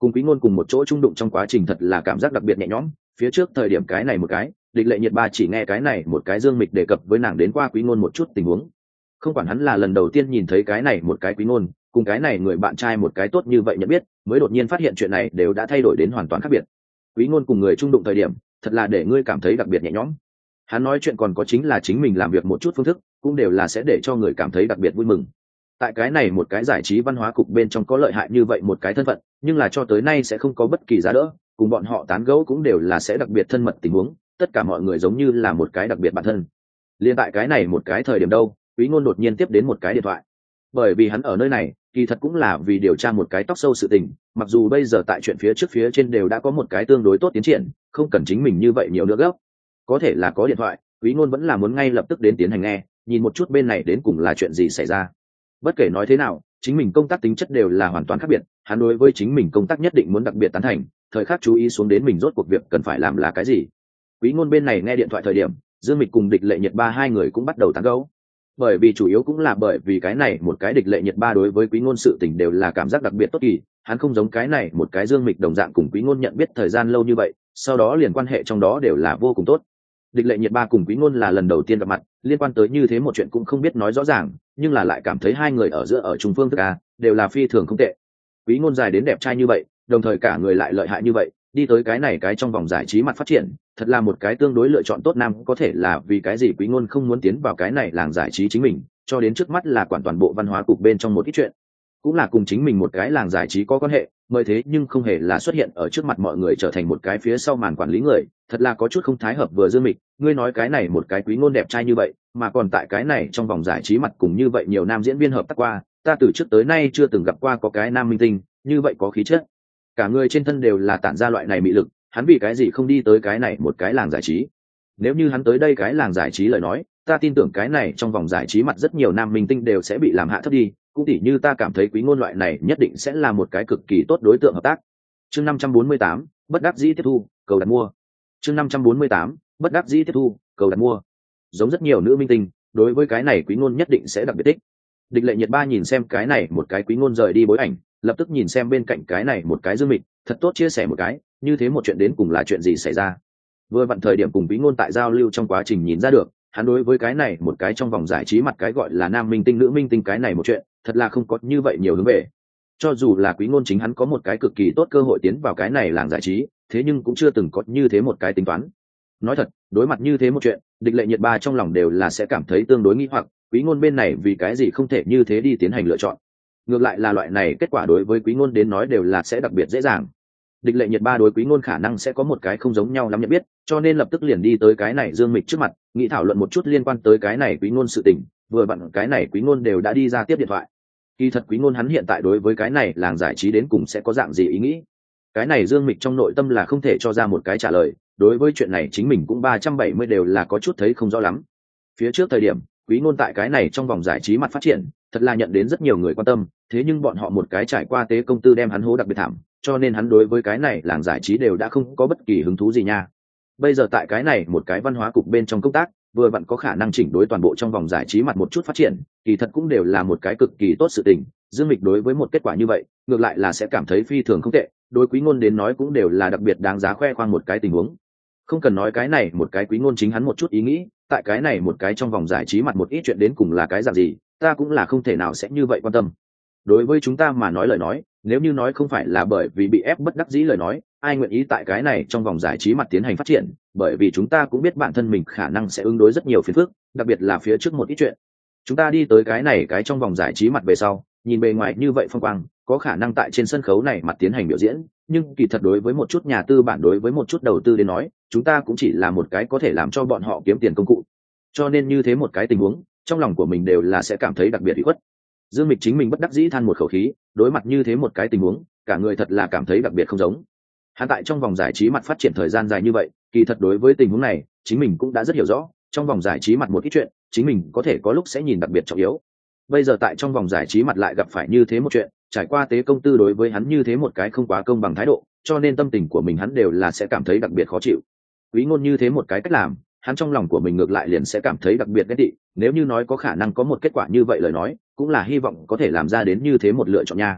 cùng Quý Ngôn cùng một chỗ trung đụng trong quá trình thật là cảm giác đặc biệt nhẹ nhõm. Phía trước thời điểm cái này một cái địch lệ nhiệt ba chỉ nghe cái này một cái Dương Mịch đề cập với nàng đến qua Quý Ngôn một chút tình huống, không quản hắn là lần đầu tiên nhìn thấy cái này một cái Quý Ngôn cùng cái này người bạn trai một cái tốt như vậy nhận biết, mới đột nhiên phát hiện chuyện này đều đã thay đổi đến hoàn toàn khác biệt. Quý Ngôn cùng người trung đụng thời điểm thật là để ngươi cảm thấy đặc biệt nhẹ nhõm. Hắn nói chuyện còn có chính là chính mình làm việc một chút phương thức cũng đều là sẽ để cho người cảm thấy đặc biệt vui mừng. Tại cái này một cái giải trí văn hóa cục bên trong có lợi hại như vậy một cái thân phận, nhưng là cho tới nay sẽ không có bất kỳ giá đỡ, cùng bọn họ tán gẫu cũng đều là sẽ đặc biệt thân mật tình huống, tất cả mọi người giống như là một cái đặc biệt bản thân. Liên tại cái này một cái thời điểm đâu, Quý Ngôn đột nhiên tiếp đến một cái điện thoại. Bởi vì hắn ở nơi này, kỳ thật cũng là vì điều tra một cái tóc sâu sự tình, mặc dù bây giờ tại chuyện phía trước phía trên đều đã có một cái tương đối tốt tiến triển, không cần chính mình như vậy nhiều nữa gấp. Có thể là có điện thoại, Quý Ngôn vẫn là muốn ngay lập tức đến tiến hành nghe, nhìn một chút bên này đến cùng là chuyện gì xảy ra. Bất kể nói thế nào, chính mình công tác tính chất đều là hoàn toàn khác biệt, hắn đối với chính mình công tác nhất định muốn đặc biệt tán thành, thời khắc chú ý xuống đến mình rốt cuộc việc cần phải làm là cái gì. Quý Ngôn bên này nghe điện thoại thời điểm, Dương Mịch cùng địch lệ nhiệt ba hai người cũng bắt đầu tán gẫu. Bởi vì chủ yếu cũng là bởi vì cái này một cái địch lệ nhiệt ba đối với Quý Ngôn sự tình đều là cảm giác đặc biệt tốt kỳ, hắn không giống cái này một cái Dương Mịch đồng dạng cùng Quý Ngôn nhận biết thời gian lâu như vậy, sau đó liền quan hệ trong đó đều là vô cùng tốt. Địch lệ nhiệt ba cùng Quý Ngôn là lần đầu tiên gặp mặt, liên quan tới như thế một chuyện cũng không biết nói rõ ràng, nhưng là lại cảm thấy hai người ở giữa ở trung phương thức a đều là phi thường không tệ. Quý Ngôn dài đến đẹp trai như vậy, đồng thời cả người lại lợi hại như vậy, đi tới cái này cái trong vòng giải trí mặt phát triển, thật là một cái tương đối lựa chọn tốt nam. Có thể là vì cái gì Quý Ngôn không muốn tiến vào cái này làng giải trí chính mình, cho đến trước mắt là quản toàn bộ văn hóa cục bên trong một ít chuyện, cũng là cùng chính mình một cái làng giải trí có quan hệ, mời thế nhưng không hề là xuất hiện ở trước mặt mọi người trở thành một cái phía sau màn quản lý người, thật là có chút không thái hợp vừa Dương Mịch. Ngươi nói cái này một cái Quý Ngôn đẹp trai như vậy, mà còn tại cái này trong vòng giải trí mặt cùng như vậy nhiều nam diễn viên hợp tác qua, ta từ trước tới nay chưa từng gặp qua có cái nam minh tinh như vậy có khí chất, cả người trên thân đều là tản ra loại này mị lực, hắn vì cái gì không đi tới cái này một cái làng giải trí? Nếu như hắn tới đây cái làng giải trí lời nói, ta tin tưởng cái này trong vòng giải trí mặt rất nhiều nam minh tinh đều sẽ bị làm hạ thấp đi, cũng tỉ như ta cảm thấy Quý Ngôn loại này nhất định sẽ là một cái cực kỳ tốt đối tượng hợp tác. Chương năm trăm bốn mươi tám, bất đắc dĩ tiếp thu, cầu đặt mua. Chương năm trăm bốn mươi tám, bất đắc dĩ tiếp thu, cầu đặt mua. Giống rất nhiều nữ minh tinh, đối với cái này Quý Ngôn nhất định sẽ đặc biệt thích. Địch lệ nhiệt ba nhìn xem cái này một cái Quý Ngôn rời đi bối ảnh, lập tức nhìn xem bên cạnh cái này một cái Dương Mịch, thật tốt chia sẻ một cái, như thế một chuyện đến cùng là chuyện gì xảy ra. Vừa vặn thời điểm cùng Quý Ngôn tại giao lưu trong quá trình nhìn ra được, hắn đối với cái này một cái trong vòng giải trí mặt cái gọi là nam minh tinh nữ minh tinh cái này một chuyện, thật là không có như vậy nhiều hướng về. Cho dù là Quý Ngôn chính hắn có một cái cực kỳ tốt cơ hội tiến vào cái này làng giải trí, thế nhưng cũng chưa từng có như thế một cái tính toán. Nói thật, đối mặt như thế một chuyện, địch lệ nhiệt ba trong lòng đều là sẽ cảm thấy tương đối nghi hoặc, Quý Ngôn bên này vì cái gì không thể như thế đi tiến hành lựa chọn. Ngược lại là loại này kết quả đối với Quý Ngôn đến nói đều là sẽ đặc biệt dễ dàng. Địch lệ nhiệt ba đối Quý Ngôn khả năng sẽ có một cái không giống nhau lắm nhận biết, cho nên lập tức liền đi tới cái này Dương Mịch trước mặt, nghĩ thảo luận một chút liên quan tới cái này Quý Ngôn sự tình. Vừa vặn cái này Quý Ngôn đều đã đi ra tiếp điện thoại. Kỳ thật Quý Ngôn hắn hiện tại đối với cái này làng giải trí đến cùng sẽ có dạng gì ý nghĩ, cái này Dương Mịch trong nội tâm là không thể cho ra một cái trả lời. Đối với chuyện này chính mình cũng ba trăm bảy mươi đều là có chút thấy không rõ lắm. Phía trước thời điểm Quý Ngôn tại cái này trong vòng giải trí mặt phát triển, thật là nhận đến rất nhiều người quan tâm, thế nhưng bọn họ một cái trải qua tế công tư đem hắn hố đặc biệt thảm, cho nên hắn đối với cái này làng giải trí đều đã không có bất kỳ hứng thú gì nha. Bây giờ tại cái này một cái văn hóa cục bên trong công tác, vừa vặn có khả năng chỉnh đối toàn bộ trong vòng giải trí mặt một chút phát triển, kỳ thật cũng đều là một cái cực kỳ tốt sự tình. Dương Mịch đối với một kết quả như vậy, ngược lại là sẽ cảm thấy phi thường không tệ, đối Quý Ngôn đến nói cũng đều là đặc biệt đáng giá khoe khoang một cái tình huống. Không cần nói cái này một cái Quý Ngôn chính hắn một chút ý nghĩ, tại cái này một cái trong vòng giải trí mặt một ít chuyện đến cùng là cái dạng gì, ta cũng là không thể nào sẽ như vậy quan tâm. Đối với chúng ta mà nói lời nói, nếu như nói không phải là bởi vì bị ép bất đắc dĩ lời nói, ai nguyện ý tại cái này trong vòng giải trí mặt tiến hành phát triển, bởi vì chúng ta cũng biết bản thân mình khả năng sẽ ứng đối rất nhiều phiền phức, đặc biệt là phía trước một ít chuyện. Chúng ta đi tới cái này cái trong vòng giải trí mặt về sau, nhìn bề ngoài như vậy phong quang, có khả năng tại trên sân khấu này mặt tiến hành biểu diễn, nhưng kỳ thật đối với một chút nhà tư bản, đối với một chút đầu tư đến nói, chúng ta cũng chỉ là một cái có thể làm cho bọn họ kiếm tiền công cụ. Cho nên như thế một cái tình huống, trong lòng của mình đều là sẽ cảm thấy đặc biệt ủy khuất. Dương Mịch chính mình bất đắc dĩ than một khẩu khí, đối mặt như thế một cái tình huống, cả người thật là cảm thấy đặc biệt không giống. Hắn tại trong vòng giải trí mặt phát triển thời gian dài như vậy, kỳ thật đối với tình huống này, chính mình cũng đã rất hiểu rõ, trong vòng giải trí mặt một ít chuyện, chính mình có thể có lúc sẽ nhìn đặc biệt trọng yếu. Bây giờ tại trong vòng giải trí mặt lại gặp phải như thế một chuyện, trải qua tế công tư đối với hắn như thế một cái không quá công bằng thái độ, cho nên tâm tình của mình hắn đều là sẽ cảm thấy đặc biệt khó chịu. Quý Ngôn như thế một cái cách làm, hắn trong lòng của mình ngược lại liền sẽ cảm thấy đặc biệt ghét tị. Nếu như nói có khả năng có một kết quả như vậy lời nói, cũng là hy vọng có thể làm ra đến như thế một lựa chọn nha.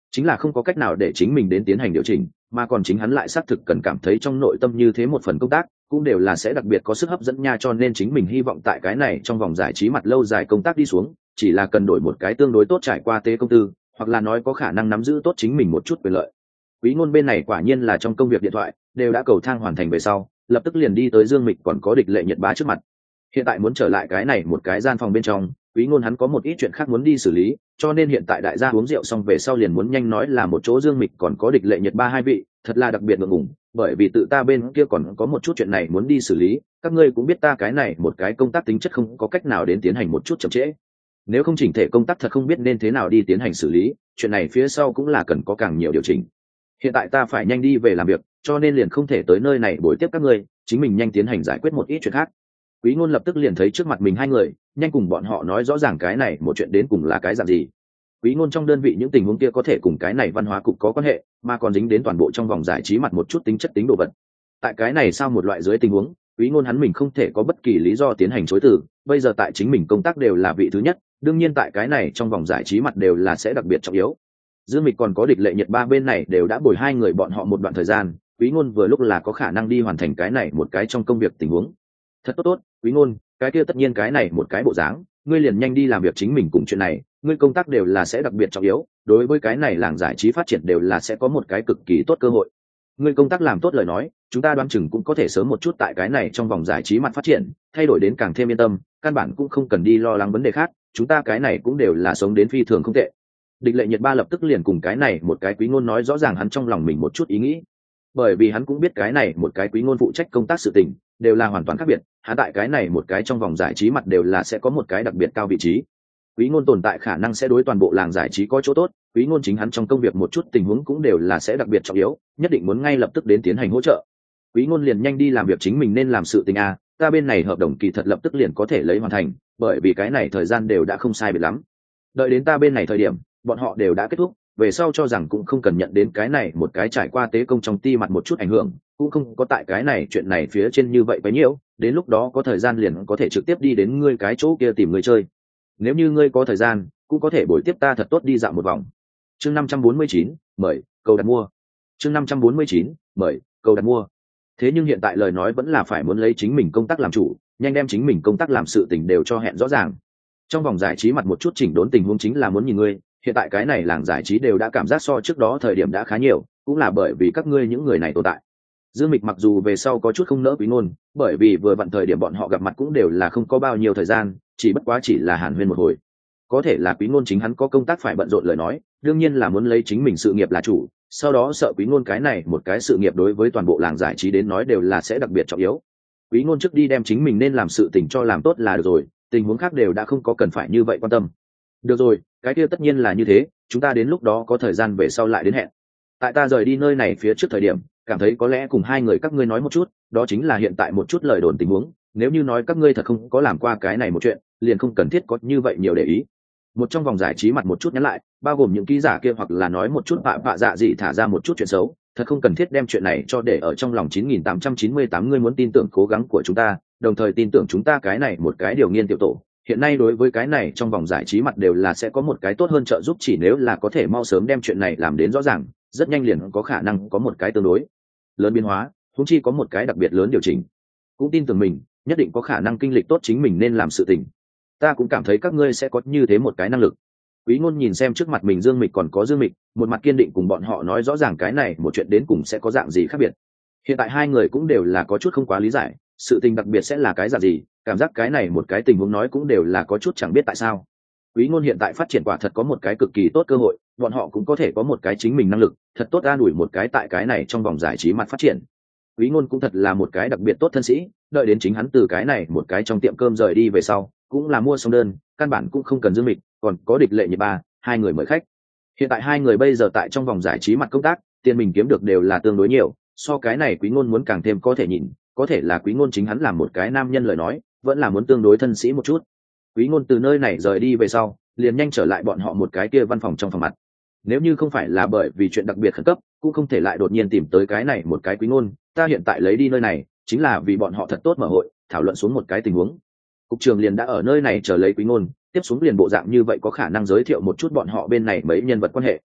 chính là không có cách nào để chính mình đến tiến hành điều chỉnh, mà còn chính hắn lại xác thực cần cảm thấy trong nội tâm như thế một phần công tác cũng đều là sẽ đặc biệt có sức hấp dẫn nha, cho nên chính mình hy vọng tại cái này trong vòng giải trí mặt lâu dài công tác đi xuống, chỉ là cần đổi một cái tương đối tốt trải qua tế công tư, hoặc là nói có khả năng nắm giữ tốt chính mình một chút quyền lợi. Quý Ngôn bên này quả nhiên là trong công việc điện thoại đều đã cầu thang hoàn thành về sau, lập tức liền đi tới Dương Mịch còn có địch lệ Nhật Ba trước mặt. Hiện tại muốn trở lại cái này một cái gian phòng bên trong, Quý Ngôn hắn có một ít chuyện khác muốn đi xử lý, cho nên hiện tại đại gia uống rượu xong về sau liền muốn nhanh nói là một chỗ Dương Mịch còn có địch lệ Nhật Ba hai vị, thật là đặc biệt ngượng ngùng, bởi vì tự ta bên kia còn có một chút chuyện này muốn đi xử lý, các ngươi cũng biết ta cái này một cái công tác tính chất không có cách nào đến tiến hành một chút chậm trễ. Nếu không chỉnh thể công tác thật không biết nên thế nào đi tiến hành xử lý, chuyện này phía sau cũng là cần có càng nhiều điều chỉnh. Hiện tại ta phải nhanh đi về làm việc, cho nên liền không thể tới nơi này buổi tiếp các ngươi, chính mình nhanh tiến hành giải quyết một ít chuyện khác. Quý Ngôn lập tức liền thấy trước mặt mình hai người, nhanh cùng bọn họ nói rõ ràng cái này một chuyện đến cùng là cái dạng gì. Quý Ngôn trong đơn vị những tình huống kia có thể cùng cái này văn hóa cục có quan hệ, mà còn dính đến toàn bộ trong vòng giải trí mặt một chút tính chất tính đồ vật. Tại cái này sao một loại dưới tình huống, Quý Ngôn hắn mình không thể có bất kỳ lý do tiến hành chối từ, bây giờ tại chính mình công tác đều là vị thứ nhất, đương nhiên tại cái này trong vòng giải trí mặt đều là sẽ đặc biệt trọng yếu. Dương Mịch còn có địch lệ Nhật Ba bên này đều đã bồi hai người bọn họ một đoạn thời gian, Quý Ngôn vừa lúc là có khả năng đi hoàn thành cái này một cái trong công việc tình huống. Thật tốt tốt, Quý Ngôn, cái kia tất nhiên cái này một cái bộ dáng, ngươi liền nhanh đi làm việc chính mình cùng chuyện này, ngươi công tác đều là sẽ đặc biệt trọng yếu, đối với cái này làng giải trí phát triển đều là sẽ có một cái cực kỳ tốt cơ hội. Ngươi công tác làm tốt lời nói, chúng ta đoán chừng cũng có thể sớm một chút tại cái này trong vòng giải trí mặt phát triển, thay đổi đến càng thêm yên tâm, căn bản cũng không cần đi lo lắng vấn đề khác, chúng ta cái này cũng đều là sống đến phi thường không tệ. Địch lệ Nhật Ba lập tức liền cùng cái này một cái Quý Ngôn nói rõ ràng hắn trong lòng mình một chút ý nghĩ, bởi vì hắn cũng biết cái này một cái Quý Ngôn phụ trách công tác sự tình đều là hoàn toàn khác biệt, hắn tại cái này một cái trong vòng giải trí mặt đều là sẽ có một cái đặc biệt cao vị trí. Quý Ngôn tồn tại khả năng sẽ đối toàn bộ làng giải trí có chỗ tốt, Quý Ngôn chính hắn trong công việc một chút tình huống cũng đều là sẽ đặc biệt trọng yếu, nhất định muốn ngay lập tức đến tiến hành hỗ trợ. Quý Ngôn liền nhanh đi làm việc chính mình nên làm sự tình a, ta bên này hợp đồng kỳ thật lập tức liền có thể lấy hoàn thành, bởi vì cái này thời gian đều đã không sai biệt lắm. Đợi đến ta bên này thời điểm, bọn họ đều đã kết thúc, về sau cho rằng cũng không cần nhận đến cái này một cái trải qua tế công trong ti mặt một chút ảnh hưởng, cũng không có tại cái này chuyện này phía trên như vậy quá nhiều, đến lúc đó có thời gian liền có thể trực tiếp đi đến ngươi cái chỗ kia tìm người chơi. Nếu như ngươi có thời gian, cũng có thể bồi tiếp ta thật tốt đi dạo một vòng. Chương năm trăm bốn mươi chín, mời, câu đặt mua. Chương năm trăm bốn mươi chín, mời, câu đặt mua. Thế nhưng hiện tại lời nói vẫn là phải muốn lấy chính mình công tác làm chủ, nhanh đem chính mình công tác làm sự tình đều cho hẹn rõ ràng. Trong vòng giải trí mặt một chút chỉnh đốn tình huống chính là muốn nhìn ngươi, hiện tại cái này làng giải trí đều đã cảm giác so trước đó thời điểm đã khá nhiều, cũng là bởi vì các ngươi những người này tồn tại. Dương Mịch mặc dù về sau có chút không nỡ Quý Ngôn, bởi vì vừa vặn thời điểm bọn họ gặp mặt cũng đều là không có bao nhiêu thời gian, chỉ bất quá chỉ là hàn huyên một hồi. Có thể là Quý Ngôn chính hắn có công tác phải bận rộn lời nói, đương nhiên là muốn lấy chính mình sự nghiệp là chủ, sau đó sợ Quý Ngôn cái này một cái sự nghiệp đối với toàn bộ làng giải trí đến nói đều là sẽ đặc biệt trọng yếu. Quý Ngôn trước đi đem chính mình nên làm sự tình cho làm tốt là được rồi, tình huống khác đều đã không có cần phải như vậy quan tâm. Được rồi, cái kia tất nhiên là như thế, chúng ta đến lúc đó có thời gian về sau lại đến hẹn. Tại ta rời đi nơi này phía trước thời điểm, cảm thấy có lẽ cùng hai người các ngươi nói một chút, đó chính là hiện tại một chút lời đồn tình huống, nếu như nói các ngươi thật không có làm qua cái này một chuyện, liền không cần thiết có như vậy nhiều để ý. Một trong vòng giải trí mặt một chút nhắn lại, bao gồm những ký giả kia hoặc là nói một chút bạ bạ dạ gì thả ra một chút chuyện xấu, thật không cần thiết đem chuyện này cho để ở trong lòng chín nghìn tám trăm chín mươi tám ngươi muốn tin tưởng cố gắng của chúng ta, đồng thời tin tưởng chúng ta cái này một cái điều nghiên tiểu tổ. Hiện nay đối với cái này trong vòng giải trí mặt đều là sẽ có một cái tốt hơn trợ giúp, chỉ nếu là có thể mau sớm đem chuyện này làm đến rõ ràng, rất nhanh liền có khả năng có một cái tương đối lớn biến hóa, huống chi có một cái đặc biệt lớn điều chỉnh. Cũng tin tưởng mình, nhất định có khả năng kinh lịch tốt chính mình nên làm sự tình. Ta cũng cảm thấy các ngươi sẽ có như thế một cái năng lực. Quý Ngôn nhìn xem trước mặt mình Dương Mịch còn có Dương Mịch, một mặt kiên định cùng bọn họ nói rõ ràng cái này một chuyện đến cùng sẽ có dạng gì khác biệt. Hiện tại hai người cũng đều là có chút không quá lý giải, sự tình đặc biệt sẽ là cái dạng gì, cảm giác cái này một cái tình huống nói cũng đều là có chút chẳng biết tại sao. Quý Ngôn hiện tại phát triển quả thật có một cái cực kỳ tốt cơ hội, bọn họ cũng có thể có một cái chính mình năng lực, thật tốt an ủi một cái tại cái này trong vòng giải trí mặt phát triển. Quý Ngôn cũng thật là một cái đặc biệt tốt thân sĩ, đợi đến chính hắn từ cái này một cái trong tiệm cơm rời đi về sau, cũng là mua xong đơn, căn bản cũng không cần Dương Mịch, còn có địch lệ Nhật Ba, hai người mời khách. Hiện tại hai người bây giờ tại trong vòng giải trí mặt công tác, tiền mình kiếm được đều là tương đối nhiều, so cái này Quý Ngôn muốn càng thêm có thể nhìn, có thể là Quý Ngôn chính hắn làm một cái nam nhân lời nói, vẫn là muốn tương đối thân sĩ một chút. Quý Ngôn từ nơi này rời đi về sau, liền nhanh trở lại bọn họ một cái kia văn phòng trong phòng mặt. Nếu như không phải là bởi vì chuyện đặc biệt khẩn cấp, cũng không thể lại đột nhiên tìm tới cái này một cái Quý Ngôn, ta hiện tại lấy đi nơi này, chính là vì bọn họ thật tốt mở hội, thảo luận xuống một cái tình huống. Cục trưởng liền đã ở nơi này chờ lấy Quý Ngôn, tiếp xuống liền bộ dạng như vậy có khả năng giới thiệu một chút bọn họ bên này mấy nhân vật quan hệ.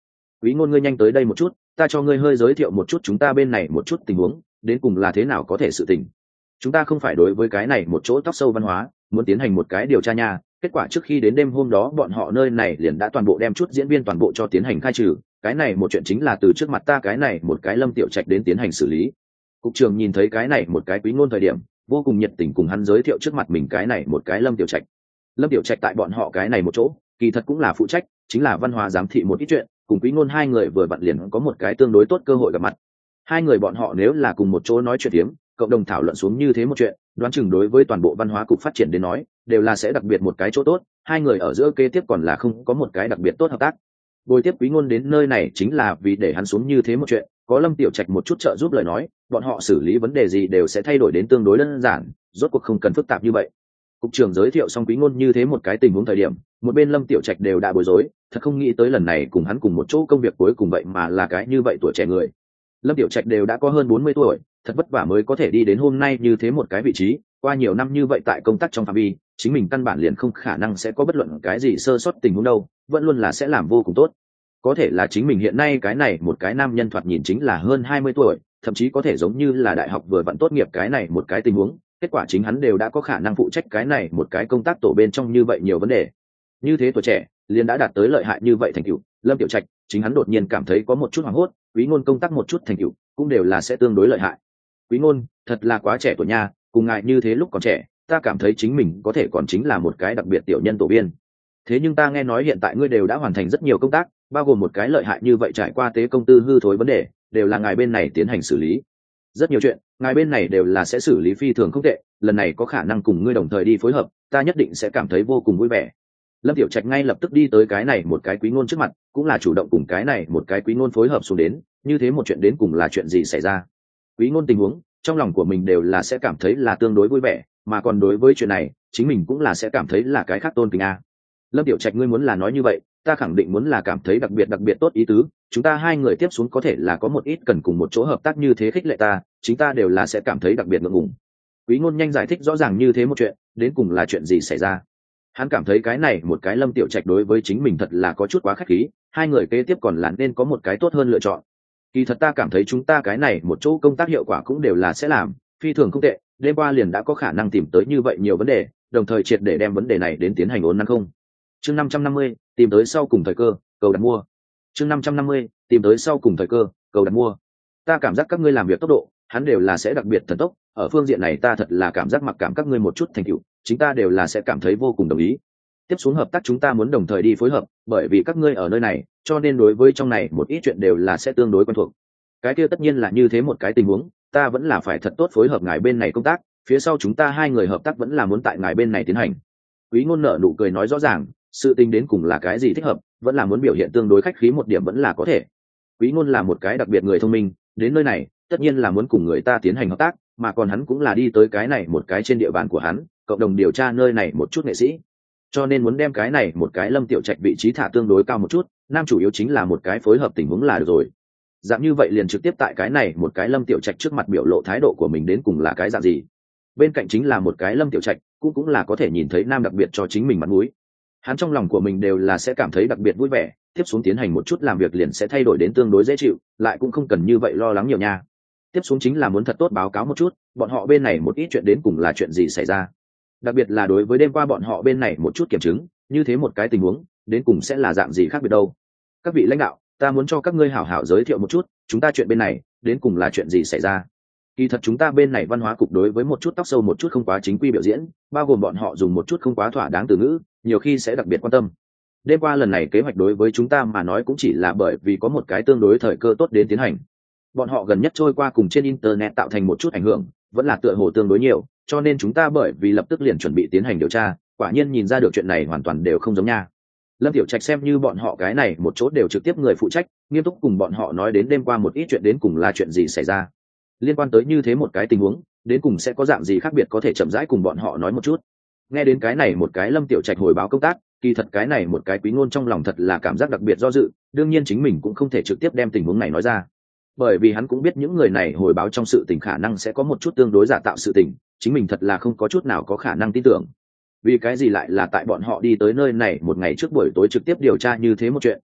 Quý ngôn, ngươi nhanh tới đây một chút, ta cho ngươi hơi giới thiệu một chút chúng ta bên này một chút tình huống, đến cùng là thế nào có thể sự tình. Chúng ta không phải đối với cái này một chỗ tóc sâu văn hóa muốn tiến hành một cái điều tra nha. Kết quả trước khi đến đêm hôm đó bọn họ nơi này liền đã toàn bộ đem chút diễn viên toàn bộ cho tiến hành khai trừ. Cái này một chuyện chính là từ trước mặt ta cái này một cái Lâm Tiểu Trạch đến tiến hành xử lý. Cục trưởng nhìn thấy cái này một cái Quý ngôn thời điểm vô cùng nhiệt tình cùng hắn giới thiệu trước mặt mình cái này một cái Lâm Tiểu Trạch. Lâm Tiểu Trạch tại bọn họ cái này một chỗ kỳ thật cũng là phụ trách chính là văn hóa giám thị một ít chuyện, cùng Quý ngôn hai người vừa vặn liền có một cái tương đối tốt cơ hội gặp mặt. Hai người bọn họ nếu là cùng một chỗ nói chuyện tiếm, cộng đồng thảo luận xuống như thế một chuyện, đoán chừng đối với toàn bộ văn hóa cục phát triển đến nói đều là sẽ đặc biệt một cái chỗ tốt. Hai người ở giữa kế tiếp còn là không có một cái đặc biệt tốt hợp tác. Bồi tiếp Quý ngôn đến nơi này chính là vì để hắn xuống như thế một chuyện, có Lâm Tiểu Trạch một chút trợ giúp lời nói, bọn họ xử lý vấn đề gì đều sẽ thay đổi đến tương đối đơn giản, rốt cuộc không cần phức tạp như vậy. Cục trưởng giới thiệu xong Quý ngôn như thế một cái tình huống thời điểm, một bên Lâm Tiểu Trạch đều đã bối rối, thật không nghĩ tới lần này cùng hắn cùng một chỗ công việc cuối cùng vậy mà là cái như vậy tuổi trẻ người. Lâm Tiểu Trạch đều đã có hơn bốn mươi tuổi, thật vất vả mới có thể đi đến hôm nay như thế một cái vị trí, qua nhiều năm như vậy tại công tác trong phạm vi, chính mình căn bản liền không khả năng sẽ có bất luận cái gì sơ sót tình huống đâu, vẫn luôn là sẽ làm vô cùng tốt. Có thể là chính mình hiện nay cái này một cái nam nhân thoạt nhìn chính là hơn hai mươi tuổi, thậm chí có thể giống như là đại học vừa vặn tốt nghiệp cái này một cái tình huống, kết quả chính hắn đều đã có khả năng phụ trách cái này một cái công tác tổ bên trong như vậy nhiều vấn đề. Như thế tuổi trẻ, liền đã đạt tới lợi hại như vậy thành tựu, Lâm Tiểu Trạch chính hắn đột nhiên cảm thấy có một chút hoảng hốt, Quý ngôn công tác một chút thành tựu cũng đều là sẽ tương đối lợi hại. Quý ngôn, thật là quá trẻ tuổi nha, cùng ngài như thế lúc còn trẻ, ta cảm thấy chính mình có thể còn chính là một cái đặc biệt tiểu nhân tổ viên. Thế nhưng ta nghe nói hiện tại ngươi đều đã hoàn thành rất nhiều công tác, bao gồm một cái lợi hại như vậy trải qua tế công tư hư thối vấn đề, đều là ngài bên này tiến hành xử lý. Rất nhiều chuyện, ngài bên này đều là sẽ xử lý phi thường không tệ, lần này có khả năng cùng ngươi đồng thời đi phối hợp, ta nhất định sẽ cảm thấy vô cùng vui vẻ. Lâm Tiểu Trạch ngay lập tức đi tới cái này một cái Quý ngôn trước mặt, cũng là chủ động cùng cái này một cái Quý ngôn phối hợp xuống đến, như thế một chuyện đến cùng là chuyện gì xảy ra. Quý ngôn tình huống, trong lòng của mình đều là sẽ cảm thấy là tương đối vui vẻ, mà còn đối với chuyện này, chính mình cũng là sẽ cảm thấy là cái khác tôn kính a. Lâm Tiểu Trạch, ngươi muốn là nói như vậy, ta khẳng định muốn là cảm thấy đặc biệt đặc biệt tốt ý tứ, chúng ta hai người tiếp xuống có thể là có một ít cần cùng một chỗ hợp tác như thế khích lệ ta, chính ta đều là sẽ cảm thấy đặc biệt ngượng ngùng. Quý ngôn nhanh giải thích rõ ràng như thế một chuyện, đến cùng là chuyện gì xảy ra. Hắn cảm thấy cái này một cái Lâm Tiểu Trạch đối với chính mình thật là có chút quá khách khí, hai người kế tiếp còn là nên có một cái tốt hơn lựa chọn. Kỳ thật ta cảm thấy chúng ta cái này một chỗ công tác hiệu quả cũng đều là sẽ làm phi thường không tệ, đêm qua liền đã có khả năng tìm tới như vậy nhiều vấn đề, đồng thời triệt để đem vấn đề này đến tiến hành ổn năng không. Chương năm trăm năm mươi, tìm tới sau cùng thời cơ, cầu đặt mua. Chương năm trăm năm mươi, tìm tới sau cùng thời cơ, cầu đặt mua. Ta cảm giác các ngươi làm việc tốc độ, hắn đều là sẽ đặc biệt thần tốc, ở phương diện này ta thật là cảm giác mặc cảm các ngươi một chút thành tựu, chính ta đều là sẽ cảm thấy vô cùng đồng ý. Tiếp xuống hợp tác chúng ta muốn đồng thời đi phối hợp, bởi vì các ngươi ở nơi này, cho nên đối với trong này một ít chuyện đều là sẽ tương đối quen thuộc. Cái kia tất nhiên là như thế một cái tình huống, ta vẫn là phải thật tốt phối hợp ngài bên này công tác, phía sau chúng ta hai người hợp tác vẫn là muốn tại ngài bên này tiến hành. Quý ngôn nở nụ cười nói rõ ràng, sự tình đến cùng là cái gì thích hợp, vẫn là muốn biểu hiện tương đối khách khí một điểm vẫn là có thể. Quý ngôn là một cái đặc biệt người thông minh, đến nơi này, tất nhiên là muốn cùng người ta tiến hành hợp tác, mà còn hắn cũng là đi tới cái này một cái trên địa bàn của hắn, cộng đồng điều tra nơi này một chút nghệ sĩ. Cho nên muốn đem cái này một cái Lâm Tiểu Trạch vị trí thả tương đối cao một chút, nam chủ yếu chính là một cái phối hợp tình huống là được rồi. Dạng như vậy liền trực tiếp tại cái này một cái Lâm Tiểu Trạch trước mặt biểu lộ thái độ của mình đến cùng là cái dạng gì. Bên cạnh chính là một cái Lâm Tiểu Trạch, cũng cũng là có thể nhìn thấy nam đặc biệt cho chính mình mặt mũi. Hắn trong lòng của mình đều là sẽ cảm thấy đặc biệt vui vẻ, tiếp xuống tiến hành một chút làm việc liền sẽ thay đổi đến tương đối dễ chịu, lại cũng không cần như vậy lo lắng nhiều nha. Tiếp xuống chính là muốn thật tốt báo cáo một chút, bọn họ bên này một ít chuyện đến cùng là chuyện gì xảy ra. Đặc biệt là đối với đêm qua bọn họ bên này một chút kiểm chứng, như thế một cái tình huống, đến cùng sẽ là dạng gì khác biệt đâu. Các vị lãnh đạo, ta muốn cho các ngươi hảo hảo giới thiệu một chút, chúng ta chuyện bên này, đến cùng là chuyện gì xảy ra. Kỳ thật chúng ta bên này văn hóa cục đối với một chút tóc sâu một chút không quá chính quy biểu diễn, bao gồm bọn họ dùng một chút không quá thỏa đáng từ ngữ, nhiều khi sẽ đặc biệt quan tâm. Đêm qua lần này kế hoạch đối với chúng ta mà nói cũng chỉ là bởi vì có một cái tương đối thời cơ tốt đến tiến hành. Bọn họ gần nhất trôi qua cùng trên internet tạo thành một chút ảnh hưởng, vẫn là tựa hồ tương đối nhiều, cho nên chúng ta bởi vì lập tức liền chuẩn bị tiến hành điều tra, quả nhiên nhìn ra được chuyện này hoàn toàn đều không giống nha. Lâm Tiểu Trạch xem như bọn họ cái này một chỗ đều trực tiếp người phụ trách, nghiêm túc cùng bọn họ nói đến đêm qua một ít chuyện đến cùng là chuyện gì xảy ra. Liên quan tới như thế một cái tình huống, đến cùng sẽ có dạng gì khác biệt có thể chậm rãi cùng bọn họ nói một chút. Nghe đến cái này một cái Lâm Tiểu Trạch hồi báo công tác, kỳ thật cái này một cái Quý ngôn trong lòng thật là cảm giác đặc biệt do dự, đương nhiên chính mình cũng không thể trực tiếp đem tình huống này nói ra. Bởi vì hắn cũng biết những người này hồi báo trong sự tình khả năng sẽ có một chút tương đối giả tạo sự tình, chính mình thật là không có chút nào có khả năng tin tưởng. Vì cái gì lại là tại bọn họ đi tới nơi này một ngày trước buổi tối trực tiếp điều tra như thế một chuyện,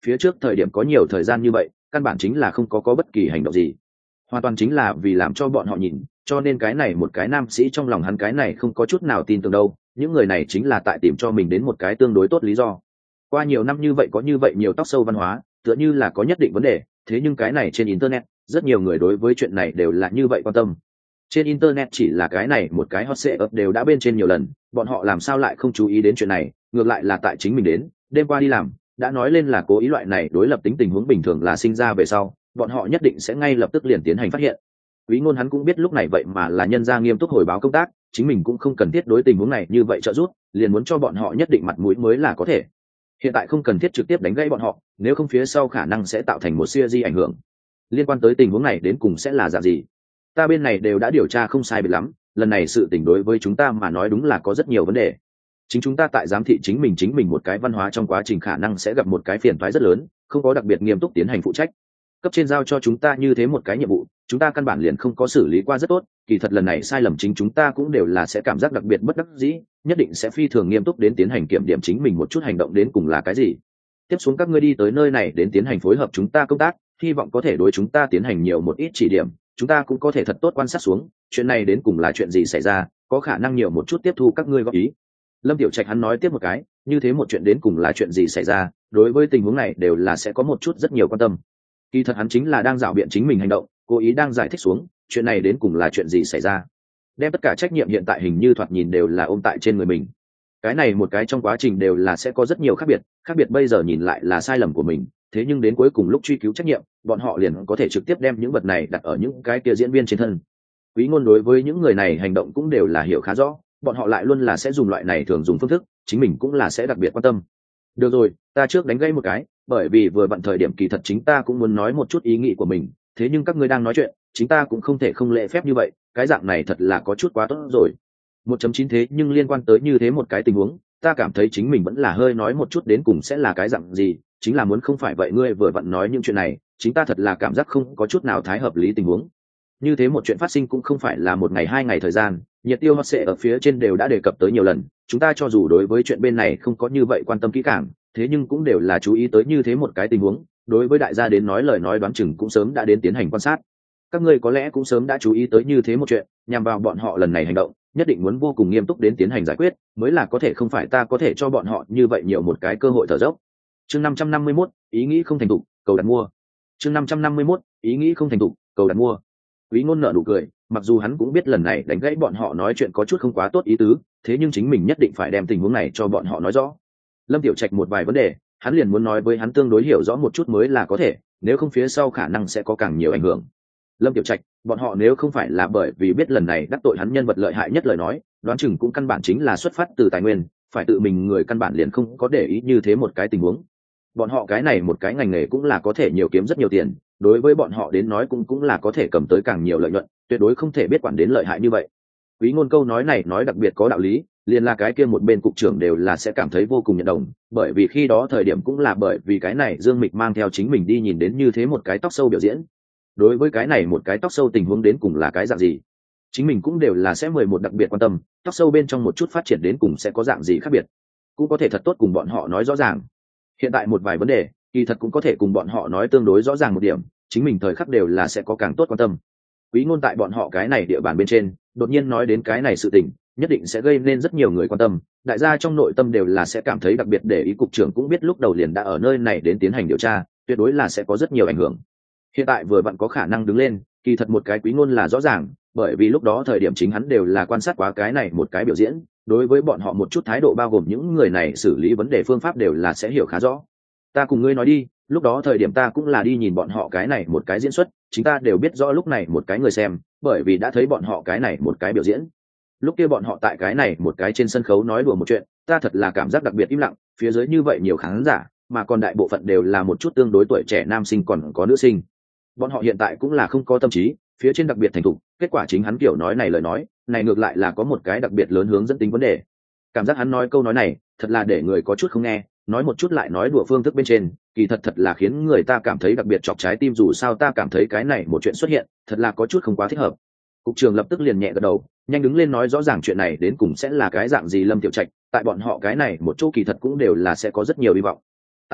phía trước thời điểm có nhiều thời gian như vậy căn bản chính là không có có bất kỳ hành động gì, hoàn toàn chính là vì làm cho bọn họ nhìn, cho nên cái này một cái nam sĩ trong lòng hắn cái này không có chút nào tin tưởng đâu, những người này chính là tại tìm cho mình đến một cái tương đối tốt lý do. Qua nhiều năm như vậy có như vậy nhiều tóc sâu văn hóa tựa như là có nhất định vấn đề, thế nhưng cái này trên internet rất nhiều người đối với chuyện này đều là như vậy quan tâm. Trên internet chỉ là cái này một cái hot search đều đã bên trên nhiều lần, bọn họ làm sao lại không chú ý đến chuyện này, ngược lại là tại chính mình đến đêm qua đi làm đã nói lên là cố ý, loại này đối lập tính tình huống bình thường là sinh ra về sau bọn họ nhất định sẽ ngay lập tức liền tiến hành phát hiện. Quý Ngôn hắn cũng biết lúc này vậy mà là nhân ra nghiêm túc hồi báo công tác, chính mình cũng không cần thiết đối tình huống này như vậy trợ giúp, liền muốn cho bọn họ nhất định mặt mũi mới là có thể. Hiện tại không cần thiết trực tiếp đánh gãy bọn họ, nếu không phía sau khả năng sẽ tạo thành một siêu di ảnh hưởng. Liên quan tới tình huống này đến cùng sẽ là dạng gì, ta bên này đều đã điều tra không sai biệt lắm, lần này sự tình đối với chúng ta mà nói đúng là có rất nhiều vấn đề. Chính chúng ta tại giám thị chính mình chính mình một cái văn hóa trong quá trình khả năng sẽ gặp một cái phiền toái rất lớn, không có đặc biệt nghiêm túc tiến hành phụ trách. Cấp trên giao cho chúng ta như thế một cái nhiệm vụ, chúng ta căn bản liền không có xử lý qua rất tốt, kỳ thật lần này sai lầm chính chúng ta cũng đều là sẽ cảm giác đặc biệt bất đắc dĩ, nhất định sẽ phi thường nghiêm túc đến tiến hành kiểm điểm chính mình một chút hành động đến cùng là cái gì. Tiếp xuống các ngươi đi tới nơi này đến tiến hành phối hợp chúng ta công tác, hy vọng có thể đối chúng ta tiến hành nhiều một ít chỉ điểm, chúng ta cũng có thể thật tốt quan sát xuống, chuyện này đến cùng là chuyện gì xảy ra, có khả năng nhiều một chút tiếp thu các ngươi góp ý. Lâm Tiểu Trạch hắn nói tiếp một cái, như thế một chuyện đến cùng là chuyện gì xảy ra, đối với tình huống này đều là sẽ có một chút rất nhiều quan tâm. Kỳ thật hắn chính là đang dảo biện chính mình hành động, cố ý đang giải thích xuống, chuyện này đến cùng là chuyện gì xảy ra. Đem tất cả trách nhiệm hiện tại hình như thoạt nhìn đều là ôm tại trên người mình. Cái này một cái trong quá trình đều là sẽ có rất nhiều khác biệt, khác biệt bây giờ nhìn lại là sai lầm của mình, thế nhưng đến cuối cùng lúc truy cứu trách nhiệm, bọn họ liền có thể trực tiếp đem những vật này đặt ở những cái kia diễn viên trên thân. Quý Ngôn đối với những người này hành động cũng đều là hiểu khá rõ, bọn họ lại luôn là sẽ dùng loại này thường dùng phương thức, chính mình cũng là sẽ đặc biệt quan tâm. Được rồi, ta trước đánh gãy một cái, bởi vì vừa vặn thời điểm kỳ thật chính ta cũng muốn nói một chút ý nghĩ của mình, thế nhưng các ngươi đang nói chuyện, chính ta cũng không thể không lễ phép như vậy, cái dạng này thật là có chút quá tốt rồi. một chấm chín thế nhưng liên quan tới như thế một cái tình huống, ta cảm thấy chính mình vẫn là hơi nói một chút đến cùng sẽ là cái dạng gì, chính là muốn không phải vậy ngươi vừa vặn nói những chuyện này, chính ta thật là cảm giác không có chút nào thái hợp lý tình huống. Như thế một chuyện phát sinh cũng không phải là một ngày hai ngày thời gian, nhiệt tiêu hot sẽ ở phía trên đều đã đề cập tới nhiều lần, chúng ta cho dù đối với chuyện bên này không có như vậy quan tâm kỹ càng, thế nhưng cũng đều là chú ý tới như thế một cái tình huống, đối với đại gia đến nói lời nói đoán chừng cũng sớm đã đến tiến hành quan sát. Các ngươi có lẽ cũng sớm đã chú ý tới như thế một chuyện, nhằm vào bọn họ lần này hành động, nhất định muốn vô cùng nghiêm túc đến tiến hành giải quyết, mới là có thể không phải ta có thể cho bọn họ như vậy nhiều một cái cơ hội thở dốc. Chương năm trăm năm mươi mốt, ý nghĩ không thành thục, cầu đặt mua. Chương năm trăm năm mươi mốt, ý nghĩ không thành thục, cầu đặt mua. Quý Ngôn nở nụ cười, mặc dù hắn cũng biết lần này đánh gãy bọn họ nói chuyện có chút không quá tốt ý tứ, thế nhưng chính mình nhất định phải đem tình huống này cho bọn họ nói rõ. Lâm Tiểu Trạch một vài vấn đề, hắn liền muốn nói với hắn tương đối hiểu rõ một chút mới là có thể, nếu không phía sau khả năng sẽ có càng nhiều ảnh hưởng. Lâm Tiểu Trạch, bọn họ nếu không phải là bởi vì biết lần này đắc tội hắn nhân vật lợi hại nhất lời nói, đoán chừng cũng căn bản chính là xuất phát từ tài nguyên, phải tự mình người căn bản liền không có để ý như thế một cái tình huống. Bọn họ cái này một cái ngành nghề cũng là có thể nhiều kiếm rất nhiều tiền, đối với bọn họ đến nói cũng cũng là có thể cầm tới càng nhiều lợi nhuận, tuyệt đối không thể biết quản đến lợi hại như vậy. Quý Ngôn câu nói này nói đặc biệt có đạo lý, liền là cái kia một bên cục trưởng đều là sẽ cảm thấy vô cùng nhận đồng, bởi vì khi đó thời điểm cũng là bởi vì cái này Dương Mịch mang theo chính mình đi nhìn đến như thế một cái tóc sâu biểu diễn. Đối với cái này một cái tóc sâu tình huống đến cùng là cái dạng gì, chính mình cũng đều là sẽ mười một đặc biệt quan tâm, tóc sâu bên trong một chút phát triển đến cùng sẽ có dạng gì khác biệt, cũng có thể thật tốt cùng bọn họ nói rõ ràng. Hiện tại một vài vấn đề, kỳ thật cũng có thể cùng bọn họ nói tương đối rõ ràng một điểm, chính mình thời khắc đều là sẽ có càng tốt quan tâm. Quý Ngôn tại bọn họ cái này địa bàn bên trên, đột nhiên nói đến cái này sự tình, nhất định sẽ gây nên rất nhiều người quan tâm, đại gia trong nội tâm đều là sẽ cảm thấy đặc biệt để ý, cục trưởng cũng biết lúc đầu liền đã ở nơi này đến tiến hành điều tra, tuyệt đối là sẽ có rất nhiều ảnh hưởng. Hiện tại vừa vặn có khả năng đứng lên, kỳ thật một cái Quý Ngôn là rõ ràng, bởi vì lúc đó thời điểm chính hắn đều là quan sát quá cái này một cái biểu diễn, đối với bọn họ một chút thái độ bao gồm những người này xử lý vấn đề phương pháp đều là sẽ hiểu khá rõ. Ta cùng ngươi nói đi, lúc đó thời điểm ta cũng là đi nhìn bọn họ cái này một cái diễn xuất, chúng ta đều biết rõ lúc này một cái người xem, bởi vì đã thấy bọn họ cái này một cái biểu diễn. Lúc kia bọn họ tại cái này một cái trên sân khấu nói đùa một chuyện, ta thật là cảm giác đặc biệt im lặng, phía dưới như vậy nhiều khán giả, mà còn đại bộ phận đều là một chút tương đối tuổi trẻ nam sinh còn có nữ sinh. Bọn họ hiện tại cũng là không có tâm trí, phía trên đặc biệt thành thục, kết quả chính hắn kiểu nói này lời nói, này ngược lại là có một cái đặc biệt lớn hướng dẫn tính vấn đề. Cảm giác hắn nói câu nói này, thật là để người có chút không nghe, nói một chút lại nói đùa phương thức bên trên, kỳ thật thật là khiến người ta cảm thấy đặc biệt chọc trái tim, dù sao ta cảm thấy cái này một chuyện xuất hiện, thật là có chút không quá thích hợp. Cục trưởng lập tức liền nhẹ gật đầu, nhanh đứng lên nói rõ ràng chuyện này đến cùng sẽ là cái dạng gì. Lâm Tiểu Trạch, tại bọn họ cái này một chỗ kỳ thật cũng đều là sẽ có rất nhiều hy vọng.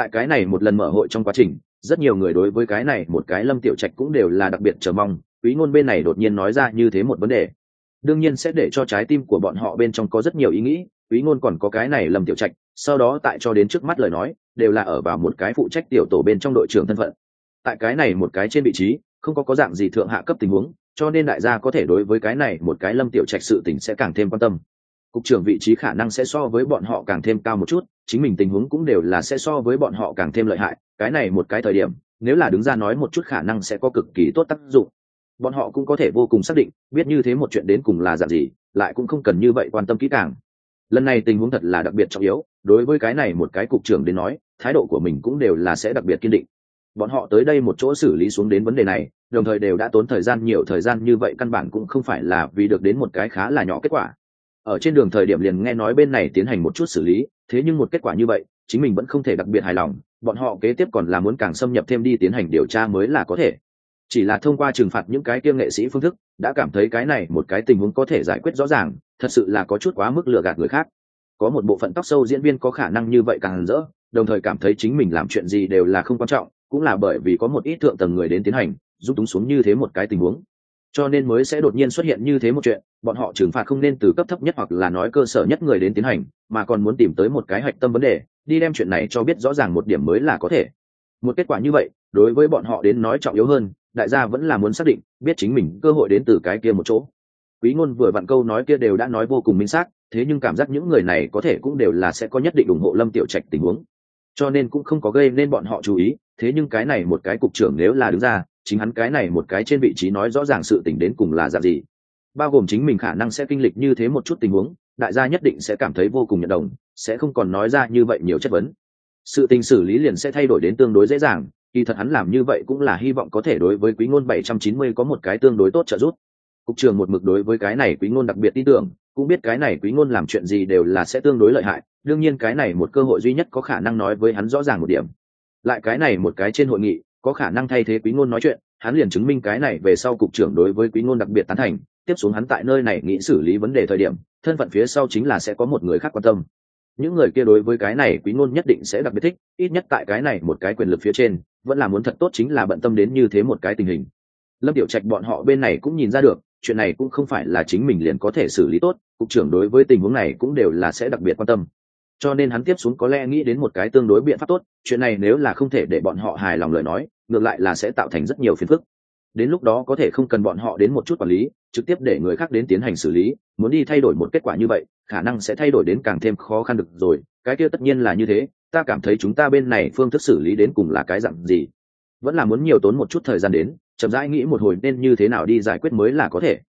Tại cái này một lần mở hội trong quá trình, rất nhiều người đối với cái này một cái Lâm Tiểu Trạch cũng đều là đặc biệt chờ mong. Quý Ngôn bên này đột nhiên nói ra như thế một vấn đề, đương nhiên sẽ để cho trái tim của bọn họ bên trong có rất nhiều ý nghĩ. Quý Ngôn còn có cái này Lâm Tiểu Trạch, sau đó tại cho đến trước mắt lời nói đều là ở vào một cái phụ trách tiểu tổ bên trong đội trưởng thân phận. Tại cái này một cái trên vị trí không có có dạng gì thượng hạ cấp tình huống, cho nên đại gia có thể đối với cái này một cái Lâm Tiểu Trạch sự tình sẽ càng thêm quan tâm. Cục trưởng vị trí khả năng sẽ so với bọn họ càng thêm cao một chút, chính mình tình huống cũng đều là sẽ so với bọn họ càng thêm lợi hại. Cái này một cái thời điểm nếu là đứng ra nói một chút khả năng sẽ có cực kỳ tốt tác dụng. Bọn họ cũng có thể vô cùng xác định biết như thế một chuyện đến cùng là dạng gì, lại cũng không cần như vậy quan tâm kỹ càng. Lần này tình huống thật là đặc biệt trọng yếu, đối với cái này một cái cục trưởng đến nói thái độ của mình cũng đều là sẽ đặc biệt kiên định. Bọn họ tới đây một chỗ xử lý xuống đến vấn đề này, đồng thời đều đã tốn thời gian nhiều thời gian như vậy, căn bản cũng không phải là vì được đến một cái khá là nhỏ kết quả. Ở trên đường thời điểm liền nghe nói bên này tiến hành một chút xử lý, thế nhưng một kết quả như vậy chính mình vẫn không thể đặc biệt hài lòng, bọn họ kế tiếp còn là muốn càng xâm nhập thêm đi tiến hành điều tra mới là có thể. Chỉ là thông qua trừng phạt những cái kiêng nghệ sĩ phương thức đã cảm thấy cái này một cái tình huống có thể giải quyết rõ ràng, thật sự là có chút quá mức lừa gạt người khác. Có một bộ phận tóc sâu diễn viên có khả năng như vậy càng rỡ, đồng thời cảm thấy chính mình làm chuyện gì đều là không quan trọng, cũng là bởi vì có một ít thượng tầng người đến tiến hành giúp túng xuống như thế một cái tình huống, cho nên mới sẽ đột nhiên xuất hiện như thế một chuyện. Bọn họ trừng phạt không nên từ cấp thấp nhất hoặc là nói cơ sở nhất người đến tiến hành, mà còn muốn tìm tới một cái hạch tâm vấn đề đi đem chuyện này cho biết rõ ràng một điểm mới là có thể. Một kết quả như vậy đối với bọn họ đến nói trọng yếu hơn, đại gia vẫn là muốn xác định biết chính mình cơ hội đến từ cái kia một chỗ. Quý Ngôn vừa vặn câu nói kia đều đã nói vô cùng minh xác, thế nhưng cảm giác những người này có thể cũng đều là sẽ có nhất định ủng hộ Lâm Tiểu Trạch tình huống, cho nên cũng không có gây nên bọn họ chú ý. Thế nhưng cái này một cái cục trưởng nếu là đứng ra, chính hắn cái này một cái trên vị trí nói rõ ràng sự tình đến cùng là dạng gì, bao gồm chính mình khả năng sẽ kinh lịch như thế một chút tình huống, đại gia nhất định sẽ cảm thấy vô cùng nhận đồng, sẽ không còn nói ra như vậy nhiều chất vấn. Sự tình xử lý liền sẽ thay đổi đến tương đối dễ dàng. Kỳ thật hắn làm như vậy cũng là hy vọng có thể đối với Quý Ngôn bảy trăm chín mươi có một cái tương đối tốt trợ giúp. Cục trưởng một mực đối với cái này Quý Ngôn đặc biệt tin tưởng, cũng biết cái này Quý Ngôn làm chuyện gì đều là sẽ tương đối lợi hại, đương nhiên cái này một cơ hội duy nhất có khả năng nói với hắn rõ ràng một điểm. Lại cái này một cái trên hội nghị có khả năng thay thế Quý Ngôn nói chuyện, hắn liền chứng minh cái này về sau cục trưởng đối với Quý Ngôn đặc biệt tán thành, tiếp xuống hắn tại nơi này nghĩ xử lý vấn đề thời điểm, thân phận phía sau chính là sẽ có một người khác quan tâm. Những người kia đối với cái này Quý Ngôn nhất định sẽ đặc biệt thích, ít nhất tại cái này một cái quyền lực phía trên vẫn là muốn thật tốt chính là bận tâm đến như thế một cái tình hình. Lâm Tiểu Trạch bọn họ bên này cũng nhìn ra được chuyện này cũng không phải là chính mình liền có thể xử lý tốt, cục trưởng đối với tình huống này cũng đều là sẽ đặc biệt quan tâm, cho nên hắn tiếp xuống có lẽ nghĩ đến một cái tương đối biện pháp tốt. Chuyện này nếu là không thể để bọn họ hài lòng lời nói, ngược lại là sẽ tạo thành rất nhiều phiền phức. Đến lúc đó có thể không cần bọn họ đến một chút quản lý, trực tiếp để người khác đến tiến hành xử lý, muốn đi thay đổi một kết quả như vậy khả năng sẽ thay đổi đến càng thêm khó khăn được rồi. Cái kia tất nhiên là như thế, ta cảm thấy chúng ta bên này phương thức xử lý đến cùng là cái dạng gì, vẫn là muốn nhiều tốn một chút thời gian đến chậm rãi nghĩ một hồi nên như thế nào đi giải quyết mới là có thể.